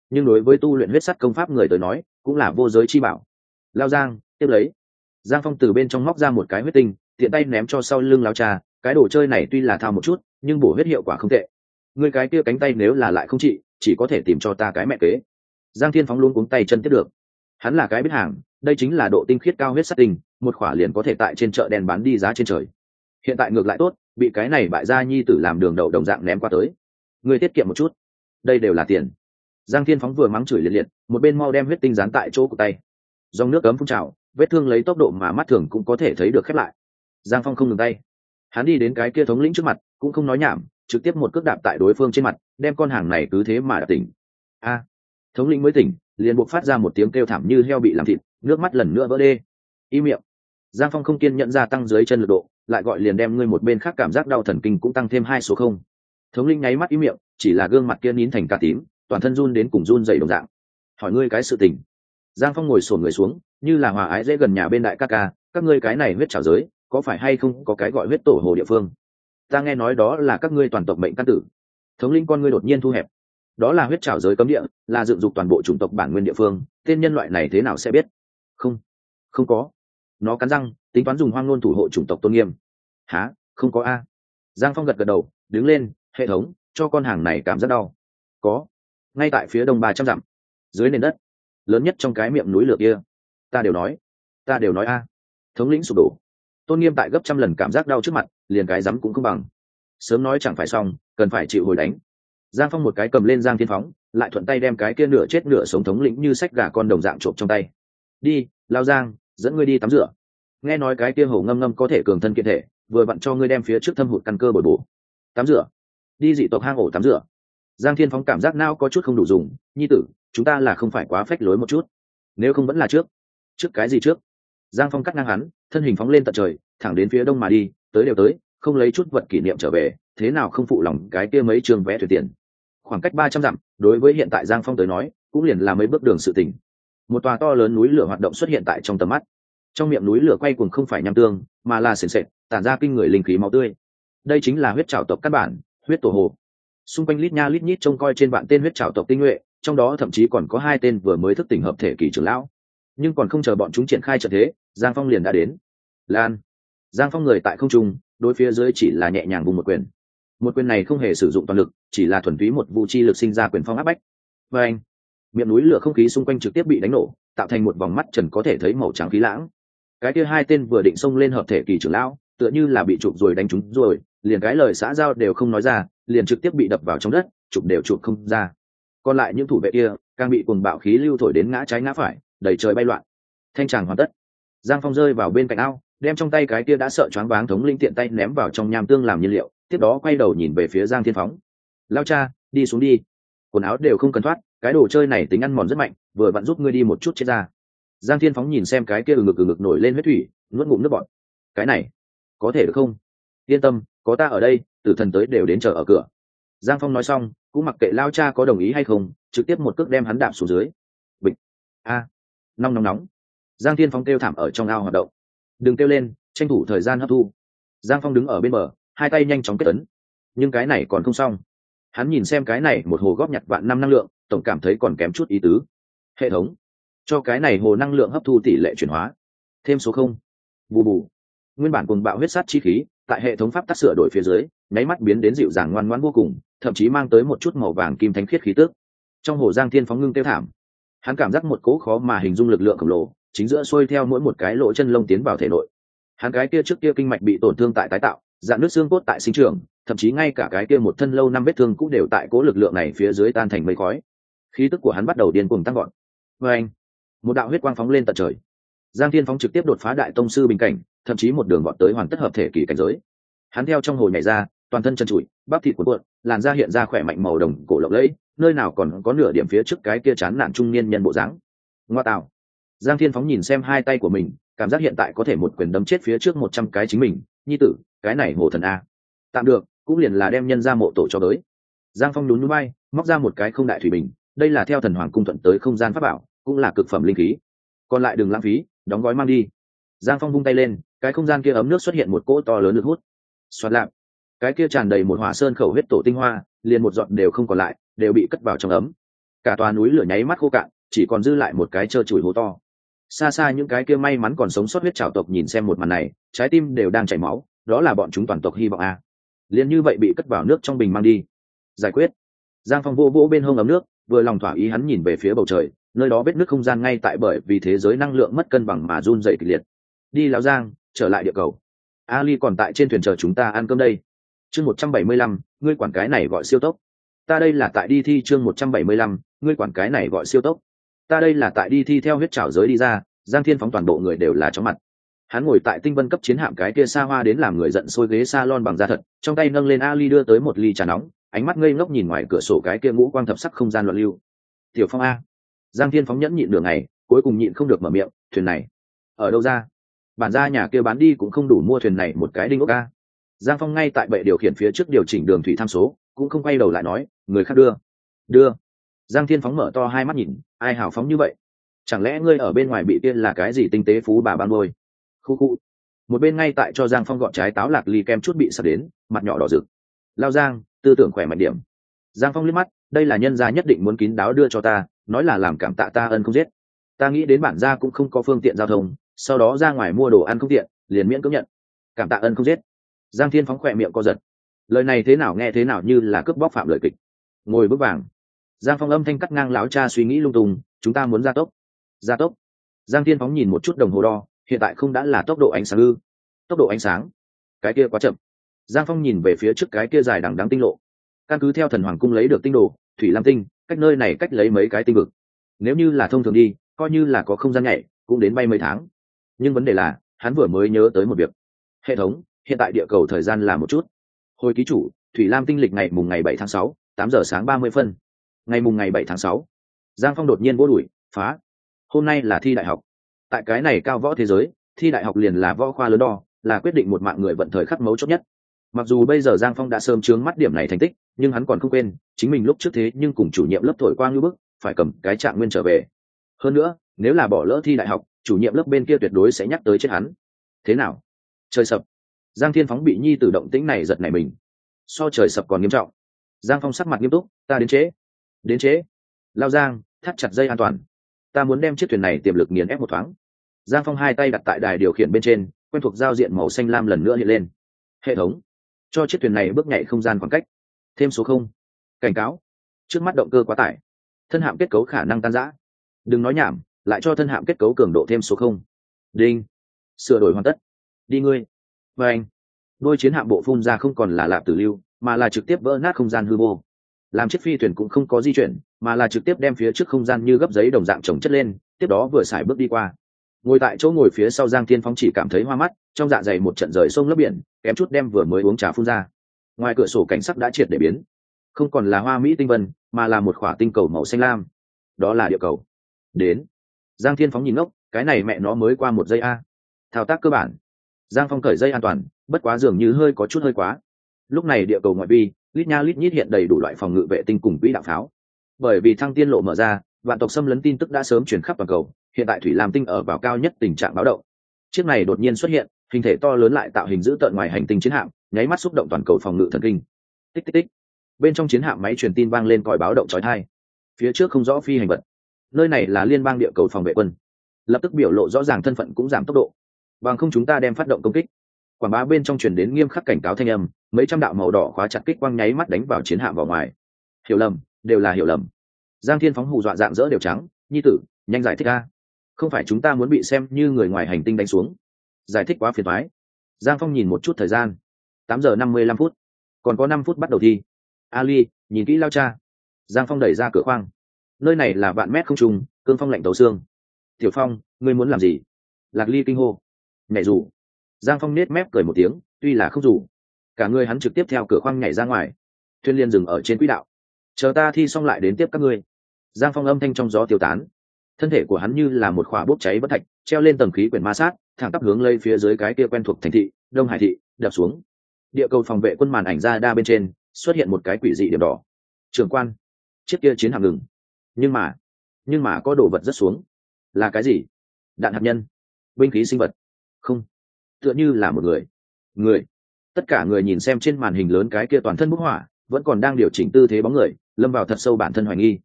nhưng đối với tu luyện huyết sắt công pháp người tới nói cũng là vô giới chi bảo. Lao Giang, tiếp lấy. Giang Phong từ bên trong móc ra một cái huyết tinh, tiện tay ném cho sau lưng Lao Cha. Cái đồ chơi này tuy là thao một chút, nhưng bổ huyết hiệu quả không tệ. Người cái kia cánh tay nếu là lại không trị, chỉ có thể tìm cho ta cái mẹ kế. Giang Thiên Phóng luôn cuống tay chân tiếp được. Hắn là cái biết hàng, đây chính là độ tinh khiết cao huyết sắt tinh, một khỏa liền có thể tại trên chợ đen bán đi giá trên trời. Hiện tại ngược lại tốt, bị cái này bại gia nhi tử làm đường đậu đồng dạng ném qua tới. Người tiết kiệm một chút, đây đều là tiền. Giang Thiên Phóng vừa mắng chửi liệt liệt, một bên mau đem huyết tinh dán tại chỗ của tay. Dòng nước cấm phun trào, vết thương lấy tốc độ mà mắt thường cũng có thể thấy được khép lại. Giang Phong không ngừng tay, hắn đi đến cái kia thống lĩnh trước mặt, cũng không nói nhảm, trực tiếp một cước đạp tại đối phương trên mặt, đem con hàng này cứ thế mà đạp tỉnh. A, thống lĩnh mới tỉnh, liền buộc phát ra một tiếng kêu thảm như heo bị làm thịt, nước mắt lần nữa vỡ đê. Im miệng. Giang Phong không kiên nhẫn gia tăng dưới chân lực độ, lại gọi liền đem ngươi một bên khác cảm giác đau thần kinh cũng tăng thêm hai số không. Thống lĩnh nháy mắt im miệng, chỉ là gương mặt kia nín thành cả tím, toàn thân run đến cùng run dày đồng dạng. Hỏi ngươi cái sự tình. Giang Phong ngồi xổm người xuống, như là hòa ái dễ gần nhà bên đại ca ca, các ngươi cái này huyết trảo giới, có phải hay không có cái gọi huyết tổ hồ địa phương? Ta nghe nói đó là các ngươi toàn tộc mệnh căn tử. Thống lĩnh con ngươi đột nhiên thu hẹp. Đó là huyết trảo giới cấm địa, là dựng dục toàn bộ chủng tộc bản nguyên địa phương, tên nhân loại này thế nào sẽ biết? Không, không có. Nó cắn răng, tính toán dùng hoang ngôn thủ hộ chủng tộc tôn nghiêm. Hả? Không có a? Giang Phong gật gật đầu, đứng lên, hệ thống, cho con hàng này cảm giác đau. Có. Ngay tại phía đông ba trăm dặm, dưới nền đất, lớn nhất trong cái miệng núi lửa kia. Ta đều nói, ta đều nói a. Thống lĩnh sụp đổ. Tôn nghiêm tại gấp trăm lần cảm giác đau trước mặt, liền cái rắm cũng không bằng. Sớm nói chẳng phải xong, cần phải chịu hồi đánh. Giang Phong một cái cầm lên Giang Thiên Phóng, lại thuận tay đem cái kia nửa chết nửa sống thống lĩnh như sách gà con đồng dạng trộm trong tay. Đi, Lao Giang, dẫn ngươi đi tắm rửa. Nghe nói cái kia hổ ngâm ngâm có thể cường thân kiện thể, vừa vặn cho ngươi đem phía trước thâm hụt căn cơ bồi bổ. Tắm rửa. Đi dị tộc hang ổ tắm rửa. Giang Thiên Phóng cảm giác não có chút không đủ dùng, nhi tử, chúng ta là không phải quá phách lối một chút. Nếu không vẫn là trước. Trước cái gì trước? Giang Phong cắt ngang hắn, thân hình phóng lên tận trời, thẳng đến phía đông mà đi, tới đều tới, không lấy chút vật kỷ niệm trở về, thế nào không phụ lòng cái kia mấy trường vé thuyền tiền. Khoảng cách ba trăm dặm, đối với hiện tại Giang Phong tới nói, cũng liền là mấy bước đường sự tình. Một tòa to lớn núi lửa hoạt động xuất hiện tại trong tầm mắt. Trong miệng núi lửa quay cuồng không phải nham tương, mà là sền sệt, tản ra kinh người linh khí máu tươi. Đây chính là huyết trảo tộc căn bản, huyết tổ hồ. Xung quanh lít nha lít nhít trông coi trên vạn tên huyết trảo tộc tinh nhuệ, trong đó thậm chí còn có hai tên vừa mới thức tỉnh hợp thể kỳ trưởng lão. Nhưng còn không chờ bọn chúng triển khai trận thế, Giang Phong liền đã đến. Lan. Giang Phong người tại không trung, đối phía dưới chỉ là nhẹ nhàng vùng một quyền. Một quyền này không hề sử dụng toàn lực, chỉ là thuần túy một vũ chi lực sinh ra quyền phong áp bách. Và anh, miệng núi lửa không khí xung quanh trực tiếp bị đánh nổ, tạo thành một vòng mắt trần có thể thấy màu trắng khí lãng. Cái kia hai tên vừa định xông lên hợp thể kỳ trưởng lão, tựa như là bị chụp rồi đánh trúng rồi, liền cái lời xã giao đều không nói ra, liền trực tiếp bị đập vào trong đất, chụp đều chụp không ra. Còn lại những thủ vệ kia, càng bị cuồng bạo khí lưu thổi đến ngã trái ngã phải, đầy trời bay loạn. Thanh tràng hoàn tất. Giang Phong rơi vào bên cạnh ao, đem trong tay cái kia đã sợ choáng váng thống linh tiện tay ném vào trong nham tương làm nhiên liệu, tiếp đó quay đầu nhìn về phía Giang Thiên Phóng. Lao cha, đi xuống đi. Quần áo đều không cần thoát, cái đồ chơi này tính ăn mòn rất mạnh, vừa vặn giúp ngươi đi một chút chết ra. Giang Thiên Phóng nhìn xem cái kia ừ ngực ừ ngực nổi lên huyết thủy, nuốt ngụm nước bọt. Cái này, có thể được không? Yên tâm, có ta ở đây, tử thần tới đều đến chờ ở cửa. Giang Phong nói xong, cũng mặc kệ Lao cha có đồng ý hay không, trực tiếp một cước đem hắn đạp xuống dưới. Bịch. A. Nóng nóng nóng. Giang Thiên Phóng kêu thảm ở trong ao hoạt động. Đừng kêu lên, tranh thủ thời gian hấp thu. Giang Phong đứng ở bên bờ, hai tay nhanh chóng kết ấn. Nhưng cái này còn không xong. Hắn nhìn xem cái này một hồ góp nhặt vạn năm năng lượng, tổng cảm thấy còn kém chút ý tứ. Hệ thống, cho cái này hồ năng lượng hấp thu tỷ lệ chuyển hóa thêm số không. Bù bù. Nguyên bản cùng bạo huyết sát chi khí, tại hệ thống pháp tắc sửa đổi phía dưới, nháy mắt biến đến dịu dàng ngoan ngoãn vô cùng, thậm chí mang tới một chút màu vàng kim thánh khiết khí tức. Trong hồ Giang Thiên Phóng ngưng tiêu thảm. Hắn cảm giác một cỗ khó mà hình dung lực lượng khổng lồ, chính giữa xuôi theo mỗi một cái lỗ chân lông tiến vào thể nội. Hắn cái kia trước kia kinh mạch bị tổn thương tại tái tạo, dạn nước xương cốt tại sinh trưởng, thậm chí ngay cả cái kia một thân lâu năm vết thương cũng đều tại cỗ lực lượng này phía dưới tan thành mây khói. Khí tức của hắn bắt đầu điên cuồng tăng gọn. Và anh, một đạo huyết quang phóng lên tận trời. Giang Thiên Phóng trực tiếp đột phá đại tông sư bình cảnh, thậm chí một đường vọt tới hoàn tất hợp thể kỳ cảnh giới. Hắn theo trong hồ nhảy ra, toàn thân chân trụi, bắp thịt cuộn cuộn, làn da hiện ra khỏe mạnh màu đồng cổ lộng lẫy, nơi nào còn có nửa điểm phía trước cái kia chán nản trung niên nhân bộ dáng. Ngoa tạo. Giang Thiên Phóng nhìn xem hai tay của mình, cảm giác hiện tại có thể một quyền đấm chết phía trước một trăm cái chính mình, nhi tử, cái này hồ thần a. Tạm được, cũng liền là đem nhân ra mộ tổ cho tới. Giang Phong nhún nhún vai, móc ra một cái không đại thủy bình, đây là theo thần hoàng cung thuận tới không gian pháp bảo, cũng là cực phẩm linh khí. Còn lại đừng lãng phí, đóng gói mang đi. Giang Phong vung tay lên, cái không gian kia ấm nước xuất hiện một cỗ to lớn lực hút. Xoạt lạp, cái kia tràn đầy một hỏa sơn khẩu huyết tổ tinh hoa, liền một giọt đều không còn lại, đều bị cất vào trong ấm. cả tòa núi lửa nháy mắt khô cạn, chỉ còn dư lại một cái trơ trụi hố to. Xa xa những cái kia may mắn còn sống sót huyết trảo tộc nhìn xem một màn này, trái tim đều đang chảy máu, đó là bọn chúng toàn tộc hy vọng a. Liền như vậy bị cất vào nước trong bình mang đi. Giải quyết. Giang Phong vô vỗ bên hông ấm nước, vừa lòng thỏa ý hắn nhìn về phía bầu trời, nơi đó vết nước không gian ngay tại bởi vì thế giới năng lượng mất cân bằng mà run rẩy kịch liệt. Đi lão Giang, trở lại địa cầu. Ali còn tại trên thuyền chờ chúng ta ăn cơm đây. Chương một trăm bảy mươi lăm, ngươi quản cái này gọi siêu tốc. Ta đây là tại đi thi chương một trăm bảy mươi lăm, ngươi quản cái này gọi siêu tốc. Ta đây là tại đi thi theo huyết trảo giới đi ra, Giang Thiên Phóng toàn bộ người đều là chóng mặt. Hắn ngồi tại tinh vân cấp chiến hạm cái kia xa hoa đến làm người giận sôi ghế salon bằng da thật, trong tay nâng lên Ali đưa tới một ly trà nóng, ánh mắt ngây ngốc nhìn ngoài cửa sổ cái kia ngũ quang thập sắc không gian loạn lưu. Tiểu Phong a. Giang Thiên Phóng nhẫn nhịn nửa ngày, cuối cùng nhịn không được mở miệng, thuyền này ở đâu ra? Bản gia nhà kia bán đi cũng không đủ mua thuyền này một cái đinh ốc a. Giang Phong ngay tại bệ điều khiển phía trước điều chỉnh đường thủy tham số, cũng không quay đầu lại nói, người khác đưa. Đưa. Giang Thiên Phóng mở to hai mắt nhìn, ai hào phóng như vậy? Chẳng lẽ ngươi ở bên ngoài bị tiên là cái gì tinh tế phú bà ban ngôi? Khu khu. Một bên ngay tại cho Giang Phong gọt trái táo lạc ly kem chút bị sặc đến, mặt nhỏ đỏ rực. Lao Giang, tư tưởng khỏe mạnh điểm. Giang Phong liếc mắt, đây là nhân gia nhất định muốn kín đáo đưa cho ta, nói là làm cảm tạ ta ân không giết. Ta nghĩ đến bản gia cũng không có phương tiện giao thông, sau đó ra ngoài mua đồ ăn không tiện, liền miễn cưỡng nhận. Cảm tạ ân không giết. Giang Thiên Phóng khỏe miệng co giật. Lời này thế nào nghe thế nào như là cướp bóc phạm lời kịch. Ngồi bước vàng. Giang Phong âm thanh cắt ngang lão cha suy nghĩ lung tung, chúng ta muốn gia tốc. Gia tốc. Giang Thiên Phóng nhìn một chút đồng hồ đo, hiện tại không đã là tốc độ ánh sáng ư? Tốc độ ánh sáng? Cái kia quá chậm. Giang Phong nhìn về phía trước cái kia dài đằng đẵng tinh lộ. Căn cứ theo thần hoàng cung lấy được tinh đồ, thủy lam tinh, cách nơi này cách lấy mấy cái tinh vực. Nếu như là thông thường đi, coi như là có không gian nhảy, cũng đến bay mấy tháng. Nhưng vấn đề là, hắn vừa mới nhớ tới một việc. Hệ thống, hiện tại địa cầu thời gian là một chút. Hồi ký chủ, thủy lam tinh lịch ngày mùng ngày bảy tháng sáu, tám giờ sáng ba mươi phân. Ngày mùng ngày bảy tháng sáu. Giang Phong đột nhiên vỗ đùi, phá. Hôm nay là thi đại học. Tại cái này cao võ thế giới, thi đại học liền là võ khoa lớn đo, là quyết định một mạng người vận thời khắc mấu chốt nhất. Mặc dù bây giờ Giang Phong đã sớm chướng mắt điểm này thành tích, nhưng hắn còn không quên, chính mình lúc trước thế nhưng cùng chủ nhiệm lớp thổi qua như bức, phải cầm cái trạng nguyên trở về. Hơn nữa, nếu là bỏ lỡ thi đại học, chủ nhiệm lớp bên kia tuyệt đối sẽ nhắc tới chết hắn. Thế nào? Trời sập. Giang Thiên Phóng bị nhi tử động tĩnh này giật nảy mình. So trời sập còn nghiêm trọng. Giang Phong sắc mặt nghiêm túc, ta đến trễ. Đến trễ. Lao Giang, thắt chặt dây an toàn. Ta muốn đem chiếc thuyền này tiềm lực nghiền ép một thoáng. Giang Phong hai tay đặt tại đài điều khiển bên trên, quen thuộc giao diện màu xanh lam lần nữa hiện lên. Hệ thống, cho chiếc thuyền này bước nhảy không gian khoảng cách. Thêm số không. Cảnh cáo. Trước mắt động cơ quá tải. Thân hạm kết cấu khả năng tan rã. Đừng nói nhảm, lại cho thân hạm kết cấu cường độ thêm số không. Đinh. Sửa đổi hoàn tất. Đi ngươi. Và anh. Đôi chiến hạm bộ phun ra không còn là lạp tử lưu, mà là trực tiếp vỡ nát không gian hư vô. Làm chiếc phi thuyền cũng không có di chuyển, mà là trực tiếp đem phía trước không gian như gấp giấy đồng dạng chồng chất lên, tiếp đó vừa xài bước đi qua. Ngồi tại chỗ ngồi phía sau Giang Thiên Phóng chỉ cảm thấy hoa mắt, trong dạ dày một trận rời sông lấp biển, kém chút đem vừa mới uống trà phun ra. Ngoài cửa sổ cảnh sắc đã triệt để biến, không còn là hoa mỹ tinh vân, mà là một khỏa tinh cầu màu xanh lam. Đó là địa cầu. Đến. Giang Thiên Phóng nhìn ngốc, cái này mẹ nó mới qua một giây a. Thao tác cơ bản. Giang Phong cởi dây an toàn, bất quá dường như hơi có chút hơi quá. Lúc này địa cầu ngoại vi, lít nha lít nhít hiện đầy đủ loại phòng ngự vệ tinh cùng quỹ đạo pháo. Bởi vì thăng tiên lộ mở ra, vạn tộc xâm lấn tin tức đã sớm truyền khắp toàn cầu, hiện tại thủy lam tinh ở vào cao nhất tình trạng báo động. Chiếc này đột nhiên xuất hiện, hình thể to lớn lại tạo hình giữ tợn ngoài hành tinh chiến hạm, nháy mắt xúc động toàn cầu phòng ngự thần kinh. Tích tích tích. Bên trong chiến hạm máy truyền tin vang lên còi báo động chói tai. Phía trước không rõ phi hành vật. Nơi này là liên bang địa cầu phòng vệ quân. Lập tức biểu lộ rõ ràng thân phận cũng giảm tốc độ. Bằng không chúng ta đem phát động công kích. Quảng bá bên trong truyền đến nghiêm khắc cảnh cáo thanh âm, mấy trăm đạo màu đỏ khóa chặt kích quang nháy mắt đánh vào chiến hạm vào ngoài. Hiểu lầm, đều là hiểu lầm. Giang Thiên Phóng hù dọa dạng dỡ đều trắng, nhi tử, nhanh giải thích a. Không phải chúng ta muốn bị xem như người ngoài hành tinh đánh xuống. Giải thích quá phiền toái. Giang Phong nhìn một chút thời gian, tám giờ năm mươi lăm phút, còn có năm phút bắt đầu thi. Ali, nhìn kỹ lao cha. Giang Phong đẩy ra cửa khoang. Nơi này là vạn mét không trung, cương phong lạnh tấu xương. Tiểu Phong, ngươi muốn làm gì? Lạc Ly kinh hô. Nhảy dù. Giang Phong nết mép cười một tiếng, tuy là không dù, cả người hắn trực tiếp theo cửa khoang nhảy ra ngoài. Thuyền liên dừng ở trên quỹ đạo. Chờ ta thi xong lại đến tiếp các ngươi. Giang Phong âm thanh trong gió tiêu tán. Thân thể của hắn như là một khỏa bốc cháy bất thạch, treo lên tầng khí quyển ma sát, thẳng tắp hướng lây phía dưới cái kia quen thuộc thành thị Đông Hải thị, đập xuống. Địa cầu phòng vệ quân màn ảnh ra đa bên trên xuất hiện một cái quỷ dị điểm đỏ. Trưởng quan, chiếc kia chiến hạm ngừng. Nhưng mà, nhưng mà có đồ vật rất xuống. Là cái gì? Đạn hạt nhân, binh khí sinh vật? Không, tựa như là một người. Người. Tất cả người nhìn xem trên màn hình lớn cái kia toàn thân bốc hỏa, vẫn còn đang điều chỉnh tư thế bóng người, lâm vào thật sâu bản thân hoài nghi.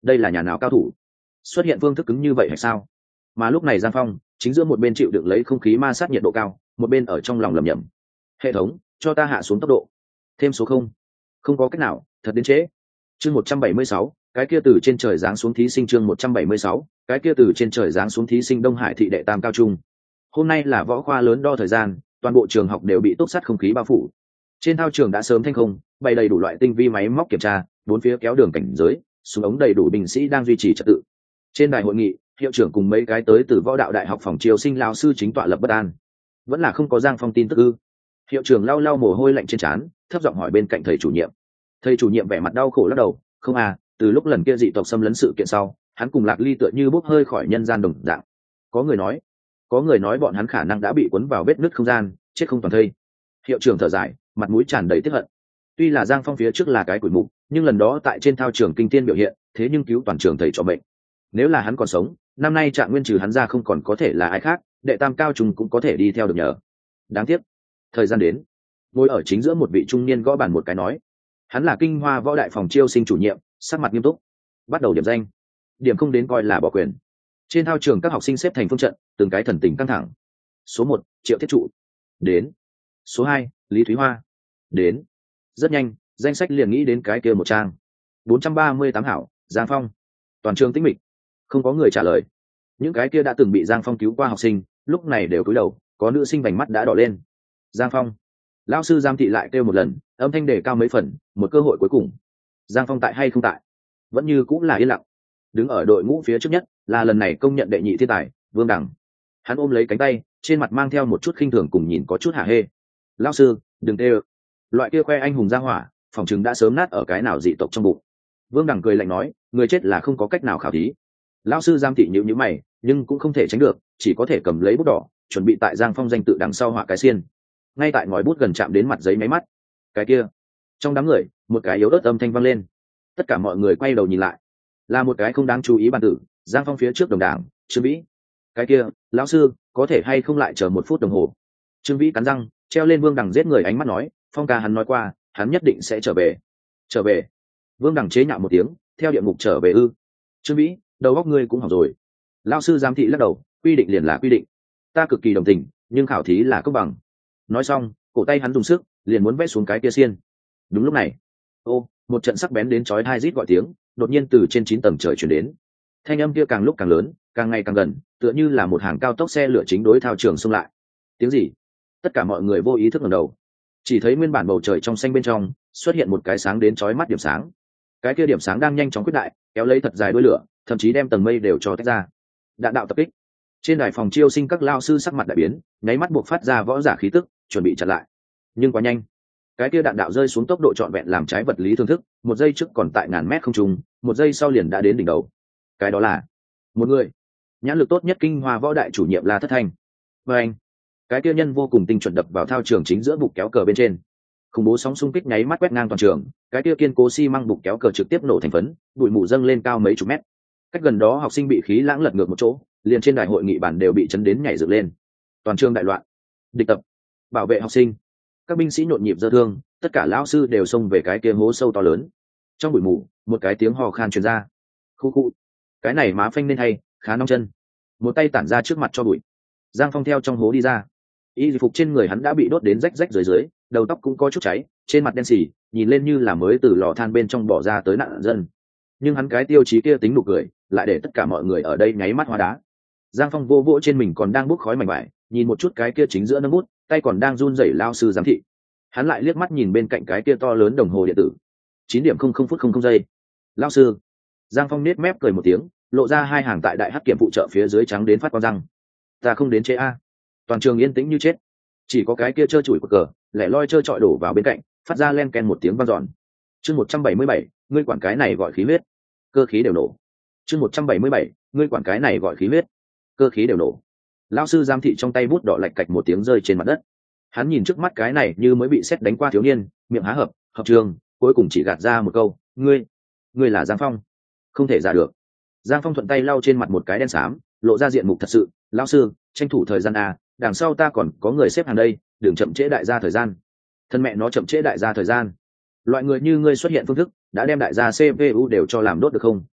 đây là nhà nào cao thủ xuất hiện phương thức cứng như vậy hay sao? Mà lúc này Giang Phong chính giữa một bên chịu đựng lấy không khí ma sát nhiệt độ cao, một bên ở trong lòng lẩm nhẩm: hệ thống cho ta hạ xuống tốc độ thêm số không. Không có cách nào, thật đến trễ. Chương một trăm bảy mươi sáu, cái kia từ trên trời giáng xuống thí sinh. Chương một trăm bảy mươi sáu, cái kia từ trên trời giáng xuống thí sinh. Đông Hải thị đệ tam cao trung. Hôm nay là võ khoa lớn đo thời gian, toàn bộ trường học đều bị túc sắt không khí bao phủ. Trên thao trường đã sớm thanh không, bày đầy đủ loại tinh vi máy móc kiểm tra, bốn phía kéo đường cảnh giới, súng ống đầy đủ binh sĩ đang duy trì trật tự. Trên đài hội nghị, hiệu trưởng cùng mấy cái tới từ võ đạo đại học phòng chiêu sinh lao sư chính tọa lập bất an. Vẫn là không có Giang Phong tin tức ư? Hiệu trưởng lau lau mồ hôi lạnh trên trán, thấp giọng hỏi bên cạnh thầy chủ nhiệm. Thầy chủ nhiệm vẻ mặt đau khổ lắc đầu: không à, từ lúc lần kia dị tộc xâm lấn sự kiện sau, hắn cùng Lạc Ly tựa như bốc hơi khỏi nhân gian đồng dạng. Có người nói, có người nói bọn hắn khả năng đã bị cuốn vào vết nứt không gian, chết không toàn thây. Hiệu trưởng thở dài, mặt mũi tràn đầy tiếc hận. Tuy là Giang Phong phía trước là cái quỷ mục, nhưng lần đó tại trên thao trường kinh tiên biểu hiện, thế nhưng cứu toàn trường thầy trò bệnh. Nếu là hắn còn sống, năm nay Trạng Nguyên trừ hắn ra không còn có thể là ai khác, đệ tam cao trùng cũng có thể đi theo được nhờ. Đáng tiếc, thời gian đến. Ngồi ở chính giữa một vị trung niên gõ bàn một cái nói: hắn là Kinh Hoa võ đại phòng chiêu sinh chủ nhiệm, sắc mặt nghiêm túc. Bắt đầu điểm danh. Điểm không đến coi là bỏ quyền. Trên thao trường các học sinh xếp thành phương trận, từng cái thần tình căng thẳng. Số một, Triệu Thiết Trụ. Đến. Số hai, Lý Thúy Hoa. Đến. Rất nhanh, danh sách liền nghĩ đến cái kia một trang. bốn trăm ba mươi tám hảo, Giang Phong. Toàn trường tĩnh mịch, không có người trả lời. Những cái kia đã từng bị Giang Phong cứu qua học sinh, lúc này đều cúi đầu, có nữ sinh vành mắt đã đỏ lên. Giang Phong. Lão sư giám thị lại kêu một lần, âm thanh đề cao mấy phần, một cơ hội cuối cùng. Giang Phong tại hay không tại? Vẫn như cũng là yên lặng. Đứng ở đội ngũ phía trước nhất là lần này công nhận đệ nhị thiên tài, Vương Đằng. Hắn ôm lấy cánh tay, trên mặt mang theo một chút khinh thường cùng nhìn có chút hả hê. Lão sư, đừng tê ơ. Loại kia khoe anh hùng ra hỏa, phòng chừng đã sớm nát ở cái nào dị tộc trong bụng. Vương Đằng cười lạnh nói, người chết là không có cách nào khảo thí. Lão sư giám thị nhíu nhíu mày, nhưng cũng không thể tránh được, chỉ có thể cầm lấy bút đỏ, chuẩn bị tại Giang Phong danh tự đằng sau họa cái xiên. Ngay tại ngòi bút gần chạm đến mặt giấy máy mắt, cái kia, trong đám người, một cái yếu ớt âm thanh vang lên. Tất cả mọi người quay đầu nhìn lại, là một cái không đáng chú ý bàn tử, Giang Phong phía trước đồng đảng, Trương Vĩ. Cái kia, lão sư, có thể hay không lại chờ một phút đồng hồ? Trương Vĩ cắn răng, treo lên Vương Đằng giết người ánh mắt nói, Phong ca hắn nói qua, hắn nhất định sẽ trở về. Trở về? Vương Đằng chế nhạo một tiếng, theo địa ngục trở về ư? Trương Vĩ, đầu óc ngươi cũng hỏng rồi. Lão sư giám thị lắc đầu, quy định liền là quy định, ta cực kỳ đồng tình, nhưng khảo thí là công bằng. Nói xong, cổ tay hắn dùng sức, liền muốn vét xuống cái kia xiên. Đúng lúc này, ô, một trận sắc bén đến chói tai rít gọi tiếng, đột nhiên từ trên chín tầng trời truyền đến. Thanh âm kia càng lúc càng lớn, càng ngày càng gần, tựa như là một hàng cao tốc xe lửa chính đối thao trường xông lại. Tiếng gì? Tất cả mọi người vô ý thức ngẩng đầu, chỉ thấy nguyên bản bầu trời trong xanh bên trong xuất hiện một cái sáng đến chói mắt điểm sáng. Cái kia điểm sáng đang nhanh chóng quyết đại, kéo lấy thật dài đuôi lửa, thậm chí đem tầng mây đều cho tách ra. Đạn đạo tập kích. Trên đài phòng chiêu sinh các lao sư sắc mặt đại biến, nháy mắt buộc phát ra võ giả khí tức, chuẩn bị chặn lại. Nhưng quá nhanh, cái kia đạn đạo rơi xuống tốc độ trọn vẹn làm trái vật lý thương thức, một giây trước còn tại ngàn mét không trung, một giây sau liền đã đến đỉnh đầu. Cái đó là một người, nhãn lực tốt nhất Kinh Hoa võ đại chủ nhiệm La Thất Thanh. Và anh, cái kia nhân vô cùng tinh chuẩn đập vào thao trường chính giữa bục kéo cờ bên trên. Khủng bố sóng xung kích nháy mắt quét ngang toàn trường, cái kia kiên cố xi măng bục kéo cờ trực tiếp nổ thành phấn, bụi mù dâng lên cao mấy chục mét. Cách gần đó học sinh bị khí lãng lật ngược một chỗ, liền trên đài hội nghị bản đều bị chấn đến nhảy dựng lên. Toàn trường đại loạn, địch tập, bảo vệ học sinh, các binh sĩ nhộn nhịp giơ thương, tất cả lão sư đều xông về cái kia hố sâu to lớn. Trong bụi mù, một cái tiếng hò khan truyền ra. Khu khu, cái này má phanh nên hay, khá nóng chân. Một tay tản ra trước mặt cho bụi. Giang Phong theo trong hố đi ra. Y phục trên người hắn đã bị đốt đến rách rách dưới dưới, đầu tóc cũng có chút cháy, trên mặt đen xì, nhìn lên như là mới từ lò than bên trong bỏ ra tới nạn dân. Nhưng hắn cái tiêu chí kia tính nụ cười, lại để tất cả mọi người ở đây nháy mắt hóa đá. Giang Phong vô vỗ trên mình còn đang bốc khói mảnh vải, nhìn một chút cái kia chính giữa nâng bút, tay còn đang run rẩy lao sư giám thị. Hắn lại liếc mắt nhìn bên cạnh cái kia to lớn đồng hồ điện tử. chín điểm không không phút không không giây. Lao sư. Giang Phong nết mép cười một tiếng, lộ ra hai hàng tại đại hắc kiểm phụ trợ phía dưới trắng đến phát quang răng. Ta không đến chế a. Toàn trường yên tĩnh như chết, chỉ có cái kia trơ trụi của cờ lẻ loi trơ trọi đổ vào bên cạnh, phát ra len ken một tiếng vang dọn. Chương một trăm bảy mươi bảy, ngươi quản cái này gọi khí huyết, cơ khí đều nổ. Chương một trăm bảy mươi bảy, ngươi quản cái này gọi khí huyết, cơ khí đều nổ. Lão sư giám thị trong tay bút đỏ lạch cạch một tiếng rơi trên mặt đất. Hắn nhìn trước mắt cái này như mới bị sét đánh qua thiếu niên, miệng há hợp, hợp trường, cuối cùng chỉ gạt ra một câu, ngươi, ngươi là Giang Phong. Không thể giả được. Giang Phong thuận tay lau trên mặt một cái đen xám, lộ ra diện mục thật sự, lão sư, tranh thủ thời gian à, đằng sau ta còn có người xếp hàng đây, đừng chậm trễ đại gia thời gian. Thân mẹ nó chậm trễ đại gia thời gian. Loại người như ngươi xuất hiện phương thức, đã đem đại gia xê pê u đều cho làm đốt được không?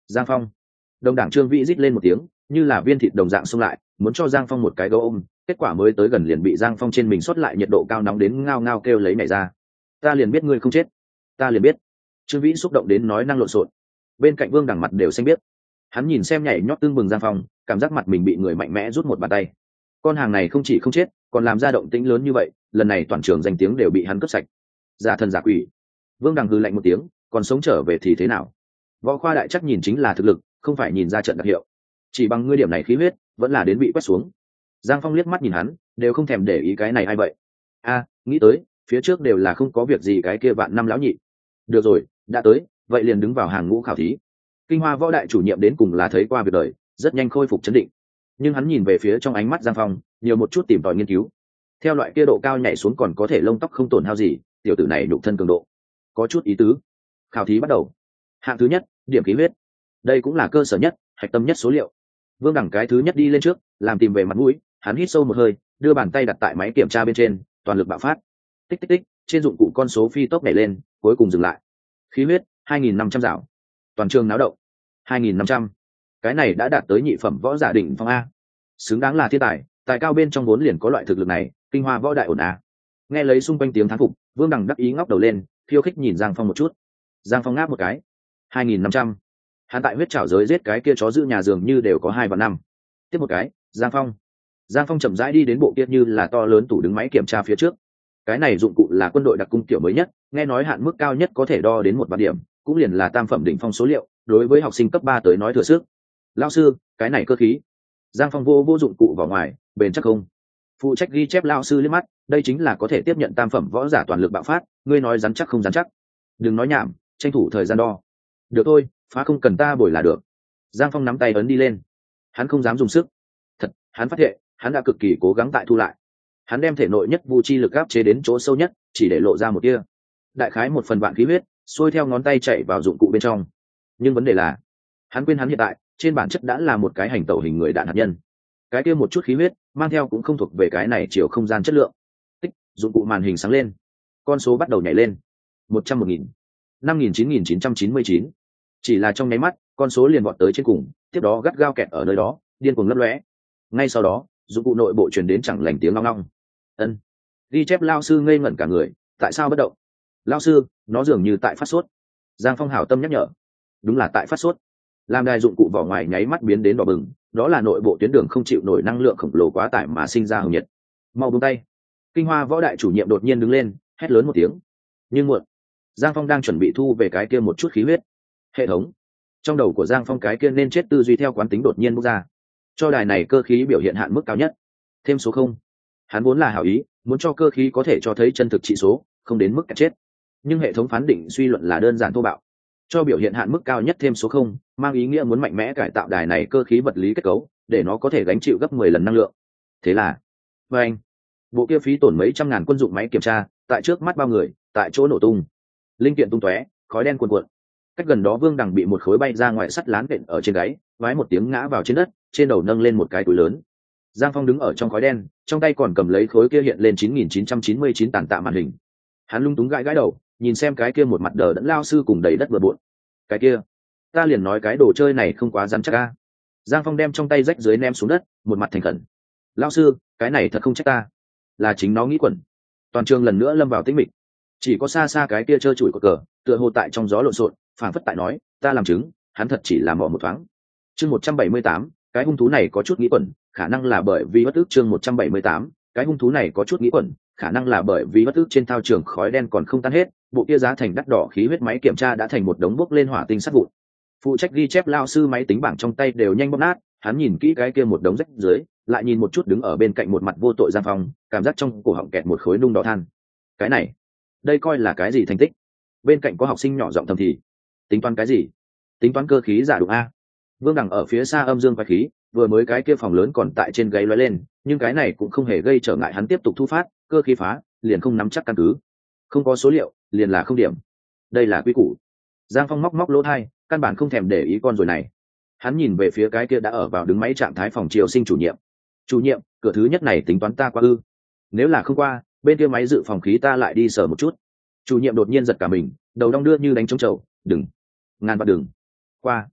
Giang Phong. Đồng đảng Trương Vĩ rít lên một tiếng, như là viên thịt đồng dạng xông lại, muốn cho Giang Phong một cái gấu ôm, kết quả mới tới gần liền bị Giang Phong trên mình xuất lại nhiệt độ cao nóng đến ngao ngao kêu lấy mẹ ra. Ta liền biết ngươi không chết, ta liền biết. Trương Vĩ xúc động đến nói năng lộn xộn. Bên cạnh Vương Đằng mặt đều xanh biết. Hắn nhìn xem nhảy nhót tương bừng Giang Phong, cảm giác mặt mình bị người mạnh mẽ rút một bàn tay. Con hàng này không chỉ không chết, còn làm ra động tĩnh lớn như vậy, lần này toàn trường danh tiếng đều bị hắn cướp sạch. Giả thần giả quỷ. Vương Đằng hừ lạnh một tiếng, còn sống trở về thì thế nào? Võ khoa đại chắc nhìn chính là thực lực, không phải nhìn ra trận đặc hiệu. Chỉ bằng ngươi điểm này khí huyết, vẫn là đến bị quét xuống. Giang Phong liếc mắt nhìn hắn, đều không thèm để ý cái này ai vậy. A, nghĩ tới, phía trước đều là không có việc gì cái kia vạn năm lão nhị. Được rồi, đã tới, vậy liền đứng vào hàng ngũ khảo thí. Kinh Hoa võ đại chủ nhiệm đến cùng là thấy qua việc đời, rất nhanh khôi phục chấn định. Nhưng hắn nhìn về phía trong ánh mắt Giang Phong, nhiều một chút tìm tòi nghiên cứu. Theo loại kia độ cao nhảy xuống còn có thể lông tóc không tổn hao gì, tiểu tử này nhục thân cường độ có chút ý tứ. Khảo thí bắt đầu. Hạng thứ nhất, điểm khí huyết. Đây cũng là cơ sở nhất, hạch tâm nhất số liệu. Vương Đẳng cái thứ nhất đi lên trước, làm tìm về mặt mũi, hắn hít sâu một hơi, đưa bàn tay đặt tại máy kiểm tra bên trên, toàn lực bạo phát. Tích tích tích, trên dụng cụ con số phi tốc nhảy lên, cuối cùng dừng lại. Khí huyết hai nghìn năm trăm dạo. Toàn trường náo động. hai nghìn năm trăm. Cái này đã đạt tới nhị phẩm võ giả đỉnh phong a. Xứng đáng là thiên tài, tài cao bên trong vốn liền có loại thực lực này, Kinh Hoa võ đại ổn a. Nghe lấy xung quanh tiếng thán phục, Vương Đằng đắc ý ngóc đầu lên, khiêu khích nhìn Giang Phong một chút. Giang Phong ngáp một cái. hai nghìn năm trăm. Hắn tại huyết trảo giới giết cái kia chó giữ nhà dường như đều có hai và năm. Tiếp một cái, Giang Phong. Giang Phong chậm rãi đi đến bộ kia như là to lớn tủ đứng máy kiểm tra phía trước. Cái này dụng cụ là quân đội đặc cung kiểu mới nhất, nghe nói hạn mức cao nhất có thể đo đến một vạn điểm, cũng liền là tam phẩm đỉnh phong số liệu, đối với học sinh cấp ba tới nói thừa sức. Lão sư, cái này cơ khí. Giang Phong vô vô dụng cụ vào ngoài, bền chắc không? Phụ trách ghi chép lão sư liếc mắt, đây chính là có thể tiếp nhận tam phẩm võ giả toàn lực bạo phát, ngươi nói rắn chắc không rắn chắc? Đừng nói nhảm, tranh thủ thời gian đo. Được thôi, phá không cần ta bồi là được. Giang Phong nắm tay ấn đi lên. Hắn không dám dùng sức. Thật, hắn phát hiện, hắn đã cực kỳ cố gắng tại thu lại. Hắn đem thể nội nhất vu chi lực áp chế đến chỗ sâu nhất, chỉ để lộ ra một tia. Đại khái một phần vạn khí huyết, xuôi theo ngón tay chạy vào dụng cụ bên trong. Nhưng vấn đề là, hắn quên hắn hiện tại, trên bản chất đã là một cái hành tẩu hình người đạn hạt nhân. Cái kia một chút khí huyết, mang theo cũng không thuộc về cái này chiều không gian chất lượng. Tích, dụng cụ màn hình sáng lên. Con số bắt đầu nhảy lên. Một trăm một nghìn, năm nghìn chín nghìn chín trăm chín mươi chín. Chỉ là trong nháy mắt, con số liền vọt tới trên cùng, tiếp đó gắt gao kẹt ở nơi đó, điên cuồng lấp lóe. Ngay sau đó, dụng cụ nội bộ truyền đến chẳng lành tiếng long long. Ân. Ghi chép lao sư ngây ngẩn cả người, tại sao bất động? Lao sư, nó dường như tại phát sốt. Giang Phong hảo tâm nhắc nhở. Đúng là tại phát sốt. Làm đài dụng cụ vỏ ngoài nháy mắt biến đến đỏ bừng, đó là nội bộ tuyến đường không chịu nổi năng lượng khổng lồ quá tải mà sinh ra hồng nhiệt. Mau buông tay. Kinh Hoa võ đại chủ nhiệm đột nhiên đứng lên, hét lớn một tiếng. Nhưng muộn. Giang Phong đang chuẩn bị thu về cái kia một chút khí huyết. Hệ thống. Trong đầu của Giang Phong cái kia nên chết tư duy theo quán tính đột nhiên bốc ra. Cho đài này cơ khí biểu hiện hạn mức cao nhất. Thêm số không. Hắn vốn là hảo ý, muốn cho cơ khí có thể cho thấy chân thực trị số, không đến mức cả chết. Nhưng hệ thống phán định suy luận là đơn giản thô bạo. Cho biểu hiện hạn mức cao nhất thêm số không, mang ý nghĩa muốn mạnh mẽ cải tạo đài này cơ khí vật lý kết cấu, để nó có thể gánh chịu gấp mười lần năng lượng. Thế là, với anh, bộ kia phí tổn mấy trăm ngàn quân dụng máy kiểm tra, tại trước mắt bao người, tại chỗ nổ tung. Linh kiện tung tóe, khói đen cuồn cuộn. Cách gần đó Vương Đằng bị một khối bay ra ngoài sắt lán vện ở trên gáy, vái một tiếng ngã vào trên đất, trên đầu nâng lên một cái túi lớn. Giang Phong đứng ở trong khói đen, trong tay còn cầm lấy khối kia hiện lên chín nghìn chín trăm chín mươi chín tàn tạ màn hình. Hắn lung túng gãi gãi đầu, nhìn xem cái kia một mặt đờ đẫn lao sư cùng đầy đất bừa bộn. Cái kia, ta liền nói cái đồ chơi này không quá rắn chắc a. Giang Phong đem trong tay rách dưới ném xuống đất, một mặt thành khẩn. Lao sư, cái này thật không trách ta, là chính nó nghĩ quẩn. Toàn trường lần nữa lâm vào tĩnh mịch, chỉ có xa xa cái kia trơ trụi của cờ, tựa hồ tại trong gió lộn xộn, phảng phất tại nói, ta làm chứng, hắn thật chỉ là mò một thoáng. Chương một trăm bảy mươi tám, cái hung thú này có chút nghĩ quẩn, khả năng là bởi vì bất ức. Chương một trăm bảy mươi tám, cái hung thú này có chút nghĩ quẩn, khả năng là bởi vì bất ức. Trên thao trường khói đen còn không tan hết, bộ kia giá thành đắt đỏ khí huyết máy kiểm tra đã thành một đống bốc lên hỏa tinh sắt vụn. Phụ trách ghi chép lao sư máy tính bảng trong tay đều nhanh bóp nát, hắn nhìn kỹ cái kia một đống rách dưới, lại nhìn một chút đứng ở bên cạnh một mặt vô tội Giang Phong, cảm giác trong cổ họng kẹt một khối nung đỏ than. Cái này, đây coi là cái gì thành tích? Bên cạnh có học sinh nhỏ giọng thầm thì, tính toán cái gì? Tính toán cơ khí giả đụng a. Vương Đằng ở phía xa âm dương quái khí, vừa mới cái kia phòng lớn còn tại trên gáy lóe lên, nhưng cái này cũng không hề gây trở ngại hắn tiếp tục thu phát, cơ khí phá, liền không nắm chắc căn cứ. Không có số liệu, liền là không điểm. Đây là quy củ. Giang Phong móc móc lỗ thai, căn bản không thèm để ý con rồi này. Hắn nhìn về phía cái kia đã ở vào đứng máy trạng thái phòng triều sinh chủ nhiệm. Chủ nhiệm, cửa thứ nhất này tính toán ta qua ư? Nếu là không qua, bên kia máy dự phòng khí ta lại đi sờ một chút. Chủ nhiệm đột nhiên giật cả mình, đầu đong đưa như đánh trống trầu, đừng, ngàn vạn đừng qua.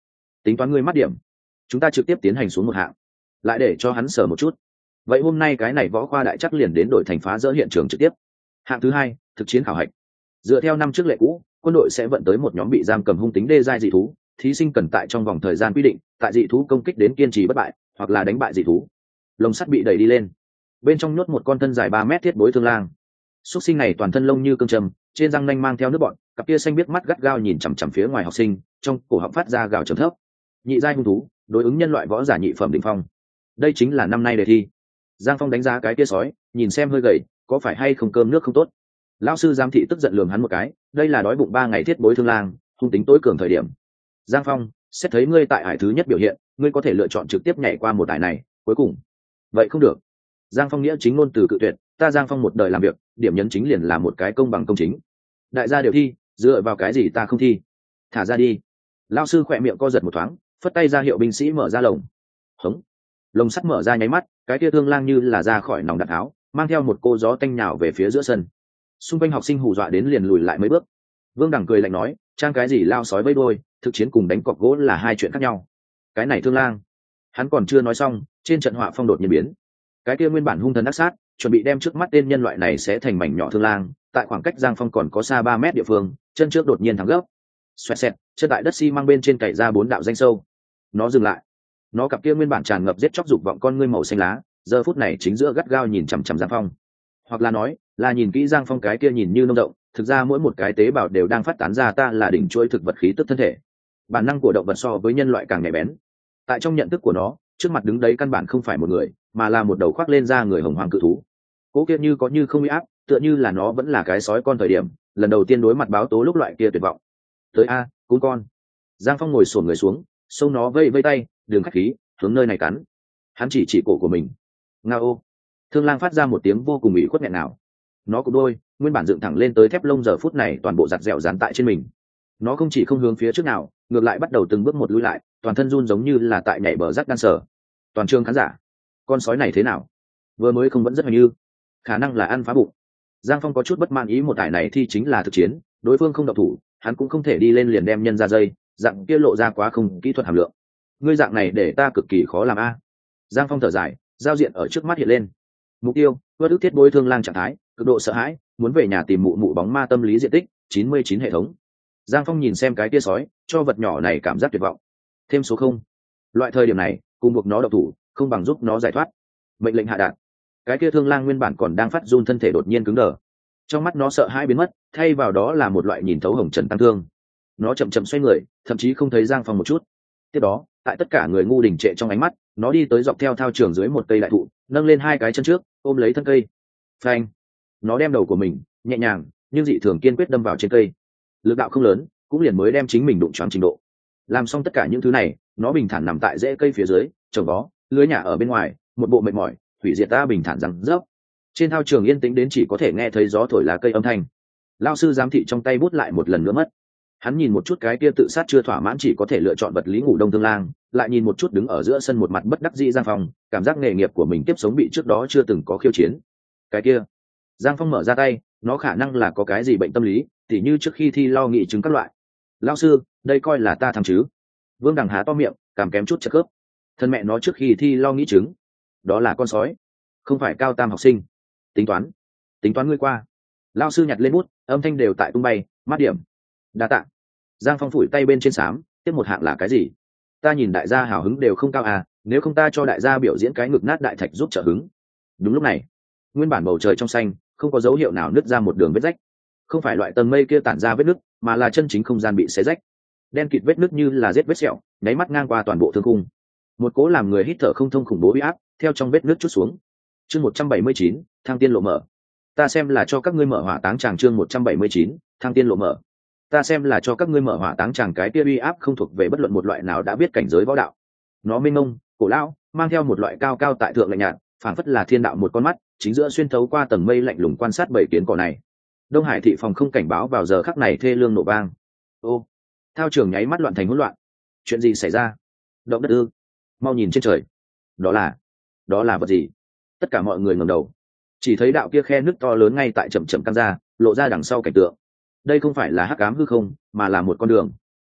tính toán ngươi mắt điểm, chúng ta trực tiếp tiến hành xuống một hạng, lại để cho hắn sờ một chút. Vậy hôm nay cái này võ khoa đại chắc liền đến đội thành phá dỡ hiện trường trực tiếp. Hạng thứ hai, thực chiến khảo hạch. Dựa theo năm trước lệ cũ, quân đội sẽ vận tới một nhóm bị giam cầm hung tính đê giai dị thú, thí sinh cần tại trong vòng thời gian quy định, tại dị thú công kích đến kiên trì bất bại, hoặc là đánh bại dị thú. Lồng sắt bị đẩy đi lên, bên trong nhốt một con thân dài ba mét thiết bối thương lang. Xuất sinh này toàn thân lông như cương trầm, trên răng nanh mang theo nước bọn, cặp kia xanh biết mắt gắt gao nhìn chằm chằm phía ngoài học sinh, trong cổ họng phát ra gào trầm thấp. Nhị giai hung thú, đối ứng nhân loại võ giả nhị phẩm đỉnh phong. Đây chính là năm nay đề thi. Giang Phong đánh giá cái kia sói, nhìn xem hơi gầy, có phải hay không cơm nước không tốt. Lão sư giám thị tức giận lườm hắn một cái, đây là đói bụng ba ngày thiết bối thương lang, hung tính tối cường thời điểm. Giang Phong, xét thấy ngươi tại hải thứ nhất biểu hiện, ngươi có thể lựa chọn trực tiếp nhảy qua một ải này, cuối cùng. Vậy không được. Giang Phong nghĩa chính ngôn từ cự tuyệt, ta Giang Phong một đời làm việc, điểm nhấn chính liền là một cái công bằng công chính. Đại gia đều thi, dựa vào cái gì ta không thi? Thả ra đi. Lão sư khỏe miệng co giật một thoáng, phất tay ra hiệu binh sĩ mở ra lồng. Hống. Lồng sắt mở ra nháy mắt, cái tia thương lang như là ra khỏi nòng đạn tháo, mang theo một cô gió tanh nhào về phía giữa sân. Xung quanh học sinh hù dọa đến liền lùi lại mấy bước. Vương Đằng cười lạnh nói, trang cái gì lao sói vây đôi, thực chiến cùng đánh cọc gỗ là hai chuyện khác nhau. Cái này thương lang. Hắn còn chưa nói xong, trên trận họa phong đột nhiên biến. Cái kia nguyên bản hung thần ác sát, chuẩn bị đem trước mắt tên nhân loại này sẽ thành mảnh nhỏ thương lang, tại khoảng cách Giang Phong còn có xa ba mét địa phương, chân trước đột nhiên thắng gấp. Xoẹt xẹt, chân tại đất xi măng bên trên cày ra bốn đạo danh sâu. Nó dừng lại. Nó cặp kia nguyên bản tràn ngập giết chóc dục vọng con ngươi màu xanh lá, giờ phút này chính giữa gắt gao nhìn chằm chằm Giang Phong. Hoặc là nói, là nhìn kỹ Giang Phong cái kia nhìn như nông động, thực ra mỗi một cái tế bào đều đang phát tán ra ta là đỉnh chuỗi thực vật khí tức thân thể. Bản năng của động vật so với nhân loại càng nhạy bén. Tại trong nhận thức của nó, trước mặt đứng đấy căn bản không phải một người, mà là một đầu khoác lên da người hồng hoàng cự thú. Cố kia như có như không uy áp, tựa như là nó vẫn là cái sói con thời điểm, lần đầu tiên đối mặt báo tố lúc loại kia tuyệt vọng. Tới a, cún con. Giang Phong ngồi xổm người xuống, xông nó vây vây tay, đường khách khí, hướng nơi này cắn. Hắn chỉ chỉ cổ của mình. Nga ô. Thương lang phát ra một tiếng vô cùng ủy khuất nghẹn nào. Nó cụp đôi, nguyên bản dựng thẳng lên tới thép lông giờ phút này toàn bộ giặt dẻo dán tại trên mình. Nó không chỉ không hướng phía trước nào, ngược lại bắt đầu từng bước một lùi lại, toàn thân run giống như là tại nhảy bờ rắc đan sở. Toàn trường khán giả, con sói này thế nào? Vừa mới không vẫn rất hoài như, khả năng là ăn phá bụng. Giang Phong có chút bất mãn ý một tải này thì chính là thực chiến, đối phương không độc thủ, hắn cũng không thể đi lên liền đem nhân ra dây, dạng kia lộ ra quá không kỹ thuật hàm lượng. Ngươi dạng này để ta cực kỳ khó làm a. Giang Phong thở dài, giao diện ở trước mắt hiện lên. Mục tiêu, vớt ức thiết bối thương lang trạng thái, cực độ sợ hãi, muốn về nhà tìm mụ mụ bóng ma tâm lý diện tích chín mươi chín hệ thống. Giang Phong nhìn xem cái tia sói, cho vật nhỏ này cảm giác tuyệt vọng. Thêm số không. Loại thời điểm này, cùng buộc nó độc thủ, không bằng giúp nó giải thoát. Mệnh lệnh hạ đạt. Cái kia thương lang nguyên bản còn đang phát run thân thể đột nhiên cứng đờ. Trong mắt nó sợ hãi biến mất, thay vào đó là một loại nhìn thấu hồng trần tăng thương. Nó chậm chậm xoay người, thậm chí không thấy Giang Phong một chút. Tiếp đó, tại tất cả người ngu đình trệ trong ánh mắt, nó đi tới dọc theo thao trường dưới một cây đại thụ, nâng lên hai cái chân trước, ôm lấy thân cây. Phanh. Nó đem đầu của mình nhẹ nhàng nhưng dị thường kiên quyết đâm vào trên cây. Lực đạo không lớn, cũng liền mới đem chính mình đụng choáng trình độ. Làm xong tất cả những thứ này, nó bình thản nằm tại rễ cây phía dưới, trồng bó, lưới nhà ở bên ngoài, một bộ mệt mỏi, hủy diệt ta bình thản rằng rớp. Trên thao trường yên tĩnh đến chỉ có thể nghe thấy gió thổi lá cây âm thanh. Lao sư giám thị trong tay bút lại một lần nữa mất. Hắn nhìn một chút cái kia tự sát chưa thỏa mãn chỉ có thể lựa chọn vật lý ngủ đông thương lang, lại nhìn một chút đứng ở giữa sân một mặt bất đắc dĩ Giang Phong, cảm giác nghề nghiệp của mình tiếp sống bị trước đó chưa từng có khiêu chiến. Cái kia, Giang Phong mở ra tay, nó khả năng là có cái gì bệnh tâm lý, tỉ như trước khi thi lo nghị chứng các loại. Lao sư, đây coi là ta thắng chứ? Vương Đằng há to miệng, cảm kém chút chật khớp. Thân mẹ nó trước khi thi lo nghĩ chứng, đó là con sói, không phải cao tam học sinh. Tính toán, tính toán ngươi qua. Lao sư nhặt lên bút, âm thanh đều tại tung bay, mát điểm. Đa tạ. Giang Phong phủi tay bên trên xám, tiếp một hạng là cái gì? Ta nhìn đại gia hào hứng đều không cao à, nếu không ta cho đại gia biểu diễn cái ngực nát đại thạch giúp trợ hứng. Đúng lúc này, nguyên bản bầu trời trong xanh, không có dấu hiệu nào nứt ra một đường vết rách. Không phải loại tầng mây kia tản ra vết nứt, mà là chân chính không gian bị xé rách. Đen kịt vết nứt như là rết vết sẹo, nháy mắt ngang qua toàn bộ thương khung. Một cỗ làm người hít thở không thông khủng bố uy áp, theo trong vết nứt chút xuống. Chương một trăm bảy mươi chín, thang tiên lộ mở. Ta xem là cho các ngươi mở hỏa táng tràng chương một trăm bảy mươi chín, thang tiên lộ mở. Ta xem là cho các ngươi mở hỏa táng tràng cái kia uy áp không thuộc về bất luận một loại nào đã biết cảnh giới võ đạo. Nó mênh mông, cổ lão, mang theo một loại cao cao tại thượng lạnh nhạt, phảng phất là thiên đạo một con mắt, chính giữa xuyên thấu qua tầng mây lạnh lùng quan sát bảy kiến cỏ này. Đông Hải thị phòng không cảnh báo vào giờ khắc này thê lương nổ vang. Ô, thao trường nháy mắt loạn thành hỗn loạn. Chuyện gì xảy ra? Động đất ư? Mau nhìn trên trời. Đó là, đó là vật gì? Tất cả mọi người ngẩng đầu, chỉ thấy đạo kia khe nước to lớn ngay tại chậm chậm căng ra, lộ ra đằng sau cảnh tượng. Đây không phải là hắc ám hư không, mà là một con đường.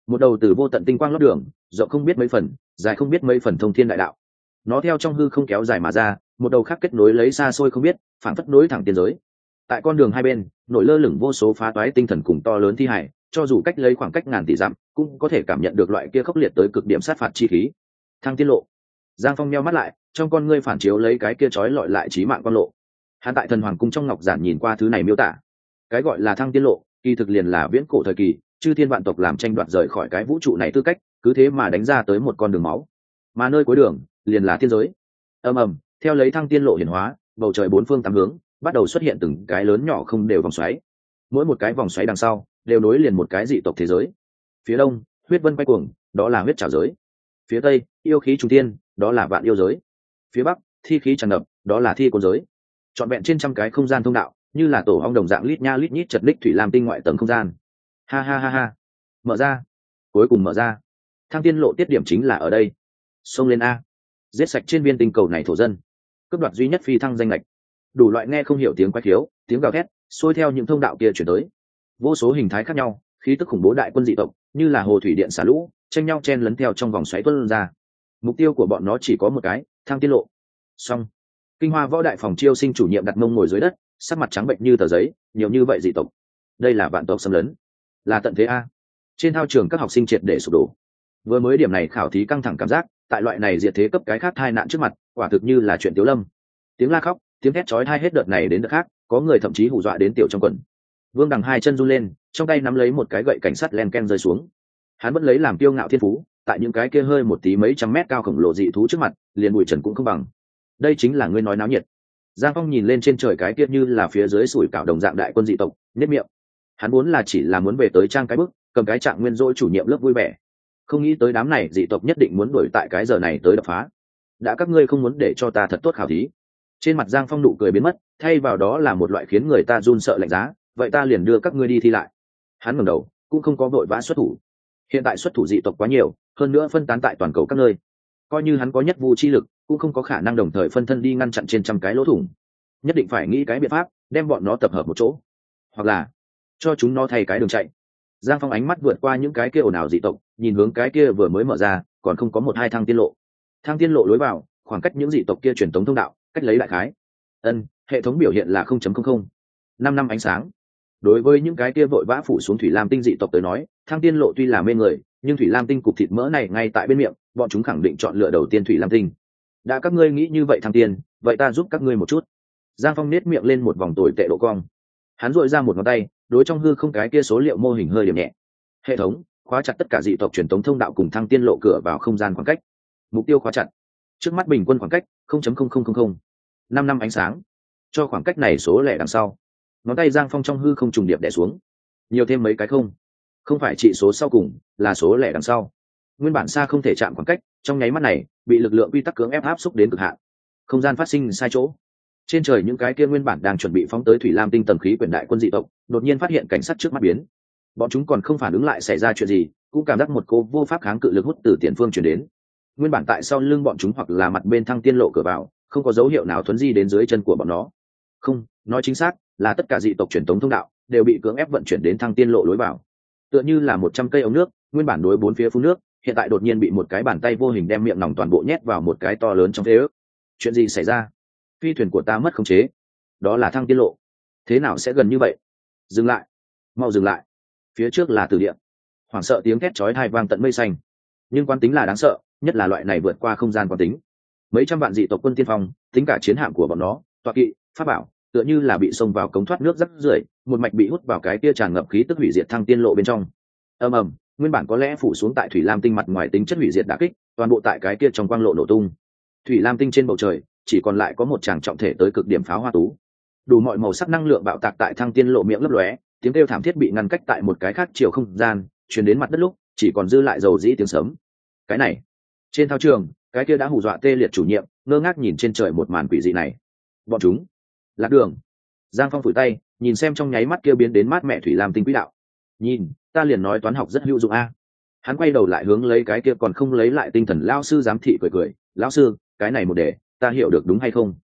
một đầu từ vô tận tinh quang lót đường, rộng không biết mấy phần, dài không biết mấy phần thông thiên đại đạo. Nó theo trong hư không kéo dài mà ra, một đầu khác kết nối lấy xa xôi không biết, phản phất nối thẳng tiên giới. Tại con đường hai bên, nổi lơ lửng vô số phá toái tinh thần cùng to lớn thi hải, cho dù cách lấy khoảng cách ngàn tỷ dặm, cũng có thể cảm nhận được loại kia khốc liệt tới cực điểm sát phạt chi khí. Thăng tiên lộ. Giang Phong nheo mắt lại, trong con ngươi phản chiếu lấy cái kia chói lọi lại chí mạng con lộ. Hắn tại thần hoàng cung trong ngọc giản nhìn qua thứ này miêu tả, cái gọi là thăng tiên lộ, kỳ thực liền là viễn cổ thời kỳ, chư thiên vạn tộc làm tranh đoạt rời khỏi cái vũ trụ này tư cách, cứ thế mà đánh ra tới một con đường máu, mà nơi cuối đường liền là thiên giới. Ầm ầm, theo lấy thăng tiên lộ hiển hóa, bầu trời bốn phương tám hướng bắt đầu xuất hiện từng cái lớn nhỏ không đều vòng xoáy, mỗi một cái vòng xoáy đằng sau đều nối liền một cái dị tộc thế giới. Phía đông, huyết vân quay cuồng, đó là huyết trảo giới. Phía tây, yêu khí trùng thiên, đó là vạn yêu giới. Phía bắc, thi khí tràn ngập, đó là thi côn giới. Trọn vẹn trên trăm cái không gian thông đạo, như là tổ ong đồng dạng lít nha lít nhít chật ních thủy lam tinh ngoại tầng không gian. Ha ha ha ha, mở ra, cuối cùng mở ra. Thăng tiên lộ tiết điểm chính là ở đây. Xông lên a, giết sạch trên viên tinh cầu này thổ dân, cướp đoạt duy nhất phi thăng danh lệch. Đủ loại nghe không hiểu tiếng quái khiếu, tiếng gào thét xuôi theo những thông đạo kia chuyển tới. Vô số hình thái khác nhau, khí tức khủng bố đại quân dị tộc, như là hồ thủy điện xả lũ, tranh nhau chen lấn theo trong vòng xoáy tuôn ra. Mục tiêu của bọn nó chỉ có một cái, thăng tiên lộ. Xong. Kinh Hoa võ đại phòng chiêu sinh chủ nhiệm đặt mông ngồi dưới đất, sắc mặt trắng bệnh như tờ giấy, nhiều như vậy dị tộc. Đây là vạn tộc xâm lấn, là tận thế a. Trên thao trường các học sinh triệt để sụp đổ. Vừa mới điểm này khảo thí căng thẳng cảm giác, tại loại này diệt thế cấp cái khác tai nạn trước mặt, quả thực như là chuyện tiểu lâm. Tiếng la khóc, tiếng thét chói tai hết đợt này đến đợt khác, có người thậm chí hù dọa đến tiểu trong quần. Vương Đằng hai chân run lên, trong tay nắm lấy một cái gậy cảnh sắt len ken rơi xuống. Hắn vẫn lấy làm kiêu ngạo thiên phú, tại những cái kia hơi một tí mấy trăm mét cao khổng lồ dị thú trước mặt, liền bụi trần cũng không bằng. Đây chính là ngươi nói náo nhiệt. Giang Phong nhìn lên trên trời cái kia như là phía dưới sủi cảo đồng dạng đại quân dị tộc, nhếch miệng. Hắn muốn là chỉ là muốn về tới trang cái bức, cầm cái trạng nguyên dỗi chủ nhiệm lớp vui vẻ. Không nghĩ tới đám này dị tộc nhất định muốn đuổi tại cái giờ này tới đập phá. Đã các ngươi không muốn để cho ta thật tốt khảo thí. Trên mặt Giang Phong nụ cười biến mất, thay vào đó là một loại khiến người ta run sợ lạnh giá, vậy ta liền đưa các ngươi đi thi lại. Hắn ngẩng đầu, cũng không có vội vã xuất thủ. Hiện tại xuất thủ dị tộc quá nhiều, hơn nữa phân tán tại toàn cầu các nơi. Coi như hắn có nhất vu chi lực, cũng không có khả năng đồng thời phân thân đi ngăn chặn trên trăm cái lỗ thủng. Nhất định phải nghĩ cái biện pháp, đem bọn nó tập hợp một chỗ, hoặc là cho chúng nó thay cái đường chạy. Giang Phong ánh mắt vượt qua những cái kia ồn ào dị tộc, nhìn hướng cái kia vừa mới mở ra, còn không có một hai thang tiên lộ. Thang tiên lộ lối vào, khoảng cách những dị tộc kia truyền tống thông đạo, cách lấy đại khái. Ân, hệ thống biểu hiện là không chấm không không. năm năm ánh sáng. Đối với những cái kia vội vã phủ xuống thủy lam tinh dị tộc tới nói, thang tiên lộ tuy là mê người, nhưng thủy lam tinh cục thịt mỡ này ngay tại bên miệng, bọn chúng khẳng định chọn lựa đầu tiên thủy lam tinh. Đã các ngươi nghĩ như vậy thăng tiên, vậy ta giúp các ngươi một chút. Giang Phong nết miệng lên một vòng tồi tệ độ cong. Hắn duỗi ra một ngón tay, đối trong hư không cái kia số liệu mô hình hơi điểm nhẹ. Hệ thống khóa chặt tất cả dị tộc truyền tống thông đạo cùng thăng tiên lộ cửa vào không gian khoảng cách. Mục tiêu khóa chặt. Trước mắt bình quân khoảng cách không phẩy không không không không. năm năm ánh sáng. Cho khoảng cách này số lẻ đằng sau. Ngón tay Giang Phong trong hư không trùng điệp đè xuống. Nhiều thêm mấy cái không. Không phải trị số sau cùng, là số lẻ đằng sau. Nguyên bản xa không thể chạm khoảng cách, trong nháy mắt này bị lực lượng quy tắc cưỡng ép áp xúc đến cực hạn. Không gian phát sinh sai chỗ. Trên trời những cái kia nguyên bản đang chuẩn bị phóng tới thủy lam tinh tầng khí quyển đại quân dị tộc, đột nhiên phát hiện cảnh sát trước mắt biến. Bọn chúng còn không phản ứng lại xảy ra chuyện gì, cũng cảm giác một cô vô pháp kháng cự lực hút từ tiền phương truyền đến. Nguyên bản tại sau lưng bọn chúng hoặc là mặt bên thăng tiên lộ cửa vào, không có dấu hiệu nào thuấn di đến dưới chân của bọn nó. Không, nói chính xác là tất cả dị tộc truyền tống thông đạo đều bị cưỡng ép vận chuyển đến thăng tiên lộ lối vào. Tựa như là một trăm cây ống nước, nguyên bản đối bốn phía phun nước, hiện tại đột nhiên bị một cái bàn tay vô hình đem miệng nòng toàn bộ nhét vào một cái to lớn trong thế ước. Chuyện gì xảy ra? Phi thuyền của ta mất khống chế. Đó là thăng tiên lộ. Thế nào sẽ gần như vậy? Dừng lại, mau dừng lại. Phía trước là tử địa. Hoảng sợ tiếng thét chói tai vang tận mây xanh. Nhưng quán tính là đáng sợ, nhất là loại này vượt qua không gian quán tính. Mấy trăm vạn dị tộc quân tiên phong, tính cả chiến hạm của bọn nó, tọa kỵ, pháp bảo, tựa như là bị xông vào cống thoát nước rắc rưởi, một mạch bị hút vào cái kia tràn ngập khí tức hủy diệt thăng tiên lộ bên trong. Ầm ầm, nguyên bản có lẽ phủ xuống tại thủy lam tinh mặt ngoài tính chất hủy diệt đả kích, toàn bộ tại cái kia trong quang lộ nổ tung. Thủy lam tinh trên bầu trời chỉ còn lại có một tràng trọng thể tới cực điểm pháo hoa tú. Đủ mọi màu sắc năng lượng bạo tạc tại thăng tiên lộ miệng lấp lóe, tiếng kêu thảm thiết bị ngăn cách tại một cái khác chiều không gian, truyền đến mặt đất lúc chỉ còn dư lại dầu dĩ tiếng sấm. Cái này, trên thao trường, cái kia đã hù dọa tê liệt chủ nhiệm ngơ ngác nhìn trên trời một màn quỷ dị này. Bọn chúng lạc đường. Giang Phong phủi tay, nhìn xem trong nháy mắt kia biến đến mát mẹ thủy lam tinh quỹ đạo. Nhìn, ta liền nói toán học rất hữu dụng a. Hắn quay đầu lại hướng lấy cái kia còn không lấy lại tinh thần lão sư giám thị cười cười, lão sư, cái này một đề ta hiểu được đúng hay không?